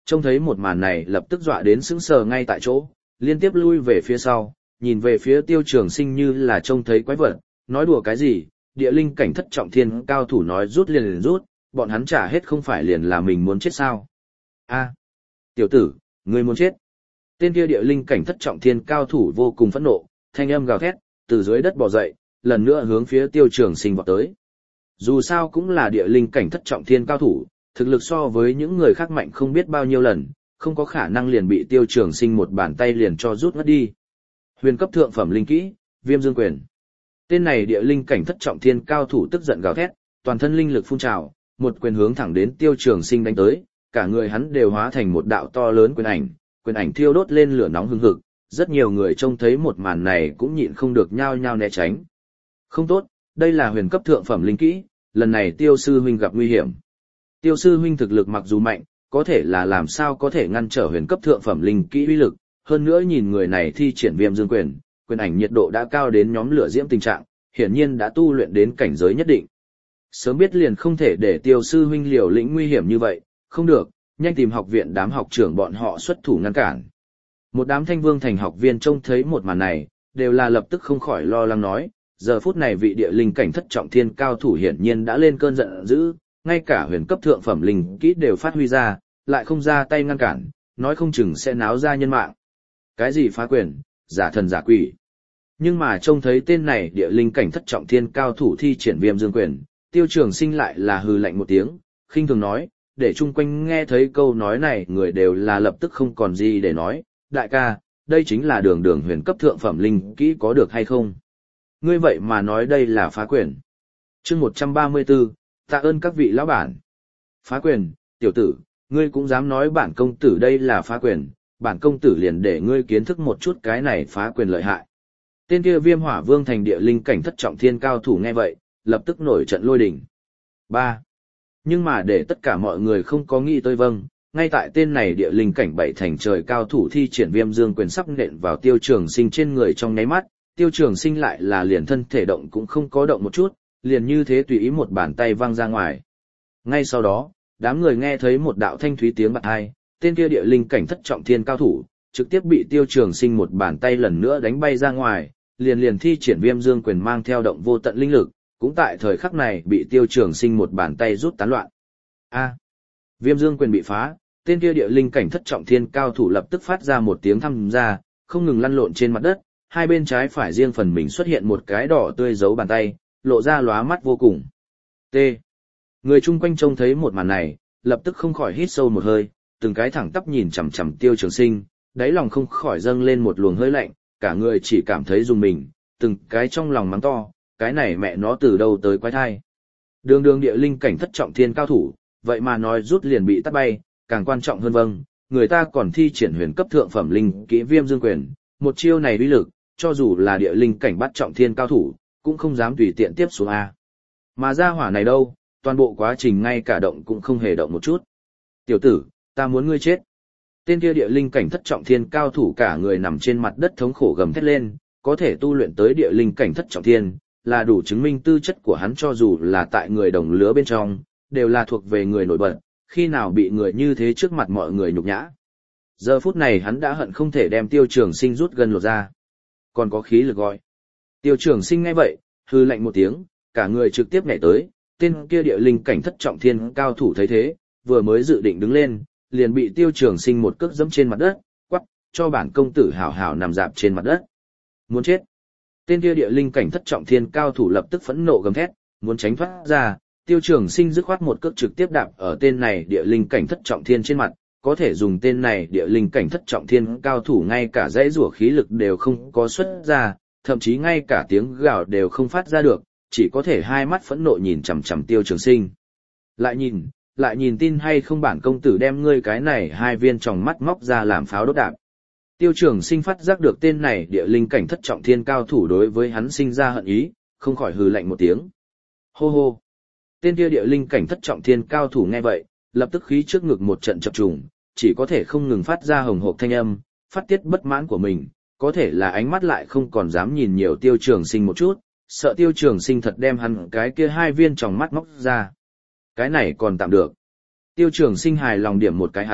trông thấy một màn này lập tức dọa đến sững sờ ngay tại chỗ, liên tiếp lui về phía sau, nhìn về phía Tiêu Trường Sinh như là trông thấy quái vật, nói đùa cái gì, địa linh cảnh thất trọng thiên cao thủ nói rút liền liền rút, bọn hắn trả hết không phải liền là mình muốn chết sao? A, tiểu tử, ngươi muốn chết. Tên kia địa linh cảnh thất trọng thiên cao thủ vô cùng phẫn nộ, thanh âm gào thét, từ dưới đất bò dậy, lần nữa hướng phía Tiêu Trường Sinh vọt tới. Dù sao cũng là địa linh cảnh thất trọng thiên cao thủ, thực lực so với những người khác mạnh không biết bao nhiêu lần, không có khả năng liền bị Tiêu Trường Sinh một bàn tay liền cho rút ngất đi. Huyền cấp thượng phẩm linh kỹ, Viêm Dương Quyền. Tên này địa linh cảnh thất trọng thiên cao thủ tức giận gào thét, toàn thân linh lực phun trào, một quyền hướng thẳng đến Tiêu Trường Sinh đánh tới, cả người hắn đều hóa thành một đạo to lớn quyền ảnh, quyền ảnh thiêu đốt lên lửa nóng hừng hực, rất nhiều người trông thấy một màn này cũng nhịn không được nhao nhao né tránh. Không tốt, đây là huyền cấp thượng phẩm linh kỹ, lần này Tiêu sư huynh gặp nguy hiểm. Tiêu sư huynh thực lực mặc dù mạnh, có thể là làm sao có thể ngăn trở huyền cấp thượng phẩm linh kỹ uy lực, hơn nữa nhìn người này thi triển Viêm Dương Quyền, quyền ảnh nhiệt độ đã cao đến nhóm lửa diễm tình trạng, hiển nhiên đã tu luyện đến cảnh giới nhất định. Sớm biết liền không thể để Tiêu sư huynh liều lĩnh nguy hiểm như vậy, không được, nhanh tìm học viện đám học trưởng bọn họ xuất thủ ngăn cản. Một đám Thanh Vương thành học viên trông thấy một màn này, đều là lập tức không khỏi lo lắng nói, giờ phút này vị địa linh cảnh thất trọng thiên cao thủ hiển nhiên đã lên cơn giận dữ, ngay cả huyền cấp thượng phẩm linh kỹ đều phát huy ra, lại không ra tay ngăn cản, nói không chừng sẽ náo ra nhân mạng. Cái gì phá quyền, giả thần giả quỷ. Nhưng mà trông thấy tên này địa linh cảnh thất trọng thiên cao thủ thi triển Viêm Dương Quyền, Tiêu Trường Sinh lại là hừ lạnh một tiếng, khinh thường nói, để chung quanh nghe thấy câu nói này người đều là lập tức không còn gì để nói, đại ca, đây chính là đường đường huyền cấp thượng phẩm linh kỹ có được hay không? Ngươi vậy mà nói đây là phá quyền. Chương một trăm ba mươi tư, tạ ơn các vị lão bản. Phá quyền, tiểu tử, ngươi cũng dám nói bản công tử đây là phá quyền, bản công tử liền để ngươi kiến thức một chút cái này phá quyền lợi hại. Tên kia Viêm Hỏa Vương thành địa linh cảnh thất trọng thiên cao thủ nghe vậy, lập tức nổi trận lôi đình. ba. Nhưng mà để tất cả mọi người không có nghĩ tới vâng, ngay tại tên này địa linh cảnh bảy thành trời cao thủ thi triển Viêm Dương Quyền sắp nện vào Tiêu Trường Sinh trên người trong nháy mắt, Tiêu Trường Sinh lại là liền thân thể động cũng không có động một chút, liền như thế tùy ý một bàn tay văng ra ngoài. Ngay sau đó, đám người nghe thấy một đạo thanh thúy tiếng bạt hai, tên kia địa linh cảnh thất trọng thiên cao thủ, trực tiếp bị Tiêu Trường Sinh một bàn tay lần nữa đánh bay ra ngoài, liền liền thi triển Viêm Dương Quyền mang theo động vô tận linh lực, cũng tại thời khắc này bị Tiêu Trường Sinh một bàn tay rút tán loạn. A, Viêm Dương Quyền bị phá, tên kia địa linh cảnh thất trọng thiên cao thủ lập tức phát ra một tiếng thăm ra, không ngừng lăn lộn trên mặt đất, hai bên trái phải riêng phần mình xuất hiện một cái đỏ tươi dấu bàn tay, lộ ra lóa mắt vô cùng. T. Người chung quanh trông thấy một màn này, lập tức không khỏi hít sâu một hơi, từng cái thẳng tắp nhìn chằm chằm Tiêu Trường Sinh, đáy lòng không khỏi dâng lên một luồng hơi lạnh, cả người chỉ cảm thấy rùng mình, từng cái trong lòng mắng to, cái này mẹ nó từ đâu tới quái thai. Đường đường địa linh cảnh thất trọng thiên cao thủ, vậy mà nói rút liền bị tát bay, càng quan trọng hơn vâng, người ta còn thi triển huyền cấp thượng phẩm linh kỹ Viêm Dương Quyền, một chiêu này uy lực, cho dù là địa linh cảnh bắt trọng thiên cao thủ, cũng không dám tùy tiện tiếp xuống A. Mà ra hỏa này đâu, toàn bộ quá trình ngay cả động cũng không hề động một chút. Tiểu tử, ta muốn ngươi chết. Tên kia địa linh cảnh thất trọng thiên cao thủ cả người nằm trên mặt đất thống khổ gầm thét lên, có thể tu luyện tới địa linh cảnh thất trọng thiên, là đủ chứng minh tư chất của hắn cho dù là tại người đồng lứa bên trong, đều là thuộc về người nổi bật, khi nào bị người như thế trước mặt mọi người nhục nhã. Giờ phút này hắn đã hận không thể đem Tiêu Trường Sinh rút gần lột ra. Còn có khí lực gọi. Tiêu Trường Sinh nghe vậy, hư lạnh một tiếng, cả người trực tiếp nhảy tới, tên kia địa linh cảnh thất trọng thiên cao thủ thấy thế, vừa mới dự định đứng lên, liền bị Tiêu Trường Sinh một cước giẫm trên mặt đất, quắc, cho bản công tử hảo hảo nằm dạp trên mặt đất. Muốn chết. Tên kia địa linh cảnh thất trọng thiên cao thủ lập tức phẫn nộ gầm thét, muốn tránh thoát ra, Tiêu Trường Sinh dứt khoát một cước trực tiếp đạp ở tên này địa linh cảnh thất trọng thiên trên mặt, có thể dùng tên này địa linh cảnh thất trọng thiên cao thủ ngay cả dãy rủa khí lực đều không có xuất ra, thậm chí ngay cả tiếng gào đều không phát ra được, chỉ có thể hai mắt phẫn nộ nhìn chằm chằm Tiêu Trường Sinh. Lại nhìn, lại nhìn tin hay không bản công tử đem ngươi cái này hai viên tròng mắt móc ra làm pháo đốt đạn. Tiêu Trường Sinh phát giác được tên này địa linh cảnh thất trọng thiên cao thủ đối với hắn sinh ra hận ý, không khỏi hừ lạnh một tiếng. Hô hô. Tên kia địa linh cảnh thất trọng thiên cao thủ nghe vậy, lập tức khí trước ngực một trận chập trùng, chỉ có thể không ngừng phát ra hồng hộc thanh âm, phát tiết bất mãn của mình, có thể là ánh mắt lại không còn dám nhìn nhiều Tiêu Trường Sinh một chút, sợ Tiêu Trường Sinh thật đem hắn cái kia hai viên tròng mắt móc ra. Cái này còn tạm được. Tiêu Trường Sinh hài lòng điểm một cái hắn,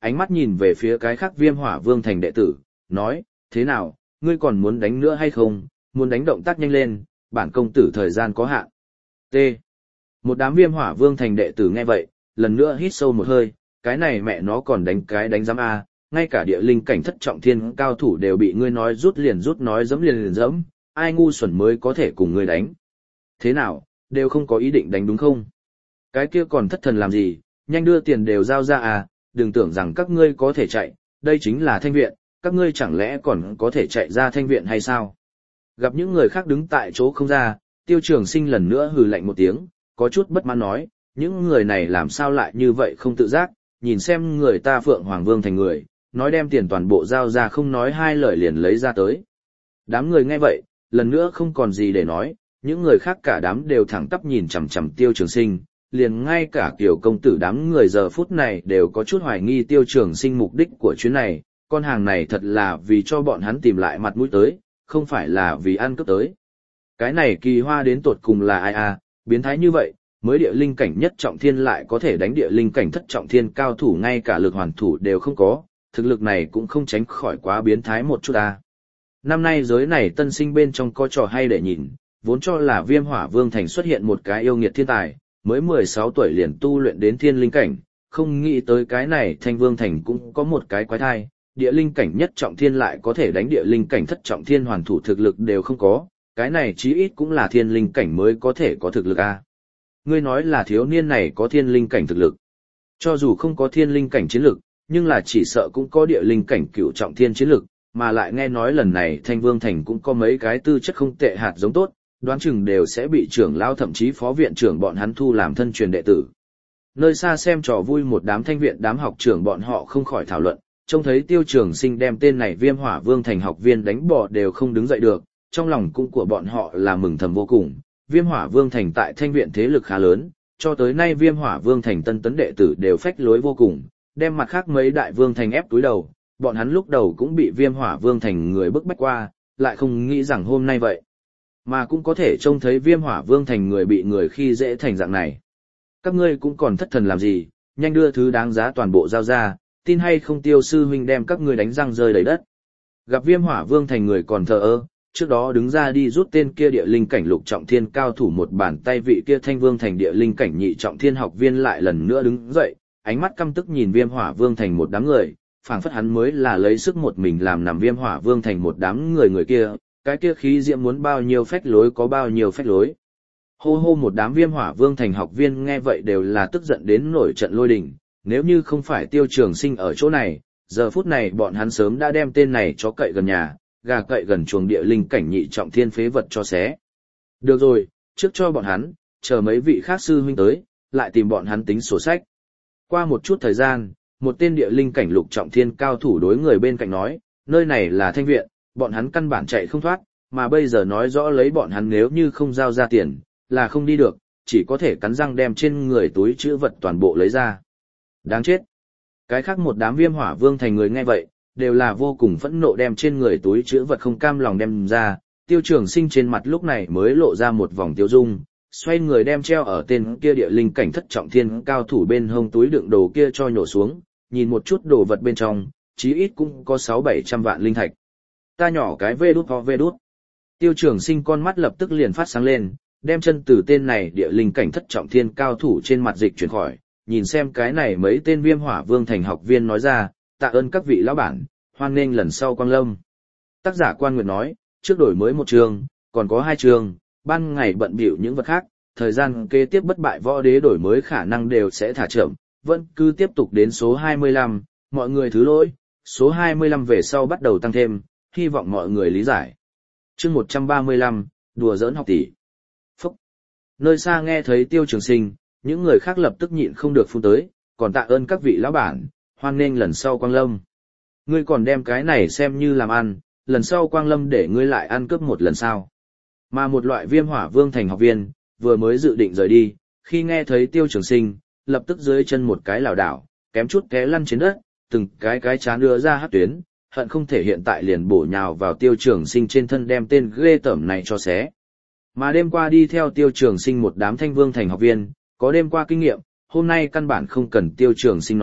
ánh mắt nhìn về phía cái khác Viêm Hỏa Vương thành đệ tử, nói, thế nào, ngươi còn muốn đánh nữa hay không, muốn đánh động tác nhanh lên, bản công tử thời gian có hạn. T. Một đám Viêm Hỏa Vương thành đệ tử nghe vậy, lần nữa hít sâu một hơi, cái này mẹ nó còn đánh cái đánh giám A, ngay cả địa linh cảnh thất trọng thiên cao thủ đều bị ngươi nói rút liền rút nói dẫm liền liền dẫm, ai ngu xuẩn mới có thể cùng ngươi đánh. Thế nào, đều không có ý định đánh đúng không? Cái kia còn thất thần làm gì, nhanh đưa tiền đều giao ra à, đừng tưởng rằng các ngươi có thể chạy, đây chính là thanh viện, các ngươi chẳng lẽ còn có thể chạy ra thanh viện hay sao? Gặp những người khác đứng tại chỗ không ra, Tiêu Trường Sinh lần nữa hừ lạnh một tiếng, có chút bất mãn nói, những người này làm sao lại như vậy không tự giác, nhìn xem người ta Phượng Hoàng Vương thành người, nói đem tiền toàn bộ giao ra không nói hai lời liền lấy ra tới. Đám người nghe vậy, lần nữa không còn gì để nói, những người khác cả đám đều thẳng tắp nhìn chằm chằm Tiêu Trường Sinh, liền ngay cả Kiều công tử đám người giờ phút này đều có chút hoài nghi Tiêu Trường Sinh mục đích của chuyến này, con hàng này thật là vì cho bọn hắn tìm lại mặt mũi tới, không phải là vì ăn cướp tới. Cái này Kỳ Hoa đến tột cùng là ai à, biến thái như vậy, mới địa linh cảnh nhất trọng thiên lại có thể đánh địa linh cảnh thất trọng thiên cao thủ ngay cả lực hoàn thủ đều không có, thực lực này cũng không tránh khỏi quá biến thái một chút à. Năm nay giới này tân sinh bên trong có trò hay để nhìn, vốn cho là Viêm Hỏa Vương thành xuất hiện một cái yêu nghiệt thiên tài, mới mười sáu tuổi liền tu luyện đến thiên linh cảnh, không nghĩ tới cái này Thanh Vương thành cũng có một cái quái thai, địa linh cảnh nhất trọng thiên lại có thể đánh địa linh cảnh thất trọng thiên hoàn thủ thực lực đều không có, cái này chí ít cũng là thiên linh cảnh mới có thể có thực lực a. Ngươi nói là thiếu niên này có thiên linh cảnh thực lực. Cho dù không có thiên linh cảnh chiến lực, nhưng là chỉ sợ cũng có địa linh cảnh cửu trọng thiên chiến lực, mà lại nghe nói lần này Thanh Vương thành cũng có mấy cái tư chất không tệ hạt giống tốt, đoán chừng đều sẽ bị trưởng lão thậm chí phó viện trưởng bọn hắn thu làm thân truyền đệ tử. Nơi xa xem trò vui một đám thanh viện đám học trưởng bọn họ không khỏi thảo luận, trông thấy Tiêu Trường Sinh đem tên này Viêm Hỏa Vương thành học viên đánh bỏ đều không đứng dậy được, trong lòng cũng của bọn họ là mừng thầm vô cùng. Viêm Hỏa Vương thành tại thanh viện thế lực khá lớn, cho tới nay Viêm Hỏa Vương thành tân tấn đệ tử đều phách lối vô cùng, đem mặt khác mấy đại vương thành ép túi đầu, bọn hắn lúc đầu cũng bị Viêm Hỏa Vương thành người bức bách qua, lại không nghĩ rằng hôm nay vậy mà cũng có thể trông thấy Viêm Hỏa Vương thành người bị người khi dễ thành dạng này. Các ngươi cũng còn thất thần làm gì, nhanh đưa thứ đáng giá toàn bộ giao ra, tin hay không Tiêu sư huynh đem các ngươi đánh răng rơi đầy đất. Gặp Viêm Hỏa Vương thành người còn thờ ơ, trước đó đứng ra đi rút tên kia địa linh cảnh lục trọng thiên cao thủ một bàn tay vị kia Thanh Vương thành địa linh cảnh nhị trọng thiên học viên lại lần nữa đứng dậy, ánh mắt căm tức nhìn Viêm Hỏa Vương thành một đám người, phảng phất hắn mới là lấy sức một mình làm nằm Viêm Hỏa Vương thành một đám người người kia, cái kia khí diễm muốn bao nhiêu phách lối có bao nhiêu phách lối. Hô hô một đám Viêm Hỏa Vương thành học viên nghe vậy đều là tức giận đến nổi trận lôi đình, nếu như không phải Tiêu Trường Sinh ở chỗ này, giờ phút này bọn hắn sớm đã đem tên này chó cậy gần nhà, gà cậy gần chuồng địa linh cảnh nhị trọng thiên phế vật cho xé. Được rồi, trước cho bọn hắn, chờ mấy vị khác sư huynh tới, lại tìm bọn hắn tính sổ sách. Qua một chút thời gian, một tên địa linh cảnh lục trọng thiên cao thủ đối người bên cạnh nói, nơi này là thanh viện, bọn hắn căn bản chạy không thoát, mà bây giờ nói rõ lấy bọn hắn nếu như không giao ra tiền, là không đi được, chỉ có thể cắn răng đem trên người túi chữ vật toàn bộ lấy ra. Đáng chết. Cái khác một đám Viêm Hỏa Vương thành người nghe vậy, đều là vô cùng phẫn nộ đem trên người túi chữ vật không cam lòng đem ra, Tiêu Trường Sinh trên mặt lúc này mới lộ ra một vòng tiêu dung, xoay người đem treo ở tên kia địa linh cảnh thất trọng thiên cao thủ bên hông túi đựng đồ kia cho nhổ xuống, nhìn một chút đồ vật bên trong, chí ít cũng có sáu bảy trăm vạn linh thạch. Ta nhỏ cái vê đút ho vê đút. Tiêu Trường Sinh con mắt lập tức liền phát sáng lên, đem chân từ tên này địa linh cảnh thất trọng thiên cao thủ trên mặt dịch chuyển khỏi, nhìn xem cái này mấy tên Viêm Hỏa Vương thành học viên nói ra, tạ ơn các vị lão bản, hoan nghênh lần sau quang lâm. Tác giả Quan Nguyệt nói, trước đổi mới một chương, còn có hai chương, ban ngày bận bịu những vật khác, thời gian kế tiếp bất bại võ đế đổi mới khả năng đều sẽ thả chậm, vẫn cứ tiếp tục đến số hai mươi lăm, mọi người thứ lỗi, số hai mươi lăm về sau bắt đầu tăng thêm, hy vọng mọi người lý giải. Chương một trăm ba mươi lăm, đùa giỡn học tỷ. Phúc. Nơi xa nghe thấy Tiêu Trường Sinh, những người khác lập tức nhịn không được phun tới, còn tạ ơn các vị lão bản, hoan nghênh lần sau quang lâm. Ngươi còn đem cái này xem như làm ăn, lần sau quang lâm để ngươi lại ăn cướp một lần sau. Mà một loại Viêm Hỏa Vương thành học viên, vừa mới dự định rời đi, khi nghe thấy Tiêu Trường Sinh, lập tức dưới chân một cái lảo đảo, kém chút té lăn trên đất, từng cái cái chán đưa ra hát tuyến, hận không thể hiện tại liền bổ nhào vào Tiêu Trường Sinh trên thân đem tên ghê tởm này cho xé. Mà đêm qua đi theo Tiêu Trường Sinh một đám Thanh Vương thành học viên, có đêm qua kinh nghiệm, hôm nay căn bản không cần Tiêu Trường Sinh nói,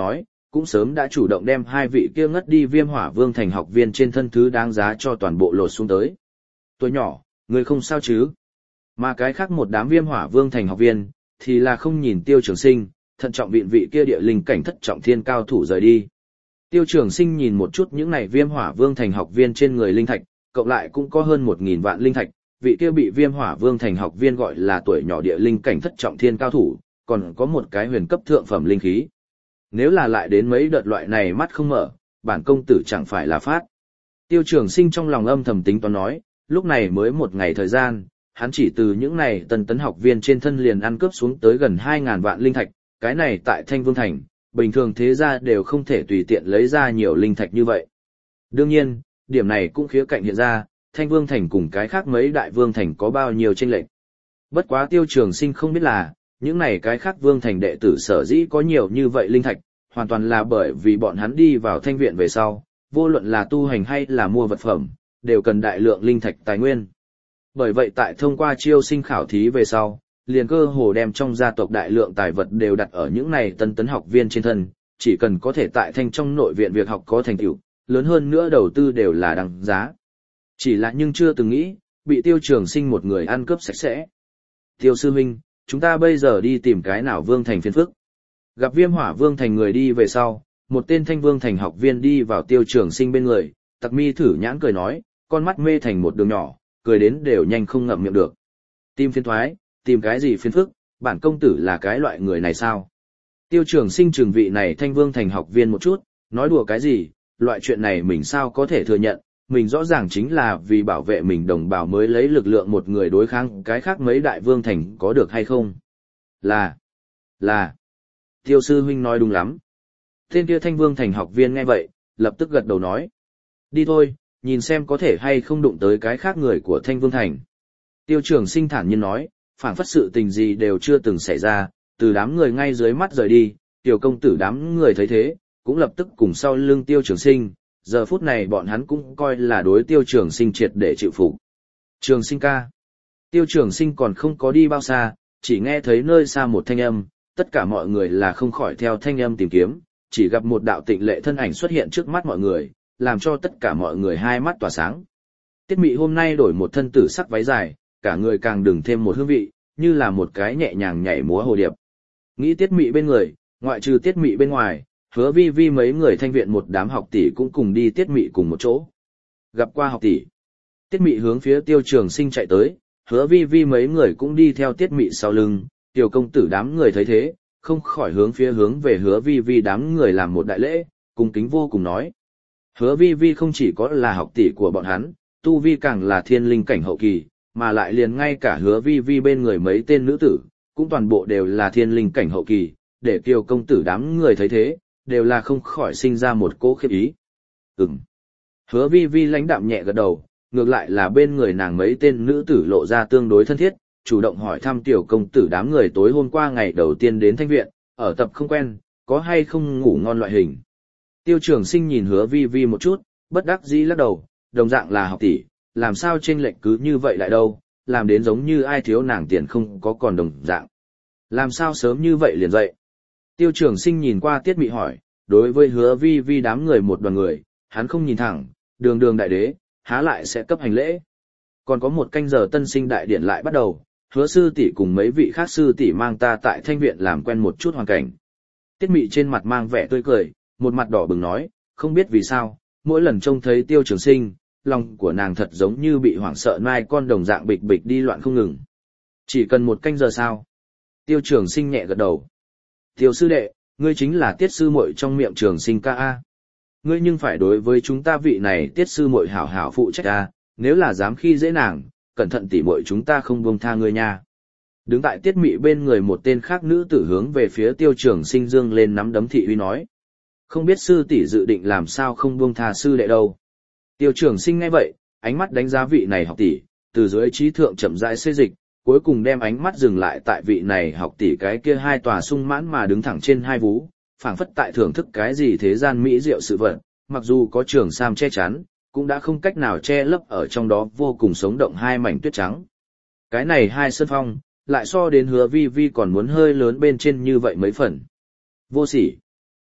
cũng sớm đã chủ động đem hai vị kia ngất đi Viêm Hỏa Vương thành học viên trên thân thứ đáng giá cho toàn bộ lột xuống tới. Tuổi nhỏ, người không sao chứ? Mà cái khác một đám Viêm Hỏa Vương thành học viên, thì là không nhìn Tiêu Trường Sinh, thận trọng viện vị kia địa linh cảnh thất trọng thiên cao thủ rời đi. Tiêu Trường Sinh nhìn một chút những này Viêm Hỏa Vương thành học viên trên người linh thạch, cộng lại cũng có hơn một nghìn vạn linh thạch, vị kia bị Viêm Hỏa Vương thành học viên gọi là tuổi nhỏ địa linh cảnh thất trọng thiên cao thủ, còn có một cái huyền cấp thượng phẩm linh khí. Nếu là lại đến mấy đợt loại này mắt không mở, bản công tử chẳng phải là phát. Tiêu Trường Sinh trong lòng âm thầm tính toán nói, lúc này mới một ngày thời gian, hắn chỉ từ những này tân tấn học viên trên thân liền ăn cướp xuống tới gần hai ngàn vạn linh thạch, cái này tại Thanh Vương Thành, bình thường thế gia đều không thể tùy tiện lấy ra nhiều linh thạch như vậy. Đương nhiên, điểm này cũng khía cạnh hiện ra, Thanh Vương Thành cùng cái khác mấy đại vương thành có bao nhiêu chênh lệch. Bất quá Tiêu Trường Sinh không biết là, những này cái khác vương thành đệ tử sở dĩ có nhiều như vậy linh thạch, hoàn toàn là bởi vì bọn hắn đi vào thanh viện về sau, vô luận là tu hành hay là mua vật phẩm, đều cần đại lượng linh thạch tài nguyên. Bởi vậy tại thông qua chiêu sinh khảo thí về sau, liền cơ hồ đem trong gia tộc đại lượng tài vật đều đặt ở những này tân tấn học viên trên thân, chỉ cần có thể tại thanh trong nội viện việc học có thành tựu, lớn hơn nữa đầu tư đều là đằng giá. Chỉ là nhưng chưa từng nghĩ, bị Tiêu Trường Sinh một người ăn cướp sạch sẽ. Tiêu sư huynh, chúng ta bây giờ đi tìm cái nào vương thành phiền phức. Gặp Viêm Hỏa Vương thành người đi về sau, một tên Thanh Vương thành học viên đi vào Tiêu Trường Sinh bên người, Tặc Mi thử nhãn cười nói, con mắt mê thành một đường nhỏ, cười đến đều nhanh không ngậm miệng được. Tìm phiền thoái, tìm cái gì phiền phức, bản công tử là cái loại người này sao? Tiêu Trường Sinh trừng vị này Thanh Vương thành học viên một chút, nói đùa cái gì, loại chuyện này mình sao có thể thừa nhận, mình rõ ràng chính là vì bảo vệ mình đồng bào mới lấy lực lượng một người đối kháng cái khác mấy đại vương thành có được hay không? Là, là, Tiêu sư huynh nói đúng lắm. Tên kia Thanh Vương thành học viên nghe vậy, lập tức gật đầu nói. Đi thôi, nhìn xem có thể hay không đụng tới cái khác người của Thanh Vương thành. Tiêu Trường Sinh thản nhiên nói, phảng phất sự tình gì đều chưa từng xảy ra, từ đám người ngay dưới mắt rời đi, tiểu công tử đám người thấy thế, cũng lập tức cùng sau lưng Tiêu Trường Sinh, giờ phút này bọn hắn cũng coi là đối Tiêu Trường Sinh triệt để chịu phục. Trường Sinh ca. Tiêu Trường Sinh còn không có đi bao xa, chỉ nghe thấy nơi xa một thanh âm, tất cả mọi người là không khỏi theo thanh âm tìm kiếm, chỉ gặp một đạo tịnh lệ thân ảnh xuất hiện trước mắt mọi người, làm cho tất cả mọi người hai mắt tỏa sáng. Tiết Mị hôm nay đổi một thân tử sắc váy dài, cả người càng đừng thêm một hương vị, như là một cái nhẹ nhàng nhảy múa hồ điệp. Nghĩ Tiết Mị bên người, ngoại trừ Tiết Mị bên ngoài, Hứa Vi Vi mấy người thanh viện một đám học tỷ cũng cùng đi Tiết Mị cùng một chỗ. Gặp qua học tỷ, Tiết Mị hướng phía Tiêu Trường Sinh chạy tới, Hứa Vi Vi mấy người cũng đi theo Tiết Mị sau lưng, tiểu công tử đám người thấy thế, không khỏi hướng phía hướng về Hứa Vi Vi đám người làm một đại lễ, cung kính vô cùng nói. Hứa Vi Vi không chỉ có là học tỷ của bọn hắn, tu vi càng là thiên linh cảnh hậu kỳ, mà lại liền ngay cả Hứa Vi Vi bên người mấy tên nữ tử, cũng toàn bộ đều là thiên linh cảnh hậu kỳ, để kiều công tử đám người thấy thế, đều là không khỏi sinh ra một cỗ khiếp ý. Ừm. Hứa Vi Vi lãnh đạm nhẹ gật đầu, ngược lại là bên người nàng mấy tên nữ tử lộ ra tương đối thân thiết, chủ động hỏi thăm tiểu công tử đám người tối hôm qua ngày đầu tiên đến thanh viện, ở tập không quen, có hay không ngủ ngon loại hình. Tiêu Trường Sinh nhìn Hứa Vi Vi một chút, bất đắc dĩ lắc đầu, đồng dạng là học tỷ, làm sao chênh lệch cứ như vậy lại đâu, làm đến giống như ai thiếu nàng tiền không có còn đồng dạng. Làm sao sớm như vậy liền dậy? Tiêu Trường Sinh nhìn qua Tiết Mị hỏi, đối với Hứa Vi Vi đám người một đoàn người, hắn không nhìn thẳng, đường đường đại đế, há lại sẽ cấp hành lễ. Còn có một canh giờ tân sinh đại điển lại bắt đầu, Hứa sư tỷ cùng mấy vị khác sư tỷ mang ta tại thanh viện làm quen một chút hoàn cảnh. Tiết Mị trên mặt mang vẻ tươi cười, một mặt đỏ bừng nói, không biết vì sao, mỗi lần trông thấy Tiêu Trường Sinh, lòng của nàng thật giống như bị hoảng sợ nai con đồng dạng bịch bịch đi loạn không ngừng. Chỉ cần một canh giờ sao? Tiêu Trường Sinh nhẹ gật đầu. Tiêu sư đệ, ngươi chính là Tiết sư muội trong miệng Trường Sinh ca a. Ngươi nhưng phải đối với chúng ta vị này Tiết sư muội hảo hảo phụ trách a, nếu là dám khi dễ nàng, cẩn thận tỉ muội chúng ta không buông tha ngươi nha. Đứng tại Tiết Mị bên người một tên khác nữ tử hướng về phía Tiêu Trường Sinh dương lên nắm đấm thị uy nói. Không biết sư tỷ dự định làm sao không buông tha sư đệ đâu. Tiêu Trường Sinh nghe vậy, ánh mắt đánh giá vị này học tỷ, từ dưới trí thượng chậm rãi xê dịch, cuối cùng đem ánh mắt dừng lại tại vị này học tỷ cái kia hai tòa sung mãn mà đứng thẳng trên hai vú, phảng phất tại thưởng thức cái gì thế gian mỹ diệu sự vật, mặc dù có trường sam che chắn, cũng đã không cách nào che lấp ở trong đó vô cùng sống động hai mảnh tuyết trắng. Cái này hai sơn phong, lại so đến Hứa Vi Vi còn muốn hơi lớn bên trên như vậy mấy phần. Vô sỉ.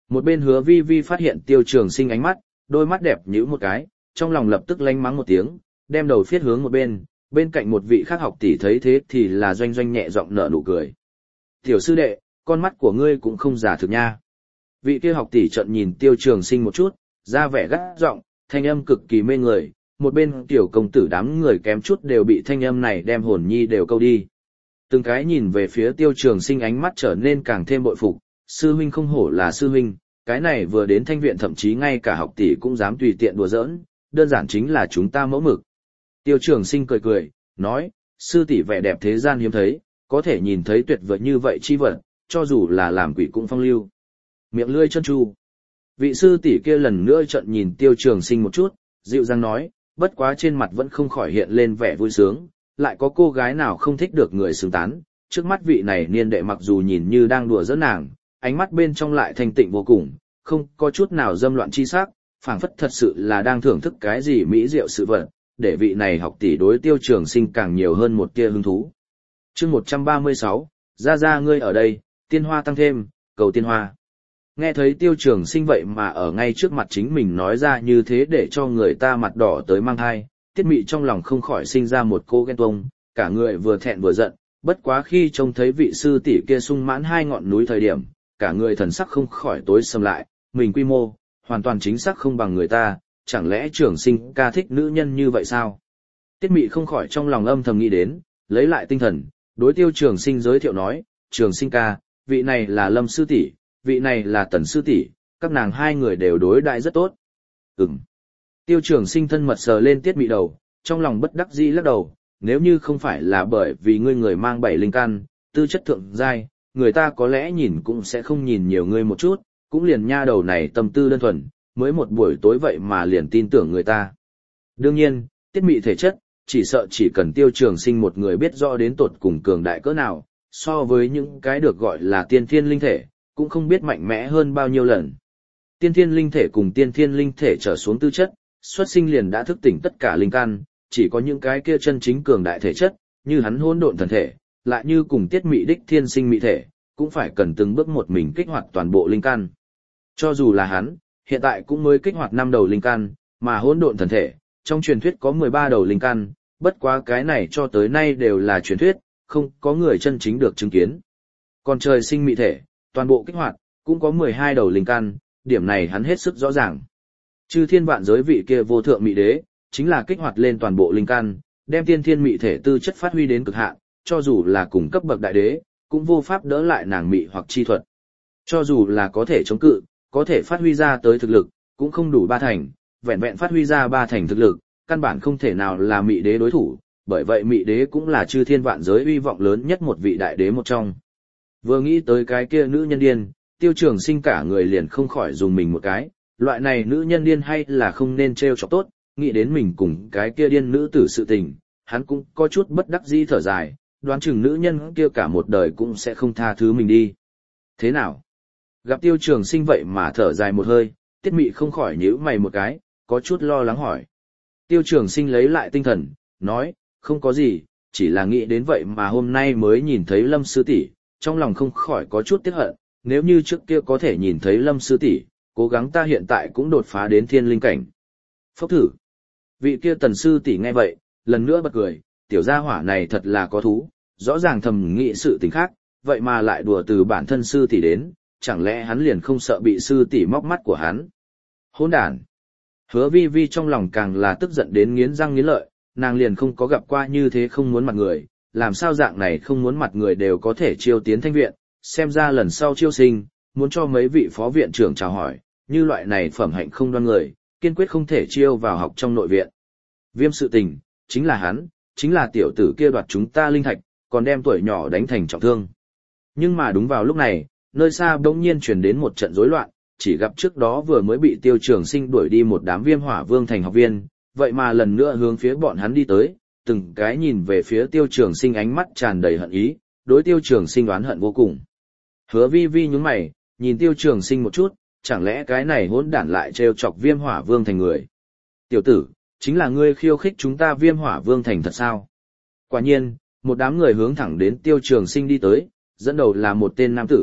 Một bên Hứa Vi Vi phát hiện Tiêu Trường Sinh ánh mắt, đôi mắt đẹp nhíu một cái, trong lòng lập tức lanh mắng một tiếng, đem đầu phiết hướng một bên, bên cạnh một vị khác học tỷ thấy thế thì là doanh doanh nhẹ giọng nở nụ cười. Tiểu sư đệ, con mắt của ngươi cũng không giả thực nha. Vị kia học tỷ trợn nhìn Tiêu Trường Sinh một chút, ra vẻ gắt giọng, thanh âm cực kỳ mê người, một bên tiểu công tử đám người kém chút đều bị thanh âm này đem hồn nhi đều câu đi. Từng cái nhìn về phía Tiêu Trường Sinh ánh mắt trở nên càng thêm bội phục, sư huynh không hổ là sư huynh, cái này vừa đến thanh viện thậm chí ngay cả học tỷ cũng dám tùy tiện đùa giỡn, đơn giản chính là chúng ta mẫu mực. Tiêu Trường Sinh cười cười, nói, sư tỷ vẻ đẹp thế gian hiếm thấy, có thể nhìn thấy tuyệt vời như vậy chi vật, cho dù là làm quỷ cũng phong lưu. Miệng lưỡi chân chu. Vị sư tỷ kia lần nữa trợn nhìn Tiêu Trường Sinh một chút, dịu dàng nói, bất quá trên mặt vẫn không khỏi hiện lên vẻ vui sướng, lại có cô gái nào không thích được người xứng tán, trước mắt vị này niên đệ mặc dù nhìn như đang đùa giỡn nàng, ánh mắt bên trong lại thanh tịnh vô cùng, không có chút nào dâm loạn chi sắc, phảng phất thật sự là đang thưởng thức cái gì mỹ diệu sự vật, để vị này học tỷ đối Tiêu Trường Sinh càng nhiều hơn một tia hứng thú. Chương một trăm ba mươi sáu, ra ra ngươi ở đây, tiên hoa tăng thêm, cầu tiên hoa. Nghe thấy Tiêu Trường Sinh vậy mà ở ngay trước mặt chính mình nói ra như thế để cho người ta mặt đỏ tới mang hai, Tiết Mị trong lòng không khỏi sinh ra một cô ghen tuông, cả người vừa thẹn vừa giận, bất quá khi trông thấy vị sư tỷ kia sung mãn hai ngọn núi thời điểm, cả người thần sắc không khỏi tối sầm lại, mình quy mô, hoàn toàn chính xác không bằng người ta, chẳng lẽ Trường Sinh ca thích nữ nhân như vậy sao? Tiết Mị không khỏi trong lòng âm thầm nghĩ đến, lấy lại tinh thần, đối Tiêu Trường Sinh giới thiệu nói, Trường Sinh ca, vị này là Lâm sư tỷ, vị này là Tần sư tỷ, các nàng hai người đều đối đãi rất tốt. Ừm. Tiêu Trường Sinh thân mật sờ lên Tiết Mị đầu, trong lòng bất đắc dĩ lắc đầu, nếu như không phải là bởi vì ngươi người mang bảy linh căn, tư chất thượng giai, người ta có lẽ nhìn cũng sẽ không nhìn nhiều ngươi một chút, cũng liền nha đầu này tâm tư đơn thuần, mới một buổi tối vậy mà liền tin tưởng người ta. Đương nhiên, Tiết Mị thể chất, chỉ sợ chỉ cần Tiêu Trường Sinh một người biết rõ đến tột cùng cường đại cỡ nào, so với những cái được gọi là tiên thiên linh thể, cũng không biết mạnh mẽ hơn bao nhiêu lần. Tiên thiên linh thể cùng tiên thiên linh thể trở xuống tư chất, xuất sinh liền đã thức tỉnh tất cả linh căn, chỉ có những cái kia chân chính cường đại thể chất, như hắn hỗn độn thần thể, lại như cùng Tiết Mị đích thiên sinh mị thể, cũng phải cần từng bước một mình kích hoạt toàn bộ linh căn. Cho dù là hắn, hiện tại cũng mới kích hoạt năm đầu linh căn, mà hỗn độn thần thể, trong truyền thuyết có mười ba đầu linh căn, bất quá cái này cho tới nay đều là truyền thuyết, không có người chân chính được chứng kiến. Còn trời sinh mị thể, toàn bộ kích hoạt, cũng có mười hai đầu linh căn, điểm này hắn hết sức rõ ràng. Chư thiên vạn giới vị kia vô thượng mị đế, chính là kích hoạt lên toàn bộ linh căn, đem tiên thiên mị thể tư chất phát huy đến cực hạn, cho dù là cùng cấp bậc đại đế, cũng vô pháp đỡ lại nàng mị hoặc chi thuật. Cho dù là có thể chống cự, có thể phát huy ra tới thực lực, cũng không đủ ba thành, vẹn vẹn phát huy ra ba thành thực lực, căn bản không thể nào là mị đế đối thủ, bởi vậy mị đế cũng là chư thiên vạn giới uy vọng lớn nhất một vị đại đế một trong. Vừa nghĩ tới cái kia nữ nhân điên, Tiêu Trường Sinh cả người liền không khỏi dùng mình một cái, loại này nữ nhân điên hay là không nên trêu chọc tốt, nghĩ đến mình cùng cái kia điên nữ tử sự tình, hắn cũng có chút bất đắc dĩ thở dài, đoán chừng nữ nhân kia cả một đời cũng sẽ không tha thứ mình đi. Thế nào? Gặp Tiêu Trường Sinh vậy mà thở dài một hơi, Tiết Mị không khỏi nhíu mày một cái, có chút lo lắng hỏi. Tiêu Trường Sinh lấy lại tinh thần, nói, không có gì, chỉ là nghĩ đến vậy mà hôm nay mới nhìn thấy Lâm sư tỷ, trong lòng không khỏi có chút tiếc hận, nếu như trước kia có thể nhìn thấy Lâm sư tỷ, cố gắng ta hiện tại cũng đột phá đến thiên linh cảnh. Phốc thử. Vị kia Tần sư tỷ nghe vậy, lần nữa bật cười, tiểu gia hỏa này thật là có thú, rõ ràng thầm nghĩ sự tình khác, vậy mà lại đùa từ bản thân sư tỷ đến, chẳng lẽ hắn liền không sợ bị sư tỷ móc mắt của hắn. Hỗn đản. Hứa Vi Vi trong lòng càng là tức giận đến nghiến răng nghiến lợi, nàng liền không có gặp qua như thế không muốn mặt người, làm sao dạng này không muốn mặt người đều có thể chiêu tiến thanh viện, xem ra lần sau chiêu sinh, muốn cho mấy vị phó viện trưởng chào hỏi, như loại này phẩm hạnh không đoan người, kiên quyết không thể chiêu vào học trong nội viện. Viêm sự tình, chính là hắn, chính là tiểu tử kia đoạt chúng ta linh thạch, còn đem tuổi nhỏ đánh thành trọng thương. Nhưng mà đúng vào lúc này, nơi xa bỗng nhiên truyền đến một trận rối loạn, chỉ gặp trước đó vừa mới bị Tiêu Trường Sinh đuổi đi một đám Viêm Hỏa Vương thành học viên, vậy mà lần nữa hướng phía bọn hắn đi tới, từng cái nhìn về phía Tiêu Trường Sinh ánh mắt tràn đầy hận ý, đối Tiêu Trường Sinh oán hận vô cùng. Hứa Vi Vi nhướng mày, nhìn Tiêu Trường Sinh một chút, chẳng lẽ cái này hỗn đản lại trêu chọc Viêm Hỏa Vương thành người? Tiểu tử, chính là ngươi khiêu khích chúng ta Viêm Hỏa Vương thành thật sao? Quả nhiên, một đám người hướng thẳng đến Tiêu Trường Sinh đi tới, dẫn đầu là một tên nam tử,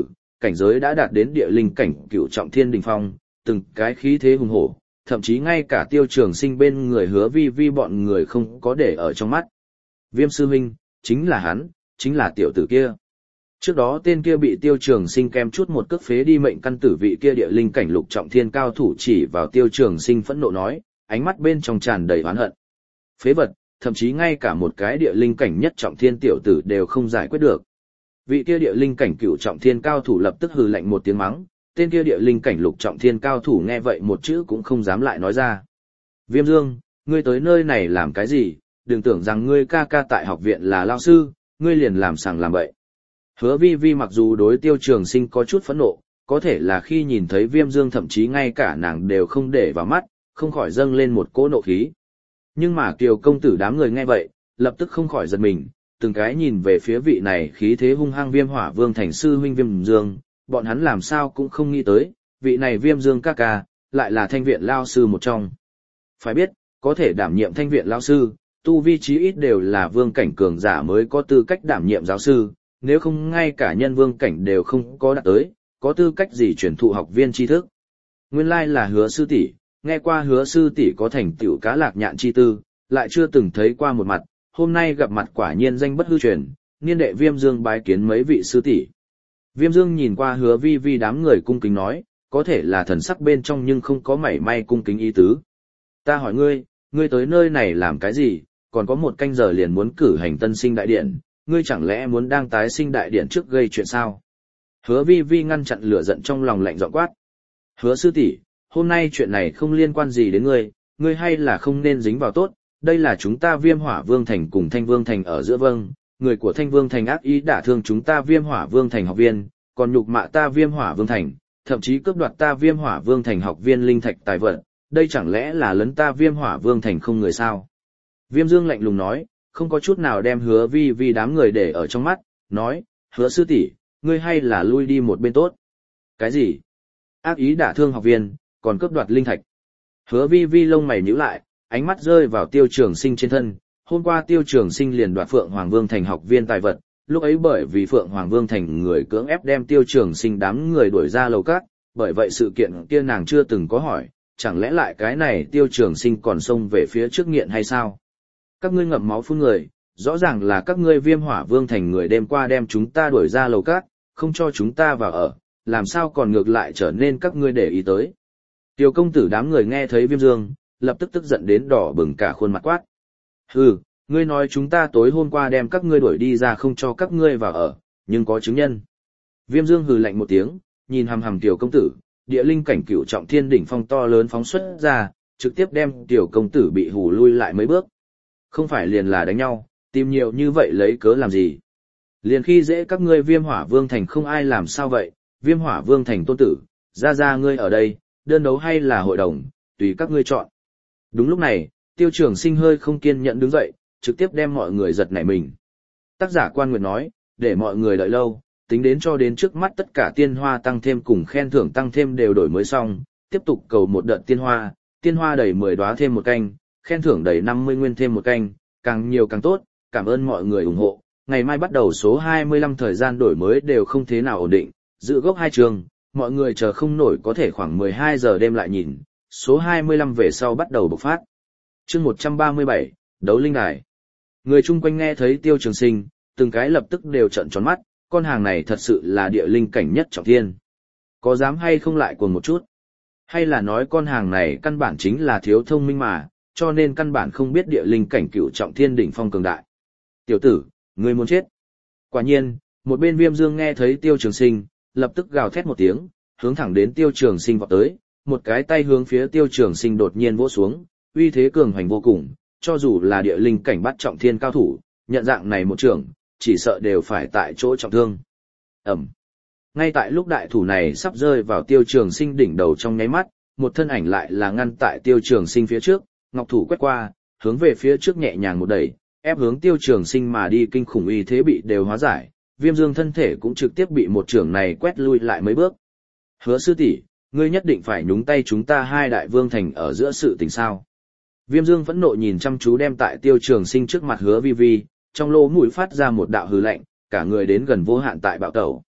cảnh giới đã đạt đến địa linh cảnh cửu trọng thiên đỉnh phong, từng cái khí thế hùng hổ, thậm chí ngay cả Tiêu Trường Sinh bên người Hứa Vi Vi bọn người không có để ở trong mắt. Viêm sư huynh, chính là hắn, chính là tiểu tử kia. Trước đó tên kia bị Tiêu Trường Sinh kem chút một cước phế đi mệnh căn tử vị kia địa linh cảnh lục trọng thiên cao thủ chỉ vào Tiêu Trường Sinh phẫn nộ nói, ánh mắt bên trong tràn đầy oán hận. Phế vật, thậm chí ngay cả một cái địa linh cảnh nhất trọng thiên tiểu tử đều không giải quyết được. Vị kia địa linh cảnh cửu trọng thiên cao thủ lập tức hừ lạnh một tiếng mắng, tên kia địa linh cảnh lục trọng thiên cao thủ nghe vậy một chữ cũng không dám lại nói ra. Viêm Dương, ngươi tới nơi này làm cái gì, đừng tưởng rằng ngươi ca ca tại học viện là lao sư, ngươi liền làm sằng làm bậy. Hứa Vi Vi mặc dù đối Tiêu Trường Sinh có chút phẫn nộ, có thể là khi nhìn thấy Viêm Dương thậm chí ngay cả nàng đều không để vào mắt, không khỏi dâng lên một cỗ nộ khí. Nhưng mà Kiều công tử đám người nghe vậy, lập tức không khỏi giật mình, từng cái nhìn về phía vị này khí thế hung hăng Viêm Hỏa Vương thành sư huynh Viêm Dương, bọn hắn làm sao cũng không nghĩ tới, vị này Viêm Dương ca ca, lại là thanh viện lao sư một trong. Phải biết, có thể đảm nhiệm thanh viện lao sư, tu vi chí ít đều là vương cảnh cường giả mới có tư cách đảm nhiệm giáo sư, nếu không ngay cả nhân vương cảnh đều không có đạt tới, có tư cách gì truyền thụ học viên tri thức. Nguyên lai là Hứa sư tỷ, nghe qua Hứa sư tỷ có thành tựu cá lạc nhạn chi tư, lại chưa từng thấy qua một mặt, hôm nay gặp mặt quả nhiên danh bất hư truyền, niên đệ Viêm Dương bái kiến mấy vị sư tỷ. Viêm Dương nhìn qua Hứa Vi Vi đám người cung kính nói, có thể là thần sắc bên trong nhưng không có mảy may cung kính ý tứ. Ta hỏi ngươi, ngươi tới nơi này làm cái gì, còn có một canh giờ liền muốn cử hành tân sinh đại điện, ngươi chẳng lẽ muốn đang tái sinh đại điện trước gây chuyện sao? Hứa Vi Vi ngăn chặn lửa giận trong lòng lạnh giọng quát. Hứa sư tỷ, hôm nay chuyện này không liên quan gì đến ngươi, ngươi hay là không nên dính vào tốt, đây là chúng ta Viêm Hỏa Vương thành cùng Thanh Vương thành ở giữa vâng, người của Thanh Vương thành ác ý đả thương chúng ta Viêm Hỏa Vương thành học viên, còn nhục mạ ta Viêm Hỏa Vương thành, thậm chí cướp đoạt ta Viêm Hỏa Vương thành học viên linh thạch tài vật, đây chẳng lẽ là lấn ta Viêm Hỏa Vương thành không người sao? Viêm Dương lạnh lùng nói, không có chút nào đem Hứa Vi Vi đám người để ở trong mắt, nói, Hứa sư tỷ, ngươi hay là lui đi một bên tốt. Cái gì? Ác ý đả thương học viên, còn cướp đoạt linh thạch. Hứa Vi Vi lông mày nhíu lại, ánh mắt rơi vào Tiêu Trường Sinh trên thân, hôm qua Tiêu Trường Sinh liền đoạt Phượng Hoàng Vương thành học viên tài vật, lúc ấy bởi vì Phượng Hoàng Vương thành người cưỡng ép đem Tiêu Trường Sinh đám người đuổi ra lầu cát, bởi vậy sự kiện kia nàng chưa từng có hỏi, chẳng lẽ lại cái này Tiêu Trường Sinh còn xông về phía trước nghiện hay sao? Các ngươi ngậm máu phun người, rõ ràng là các ngươi Viêm Hỏa Vương thành người đêm qua đem chúng ta đuổi ra lầu cát, không cho chúng ta vào ở, làm sao còn ngược lại trở nên các ngươi để ý tới. Tiêu công tử đám người nghe thấy Viêm Dương, lập tức tức giận đến đỏ bừng cả khuôn mặt quát. Hừ, ngươi nói chúng ta tối hôm qua đem các ngươi đuổi đi ra không cho các ngươi vào ở, nhưng có chứng nhân. Viêm Dương hừ lạnh một tiếng, nhìn hằm hằm Tiêu công tử, địa linh cảnh cửu trọng thiên đỉnh phong to lớn phóng xuất ra, trực tiếp đem Tiêu công tử bị hù lui lại mấy bước. Không phải liền là đánh nhau, tìm nhiều như vậy lấy cớ làm gì. Liền khi dễ các ngươi Viêm Hỏa Vương thành không ai làm sao vậy, Viêm Hỏa Vương thành tôn tử, ra ra ngươi ở đây, đơn đấu hay là hội đồng, tùy các ngươi chọn. Đúng lúc này, Tiêu Trường Sinh hơi không kiên nhẫn đứng dậy, trực tiếp đem mọi người giật nảy mình. Tác giả Quan Nguyệt nói, để mọi người đợi lâu, tính đến cho đến trước mắt tất cả tiên hoa tăng thêm cùng khen thưởng tăng thêm đều đổi mới xong, tiếp tục cầu một đợt tiên hoa, tiên hoa đầy mười đóa thêm một canh, khen thưởng đầy năm mươi nguyên thêm một canh, càng nhiều càng tốt, cảm ơn mọi người ủng hộ. Ngày mai bắt đầu số hai mươi lăm thời gian đổi mới đều không thế nào ổn định, giữ gốc hai trường, mọi người chờ không nổi có thể khoảng mười hai giờ đêm lại nhìn, số hai mươi lăm về sau bắt đầu bộc phát. Chương một trăm ba mươi bảy, Đấu Linh Đài. Người chung quanh nghe thấy Tiêu Trường Sinh, từng cái lập tức đều trợn tròn mắt, con hàng này thật sự là địa linh cảnh nhất trọng thiên. Có dám hay không lại cuồng một chút? Hay là nói con hàng này căn bản chính là thiếu thông minh mà, cho nên căn bản không biết địa linh cảnh cửu trọng thiên đỉnh phong cường đại. Tiểu tử, ngươi muốn chết. Quả nhiên, một bên Viêm Dương nghe thấy Tiêu Trường Sinh, lập tức gào thét một tiếng, hướng thẳng đến Tiêu Trường Sinh vọt tới, một cái tay hướng phía Tiêu Trường Sinh đột nhiên vỗ xuống, uy thế cường hoành vô cùng, cho dù là địa linh cảnh bắt trọng thiên cao thủ, nhận dạng này một trường, chỉ sợ đều phải tại chỗ trọng thương. Ầm. Ngay tại lúc đại thủ này sắp rơi vào Tiêu Trường Sinh đỉnh đầu trong nháy mắt, một thân ảnh lại là ngăn tại Tiêu Trường Sinh phía trước, ngọc thủ quét qua, hướng về phía trước nhẹ nhàng một đẩy, ép hướng Tiêu Trường Sinh mà đi, kinh khủng uy thế bị đều hóa giải, Viêm Dương thân thể cũng trực tiếp bị một trường này quét lui lại mấy bước. Hứa sư tỷ, ngươi nhất định phải nhúng tay chúng ta hai đại vương thành ở giữa sự tình sao? Viêm Dương phẫn nộ nhìn chăm chú đem tại Tiêu Trường Sinh trước mặt Hứa Vi Vi, trong lỗ mũi phát ra một đạo hừ lạnh, cả người đến gần vô hạn tại bạo tẩu.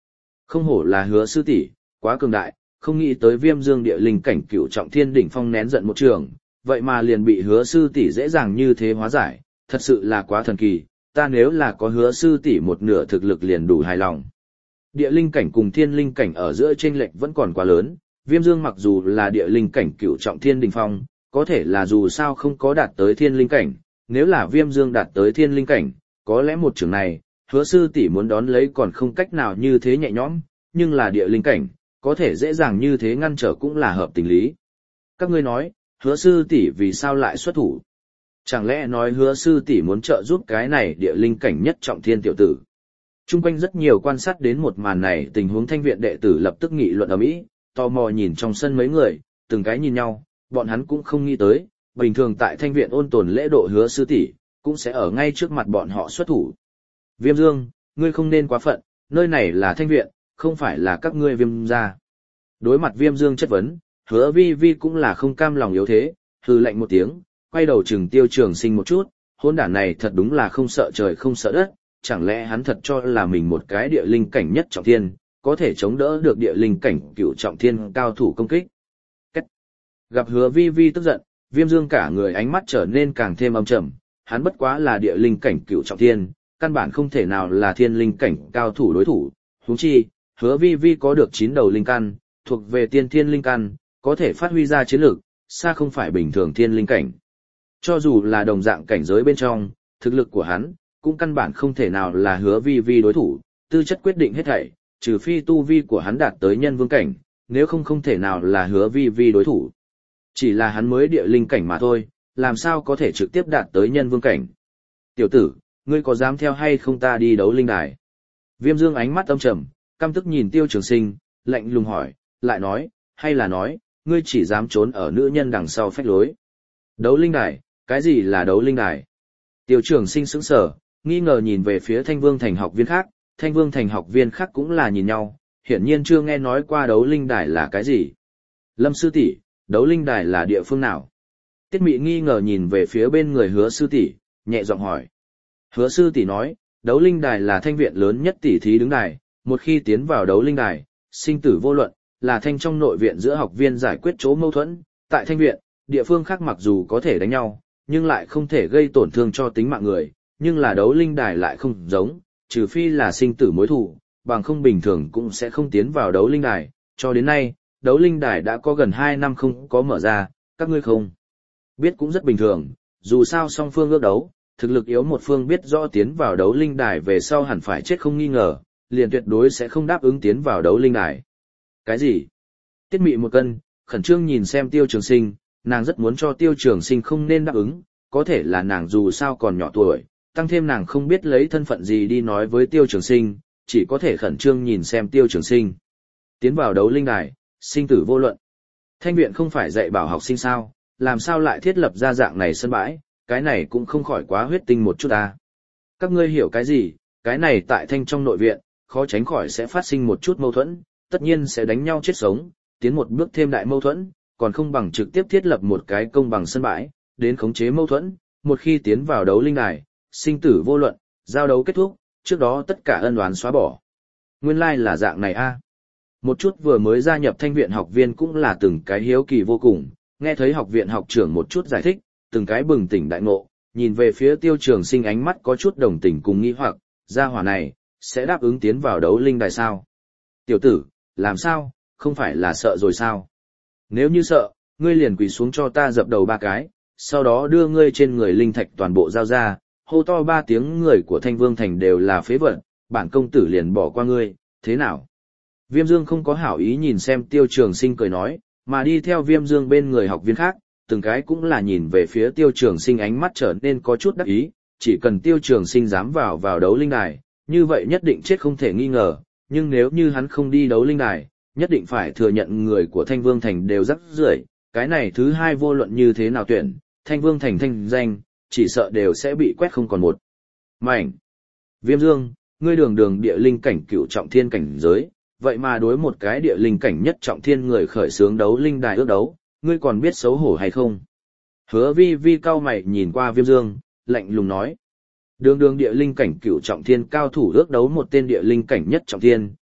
Không hổ là Hứa sư tỷ, quá cường đại, không nghĩ tới Viêm Dương địa linh cảnh cửu trọng thiên đỉnh phong nén giận một trường, vậy mà liền bị Hứa sư tỷ dễ dàng như thế hóa giải, thật sự là quá thần kỳ, ta nếu là có Hứa sư tỷ một nửa thực lực liền đủ hài lòng. Địa linh cảnh cùng thiên linh cảnh ở giữa chênh lệch vẫn còn quá lớn, Viêm Dương mặc dù là địa linh cảnh cửu trọng thiên đỉnh phong, có thể là dù sao không có đạt tới thiên linh cảnh, nếu là Viêm Dương đạt tới thiên linh cảnh, có lẽ một trường này, Hứa sư tỷ muốn đón lấy còn không cách nào như thế nhẹ nhõm, nhưng là địa linh cảnh, có thể dễ dàng như thế ngăn trở cũng là hợp tình lý. Các ngươi nói, Hứa sư tỷ vì sao lại xuất thủ? Chẳng lẽ nói Hứa sư tỷ muốn trợ giúp cái này địa linh cảnh nhất trọng thiên tiểu tử? Trung quanh rất nhiều quan sát đến một màn này, tình huống thanh viện đệ tử lập tức nghị luận ầm ĩ, tò mò nhìn trong sân mấy người, từng cái nhìn nhau, bọn hắn cũng không nghĩ tới, bình thường tại thanh viện ôn tồn lễ độ Hứa sư tỷ, cũng sẽ ở ngay trước mặt bọn họ xuất thủ. Viêm Dương, ngươi không nên quá phận, nơi này là thanh viện, không phải là các ngươi Viêm gia. Đối mặt Viêm Dương chất vấn, Hứa Vi Vi cũng là không cam lòng yếu thế, hừ lạnh một tiếng, quay đầu chừng Tiêu Trường Sinh một chút, hỗn đản này thật đúng là không sợ trời không sợ đất, chẳng lẽ hắn thật cho là mình một cái địa linh cảnh nhất trọng thiên, có thể chống đỡ được địa linh cảnh cửu trọng thiên cao thủ công kích. Cách. Gặp Hứa Vi Vi tức giận, Viêm Dương cả người ánh mắt trở nên càng thêm âm trầm, hắn bất quá là địa linh cảnh cửu trọng thiên, căn bản không thể nào là thiên linh cảnh cao thủ đối thủ, huống chi, Hứa Vi Vi có được chín đầu linh căn, thuộc về tiên thiên linh căn, có thể phát huy ra chiến lược, xa không phải bình thường thiên linh cảnh. Cho dù là đồng dạng cảnh giới bên trong, thực lực của hắn, cũng căn bản không thể nào là Hứa Vi Vi đối thủ, tư chất quyết định hết thảy, trừ phi tu vi của hắn đạt tới nhân vương cảnh, nếu không không thể nào là Hứa Vi Vi đối thủ. Chỉ là hắn mới địa linh cảnh mà thôi, làm sao có thể trực tiếp đạt tới nhân vương cảnh. Tiểu tử, ngươi có dám theo hay không ta đi đấu linh đài? Viêm Dương ánh mắt âm trầm, căm tức nhìn Tiêu Trường Sinh, lạnh lùng hỏi, lại nói, hay là nói, ngươi chỉ dám trốn ở nữ nhân đằng sau phách lối. Đấu linh đài, cái gì là đấu linh đài? Tiêu Trường Sinh sững sờ, nghi ngờ nhìn về phía Thanh Vương Thành học viên khác, Thanh Vương Thành học viên khác cũng là nhìn nhau, hiển nhiên chưa nghe nói qua đấu linh đài là cái gì. Lâm sư tỷ, đấu linh đài là địa phương nào? Tiết Mị nghi ngờ nhìn về phía bên người Hứa sư tỷ, nhẹ giọng hỏi. Hứa sư tỷ nói, đấu linh đài là thanh viện lớn nhất tỷ thí đứng đài, một khi tiến vào đấu linh đài, sinh tử vô luận, là thanh trong nội viện giữa học viên giải quyết chỗ mâu thuẫn, tại thanh viện, địa phương khác mặc dù có thể đánh nhau, nhưng lại không thể gây tổn thương cho tính mạng người, nhưng là đấu linh đài lại không giống, trừ phi là sinh tử mối thù, bằng không bình thường cũng sẽ không tiến vào đấu linh đài, cho đến nay, đấu linh đài đã có gần hai năm không có mở ra, các ngươi không biết cũng rất bình thường, dù sao song phương ước đấu, thực lực yếu một phương biết rõ tiến vào đấu linh đài về sau hẳn phải chết không nghi ngờ, liền tuyệt đối sẽ không đáp ứng tiến vào đấu linh đài. Cái gì? Tiết Mị một cân, khẩn trương nhìn xem Tiêu Trường Sinh, nàng rất muốn cho Tiêu Trường Sinh không nên đáp ứng, có thể là nàng dù sao còn nhỏ tuổi, tăng thêm nàng không biết lấy thân phận gì đi nói với Tiêu Trường Sinh, chỉ có thể khẩn trương nhìn xem Tiêu Trường Sinh. Tiến vào đấu linh đài, sinh tử vô luận. Thanh viện không phải dạy bảo học sinh sao, làm sao lại thiết lập ra dạng này sân bãi, cái này cũng không khỏi quá huyết tinh một chút ta. Các ngươi hiểu cái gì, cái này tại thanh trong nội viện, khó tránh khỏi sẽ phát sinh một chút mâu thuẫn, tất nhiên sẽ đánh nhau chết sống, tiến một bước thêm đại mâu thuẫn, còn không bằng trực tiếp thiết lập một cái công bằng sân bãi, đến khống chế mâu thuẫn, một khi tiến vào đấu linh đài, sinh tử vô luận, giao đấu kết thúc, trước đó tất cả ân oán xóa bỏ. Nguyên lai like là dạng này a. Một chút vừa mới gia nhập thanh viện học viên cũng là từng cái hiếu kỳ vô cùng, nghe thấy học viện học trưởng một chút giải thích, từng cái bừng tỉnh đại ngộ, nhìn về phía Tiêu Trường Sinh ánh mắt có chút đồng tình cùng nghi hoặc, gia hỏa này, sẽ đáp ứng tiến vào đấu linh đài sao? Tiểu tử, làm sao, không phải là sợ rồi sao? Nếu như sợ, ngươi liền quỳ xuống cho ta dập đầu ba cái, sau đó đưa ngươi trên người linh thạch toàn bộ giao ra, hô to ba tiếng người của Thanh Vương Thành đều là phế vật, bản công tử liền bỏ qua ngươi, thế nào? Viêm Dương không có hảo ý nhìn xem Tiêu Trường Sinh cười nói, mà đi theo Viêm Dương bên người học viên khác, từng cái cũng là nhìn về phía Tiêu Trường Sinh ánh mắt trở nên có chút đắc ý, chỉ cần Tiêu Trường Sinh dám vào vào đấu linh đài, như vậy nhất định chết không thể nghi ngờ, nhưng nếu như hắn không đi đấu linh đài, nhất định phải thừa nhận người của Thanh Vương Thành đều rắc rưởi, cái này thứ hai vô luận như thế nào tuyển, Thanh Vương Thành thanh danh, chỉ sợ đều sẽ bị quét không còn một mảnh. Viêm Dương, ngươi đường đường địa linh cảnh cửu trọng thiên cảnh giới, vậy mà đối một cái địa linh cảnh nhất trọng thiên người khởi xướng đấu linh đài ước đấu, ngươi còn biết xấu hổ hay không? Hứa Vi Vi cao mày nhìn qua Viêm Dương, lạnh lùng nói. Đường đường địa linh cảnh cửu trọng thiên cao thủ ước đấu một tên địa linh cảnh nhất trọng thiên,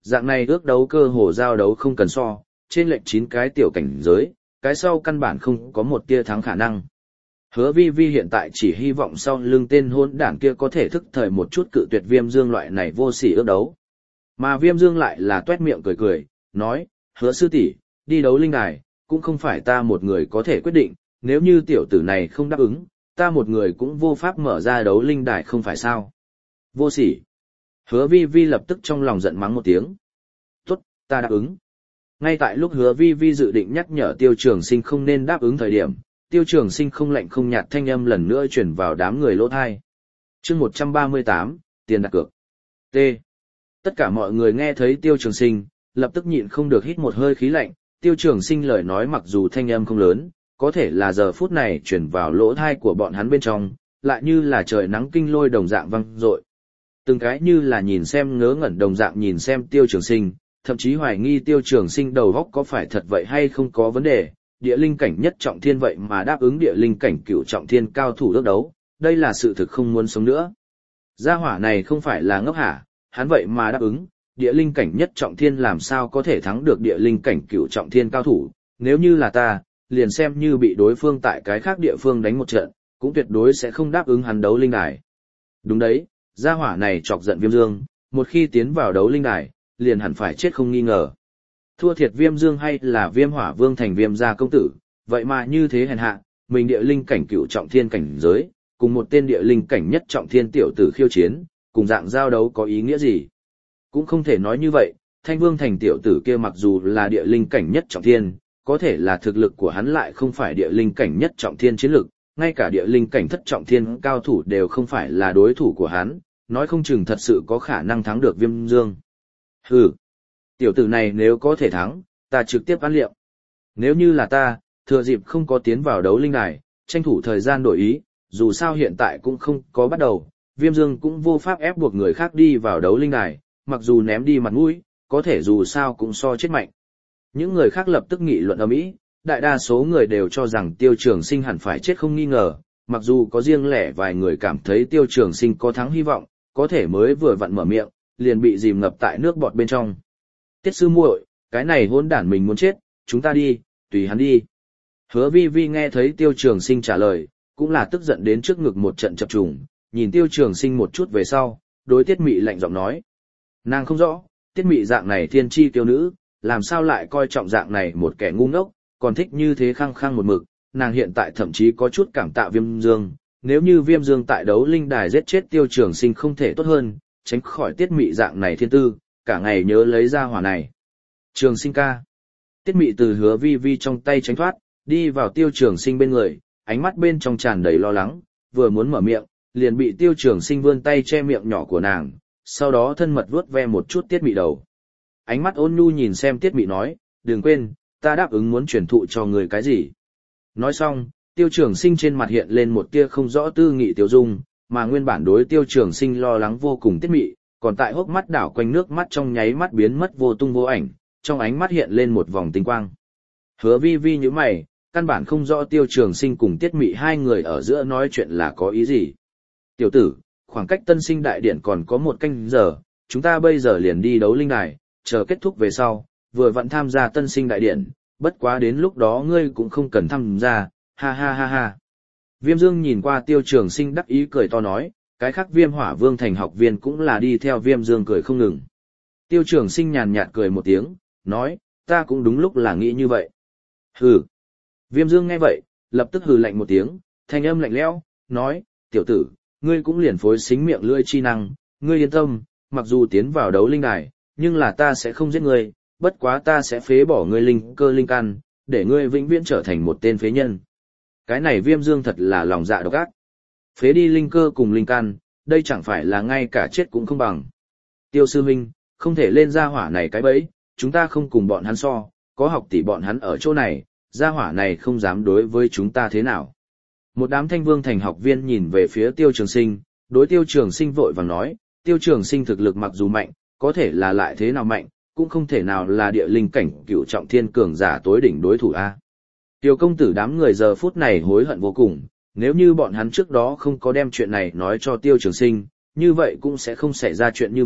Dạng này ước đấu cơ hồ giao đấu không cần so, trên lệnh chín cái tiểu cảnh giới, cái sau căn bản không có một tia thắng khả năng. Hứa vi vi hiện tại chỉ hy vọng sau lưng tên hôn đảng kia có thể thức thời một chút cự tuyệt Viêm Dương loại này vô sỉ ước đấu. Mà Viêm Dương lại là tuét miệng cười cười, nói, hứa sư tỷ, đi đấu linh đài, cũng không phải ta một người có thể quyết định, nếu như tiểu tử này không đáp ứng, ta một người cũng vô pháp mở ra đấu linh đài không phải sao. Vô sỉ. Hứa vi vi lập tức trong lòng giận mắng một tiếng. Tốt, ta đáp ứng. Ngay tại lúc hứa vi vi dự định nhắc nhở Tiêu Trường Sinh không nên đáp ứng thời điểm, Tiêu Trường Sinh không lạnh không nhạt thanh âm lần nữa truyền vào đám người lỗ thai. Chương một trăm ba mươi tám, tiền đặt cược. T. Tất cả mọi người nghe thấy Tiêu Trường Sinh, lập tức nhịn không được hít một hơi khí lạnh. Tiêu Trường Sinh lời nói mặc dù thanh âm không lớn, có thể là giờ phút này truyền vào lỗ thai của bọn hắn bên trong, lại như là trời nắng kinh lôi đồng dạng vang dội. Từng cái như là nhìn xem ngớ ngẩn đồng dạng nhìn xem Tiêu Trường Sinh, thậm chí hoài nghi Tiêu Trường Sinh đầu óc có phải thật vậy hay không có vấn đề, địa linh cảnh nhất trọng thiên vậy mà đáp ứng địa linh cảnh cửu trọng thiên cao thủ ước đấu, đây là sự thực không muốn sống nữa. Gia hỏa này không phải là ngốc hả, hắn vậy mà đáp ứng, địa linh cảnh nhất trọng thiên làm sao có thể thắng được địa linh cảnh cửu trọng thiên cao thủ, nếu như là ta, liền xem như bị đối phương tại cái khác địa phương đánh một trận, cũng tuyệt đối sẽ không đáp ứng hắn đấu linh đài. Đúng đấy, gia hỏa này chọc giận Viêm Dương, một khi tiến vào đấu linh đài, liền hẳn phải chết không nghi ngờ. Thua thiệt Viêm Dương hay là Viêm Hỏa Vương thành Viêm gia công tử, vậy mà như thế hèn hạ, mình địa linh cảnh cửu trọng thiên cảnh giới, cùng một tên địa linh cảnh nhất trọng thiên tiểu tử khiêu chiến, cùng dạng giao đấu có ý nghĩa gì? Cũng không thể nói như vậy, Thanh Vương thành tiểu tử kia mặc dù là địa linh cảnh nhất trọng thiên, có thể là thực lực của hắn lại không phải địa linh cảnh nhất trọng thiên chiến lực, ngay cả địa linh cảnh thất trọng thiên cao thủ đều không phải là đối thủ của hắn, nói không chừng thật sự có khả năng thắng được Viêm Dương. Hừ, tiểu tử này nếu có thể thắng, ta trực tiếp ăn liệu. Nếu như là ta, thừa dịp không có tiến vào đấu linh đài, tranh thủ thời gian đổi ý, dù sao hiện tại cũng không có bắt đầu, Viêm Dương cũng vô pháp ép buộc người khác đi vào đấu linh đài, mặc dù ném đi mặt mũi, có thể dù sao cũng so chết mạnh. Những người khác lập tức nghị luận ầm ĩ, đại đa số người đều cho rằng Tiêu Trường Sinh hẳn phải chết không nghi ngờ, mặc dù có riêng lẻ vài người cảm thấy Tiêu Trường Sinh có thắng hy vọng, có thể mới vừa vặn mở miệng, liền bị dìm ngập tại nước bọt bên trong. Tiết sư muội, cái này hỗn đản mình muốn chết, chúng ta đi, tùy hắn đi. Hứa vi vi nghe thấy Tiêu Trường Sinh trả lời, cũng là tức giận đến trước ngực một trận chập trùng, nhìn Tiêu Trường Sinh một chút về sau, đối Tiết Mị lạnh giọng nói. Nàng không rõ, Tiết Mị dạng này thiên chi tiêu nữ, làm sao lại coi trọng dạng này một kẻ ngu ngốc, còn thích như thế khăng khăng một mực, nàng hiện tại thậm chí có chút cảm tạ Viêm Dương, nếu như Viêm Dương tại đấu linh đài giết chết Tiêu Trường Sinh không thể tốt hơn, tránh khỏi Tiết Mị dạng này thiên tư, cả ngày nhớ lấy ra hỏa này. Trường Sinh ca. Tiết Mị từ Hứa vi vi trong tay tránh thoát, đi vào Tiêu Trường Sinh bên người, ánh mắt bên trong tràn đầy lo lắng, vừa muốn mở miệng, liền bị Tiêu Trường Sinh vươn tay che miệng nhỏ của nàng, sau đó thân mật vuốt ve một chút Tiết Mị đầu. Ánh mắt ôn nhu nhìn xem Tiết Mị nói, đừng quên, ta đáp ứng muốn truyền thụ cho người cái gì. Nói xong, Tiêu Trường Sinh trên mặt hiện lên một tia không rõ tư nghị tiêu dung, mà nguyên bản đối Tiêu Trường Sinh lo lắng vô cùng Tiết Mị, còn tại hốc mắt đảo quanh nước mắt trong nháy mắt biến mất vô tung vô ảnh, trong ánh mắt hiện lên một vòng tinh quang. Hứa vi vi như mày, căn bản không rõ Tiêu Trường Sinh cùng Tiết Mị hai người ở giữa nói chuyện là có ý gì. Tiểu tử, khoảng cách tân sinh đại điện còn có một canh giờ, chúng ta bây giờ liền đi đấu linh đài, chờ kết thúc về sau, vừa vặn tham gia tân sinh đại điện, bất quá đến lúc đó ngươi cũng không cần tham gia, ha ha ha ha. Viêm Dương nhìn qua Tiêu Trường Sinh đắc ý cười to nói, cái khác Viêm Hỏa Vương thành học viên cũng là đi theo Viêm Dương cười không ngừng. Tiêu Trường Sinh nhàn nhạt cười một tiếng, nói, ta cũng đúng lúc là nghĩ như vậy. Hừ. Viêm Dương nghe vậy, lập tức hừ lạnh một tiếng, thanh âm lạnh lẽo, nói, tiểu tử, ngươi cũng liền phối xính miệng lưỡi chi năng, ngươi yên tâm, mặc dù tiến vào đấu linh đài, nhưng là ta sẽ không giết ngươi, bất quá ta sẽ phế bỏ ngươi linh cơ linh căn, để ngươi vĩnh viễn trở thành một tên phế nhân. Cái này Viêm Dương thật là lòng dạ độc ác. Phế đi linh cơ cùng linh căn, đây chẳng phải là ngay cả chết cũng không bằng. Tiêu sư huynh, không thể lên gia hỏa này cái bẫy, chúng ta không cùng bọn hắn so, có học tỷ bọn hắn ở chỗ này, gia hỏa này không dám đối với chúng ta thế nào. Một đám Thanh Vương thành học viên nhìn về phía Tiêu Trường Sinh, đối Tiêu Trường Sinh vội vàng nói, Tiêu Trường Sinh thực lực mặc dù mạnh, có thể là lại thế nào mạnh, cũng không thể nào là địa linh cảnh cửu trọng thiên cường giả tối đỉnh đối thủ a. Tiêu công tử đám người giờ phút này hối hận vô cùng, nếu như bọn hắn trước đó không có đem chuyện này nói cho Tiêu Trường Sinh, như vậy cũng sẽ không xảy ra chuyện như vậy,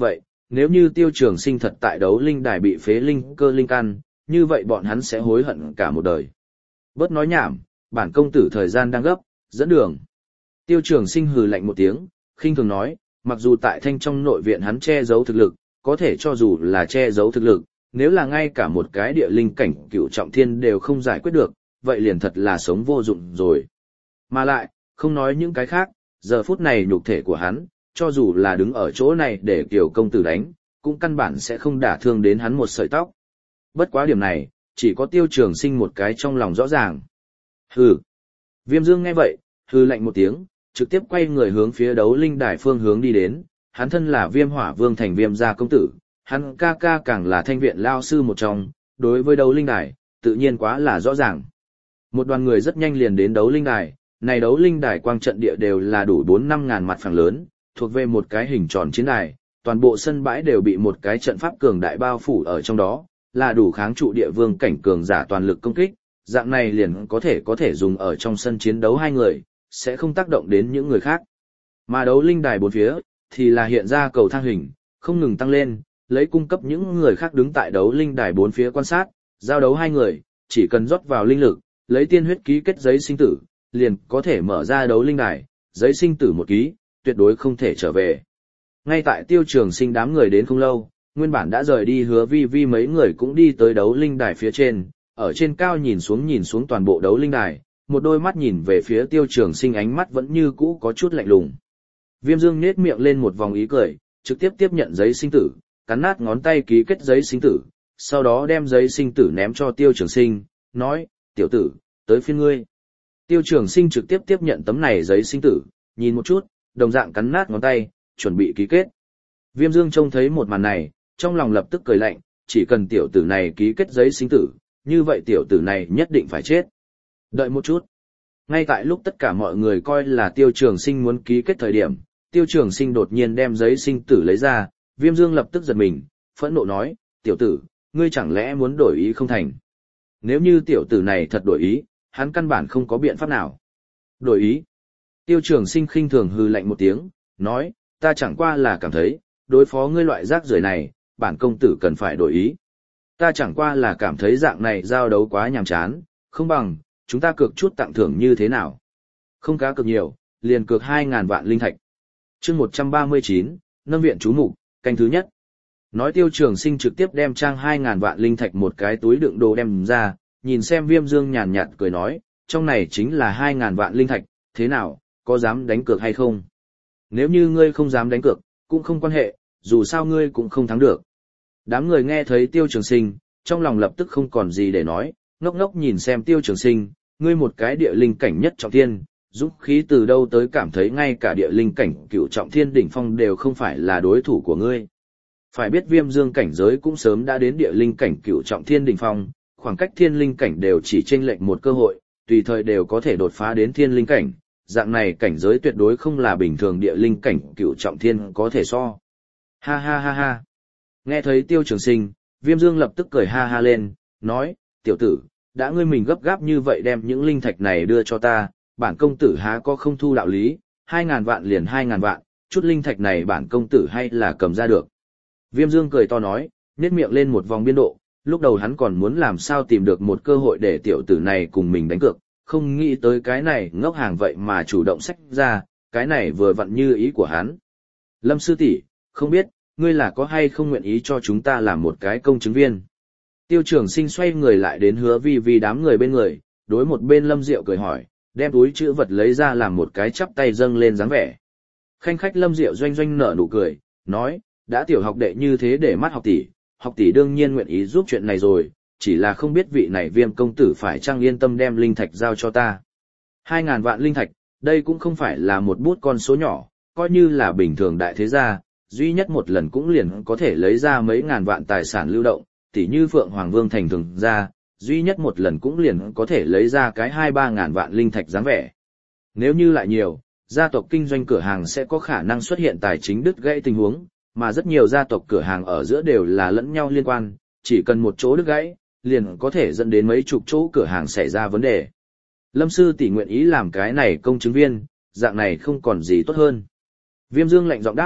nếu như Tiêu Trường Sinh thật tại đấu linh đài bị phế linh cơ linh căn, như vậy bọn hắn sẽ hối hận cả một đời. Bớt nói nhảm, bản công tử thời gian đang gấp, dẫn đường. Tiêu Trường Sinh hừ lạnh một tiếng, khinh thường nói, mặc dù tại Thanh trong nội viện hắn che giấu thực lực, có thể cho dù là che giấu thực lực, nếu là ngay cả một cái địa linh cảnh cựu trọng thiên đều không giải quyết được, vậy liền thật là sống vô dụng rồi. Mà lại, không nói những cái khác, giờ phút này nhục thể của hắn, cho dù là đứng ở chỗ này để Kiều công tử đánh, cũng căn bản sẽ không đả thương đến hắn một sợi tóc. Bất quá điểm này, chỉ có Tiêu Trường Sinh một cái trong lòng rõ ràng. Hừ. Viêm Dương nghe vậy, hừ lạnh một tiếng, trực tiếp quay người hướng phía đấu linh đài phương hướng đi đến, hắn thân là Viêm Hỏa Vương thành Viêm gia công tử, hắn ca ca càng là thanh viện lao sư một trong, đối với đấu linh đài, tự nhiên quá là rõ ràng. Một đoàn người rất nhanh liền đến đấu linh đài, này đấu linh đài quang trận địa đều là đủ bốn năm ngàn mặt phẳng lớn, thuộc về một cái hình tròn chiến đài, toàn bộ sân bãi đều bị một cái trận pháp cường đại bao phủ ở trong đó, là đủ kháng trụ địa vương cảnh cường giả toàn lực công kích, dạng này liền có thể có thể dùng ở trong sân chiến đấu hai người, sẽ không tác động đến những người khác. Mà đấu linh đài bốn phía, thì là hiện ra cầu thang hình, không ngừng tăng lên, lấy cung cấp những người khác đứng tại đấu linh đài bốn phía quan sát, giao đấu hai người, chỉ cần rót vào linh lực, lấy tiên huyết ký kết giấy sinh tử, liền có thể mở ra đấu linh đài, giấy sinh tử một ký, tuyệt đối không thể trở về. Ngay tại Tiêu Trường Sinh đám người đến không lâu, nguyên bản đã rời đi Hứa Vi Vi mấy người cũng đi tới đấu linh đài phía trên, ở trên cao nhìn xuống nhìn xuống toàn bộ đấu linh đài, một đôi mắt nhìn về phía Tiêu Trường Sinh ánh mắt vẫn như cũ có chút lạnh lùng. Viêm Dương nhếch miệng lên một vòng ý cười, trực tiếp tiếp nhận giấy sinh tử, cắn nát ngón tay ký kết giấy sinh tử, sau đó đem giấy sinh tử ném cho Tiêu Trường Sinh, nói, tiểu tử, tới phiên ngươi. Tiêu Trường Sinh trực tiếp tiếp nhận tấm này giấy sinh tử, nhìn một chút, đồng dạng cắn nát ngón tay, chuẩn bị ký kết. Viêm Dương trông thấy một màn này, trong lòng lập tức cười lạnh, chỉ cần tiểu tử này ký kết giấy sinh tử, như vậy tiểu tử này nhất định phải chết. Đợi một chút. Ngay tại lúc tất cả mọi người coi là Tiêu Trường Sinh muốn ký kết thời điểm, Tiêu Trường Sinh đột nhiên đem giấy sinh tử lấy ra, Viêm Dương lập tức giật mình, phẫn nộ nói, tiểu tử, ngươi chẳng lẽ muốn đổi ý không thành? Nếu như tiểu tử này thật đổi ý, hắn căn bản không có biện pháp nào. Đổi ý? Tiêu Trường Sinh khinh thường hừ lạnh một tiếng, nói, ta chẳng qua là cảm thấy, đối phó ngươi loại rác rưởi này, bản công tử cần phải đổi ý. Ta chẳng qua là cảm thấy dạng này giao đấu quá nhàm chán, không bằng, chúng ta cược chút tặng thưởng như thế nào. Không cá cược nhiều, liền cược hai ngàn vạn linh thạch. Chương một trăm ba mươi chín, Nâm viện chú mục, canh thứ nhất. Nói Tiêu Trường Sinh trực tiếp đem trang hai ngàn vạn linh thạch một cái túi đựng đồ đem ra, nhìn xem Viêm Dương nhàn nhạt cười nói, trong này chính là hai ngàn vạn linh thạch, thế nào, có dám đánh cược hay không? Nếu như ngươi không dám đánh cược, cũng không quan hệ, dù sao ngươi cũng không thắng được. Đám người nghe thấy Tiêu Trường Sinh, trong lòng lập tức không còn gì để nói, ngốc ngốc nhìn xem Tiêu Trường Sinh, ngươi một cái địa linh cảnh nhất trọng thiên, dũng khí từ đâu tới cảm thấy ngay cả địa linh cảnh cựu trọng thiên đỉnh phong đều không phải là đối thủ của ngươi. Phải biết Viêm Dương cảnh giới cũng sớm đã đến địa linh cảnh cựu trọng thiên đỉnh phong, khoảng cách thiên linh cảnh đều chỉ chênh lệch một cơ hội, tùy thời đều có thể đột phá đến thiên linh cảnh, dạng này cảnh giới tuyệt đối không là bình thường địa linh cảnh cựu trọng thiên có thể so. Ha ha ha ha. Nghe thấy Tiêu Trường Sinh, Viêm Dương lập tức cười ha ha lên, nói, tiểu tử, đã ngươi mình gấp gáp như vậy đem những linh thạch này đưa cho ta, bản công tử há có không thu đạo lý, hai ngàn vạn liền hai ngàn vạn, chút linh thạch này bản công tử hay là cầm ra được. Viêm Dương cười to nói, nhếch miệng lên một vòng biên độ, lúc đầu hắn còn muốn làm sao tìm được một cơ hội để tiểu tử này cùng mình đánh cược, không nghĩ tới cái này ngốc hàng vậy mà chủ động xách ra, cái này vừa vặn như ý của hắn. Lâm sư tỷ, không biết, ngươi là có hay không nguyện ý cho chúng ta làm một cái công chứng viên. Tiêu Trường Sinh xoay người lại đến Hứa Vi Vi đám người bên người, đối một bên Lâm Diệu cười hỏi, đem túi chữ vật lấy ra làm một cái chắp tay dâng lên dáng vẻ. Khanh khách Lâm Diệu doanh doanh nở nụ cười, nói, đã tiểu học đệ như thế để mắt học tỷ, học tỷ đương nhiên nguyện ý giúp chuyện này rồi, chỉ là không biết vị này Viêm công tử phải chăng yên tâm đem linh thạch giao cho ta. Hai ngàn vạn linh thạch, đây cũng không phải là một bút con số nhỏ, coi như là bình thường đại thế gia, duy nhất một lần cũng liền có thể lấy ra mấy ngàn vạn tài sản lưu động, tỉ như Phượng Hoàng Vương thành thường gia, duy nhất một lần cũng liền có thể lấy ra cái hai ba ngàn vạn linh thạch dáng vẻ. Nếu như lại nhiều, gia tộc kinh doanh cửa hàng sẽ có khả năng xuất hiện tài chính đứt gãy tình huống, mà rất nhiều gia tộc cửa hàng ở giữa đều là lẫn nhau liên quan, chỉ cần một chỗ đứt gãy, liền có thể dẫn đến mấy chục chỗ cửa hàng xảy ra vấn đề. Lâm sư tỷ nguyện ý làm cái này công chứng viên, dạng này không còn gì tốt hơn. Viêm Dương lạnh giọng đáp,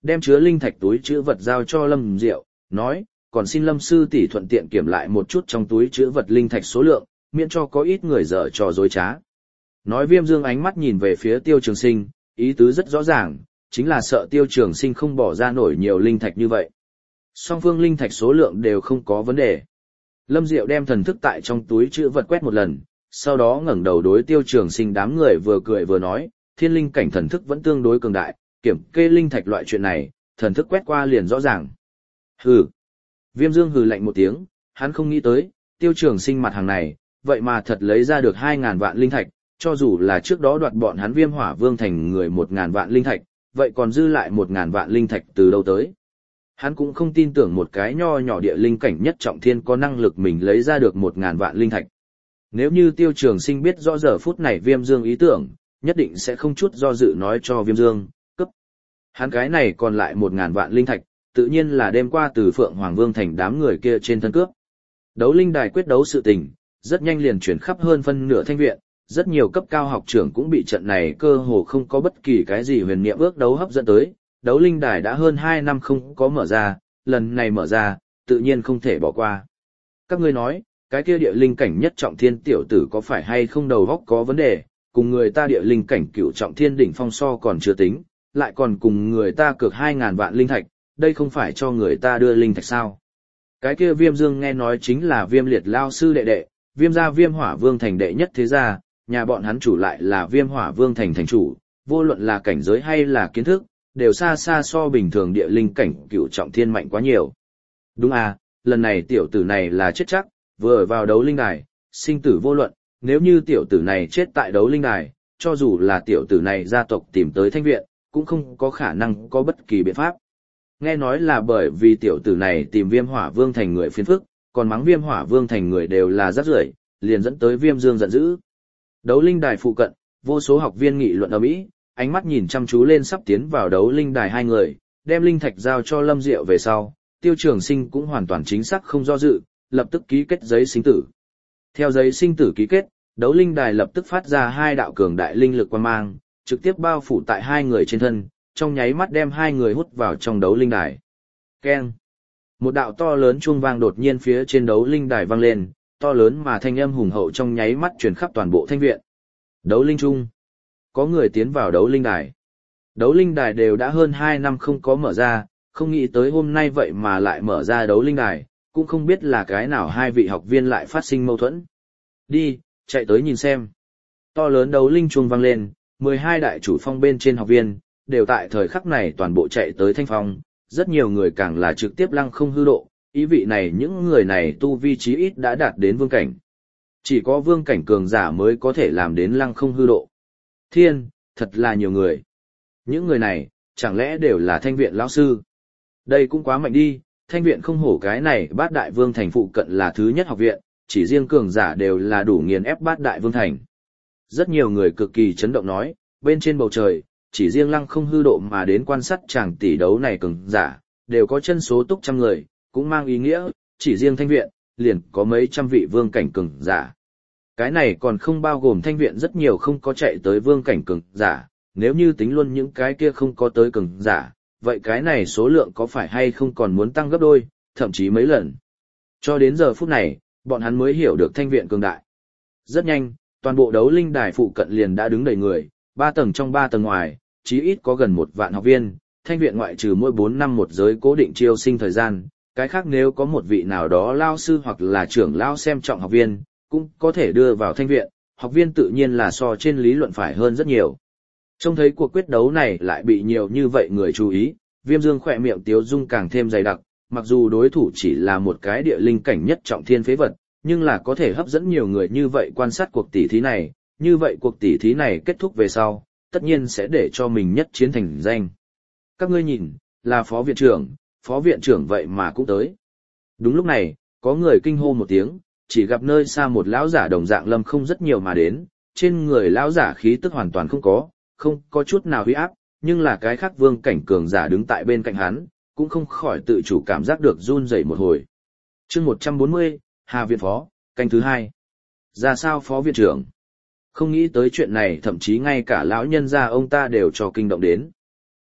đem chứa linh thạch túi chữ vật giao cho Lâm Diệu, nói, còn xin Lâm sư tỷ thuận tiện kiểm lại một chút trong túi chữ vật linh thạch số lượng, miễn cho có ít người dở trò dối trá. Nói Viêm Dương ánh mắt nhìn về phía Tiêu Trường Sinh, ý tứ rất rõ ràng, chính là sợ Tiêu Trường Sinh không bỏ ra nổi nhiều linh thạch như vậy. Song phương linh thạch số lượng đều không có vấn đề. Lâm Diệu đem thần thức tại trong túi chữ vật quét một lần, sau đó ngẩng đầu đối Tiêu Trường Sinh đám người vừa cười vừa nói, thiên linh cảnh thần thức vẫn tương đối cường đại, kiểm kê linh thạch loại chuyện này, thần thức quét qua liền rõ ràng. Hừ. Viêm Dương hừ lạnh một tiếng, hắn không nghĩ tới, Tiêu Trường Sinh mặt hàng này, vậy mà thật lấy ra được hai ngàn vạn linh thạch, cho dù là trước đó đoạt bọn hắn Viêm Hỏa Vương thành người một ngàn vạn linh thạch, vậy còn dư lại một ngàn vạn linh thạch từ đâu tới. Hắn cũng không tin tưởng một cái nho nhỏ địa linh cảnh nhất trọng thiên có năng lực mình lấy ra được một ngàn vạn linh thạch. Nếu như Tiêu Trường Sinh biết rõ giờ phút này Viêm Dương ý tưởng, nhất định sẽ không chút do dự nói cho Viêm Dương, cấp. Hắn cái này còn lại một ngàn vạn linh thạch, tự nhiên là đêm qua từ Phượng Hoàng Vương thành đám người kia trên thân cướp. Đấu linh đài quyết đấu sự tình, rất nhanh liền chuyển khắp hơn phân nửa thanh viện, rất nhiều cấp cao học trưởng cũng bị trận này cơ hồ không có bất kỳ cái gì huyền niệm ước đấu hấp dẫn tới. Đấu linh đài đã hơn hai năm không có mở ra, lần này mở ra, tự nhiên không thể bỏ qua. Các ngươi nói, cái kia địa linh cảnh nhất trọng thiên tiểu tử có phải hay không đầu góc có vấn đề, cùng người ta địa linh cảnh cửu trọng thiên đỉnh phong so còn chưa tính, lại còn cùng người ta cược hai ngàn vạn linh thạch, đây không phải cho người ta đưa linh thạch sao? Cái kia Viêm Dương nghe nói chính là Viêm Liệt lao sư đệ đệ, Viêm gia Viêm Hỏa Vương thành đệ nhất thế gia, nhà bọn hắn chủ lại là Viêm Hỏa Vương thành thành chủ, vô luận là cảnh giới hay là kiến thức, đều xa xa so bình thường địa linh cảnh cửu trọng thiên mạnh quá nhiều. Đúng à, lần này tiểu tử này là chết chắc, vừa vào đấu linh đài, sinh tử vô luận, nếu như tiểu tử này chết tại đấu linh đài, cho dù là tiểu tử này gia tộc tìm tới thanh viện, cũng không có khả năng có bất kỳ biện pháp. Nghe nói là bởi vì tiểu tử này tìm Viêm Hỏa Vương thành người phiền phức, còn mắng Viêm Hỏa Vương thành người đều là rác rưởi, liền dẫn tới Viêm Dương giận dữ. Đấu linh đài phụ cận, vô số học viên nghị luận ầm ĩ, ánh mắt nhìn chăm chú lên sắp tiến vào đấu linh đài hai người, đem linh thạch giao cho Lâm Diệu về sau, Tiêu Trường Sinh cũng hoàn toàn chính xác không do dự, lập tức ký kết giấy sinh tử. Theo giấy sinh tử ký kết, đấu linh đài lập tức phát ra hai đạo cường đại linh lực quang mang, trực tiếp bao phủ tại hai người trên thân, trong nháy mắt đem hai người hút vào trong đấu linh đài. Keng! Một đạo to lớn chuông vang đột nhiên phía trên đấu linh đài vang lên, to lớn mà thanh âm hùng hậu trong nháy mắt truyền khắp toàn bộ thanh viện. Đấu linh trung. Có người tiến vào đấu linh đài. Đấu linh đài đều đã hơn hai năm không có mở ra, không nghĩ tới hôm nay vậy mà lại mở ra đấu linh đài, cũng không biết là cái nào hai vị học viên lại phát sinh mâu thuẫn. Đi, chạy tới nhìn xem. To lớn đấu linh chuông vang lên, mười hai đại chủ phong bên trên học viên, đều tại thời khắc này toàn bộ chạy tới thanh phong, rất nhiều người càng là trực tiếp lăng không hư độ, ý vị này những người này tu vi chí ít đã đạt đến vương cảnh. Chỉ có vương cảnh cường giả mới có thể làm đến lăng không hư độ. Thiên, thật là nhiều người. Những người này, chẳng lẽ đều là thanh viện lão sư? Đây cũng quá mạnh đi, thanh viện không hổ cái này bát đại vương thành phụ cận là thứ nhất học viện, chỉ riêng cường giả đều là đủ nghiền ép bát đại vương thành. Rất nhiều người cực kỳ chấn động nói, bên trên bầu trời, chỉ riêng lăng không hư độ mà đến quan sát chàng tỷ đấu này cường giả, đều có chân số túc trăm người, cũng mang ý nghĩa, chỉ riêng thanh viện, liền có mấy trăm vị vương cảnh cường giả. Cái này còn không bao gồm thanh viện rất nhiều không có chạy tới vương cảnh cường giả, nếu như tính luôn những cái kia không có tới cường giả, vậy cái này số lượng có phải hay không còn muốn tăng gấp đôi, thậm chí mấy lần. Cho đến giờ phút này, bọn hắn mới hiểu được thanh viện cường đại. Rất nhanh, toàn bộ đấu linh đài phụ cận liền đã đứng đầy người, ba tầng trong ba tầng ngoài, chí ít có gần một vạn học viên, thanh viện ngoại trừ mỗi bốn năm một giới cố định chiêu sinh thời gian, cái khác nếu có một vị nào đó lao sư hoặc là trưởng lao xem trọng học viên, cũng có thể đưa vào thanh viện, học viên tự nhiên là so trên lý luận phải hơn rất nhiều. Trông thấy cuộc quyết đấu này lại bị nhiều như vậy người chú ý, Viêm Dương khỏe miệng tiếu dung càng thêm dày đặc, mặc dù đối thủ chỉ là một cái địa linh cảnh nhất trọng thiên phế vật, nhưng là có thể hấp dẫn nhiều người như vậy quan sát cuộc tỷ thí này, như vậy cuộc tỷ thí này kết thúc về sau, tất nhiên sẽ để cho mình nhất chiến thành danh. Các ngươi nhìn, là phó viện trưởng, phó viện trưởng vậy mà cũng tới. Đúng lúc này, có người kinh hô một tiếng, chỉ gặp nơi xa một lão giả đồng dạng lâm không rất nhiều mà đến, trên người lão giả khí tức hoàn toàn không có, không có chút nào huy áp, nhưng là cái khác vương cảnh cường giả đứng tại bên cạnh hắn, cũng không khỏi tự chủ cảm giác được run rẩy một hồi. Chương một trăm bốn mươi, Hà viện phó, canh thứ hai. Ra sao phó viện trưởng? Không nghĩ tới chuyện này thậm chí ngay cả lão nhân gia ông ta đều cho kinh động đến.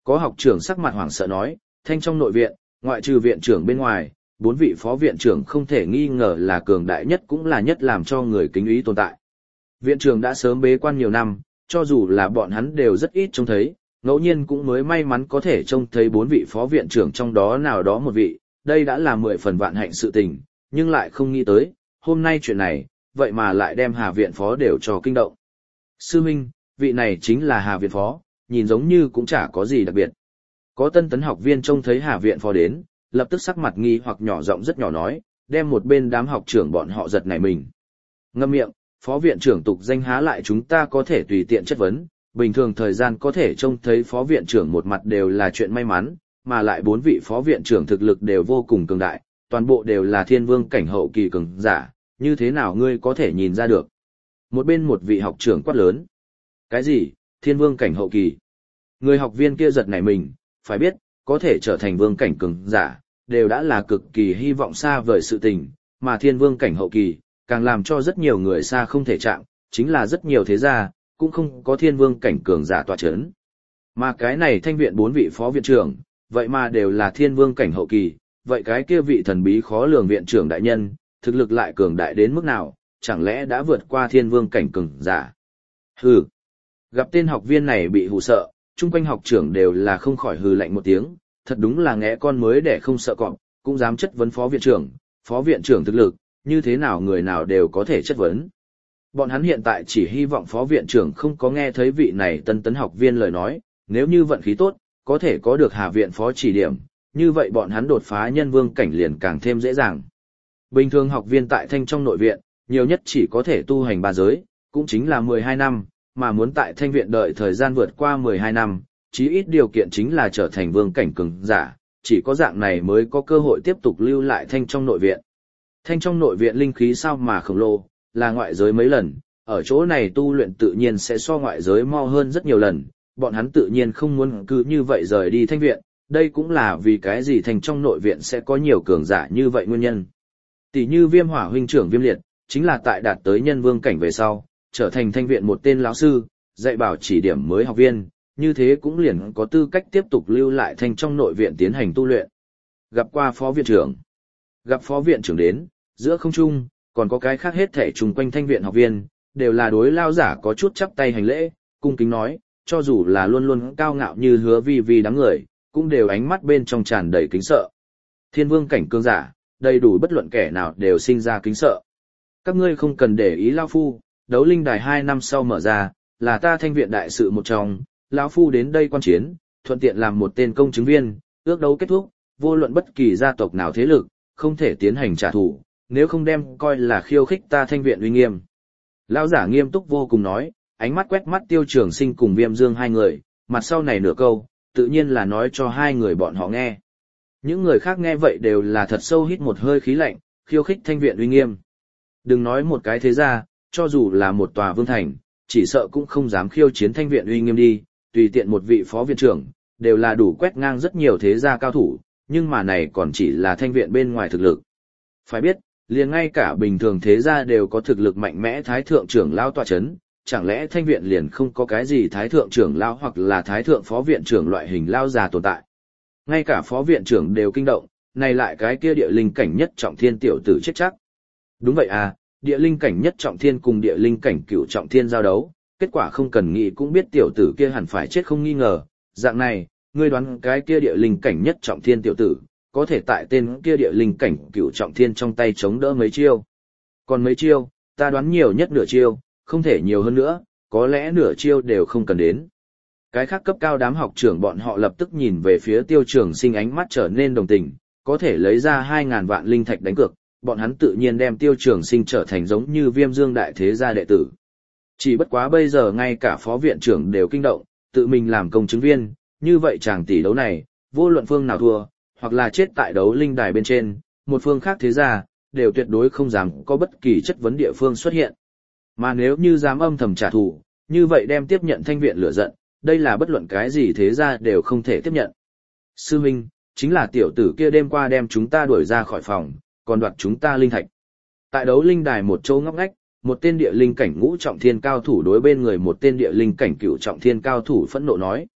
Có học trưởng sắc mặt hoảng sợ nói, thanh trong nội viện, ngoại trừ viện trưởng bên ngoài, bốn vị phó viện trưởng không thể nghi ngờ là cường đại nhất cũng là nhất làm cho người kính ý tồn tại. Viện trưởng đã sớm bế quan nhiều năm, cho dù là bọn hắn đều rất ít trông thấy, ngẫu nhiên cũng mới may mắn có thể trông thấy bốn vị phó viện trưởng trong đó nào đó một vị, đây đã là mười phần vạn hạnh sự tình, nhưng lại không nghĩ tới, hôm nay chuyện này, vậy mà lại đem Hà viện phó đều cho kinh động. Sư huynh, vị này chính là Hà viện phó, nhìn giống như cũng chả có gì đặc biệt. Có tân tấn học viên trông thấy Hà viện phó đến, lập tức sắc mặt nghi hoặc nhỏ giọng rất nhỏ nói, đem một bên đám học trưởng bọn họ giật nảy mình. Ngậm miệng, phó viện trưởng tục danh há lại chúng ta có thể tùy tiện chất vấn, bình thường thời gian có thể trông thấy phó viện trưởng một mặt đều là chuyện may mắn, mà lại bốn vị phó viện trưởng thực lực đều vô cùng cường đại, toàn bộ đều là thiên vương cảnh hậu kỳ cường giả, như thế nào ngươi có thể nhìn ra được. Một bên một vị học trưởng quát lớn. Cái gì, thiên vương cảnh hậu kỳ? Người học viên kia giật nảy mình, phải biết, có thể trở thành vương cảnh cường giả, đều đã là cực kỳ hy vọng xa vời sự tình, mà thiên vương cảnh hậu kỳ, càng làm cho rất nhiều người xa không thể chạm, chính là rất nhiều thế gia, cũng không có thiên vương cảnh cường giả tọa chấn. Mà cái này thanh viện bốn vị phó viện trưởng, vậy mà đều là thiên vương cảnh hậu kỳ, vậy cái kia vị thần bí khó lường viện trưởng đại nhân, thực lực lại cường đại đến mức nào, chẳng lẽ đã vượt qua thiên vương cảnh cường giả? Hừ. Gặp tên học viên này bị hù sợ, chung quanh học trưởng đều là không khỏi hừ lạnh một tiếng, thật đúng là ngẽ con mới để không sợ cọp, cũng dám chất vấn phó viện trưởng, phó viện trưởng thực lực, như thế nào người nào đều có thể chất vấn. Bọn hắn hiện tại chỉ hy vọng phó viện trưởng không có nghe thấy vị này tân tấn học viên lời nói, nếu như vận khí tốt, có thể có được Hà viện phó chỉ điểm, như vậy bọn hắn đột phá nhân vương cảnh liền càng thêm dễ dàng. Bình thường học viên tại thanh trong nội viện, nhiều nhất chỉ có thể tu hành ba giới, cũng chính là mười hai năm, mà muốn tại thanh viện đợi thời gian vượt qua mười hai năm, chí ít điều kiện chính là trở thành vương cảnh cường giả, chỉ có dạng này mới có cơ hội tiếp tục lưu lại thanh trong nội viện. Thanh trong nội viện linh khí sao mà khổng lồ, là ngoại giới mấy lần, ở chỗ này tu luyện tự nhiên sẽ so ngoại giới mau hơn rất nhiều lần, bọn hắn tự nhiên không muốn cứ như vậy rời đi thanh viện, đây cũng là vì cái gì thanh trong nội viện sẽ có nhiều cường giả như vậy nguyên nhân. Tỷ như Viêm Hỏa huynh trưởng Viêm Liệt, chính là tại đạt tới nhân vương cảnh về sau, trở thành thanh viện một tên lão sư, dạy bảo chỉ điểm mới học viên, như thế cũng liền có tư cách tiếp tục lưu lại thanh trong nội viện tiến hành tu luyện. Gặp qua phó viện trưởng. Gặp phó viện trưởng đến, giữa không trung, còn có cái khác hết thể chung quanh thanh viện học viên, đều là đối lao giả có chút chắp tay hành lễ, cung kính nói, cho dù là luôn luôn cao ngạo như Hứa Vi Vi đám người, cũng đều ánh mắt bên trong tràn đầy kính sợ. Thiên vương cảnh cường giả, đầy đủ bất luận kẻ nào đều sinh ra kính sợ. Các ngươi không cần để ý lão phu, đấu linh đài hai năm sau mở ra, là ta thanh viện đại sự một trong, lão phu đến đây quan chiến, thuận tiện làm một tên công chứng viên, ước đấu kết thúc, vô luận bất kỳ gia tộc nào thế lực, không thể tiến hành trả thù, nếu không đem coi là khiêu khích ta thanh viện uy nghiêm. Lão giả nghiêm túc vô cùng nói, ánh mắt quét mắt Tiêu Trường Sinh cùng Viêm Dương hai người, mặt sau này nửa câu, tự nhiên là nói cho hai người bọn họ nghe. Những người khác nghe vậy đều là thật sâu hít một hơi khí lạnh, khiêu khích thanh viện uy nghiêm. Đừng nói một cái thế gia, cho dù là một tòa vương thành, chỉ sợ cũng không dám khiêu chiến thanh viện uy nghiêm đi, tùy tiện một vị phó viện trưởng, đều là đủ quét ngang rất nhiều thế gia cao thủ, nhưng mà này còn chỉ là thanh viện bên ngoài thực lực. Phải biết, liền ngay cả bình thường thế gia đều có thực lực mạnh mẽ thái thượng trưởng lão tọa chấn, chẳng lẽ thanh viện liền không có cái gì thái thượng trưởng lão hoặc là thái thượng phó viện trưởng loại hình lão già tồn tại. Ngay cả phó viện trưởng đều kinh động, này lại cái kia địa linh cảnh nhất trọng thiên tiểu tử chết chắc. Đúng vậy à, địa linh cảnh nhất trọng thiên cùng địa linh cảnh cửu trọng thiên giao đấu, kết quả không cần nghĩ cũng biết tiểu tử kia hẳn phải chết không nghi ngờ, dạng này, ngươi đoán cái kia địa linh cảnh nhất trọng thiên tiểu tử, có thể tại tên kia địa linh cảnh cửu trọng thiên trong tay chống đỡ mấy chiêu. Còn mấy chiêu, ta đoán nhiều nhất nửa chiêu, không thể nhiều hơn nữa, có lẽ nửa chiêu đều không cần đến. Cái khác cấp cao đám học trưởng bọn họ lập tức nhìn về phía Tiêu Trường Sinh, ánh mắt trở nên đồng tình, có thể lấy ra hai ngàn vạn linh thạch đánh cược, bọn hắn tự nhiên đem Tiêu Trường Sinh trở thành giống như Viêm Dương đại thế gia đệ tử. Chỉ bất quá bây giờ ngay cả phó viện trưởng đều kinh động, tự mình làm công chứng viên, như vậy chàng tỷ đấu này, vô luận phương nào thua, hoặc là chết tại đấu linh đài bên trên, một phương khác thế gia, đều tuyệt đối không dám có bất kỳ chất vấn địa phương xuất hiện. Mà nếu như dám âm thầm trả thù, như vậy đem tiếp nhận thanh viện lửa giận, đây là bất luận cái gì thế gia đều không thể tiếp nhận. Sư Minh, chính là tiểu tử kia đêm qua đem chúng ta đuổi ra khỏi phòng, còn đoạt chúng ta linh thạch. Tại đấu linh đài một chỗ ngóc ngách, một tên địa linh cảnh ngũ trọng thiên cao thủ đối bên người một tên địa linh cảnh cửu trọng thiên cao thủ phẫn nộ nói.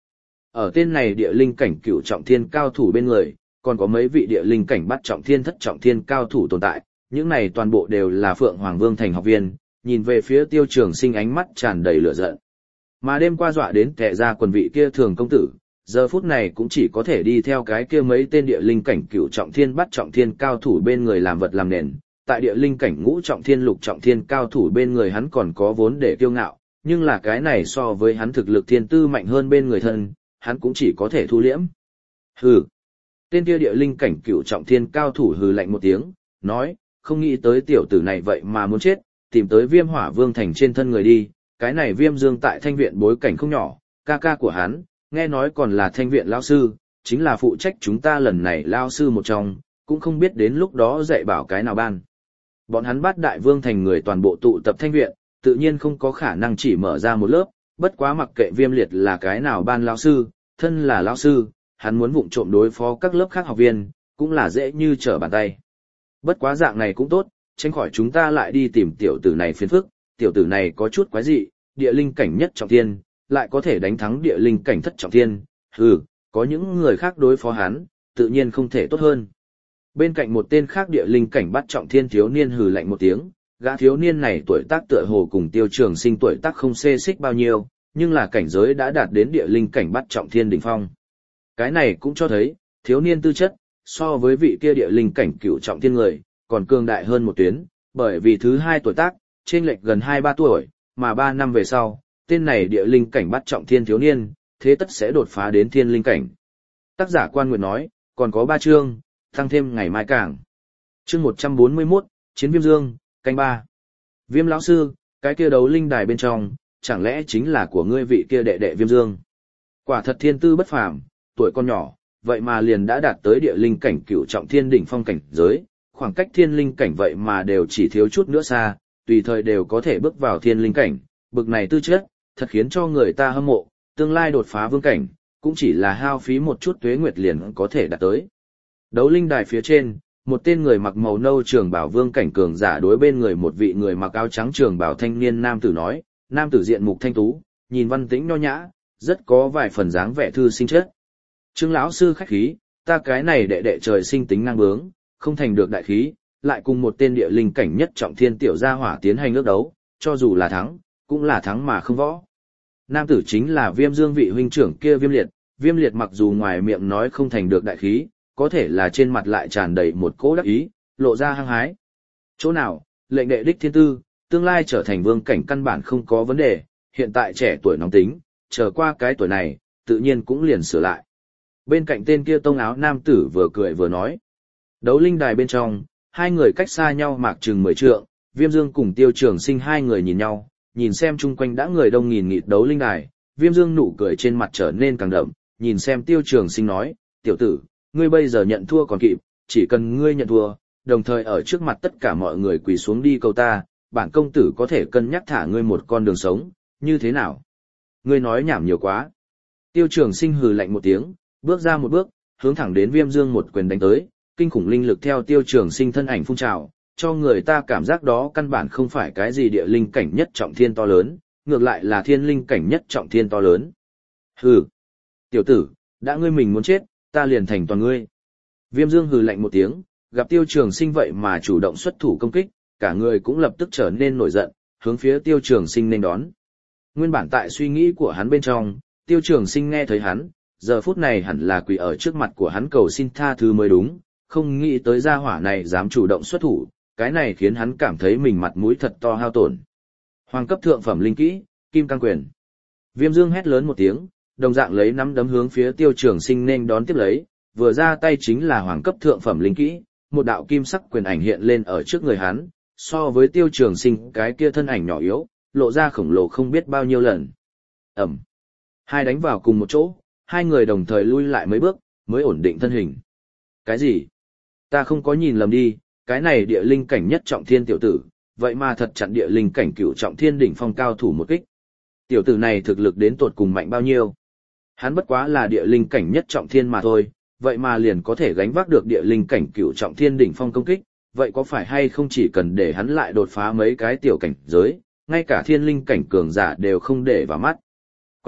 Ở tên này địa linh cảnh cửu trọng thiên cao thủ bên người, còn có mấy vị địa linh cảnh bắt trọng thiên thất trọng thiên cao thủ tồn tại, những này toàn bộ đều là Phượng Hoàng Vương thành học viên, nhìn về phía Tiêu Trường Sinh ánh mắt tràn đầy lửa giận. Mà đêm qua dọa đến tè ra quần vị kia thường công tử, giờ phút này cũng chỉ có thể đi theo cái kia mấy tên địa linh cảnh cửu trọng thiên bắt trọng thiên cao thủ bên người làm vật làm nền. Tại địa linh cảnh ngũ trọng thiên lục trọng thiên cao thủ bên người hắn còn có vốn để kiêu ngạo, nhưng là cái này so với hắn thực lực thiên tư mạnh hơn bên người thân, hắn cũng chỉ có thể thu liễm. Hừ. Tên kia địa linh cảnh cửu trọng thiên cao thủ hừ lạnh một tiếng, nói, không nghĩ tới tiểu tử này vậy mà muốn chết, tìm tới Viêm Hỏa Vương thành trên thân người đi, cái này Viêm Dương tại Thanh viện bối cảnh không nhỏ, ca ca của hắn, nghe nói còn là Thanh viện lão sư, chính là phụ trách chúng ta lần này lão sư một trong, cũng không biết đến lúc đó dạy bảo cái nào ban. Bọn hắn bắt đại vương thành người toàn bộ tụ tập Thanh viện, tự nhiên không có khả năng chỉ mở ra một lớp, bất quá mặc kệ Viêm Liệt là cái nào ban lão sư, thân là lão sư, hắn muốn vụng trộm đối phó các lớp khác học viên, cũng là dễ như trở bàn tay. Bất quá dạng này cũng tốt, tránh khỏi chúng ta lại đi tìm tiểu tử này phiền phức, tiểu tử này có chút quái dị, địa linh cảnh nhất trọng thiên, lại có thể đánh thắng địa linh cảnh thất trọng thiên, hừ, có những người khác đối phó hắn, tự nhiên không thể tốt hơn. Bên cạnh một tên khác địa linh cảnh bắt trọng thiên thiếu niên hừ lạnh một tiếng, gã thiếu niên này tuổi tác tựa hồ cùng Tiêu Trường Sinh tuổi tác không xê xích bao nhiêu, nhưng là cảnh giới đã đạt đến địa linh cảnh bắt trọng thiên đỉnh phong. Cái này cũng cho thấy, thiếu niên tư chất, so với vị kia địa linh cảnh cửu trọng thiên người, còn cường đại hơn một tuyến, bởi vì thứ hai tuổi tác, trên lệch gần hai ba tuổi, mà ba năm về sau, tên này địa linh cảnh bắt trọng thiên thiếu niên, thế tất sẽ đột phá đến thiên linh cảnh. Tác giả Quan Nguyệt nói, còn có ba chương, tăng thêm ngày mai càng. Chương một trăm bốn mươi mốt, Chiến Viêm Dương, canh ba. Viêm lão sư, cái kia đấu linh đài bên trong, chẳng lẽ chính là của ngươi vị kia đệ đệ Viêm Dương? Quả thật thiên tư bất phàm, tuổi con nhỏ, vậy mà liền đã đạt tới địa linh cảnh cửu trọng thiên đỉnh phong cảnh giới, khoảng cách thiên linh cảnh vậy mà đều chỉ thiếu chút nữa xa, tùy thời đều có thể bước vào thiên linh cảnh, bực này tư chất, thật khiến cho người ta hâm mộ, tương lai đột phá vương cảnh, cũng chỉ là hao phí một chút tuế nguyệt liền có thể đạt tới. Đấu linh đài phía trên, một tên người mặc màu nâu trường bảo vương cảnh cường giả đối bên người một vị người mặc áo trắng trường bảo thanh niên nam tử nói, nam tử diện mục thanh tú, nhìn văn tĩnh nho nhã, rất có vài phần dáng vẻ thư sinh chất. Trương lão sư khách khí, ta cái này đệ đệ trời sinh tính năng bướng, không thành được đại khí, lại cùng một tên địa linh cảnh nhất trọng thiên tiểu gia hỏa tiến hành ước đấu, cho dù là thắng, cũng là thắng mà không võ. Nam tử chính là Viêm Dương vị huynh trưởng kia Viêm Liệt, Viêm Liệt mặc dù ngoài miệng nói không thành được đại khí, có thể là trên mặt lại tràn đầy một cỗ đắc ý, lộ ra hăng hái. Chỗ nào, lệnh đệ đích thiên tư, tương lai trở thành vương cảnh căn bản không có vấn đề, hiện tại trẻ tuổi nóng tính, chờ qua cái tuổi này, tự nhiên cũng liền sửa lại. Bên cạnh tên kia tông áo nam tử vừa cười vừa nói. Đấu linh đài bên trong, hai người cách xa nhau mạc chừng mười trượng, Viêm Dương cùng Tiêu Trường Sinh hai người nhìn nhau, nhìn xem chung quanh đã người đông nghìn nghịt đấu linh đài, Viêm Dương nụ cười trên mặt trở nên càng đậm, nhìn xem Tiêu Trường Sinh nói, tiểu tử, ngươi bây giờ nhận thua còn kịp, chỉ cần ngươi nhận thua, đồng thời ở trước mặt tất cả mọi người quỳ xuống đi cầu ta, bản công tử có thể cân nhắc thả ngươi một con đường sống, như thế nào? Ngươi nói nhảm nhiều quá. Tiêu Trường Sinh hừ lạnh một tiếng, bước ra một bước, hướng thẳng đến Viêm Dương một quyền đánh tới, kinh khủng linh lực theo Tiêu Trường Sinh thân ảnh phun trào, cho người ta cảm giác đó căn bản không phải cái gì địa linh cảnh nhất trọng thiên to lớn, ngược lại là thiên linh cảnh nhất trọng thiên to lớn. Hừ, tiểu tử, đã ngươi mình muốn chết, ta liền thành toàn ngươi. Viêm Dương hừ lạnh một tiếng, gặp Tiêu Trường Sinh vậy mà chủ động xuất thủ công kích, cả người cũng lập tức trở nên nổi giận, hướng phía Tiêu Trường Sinh nên đón. Nguyên bản tại suy nghĩ của hắn bên trong, Tiêu Trường Sinh nghe thấy hắn, giờ phút này hẳn là quỳ ở trước mặt của hắn cầu xin tha thứ mới đúng, không nghĩ tới gia hỏa này dám chủ động xuất thủ, cái này khiến hắn cảm thấy mình mặt mũi thật to hao tổn. Hoàng cấp thượng phẩm linh kỹ, Kim Cang Quyền. Viêm Dương hét lớn một tiếng, đồng dạng lấy nắm đấm hướng phía Tiêu Trường Sinh nên đón tiếp lấy, vừa ra tay chính là hoàng cấp thượng phẩm linh kỹ, một đạo kim sắc quyền ảnh hiện lên ở trước người hắn, so với Tiêu Trường Sinh cái kia thân ảnh nhỏ yếu, lộ ra khổng lồ không biết bao nhiêu lần. Ầm. Hai đánh vào cùng một chỗ, hai người đồng thời lui lại mấy bước, mới ổn định thân hình. Cái gì? Ta không có nhìn lầm đi, cái này địa linh cảnh nhất trọng thiên tiểu tử, vậy mà thật chặn địa linh cảnh cửu trọng thiên đỉnh phong cao thủ một kích. Tiểu tử này thực lực đến tột cùng mạnh bao nhiêu? Hắn bất quá là địa linh cảnh nhất trọng thiên mà thôi, vậy mà liền có thể gánh vác được địa linh cảnh cửu trọng thiên đỉnh phong công kích, vậy có phải hay không chỉ cần để hắn lại đột phá mấy cái tiểu cảnh giới, ngay cả thiên linh cảnh cường giả đều không để vào mắt. Quái vật,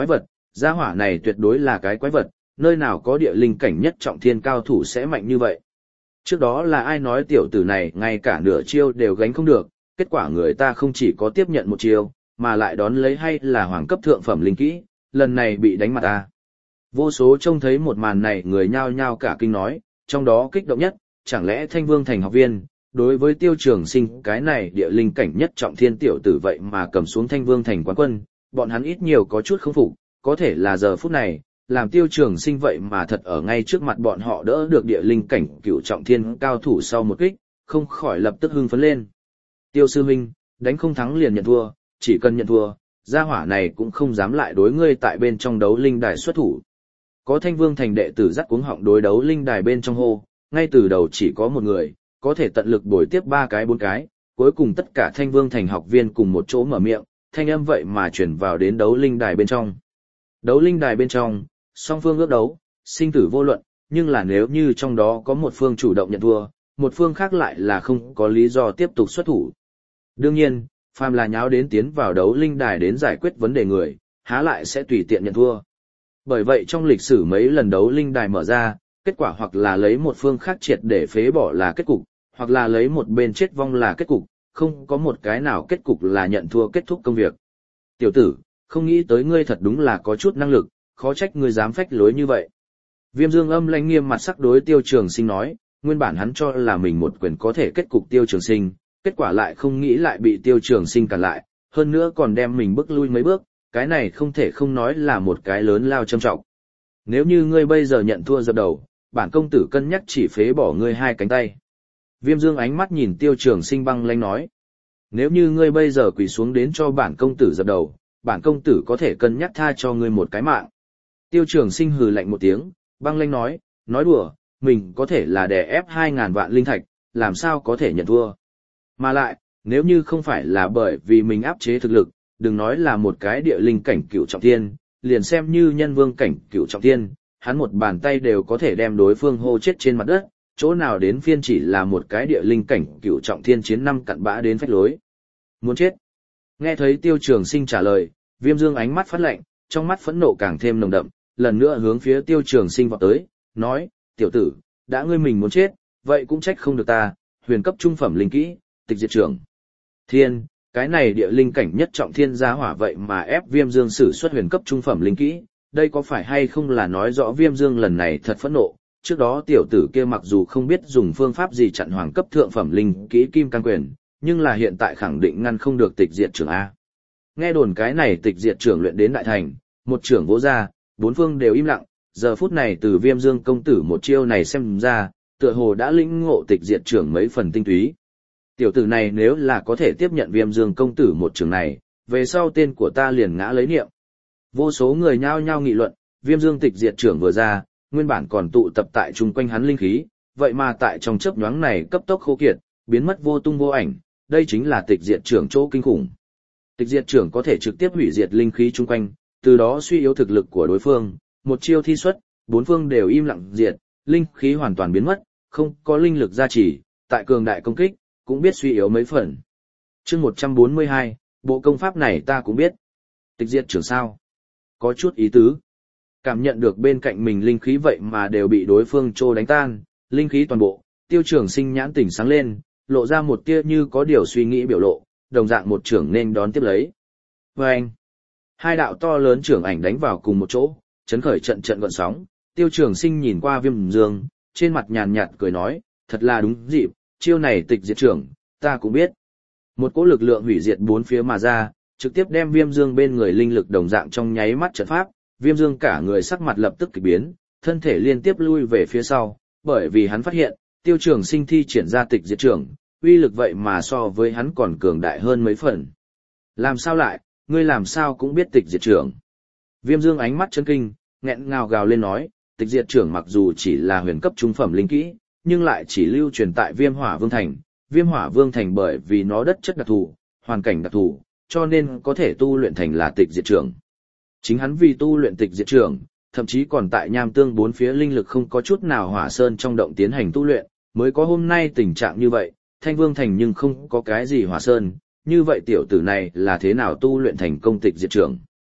gia hỏa này tuyệt đối là cái quái vật, nơi nào có địa linh cảnh nhất trọng thiên cao thủ sẽ mạnh như vậy. Trước đó là ai nói tiểu tử này ngay cả nửa chiêu đều gánh không được, kết quả người ta không chỉ có tiếp nhận một chiêu, mà lại đón lấy hay là hoàng cấp thượng phẩm linh kỹ, lần này bị đánh mặt ta. Vô số trông thấy một màn này người nhao nhao cả kinh nói, trong đó kích động nhất, chẳng lẽ Thanh Vương Thành học viên, đối với Tiêu Trường Sinh cái này địa linh cảnh nhất trọng thiên tiểu tử vậy mà cầm xuống Thanh Vương Thành quán quân, bọn hắn ít nhiều có chút không phục, có thể là giờ phút này, làm Tiêu Trường Sinh vậy mà thật ở ngay trước mặt bọn họ đỡ được địa linh cảnh cửu trọng thiên cao thủ sau một kích, không khỏi lập tức hưng phấn lên. Tiêu sư huynh, đánh không thắng liền nhận thua, chỉ cần nhận thua, gia hỏa này cũng không dám lại đối ngươi tại bên trong đấu linh đài xuất thủ. Có Thanh Vương Thành đệ tử dắt cuống họng đối đấu linh đài bên trong hô, ngay từ đầu chỉ có một người, có thể tận lực bồi tiếp ba cái bốn cái, cuối cùng tất cả Thanh Vương Thành học viên cùng một chỗ mở miệng, thanh âm vậy mà chuyển vào đến đấu linh đài bên trong. Đấu linh đài bên trong, song phương ước đấu, sinh tử vô luận, nhưng là nếu như trong đó có một phương chủ động nhận thua, một phương khác lại là không có lý do tiếp tục xuất thủ. Đương nhiên, phàm là nháo đến tiến vào đấu linh đài đến giải quyết vấn đề người, há lại sẽ tùy tiện nhận thua. Bởi vậy trong lịch sử mấy lần đấu linh đài mở ra, kết quả hoặc là lấy một phương khác triệt để phế bỏ là kết cục, hoặc là lấy một bên chết vong là kết cục, không có một cái nào kết cục là nhận thua kết thúc công việc. Tiểu tử, không nghĩ tới ngươi thật đúng là có chút năng lực, khó trách ngươi dám phách lối như vậy. Viêm Dương âm lãnh nghiêm mặt sắc đối Tiêu Trường Sinh nói, nguyên bản hắn cho là mình một quyền có thể kết cục Tiêu Trường Sinh, kết quả lại không nghĩ lại bị Tiêu Trường Sinh cản lại, hơn nữa còn đem mình bước lui mấy bước, cái này không thể không nói là một cái lớn lao trầm trọng. Nếu như ngươi bây giờ nhận thua dập đầu, bản công tử cân nhắc chỉ phế bỏ ngươi hai cánh tay. Viêm Dương ánh mắt nhìn Tiêu Trường Sinh băng lãnh nói, nếu như ngươi bây giờ quỳ xuống đến cho bản công tử dập đầu, bản công tử có thể cân nhắc tha cho ngươi một cái mạng. Tiêu Trường Sinh hừ lạnh một tiếng, băng lãnh nói, nói đùa, mình có thể là đè ép hai ngàn vạn linh thạch, làm sao có thể nhận thua. Mà lại, nếu như không phải là bởi vì mình áp chế thực lực, đừng nói là một cái địa linh cảnh cửu trọng thiên, liền xem như nhân vương cảnh cửu trọng thiên, hắn một bàn tay đều có thể đem đối phương hô chết trên mặt đất, chỗ nào đến phiên chỉ là một cái địa linh cảnh cửu trọng thiên chiến năm cặn bã đến phách lối. Muốn chết. Nghe thấy Tiêu Trường Sinh trả lời, Viêm Dương ánh mắt phát lạnh, trong mắt phẫn nộ càng thêm nồng đậm, lần nữa hướng phía Tiêu Trường Sinh vọt tới, nói, tiểu tử, đã ngươi mình muốn chết, vậy cũng trách không được ta, huyền cấp trung phẩm linh kỹ, tịch diệt trưởng. Thiên, cái này địa linh cảnh nhất trọng thiên gia hỏa vậy mà ép Viêm Dương sử xuất huyền cấp trung phẩm linh kỹ, đây có phải hay không là nói rõ Viêm Dương lần này thật phẫn nộ, trước đó tiểu tử kia mặc dù không biết dùng phương pháp gì chặn hoàng cấp thượng phẩm linh kỹ kim cang quyền, nhưng là hiện tại khẳng định ngăn không được tịch diệt trưởng A. Nghe đồn cái này tịch diệt trưởng luyện đến đại thành, một trưởng vỗ ra, bốn phương đều im lặng, giờ phút này từ Viêm Dương công tử một chiêu này xem ra, tựa hồ đã lĩnh ngộ tịch diệt trưởng mấy phần tinh túy. Tiểu tử này nếu là có thể tiếp nhận Viêm Dương công tử một trường này, về sau tên của ta liền ngã lấy niệm. Vô số người nhao nhao nghị luận, Viêm Dương tịch diệt trưởng vừa ra, nguyên bản còn tụ tập tại chung quanh hắn linh khí, vậy mà tại trong chớp nhoáng này cấp tốc khô kiệt, biến mất vô tung vô ảnh, đây chính là tịch diệt trưởng chỗ kinh khủng. Tịch diệt trưởng có thể trực tiếp hủy diệt linh khí chung quanh, từ đó suy yếu thực lực của đối phương, một chiêu thi xuất, bốn phương đều im lặng diệt, linh khí hoàn toàn biến mất, không có linh lực gia trì, tại cường đại công kích, cũng biết suy yếu mấy phần. Chương một trăm bốn mươi hai, bộ công pháp này ta cũng biết. Tịch diệt trưởng sao? Có chút ý tứ. Cảm nhận được bên cạnh mình linh khí vậy mà đều bị đối phương trô đánh tan, linh khí toàn bộ, Tiêu Trường Sinh nhãn tỉnh sáng lên, lộ ra một tia như có điều suy nghĩ biểu lộ, đồng dạng một trưởng nên đón tiếp lấy. Và anh, hai đạo to lớn trưởng ảnh đánh vào cùng một chỗ, chấn khởi trận trận gợn sóng, Tiêu Trường Sinh nhìn qua Viêm Dương, trên mặt nhàn nhạt cười nói, thật là đúng dịp, chiêu này tịch diệt trưởng, ta cũng biết. Một cỗ lực lượng hủy diệt bốn phía mà ra, trực tiếp đem Viêm Dương bên người linh lực đồng dạng trong nháy mắt trận pháp, Viêm Dương cả người sắc mặt lập tức kỳ biến, thân thể liên tiếp lui về phía sau, bởi vì hắn phát hiện, Tiêu Trường Sinh thi triển ra tịch diệt trưởng, uy lực vậy mà so với hắn còn cường đại hơn mấy phần. Làm sao lại, ngươi làm sao cũng biết tịch diệt trưởng. Viêm Dương ánh mắt chấn kinh, nghẹn ngào gào lên nói, tịch diệt trưởng mặc dù chỉ là huyền cấp trung phẩm linh kỹ, nhưng lại chỉ lưu truyền tại Viêm Hỏa Vương Thành. Viêm Hỏa Vương Thành bởi vì nó đất chất đặc thù, hoàn cảnh đặc thù, cho nên có thể tu luyện thành là tịch diệt trưởng. Chính hắn vì tu luyện tịch diệt trưởng, thậm chí còn tại Nham Tương bốn phía linh lực không có chút nào hỏa sơn trong động tiến hành tu luyện, mới có hôm nay tình trạng như vậy. Thanh Vương Thành nhưng không có cái gì hỏa sơn, như vậy tiểu tử này là thế nào tu luyện thành công tịch diệt trưởng?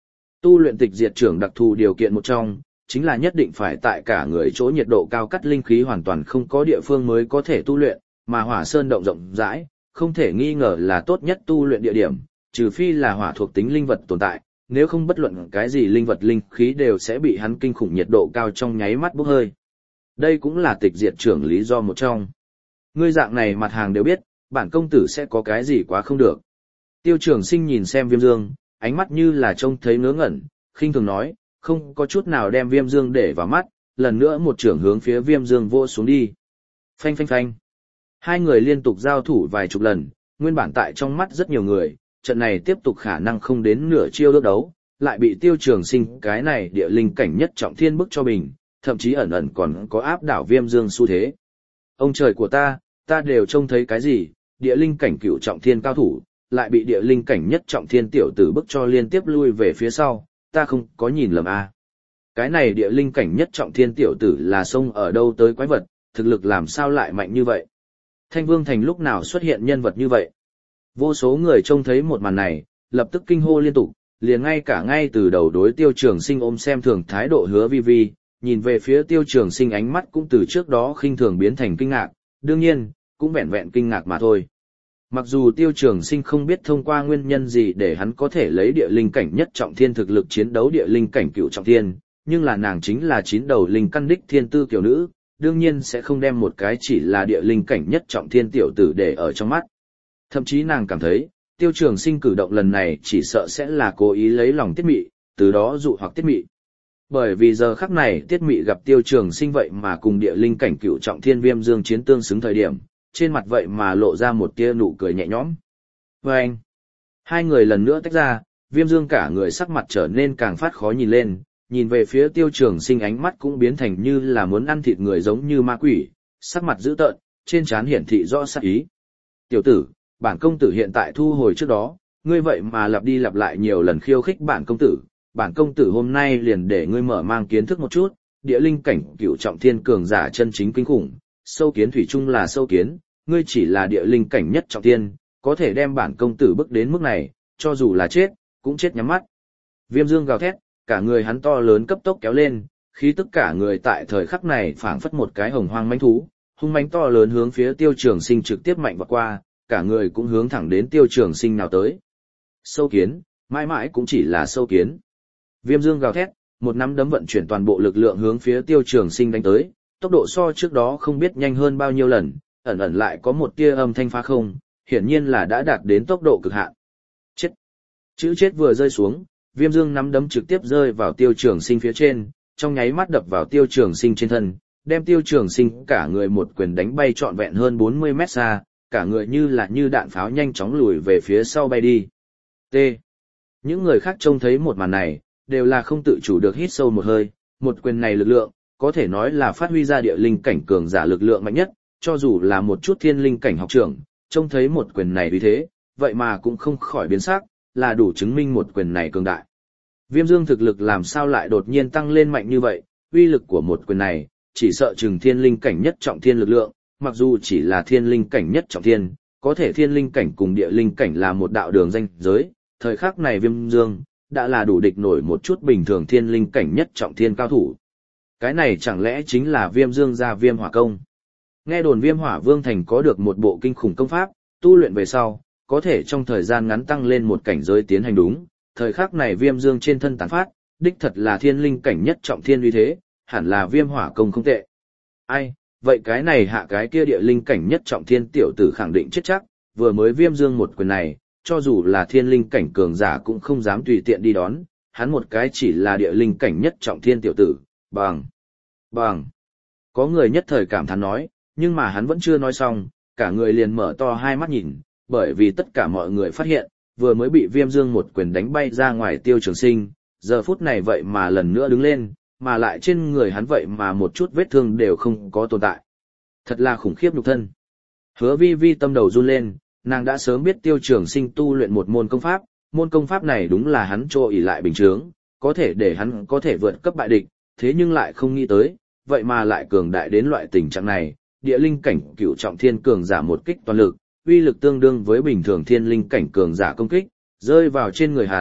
Tu luyện tịch diệt trưởng đặc thù điều kiện một trong, chính là nhất định phải tại cả người chỗ nhiệt độ cao cắt linh khí hoàn toàn không có địa phương mới có thể tu luyện, mà hỏa sơn động rộng rãi, không thể nghi ngờ là tốt nhất tu luyện địa điểm, trừ phi là hỏa thuộc tính linh vật tồn tại, nếu không bất luận cái gì linh vật linh khí đều sẽ bị hắn kinh khủng nhiệt độ cao trong nháy mắt bốc hơi. Đây cũng là tịch diệt trưởng lý do một trong. Ngươi dạng này mặt hàng đều biết, bản công tử sẽ có cái gì quá không được. Tiêu Trường Sinh nhìn xem Viêm Dương, ánh mắt như là trông thấy ngớ ngẩn, khinh thường nói, không có chút nào đem Viêm Dương để vào mắt, lần nữa một trưởng hướng phía Viêm Dương vỗ xuống đi. Phanh phanh phanh. Hai người liên tục giao thủ vài chục lần, nguyên bản tại trong mắt rất nhiều người, trận này tiếp tục khả năng không đến nửa chiêu đước đấu, lại bị Tiêu Trường Sinh cái này địa linh cảnh nhất trọng thiên bức cho bình, thậm chí ẩn ẩn còn có áp đảo Viêm Dương xu thế. Ông trời của ta, ta đều trông thấy cái gì, địa linh cảnh cửu trọng thiên cao thủ, lại bị địa linh cảnh nhất trọng thiên tiểu tử bức cho liên tiếp lui về phía sau, ta không có nhìn lầm à. Cái này địa linh cảnh nhất trọng thiên tiểu tử là xông ở đâu tới quái vật, thực lực làm sao lại mạnh như vậy. Thanh Vương Thành lúc nào xuất hiện nhân vật như vậy. Vô số người trông thấy một màn này, lập tức kinh hô liên tục, liền ngay cả ngay từ đầu đối Tiêu Trường Sinh ôm xem thường thái độ Hứa Vi Vi, nhìn về phía Tiêu Trường Sinh ánh mắt cũng từ trước đó khinh thường biến thành kinh ngạc, đương nhiên, cũng vẹn vẹn kinh ngạc mà thôi. Mặc dù Tiêu Trường Sinh không biết thông qua nguyên nhân gì để hắn có thể lấy địa linh cảnh nhất trọng thiên thực lực chiến đấu địa linh cảnh cửu trọng thiên, nhưng là nàng chính là chín đầu linh căn đích thiên tư kiểu nữ, đương nhiên sẽ không đem một cái chỉ là địa linh cảnh nhất trọng thiên tiểu tử để ở trong mắt. Thậm chí nàng cảm thấy, Tiêu Trường Sinh cử động lần này chỉ sợ sẽ là cố ý lấy lòng Tiết Mị, từ đó dụ hoặc Tiết Mị. Bởi vì giờ khắc này Tiết Mị gặp Tiêu Trường Sinh vậy mà cùng địa linh cảnh cửu trọng thiên Viêm Dương chiến tương xứng thời điểm, trên mặt vậy mà lộ ra một tia nụ cười nhẹ nhõm. Và anh, hai người lần nữa tách ra, Viêm Dương cả người sắc mặt trở nên càng phát khó nhìn lên, nhìn về phía Tiêu Trường Sinh ánh mắt cũng biến thành như là muốn ăn thịt người giống như ma quỷ, sắc mặt dữ tợn, trên trán hiển thị rõ sát ý. Tiểu tử, bản công tử hiện tại thu hồi trước đó, ngươi vậy mà lặp đi lặp lại nhiều lần khiêu khích bản công tử, bản công tử hôm nay liền để ngươi mở mang kiến thức một chút, địa linh cảnh cửu trọng thiên cường giả chân chính kinh khủng, sâu kiến thủy chung là sâu kiến, ngươi chỉ là địa linh cảnh nhất trọng thiên, có thể đem bản công tử bước đến mức này, cho dù là chết, cũng chết nhắm mắt. Viêm Dương gào thét, cả người hắn to lớn cấp tốc kéo lên, khí tức cả người tại thời khắc này phảng phất một cái hồng hoang mãnh thú, hung mãnh to lớn hướng phía Tiêu Trường Sinh trực tiếp mạnh vọt qua, cả người cũng hướng thẳng đến Tiêu Trường Sinh nào tới. Sâu kiến, mãi mãi cũng chỉ là sâu kiến. Viêm Dương gào thét, một nắm đấm vận chuyển toàn bộ lực lượng hướng phía Tiêu Trường Sinh đánh tới, tốc độ so trước đó không biết nhanh hơn bao nhiêu lần, ẩn ẩn lại có một tia âm thanh phá không, hiển nhiên là đã đạt đến tốc độ cực hạn. Chết. Chữ chết vừa rơi xuống, Viêm Dương nắm đấm trực tiếp rơi vào Tiêu Trường Sinh phía trên, trong nháy mắt đập vào Tiêu Trường Sinh trên thân, đem Tiêu Trường Sinh cả người một quyền đánh bay trọn vẹn hơn bốn mươi mét xa, cả người như là như đạn pháo nhanh chóng lùi về phía sau bay đi. T. Những người khác trông thấy một màn này, đều là không tự chủ được hít sâu một hơi, một quyền này lực lượng, có thể nói là phát huy ra địa linh cảnh cường giả lực lượng mạnh nhất, cho dù là một chút thiên linh cảnh học trưởng, trông thấy một quyền này vì thế, vậy mà cũng không khỏi biến sắc, là đủ chứng minh một quyền này cường đại. Viêm Dương thực lực làm sao lại đột nhiên tăng lên mạnh như vậy, uy lực của một quyền này, chỉ sợ chừng thiên linh cảnh nhất trọng thiên lực lượng, mặc dù chỉ là thiên linh cảnh nhất trọng thiên, có thể thiên linh cảnh cùng địa linh cảnh là một đạo đường ranh giới, thời khắc này Viêm Dương đã là đủ địch nổi một chút bình thường thiên linh cảnh nhất trọng thiên cao thủ. Cái này chẳng lẽ chính là Viêm Dương ra Viêm Hỏa công? Nghe đồn Viêm Hỏa Vương Thành có được một bộ kinh khủng công pháp, tu luyện về sau, có thể trong thời gian ngắn tăng lên một cảnh giới tiến hành đúng, thời khắc này Viêm Dương trên thân tán phát, đích thật là thiên linh cảnh nhất trọng thiên uy thế, hẳn là Viêm Hỏa công không tệ. Ai, vậy cái này hạ cái kia địa linh cảnh nhất trọng thiên tiểu tử khẳng định chết chắc, vừa mới Viêm Dương một quyền này, cho dù là thiên linh cảnh cường giả cũng không dám tùy tiện đi đón, hắn một cái chỉ là địa linh cảnh nhất trọng thiên tiểu tử, bằng, bằng. Có người nhất thời cảm thán nói, nhưng mà hắn vẫn chưa nói xong, cả người liền mở to hai mắt nhìn, bởi vì tất cả mọi người phát hiện, vừa mới bị Viêm Dương một quyền đánh bay ra ngoài Tiêu Trường Sinh, giờ phút này vậy mà lần nữa đứng lên, mà lại trên người hắn vậy mà một chút vết thương đều không có tồn tại. Thật là khủng khiếp nhục thân. Hứa Vi Vi tâm đầu run lên, nàng đã sớm biết Tiêu Trường Sinh tu luyện một môn công pháp, môn công pháp này đúng là hắn cho ỷ lại bình chướng, có thể để hắn có thể vượt cấp bại địch, thế nhưng lại không nghĩ tới, vậy mà lại cường đại đến loại tình trạng này, địa linh cảnh cửu trọng thiên cường giả một kích toàn lực, uy lực tương đương với bình thường thiên linh cảnh cường giả công kích, rơi vào trên người hắn,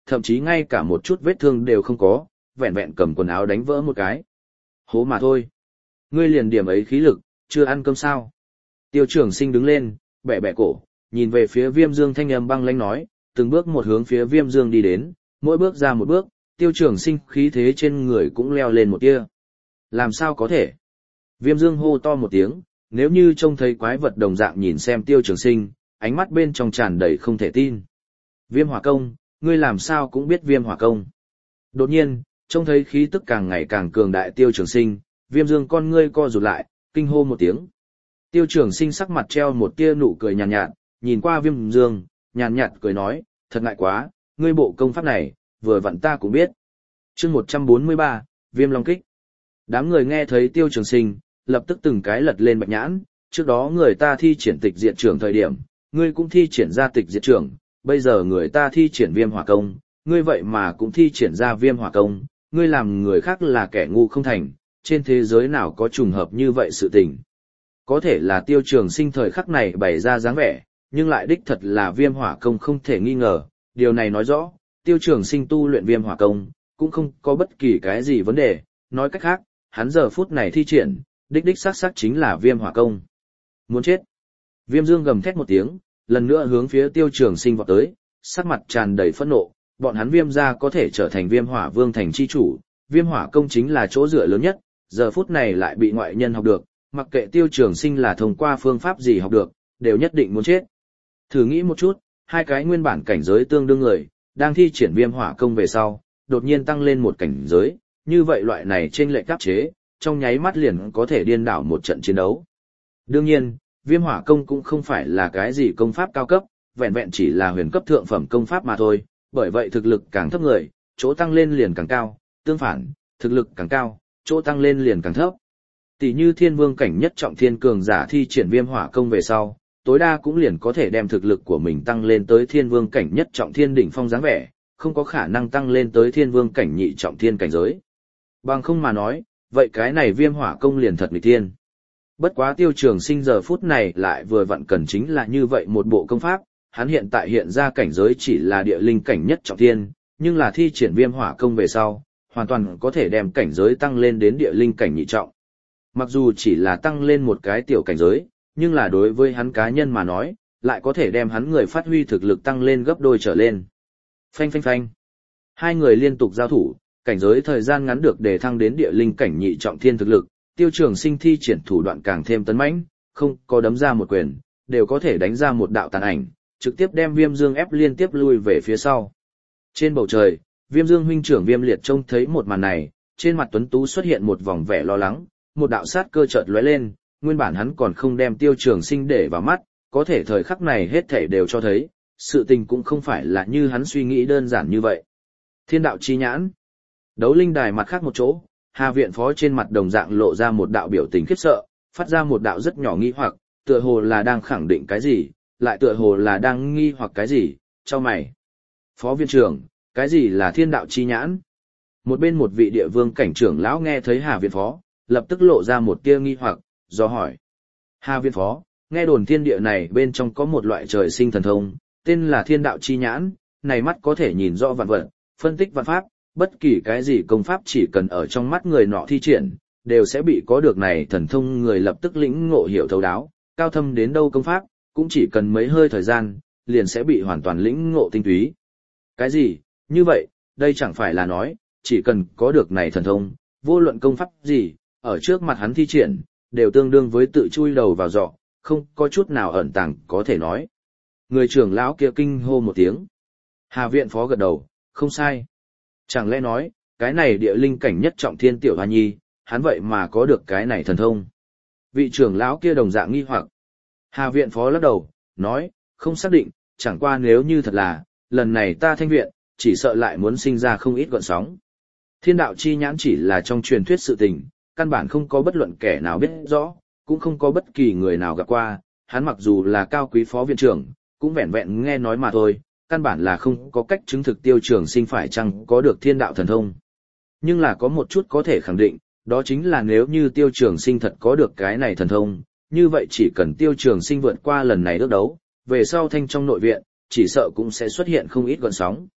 thậm chí ngay cả một chút vết thương đều không có, vẹn vẹn cầm quần áo đánh vỡ một cái. Hố mà thôi. Ngươi liền điểm ấy khí lực, chưa ăn cơm sao? Tiêu Trường Sinh đứng lên, bẻ bẻ cổ, nhìn về phía Viêm Dương thanh âm băng lãnh nói, từng bước một hướng phía Viêm Dương đi đến, mỗi bước ra một bước, Tiêu Trường Sinh khí thế trên người cũng leo lên một tia. Làm sao có thể? Viêm Dương hô to một tiếng, nếu như trông thấy quái vật đồng dạng nhìn xem Tiêu Trường Sinh, ánh mắt bên trong tràn đầy không thể tin. Viêm hỏa công, ngươi làm sao cũng biết viêm hỏa công. Đột nhiên, trông thấy khí tức càng ngày càng cường đại Tiêu Trường Sinh, Viêm Dương con ngươi co rụt lại, kinh hô một tiếng. Tiêu Trường Sinh sắc mặt treo một tia nụ cười nhàn nhạt, nhạt, nhìn qua Viêm Dương, nhàn nhạt cười nói, thật ngại quá, ngươi bộ công pháp này, vừa vặn ta cũng biết. Chương một trăm bốn mươi ba, Viêm Long Kích. Đám người nghe thấy Tiêu Trường Sinh, lập tức từng cái lật lên bạch nhãn, trước đó người ta thi triển tịch diệt trưởng thời điểm, ngươi cũng thi triển ra tịch diệt trưởng, bây giờ người ta thi triển viêm hỏa công, ngươi vậy mà cũng thi triển ra viêm hỏa công, ngươi làm người khác là kẻ ngu không thành, trên thế giới nào có trùng hợp như vậy sự tình. Có thể là Tiêu Trường Sinh thời khắc này bày ra dáng vẻ, nhưng lại đích thật là viêm hỏa công không thể nghi ngờ, điều này nói rõ, Tiêu Trường Sinh tu luyện viêm hỏa công, cũng không có bất kỳ cái gì vấn đề, nói cách khác, hắn giờ phút này thi triển, đích đích xác xác chính là viêm hỏa công. Muốn chết. Viêm Dương gầm thét một tiếng, lần nữa hướng phía Tiêu Trường Sinh vọt tới, sắc mặt tràn đầy phẫn nộ, bọn hắn Viêm gia có thể trở thành Viêm Hỏa Vương thành chi chủ, viêm hỏa công chính là chỗ dựa lớn nhất, giờ phút này lại bị ngoại nhân học được, mặc kệ Tiêu Trường Sinh là thông qua phương pháp gì học được, đều nhất định muốn chết. Thử nghĩ một chút, hai cái nguyên bản cảnh giới tương đương người, đang thi triển viêm hỏa công về sau, đột nhiên tăng lên một cảnh giới, như vậy loại này trên lệch áp chế, trong nháy mắt liền có thể điên đảo một trận chiến đấu. Đương nhiên, viêm hỏa công cũng không phải là cái gì công pháp cao cấp, vẹn vẹn chỉ là huyền cấp thượng phẩm công pháp mà thôi, bởi vậy thực lực càng thấp người, chỗ tăng lên liền càng cao, tương phản, thực lực càng cao, chỗ tăng lên liền càng thấp. Tỷ như thiên vương cảnh nhất trọng thiên cường giả thi triển viêm hỏa công về sau, tối đa cũng liền có thể đem thực lực của mình tăng lên tới thiên vương cảnh nhất trọng thiên đỉnh phong dáng vẻ, không có khả năng tăng lên tới thiên vương cảnh nhị trọng thiên cảnh giới. Bằng không mà nói, vậy cái này viêm hỏa công liền thật nghịch thiên. Bất quá Tiêu Trường Sinh giờ phút này lại vừa vặn cần chính là như vậy một bộ công pháp, hắn hiện tại hiện ra cảnh giới chỉ là địa linh cảnh nhất trọng thiên, nhưng là thi triển viêm hỏa công về sau, hoàn toàn có thể đem cảnh giới tăng lên đến địa linh cảnh nhị trọng. Mặc dù chỉ là tăng lên một cái tiểu cảnh giới, nhưng là đối với hắn cá nhân mà nói, lại có thể đem hắn người phát huy thực lực tăng lên gấp đôi trở lên. Phanh phanh phanh. Hai người liên tục giao thủ, cảnh giới thời gian ngắn được đề thăng đến địa linh cảnh nhị trọng thiên thực lực, Tiêu Trường Sinh thi triển thủ đoạn càng thêm tấn mãnh, không có đấm ra một quyền, đều có thể đánh ra một đạo tàn ảnh, trực tiếp đem Viêm Dương ép liên tiếp lui về phía sau. Trên bầu trời, Viêm Dương huynh trưởng Viêm Liệt trông thấy một màn này, trên mặt tuấn tú xuất hiện một vòng vẻ lo lắng, một đạo sát cơ chợt lóe lên, nguyên bản hắn còn không đem Tiêu Trường Sinh để vào mắt, có thể thời khắc này hết thảy đều cho thấy, sự tình cũng không phải là như hắn suy nghĩ đơn giản như vậy. Thiên đạo chi nhãn. Đấu linh đài mặt khác một chỗ, Hà viện phó trên mặt đồng dạng lộ ra một đạo biểu tình khiếp sợ, phát ra một đạo rất nhỏ nghi hoặc, tựa hồ là đang khẳng định cái gì, lại tựa hồ là đang nghi hoặc cái gì, cho mày. Phó viện trưởng, cái gì là thiên đạo chi nhãn? Một bên một vị địa vương cảnh trưởng lão nghe thấy Hà viện phó, lập tức lộ ra một tia nghi hoặc, do hỏi. Hà viện phó, nghe đồn thiên địa này bên trong có một loại trời sinh thần thông, tên là thiên đạo chi nhãn, này mắt có thể nhìn rõ vạn vật, phân tích vạn pháp, bất kỳ cái gì công pháp chỉ cần ở trong mắt người nọ thi triển, đều sẽ bị có được này thần thông người lập tức lĩnh ngộ hiểu thấu đáo, cao thâm đến đâu công pháp, cũng chỉ cần mấy hơi thời gian, liền sẽ bị hoàn toàn lĩnh ngộ tinh túy. Cái gì? Như vậy, đây chẳng phải là nói, chỉ cần có được này thần thông, vô luận công pháp gì, ở trước mặt hắn thi triển, đều tương đương với tự chui đầu vào giỏ, không có chút nào ẩn tàng có thể nói. Người trưởng lão kia kinh hô một tiếng. Hà viện phó gật đầu, không sai. Chẳng lẽ nói, cái này địa linh cảnh nhất trọng thiên tiểu hoa nhi, hắn vậy mà có được cái này thần thông. Vị trưởng lão kia đồng dạng nghi hoặc. Hà viện phó lắc đầu, nói, không xác định, chẳng qua nếu như thật là, lần này ta thanh viện, chỉ sợ lại muốn sinh ra không ít gợn sóng. Thiên đạo chi nhãn chỉ là trong truyền thuyết sự tình, căn bản không có bất luận kẻ nào biết rõ, cũng không có bất kỳ người nào gặp qua, hắn mặc dù là cao quý phó viện trưởng, cũng vẹn vẹn nghe nói mà thôi, căn bản là không có cách chứng thực Tiêu Trường Sinh phải chăng có được thiên đạo thần thông. Nhưng là có một chút có thể khẳng định, đó chính là nếu như Tiêu Trường Sinh thật có được cái này thần thông, như vậy chỉ cần Tiêu Trường Sinh vượt qua lần này ước đấu, về sau thanh trong nội viện, chỉ sợ cũng sẽ xuất hiện không ít gợn sóng.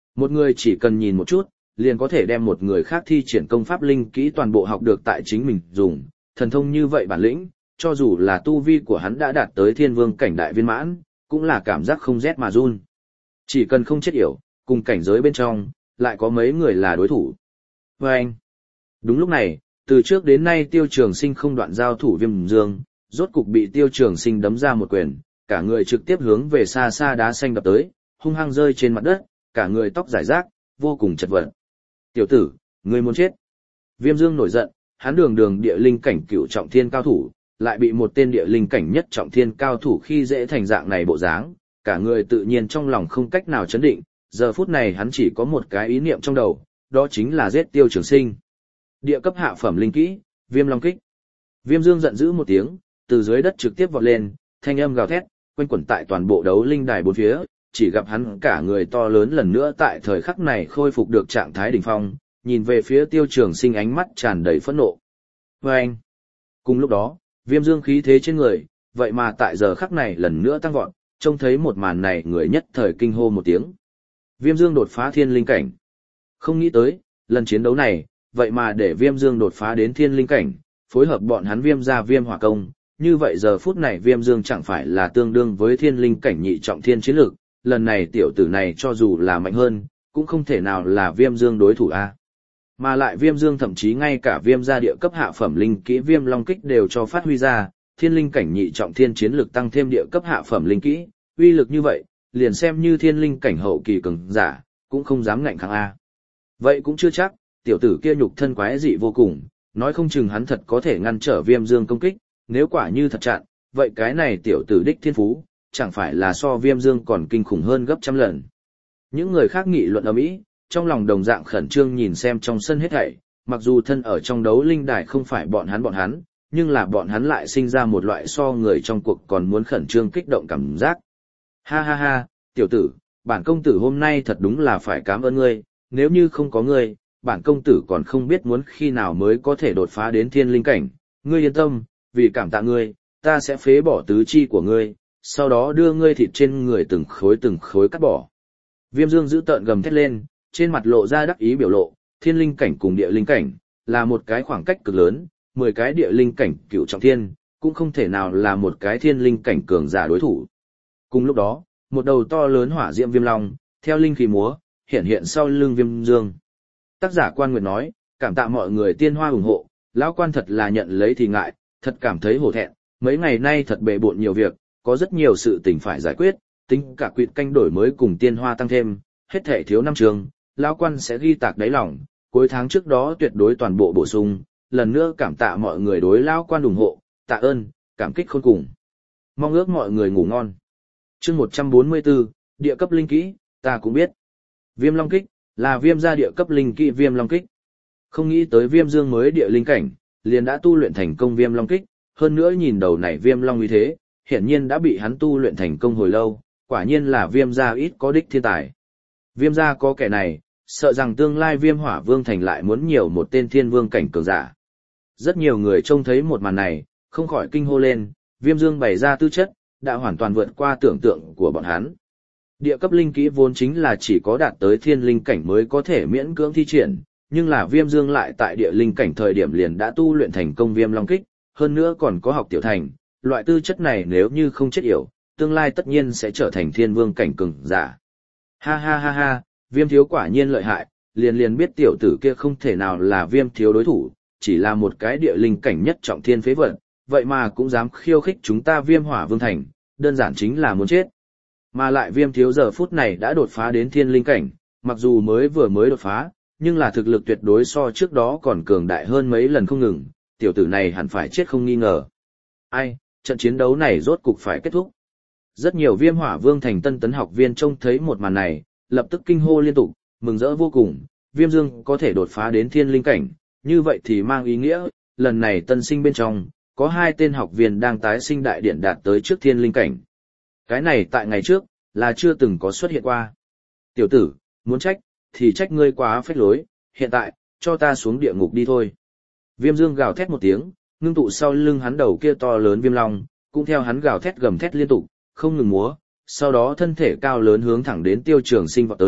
Một người chỉ cần nhìn một chút, liền có thể đem một người khác thi triển công pháp linh kỹ toàn bộ học được tại chính mình dùng, thần thông như vậy bản lĩnh, cho dù là tu vi của hắn đã đạt tới thiên vương cảnh đại viên mãn, cũng là cảm giác không rét mà run. Chỉ cần không chết yểu, cùng cảnh giới bên trong, lại có mấy người là đối thủ. Và anh, đúng lúc này, từ trước đến nay Tiêu Trường Sinh không đoạn giao thủ Viêm Dương, rốt cục bị Tiêu Trường Sinh đấm ra một quyền, cả người trực tiếp hướng về xa xa đá xanh đập tới, hung hăng rơi trên mặt đất, cả người tóc rải rác, vô cùng chật vật. Tiểu tử, ngươi muốn chết. Viêm Dương nổi giận, hắn đường đường địa linh cảnh cửu trọng thiên cao thủ, lại bị một tên địa linh cảnh nhất trọng thiên cao thủ khi dễ thành dạng này bộ dáng, cả người tự nhiên trong lòng không cách nào chấn định, giờ phút này hắn chỉ có một cái ý niệm trong đầu, đó chính là giết Tiêu Trường Sinh. Địa cấp hạ phẩm linh kỹ, Viêm Long Kích. Viêm Dương giận dữ một tiếng, từ dưới đất trực tiếp vọt lên, thanh âm gào thét, quanh quẩn tại toàn bộ đấu linh đài bốn phía, chỉ gặp hắn cả người to lớn lần nữa tại thời khắc này khôi phục được trạng thái đỉnh phong, nhìn về phía Tiêu Trường Sinh ánh mắt tràn đầy phẫn nộ. Và anh, cùng lúc đó, Viêm Dương khí thế trên người, vậy mà tại giờ khắc này lần nữa tăng vọt, trông thấy một màn này người nhất thời kinh hô một tiếng. Viêm Dương đột phá thiên linh cảnh. Không nghĩ tới, lần chiến đấu này, vậy mà để Viêm Dương đột phá đến thiên linh cảnh, phối hợp bọn hắn Viêm gia Viêm hỏa công, như vậy giờ phút này Viêm Dương chẳng phải là tương đương với thiên linh cảnh nhị trọng thiên chiến lực, lần này tiểu tử này cho dù là mạnh hơn, cũng không thể nào là Viêm Dương đối thủ a. Mà lại Viêm Dương thậm chí ngay cả Viêm gia địa cấp hạ phẩm linh kỹ Viêm Long Kích đều cho phát huy ra, thiên linh cảnh nhị trọng thiên chiến lực tăng thêm địa cấp hạ phẩm linh kỹ, uy lực như vậy, liền xem như thiên linh cảnh hậu kỳ cường giả, cũng không dám ngạnh kháng a. Vậy cũng chưa chắc, tiểu tử kia nhục thân quái dị vô cùng, nói không chừng hắn thật có thể ngăn trở Viêm Dương công kích, nếu quả như thật chặn, vậy cái này tiểu tử đích thiên phú, chẳng phải là so Viêm Dương còn kinh khủng hơn gấp trăm lần. Những người khác nghị luận ầm ĩ, trong lòng đồng dạng khẩn trương nhìn xem trong sân hết thảy, mặc dù thân ở trong đấu linh đài không phải bọn hắn bọn hắn, nhưng là bọn hắn lại sinh ra một loại so người trong cuộc còn muốn khẩn trương kích động cảm giác. Ha ha ha, tiểu tử, bản công tử hôm nay thật đúng là phải cảm ơn ngươi, nếu như không có ngươi, bản công tử còn không biết muốn khi nào mới có thể đột phá đến thiên linh cảnh, ngươi yên tâm, vì cảm tạ ngươi, ta sẽ phế bỏ tứ chi của ngươi, sau đó đưa ngươi thịt trên người từng khối từng khối cắt bỏ. Viêm Dương giữ tợn gầm thét lên, trên mặt lộ ra đắc ý biểu lộ, thiên linh cảnh cùng địa linh cảnh, là một cái khoảng cách cực lớn, mười cái địa linh cảnh cựu trọng thiên, cũng không thể nào là một cái thiên linh cảnh cường giả đối thủ. Cùng lúc đó, một đầu to lớn hỏa diệm viêm long, theo linh khí múa, hiện hiện sau lưng Viêm Dương. Tác giả Quan Nguyệt nói, cảm tạ mọi người tiên hoa ủng hộ, lão quan thật là nhận lấy thì ngại, thật cảm thấy hổ thẹn, mấy ngày nay thật bề bộn nhiều việc, có rất nhiều sự tình phải giải quyết, tính cả quyệt canh đổi mới cùng tiên hoa tăng thêm, hết thể thiếu năm trường, lão quan sẽ ghi tạc đáy lòng, cuối tháng trước đó tuyệt đối toàn bộ bổ sung, lần nữa cảm tạ mọi người đối lão quan ủng hộ, tạ ơn, cảm kích khôn cùng. Mong ước mọi người ngủ ngon. Chương một trăm bốn mươi tư, địa cấp linh kỹ, ta cũng biết. Viêm Long Kích, là Viêm gia địa cấp linh kỹ Viêm Long Kích. Không nghĩ tới Viêm Dương mới địa linh cảnh, liền đã tu luyện thành công Viêm Long Kích, hơn nữa nhìn đầu này Viêm Long uy thế, hiển nhiên đã bị hắn tu luyện thành công hồi lâu, quả nhiên là Viêm gia ít có đích thiên tài. Viêm gia có kẻ này, sợ rằng tương lai Viêm Hỏa Vương thành lại muốn nhiều một tên thiên vương cảnh cường giả. Rất nhiều người trông thấy một màn này, không khỏi kinh hô lên, Viêm Dương bày ra tư chất, đã hoàn toàn vượt qua tưởng tượng của bọn hắn. Địa cấp linh kỹ vốn chính là chỉ có đạt tới thiên linh cảnh mới có thể miễn cưỡng thi triển, nhưng là Viêm Dương lại tại địa linh cảnh thời điểm liền đã tu luyện thành công Viêm Long Kích, hơn nữa còn có học tiểu thành, loại tư chất này nếu như không chết yểu, tương lai tất nhiên sẽ trở thành thiên vương cảnh cường giả. Ha ha ha ha, Viêm thiếu quả nhiên lợi hại, liền liền biết tiểu tử kia không thể nào là Viêm thiếu đối thủ, chỉ là một cái địa linh cảnh nhất trọng thiên phế vật, vậy mà cũng dám khiêu khích chúng ta Viêm Hỏa Vương thành, đơn giản chính là muốn chết. Mà lại Viêm thiếu giờ phút này đã đột phá đến thiên linh cảnh, mặc dù mới vừa mới đột phá, nhưng là thực lực tuyệt đối so trước đó còn cường đại hơn mấy lần không ngừng, tiểu tử này hẳn phải chết không nghi ngờ. Ai, trận chiến đấu này rốt cục phải kết thúc. Rất nhiều Viêm Hỏa Vương thành tân tấn học viên trông thấy một màn này, lập tức kinh hô liên tục, mừng rỡ vô cùng, Viêm Dương có thể đột phá đến thiên linh cảnh, như vậy thì mang ý nghĩa, lần này tân sinh bên trong, có hai tên học viên đang tái sinh đại điển đạt tới trước thiên linh cảnh. Cái này tại ngày trước, là chưa từng có xuất hiện qua. Tiểu tử, muốn trách, thì trách ngươi quá phách lối, hiện tại, cho ta xuống địa ngục đi thôi. Viêm Dương gào thét một tiếng, ngưng tụ sau lưng hắn đầu kia to lớn viêm long, cũng theo hắn gào thét gầm thét liên tục, không ngừng múa, sau đó thân thể cao lớn hướng thẳng đến Tiêu Trường Sinh vọt tới,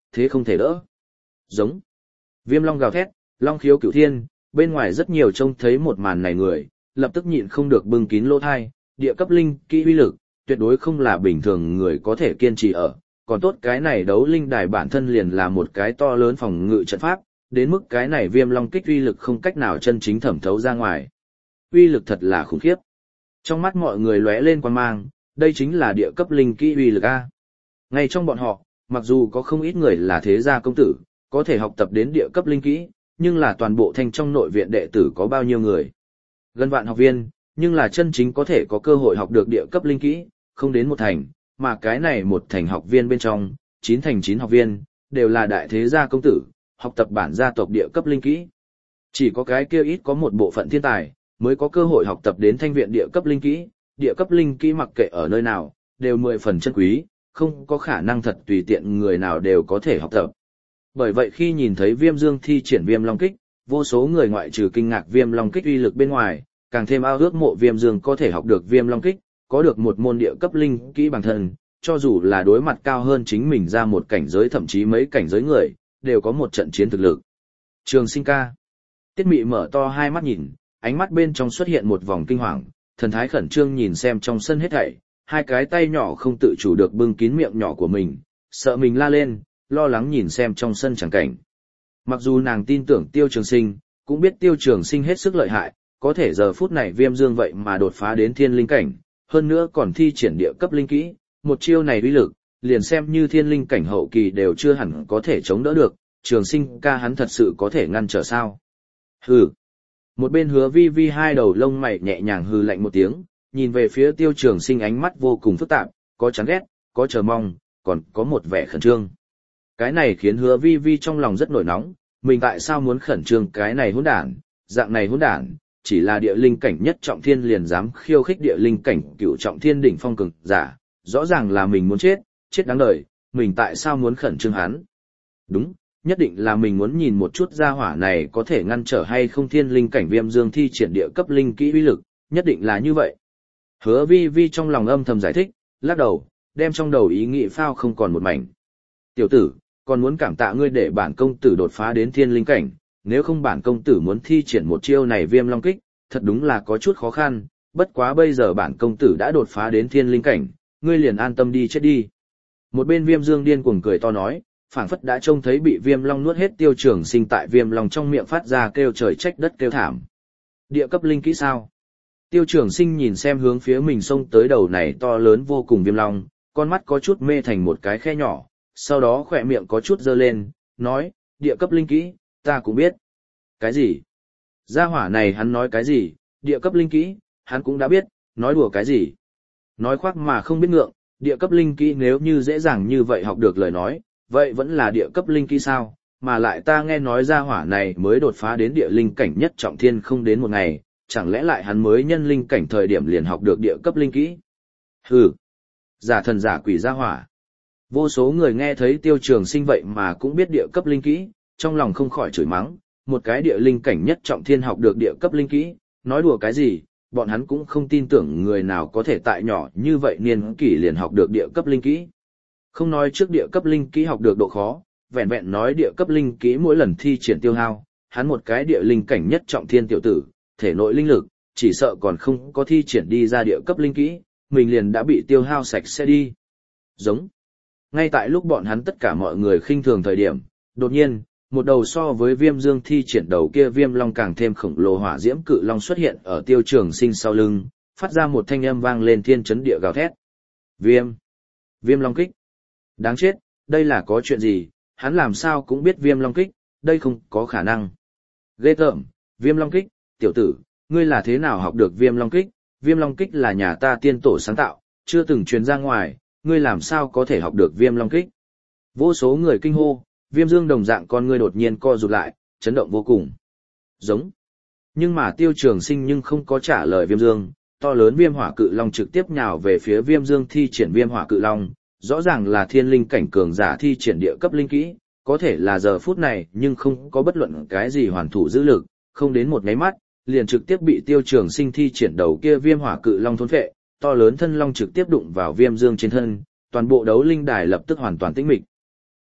thế không thể đỡ. Giống. Viêm long gào thét, long khiếu cửu thiên, bên ngoài rất nhiều trông thấy một màn này người, lập tức nhịn không được bưng kín lỗ thai, địa cấp linh kỹ uy lực, tuyệt đối không là bình thường người có thể kiên trì ở, còn tốt cái này đấu linh đài bản thân liền là một cái to lớn phòng ngự trận pháp, đến mức cái này viêm long kích uy lực không cách nào chân chính thẩm thấu ra ngoài. Uy lực thật là khủng khiếp. Trong mắt mọi người lóe lên quan mang, đây chính là địa cấp linh kỹ uy lực A. Ngay trong bọn họ, mặc dù có không ít người là thế gia công tử, có thể học tập đến địa cấp linh kỹ, nhưng là toàn bộ thanh trong nội viện đệ tử có bao nhiêu người. Gần vạn học viên, nhưng là chân chính có thể có cơ hội học được địa cấp linh kỹ, không đến một thành, mà cái này một thành học viên bên trong, chín thành chín học viên, đều là đại thế gia công tử, học tập bản gia tộc địa cấp linh kỹ. Chỉ có cái kia ít có một bộ phận thiên tài, mới có cơ hội học tập đến thanh viện địa cấp linh kỹ, địa cấp linh kỹ mặc kệ ở nơi nào, đều mười phần chân quý, không có khả năng thật tùy tiện người nào đều có thể học tập. Bởi vậy khi nhìn thấy Viêm Dương thi triển Viêm Long Kích, vô số người ngoại trừ kinh ngạc Viêm Long Kích uy lực bên ngoài, càng thêm ao ước mộ Viêm Dương có thể học được Viêm Long Kích, có được một môn địa cấp linh kỹ bản thân, cho dù là đối mặt cao hơn chính mình ra một cảnh giới thậm chí mấy cảnh giới người, đều có một trận chiến thực lực. Trường Sinh ca. Tiết Mị mở to hai mắt nhìn, ánh mắt bên trong xuất hiện một vòng kinh hoàng, thần thái khẩn trương nhìn xem trong sân hết thảy, hai cái tay nhỏ không tự chủ được bưng kín miệng nhỏ của mình, sợ mình la lên, lo lắng nhìn xem trong sân chẳng cảnh. Mặc dù nàng tin tưởng Tiêu Trường Sinh, cũng biết Tiêu Trường Sinh hết sức lợi hại, có thể giờ phút này Viêm Dương vậy mà đột phá đến thiên linh cảnh, hơn nữa còn thi triển địa cấp linh kỹ, một chiêu này uy lực, liền xem như thiên linh cảnh hậu kỳ đều chưa hẳn có thể chống đỡ được, Trường Sinh ca hắn thật sự có thể ngăn trở sao? Hừ. Một bên Hứa Vi Vi hai đầu lông mày nhẹ nhàng hừ lạnh một tiếng, nhìn về phía Tiêu Trường Sinh ánh mắt vô cùng phức tạp, có chán ghét, có chờ mong, còn có một vẻ khẩn trương. Cái này khiến Hứa Vi Vi trong lòng rất nổi nóng, mình tại sao muốn khẩn trương cái này hỗn đản, dạng này hỗn đản, chỉ là địa linh cảnh nhất trọng thiên liền dám khiêu khích địa linh cảnh cửu trọng thiên đỉnh phong cường giả, rõ ràng là mình muốn chết, chết đáng đời, mình tại sao muốn khẩn trương hắn? Đúng, nhất định là mình muốn nhìn một chút gia hỏa này có thể ngăn trở hay không thiên linh cảnh Viêm Dương thi triển địa cấp linh kỹ uy lực, nhất định là như vậy. Hứa Vi Vi trong lòng âm thầm giải thích, lắc đầu, đem trong đầu ý nghĩ phao không còn một mảnh. Tiểu tử, còn muốn cảm tạ ngươi để bản công tử đột phá đến thiên linh cảnh, nếu không bản công tử muốn thi triển một chiêu này Viêm Long Kích, thật đúng là có chút khó khăn, bất quá bây giờ bản công tử đã đột phá đến thiên linh cảnh, ngươi liền an tâm đi chết đi. Một bên Viêm Dương điên cuồng cười to nói, phảng phất đã trông thấy bị Viêm Long nuốt hết Tiêu Trường Sinh tại Viêm Long trong miệng phát ra kêu trời trách đất kêu thảm. Địa cấp linh kỹ sao? Tiêu Trường Sinh nhìn xem hướng phía mình xông tới đầu này to lớn vô cùng Viêm Long, con mắt có chút mê thành một cái khe nhỏ, sau đó khỏe miệng có chút dơ lên, nói, địa cấp linh kỹ, ta cũng biết. Cái gì? Gia hỏa này hắn nói cái gì? Địa cấp linh kỹ, hắn cũng đã biết, nói đùa cái gì? Nói khoác mà không biết ngượng, địa cấp linh kỹ nếu như dễ dàng như vậy học được lời nói, vậy vẫn là địa cấp linh kỹ sao? Mà lại ta nghe nói gia hỏa này mới đột phá đến địa linh cảnh nhất trọng thiên không đến một ngày, chẳng lẽ lại hắn mới nhân linh cảnh thời điểm liền học được địa cấp linh kỹ? Hừ, giả thần giả quỷ gia hỏa. Vô số người nghe thấy Tiêu Trường Sinh vậy mà cũng biết địa cấp linh kỹ, trong lòng không khỏi chửi mắng, một cái địa linh cảnh nhất trọng thiên học được địa cấp linh kỹ, nói đùa cái gì, bọn hắn cũng không tin tưởng người nào có thể tại nhỏ như vậy niên kỷ liền học được địa cấp linh kỹ. Không nói trước địa cấp linh kỹ học được độ khó, vẹn vẹn nói địa cấp linh kỹ mỗi lần thi triển tiêu hao, hắn một cái địa linh cảnh nhất trọng thiên tiểu tử, thể nội linh lực, chỉ sợ còn không có thi triển đi ra địa cấp linh kỹ, mình liền đã bị tiêu hao sạch sẽ đi. Giống. Ngay tại lúc bọn hắn tất cả mọi người khinh thường thời điểm, đột nhiên, một đầu so với Viêm Dương thi triển đầu kia Viêm Long càng thêm khổng lồ hỏa diễm cự long xuất hiện ở Tiêu Trường Sinh sau lưng, phát ra một thanh âm vang lên thiên chấn địa gào thét. Viêm! Viêm Long Kích! Đáng chết, đây là có chuyện gì, hắn làm sao cũng biết Viêm Long Kích, đây không có khả năng. Ghê tởm, Viêm Long Kích, tiểu tử, ngươi là thế nào học được Viêm Long Kích? Viêm Long Kích là nhà ta tiên tổ sáng tạo, chưa từng truyền ra ngoài, ngươi làm sao có thể học được Viêm Long Kích? Vô số người kinh hô, Viêm Dương đồng dạng con ngươi đột nhiên co rụt lại, chấn động vô cùng. Giống. Nhưng mà Tiêu Trường Sinh nhưng không có trả lời Viêm Dương, to lớn Viêm Hỏa Cự Long trực tiếp nhào về phía Viêm Dương thi triển Viêm Hỏa Cự Long, rõ ràng là thiên linh cảnh cường giả thi triển địa cấp linh kỹ, có thể là giờ phút này nhưng không có bất luận cái gì hoàn thủ giữ lực, không đến một nháy mắt, liền trực tiếp bị Tiêu Trường Sinh thi triển đầu kia Viêm Hỏa Cự Long thôn phệ, to lớn thân long trực tiếp đụng vào Viêm Dương trên thân, toàn bộ đấu linh đài lập tức hoàn toàn tĩnh mịch.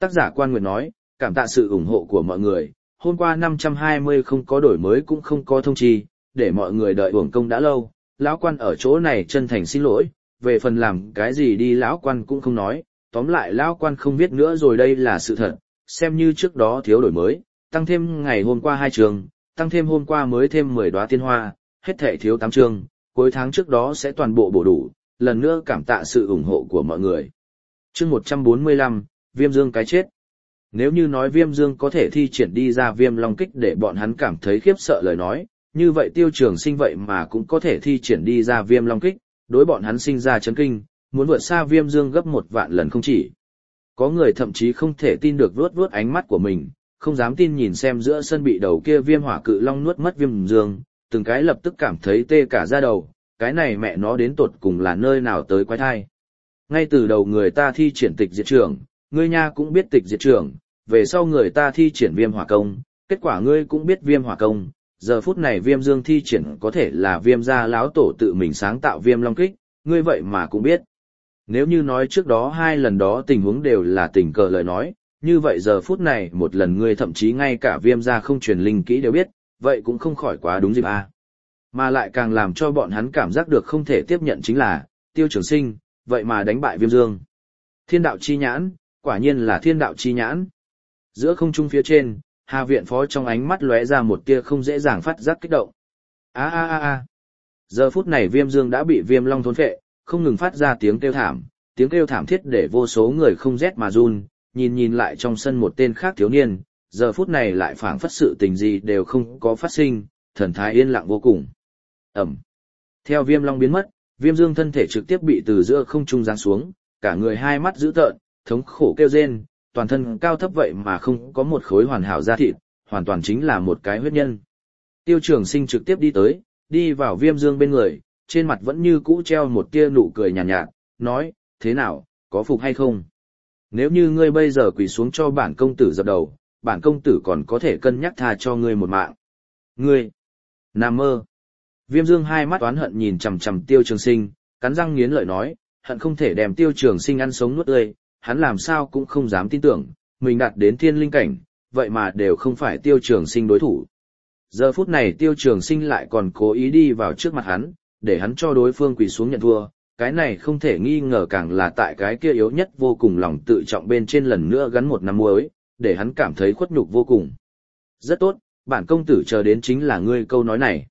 Tác giả Quan Nguyệt nói, cảm tạ sự ủng hộ của mọi người, hôm qua năm trăm hai mươi không có đổi mới cũng không có thông chi, để mọi người đợi uổng công đã lâu, lão quan ở chỗ này chân thành xin lỗi, về phần làm cái gì đi lão quan cũng không nói, tóm lại lão quan không biết nữa rồi, đây là sự thật, xem như trước đó thiếu đổi mới, tăng thêm ngày hôm qua hai trường, tăng thêm hôm qua mới thêm mười đóa tiên hoa, hết thể thiếu tám chương, cuối tháng trước đó sẽ toàn bộ bổ đủ, lần nữa cảm tạ sự ủng hộ của mọi người. Chương một trăm bốn mươi lăm, Viêm Dương cái chết. Nếu như nói Viêm Dương có thể thi triển đi ra Viêm Long kích để bọn hắn cảm thấy khiếp sợ lời nói, như vậy Tiêu Trường Sinh vậy mà cũng có thể thi triển đi ra Viêm Long kích, đối bọn hắn sinh ra chấn kinh, muốn vượt xa Viêm Dương gấp một vạn lần không chỉ. Có người thậm chí không thể tin được vuốt vuốt ánh mắt của mình, không dám tin nhìn xem giữa sân bị đầu kia Viêm Hỏa Cự Long nuốt mất Viêm Dương, từng cái lập tức cảm thấy tê cả da đầu, cái này mẹ nó đến tột cùng là nơi nào tới quái thai. Ngay từ đầu người ta thi triển tịch diệt trưởng, ngươi nha cũng biết tịch diệt trưởng, về sau người ta thi triển Viêm Hỏa công, kết quả ngươi cũng biết Viêm Hỏa công, giờ phút này Viêm Dương thi triển có thể là Viêm gia lão tổ tự mình sáng tạo Viêm Long kích, ngươi vậy mà cũng biết. Nếu như nói trước đó hai lần đó tình huống đều là tình cờ lời nói, như vậy giờ phút này một lần ngươi thậm chí ngay cả Viêm gia không truyền linh kỹ đều biết, vậy cũng không khỏi quá đúng dịp a. Mà lại càng làm cho bọn hắn cảm giác được không thể tiếp nhận chính là, Tiêu Trường Sinh, vậy mà đánh bại Viêm Dương. Thiên đạo chi nhãn, quả nhiên là thiên đạo chi nhãn. Giữa không trung phía trên, Hà Viện Phó trong ánh mắt lóe ra một tia không dễ dàng phát giác kích động. A a a a. Giờ phút này Viêm Dương đã bị Viêm Long thôn phệ, không ngừng phát ra tiếng kêu thảm, tiếng kêu thảm thiết để vô số người không rét mà run, nhìn nhìn lại trong sân một tên khác thiếu niên, giờ phút này lại phảng phất sự tình gì đều không có phát sinh, thần thái yên lặng vô cùng. Ẩm. Theo Viêm Long biến mất, Viêm Dương thân thể trực tiếp bị từ giữa không trung giáng xuống, cả người hai mắt dữ tợn, thống khổ kêu rên, toàn thân cao thấp vậy mà không có một khối hoàn hảo da thịt, hoàn toàn chính là một cái huyết nhân. Tiêu Trường Sinh trực tiếp đi tới, đi vào Viêm Dương bên người, trên mặt vẫn như cũ treo một tia nụ cười nhàn nhạt, nhạt, nói, thế nào, có phục hay không? Nếu như ngươi bây giờ quỳ xuống cho bản công tử dập đầu, bản công tử còn có thể cân nhắc tha cho ngươi một mạng. Ngươi, nằm mơ. Viêm Dương hai mắt oán hận nhìn chằm chằm Tiêu Trường Sinh, cắn răng nghiến lợi nói, hận không thể đem Tiêu Trường Sinh ăn sống nuốt tươi, hắn làm sao cũng không dám tin tưởng, mình đạt đến thiên linh cảnh, vậy mà đều không phải Tiêu Trường Sinh đối thủ. Giờ phút này Tiêu Trường Sinh lại còn cố ý đi vào trước mặt hắn, để hắn cho đối phương quỳ xuống nhận thua, cái này không thể nghi ngờ càng là tại cái kia yếu nhất vô cùng lòng tự trọng bên trên lần nữa gắn một năm muối, để hắn cảm thấy khuất nhục vô cùng. Rất tốt, bản công tử chờ đến chính là ngươi câu nói này.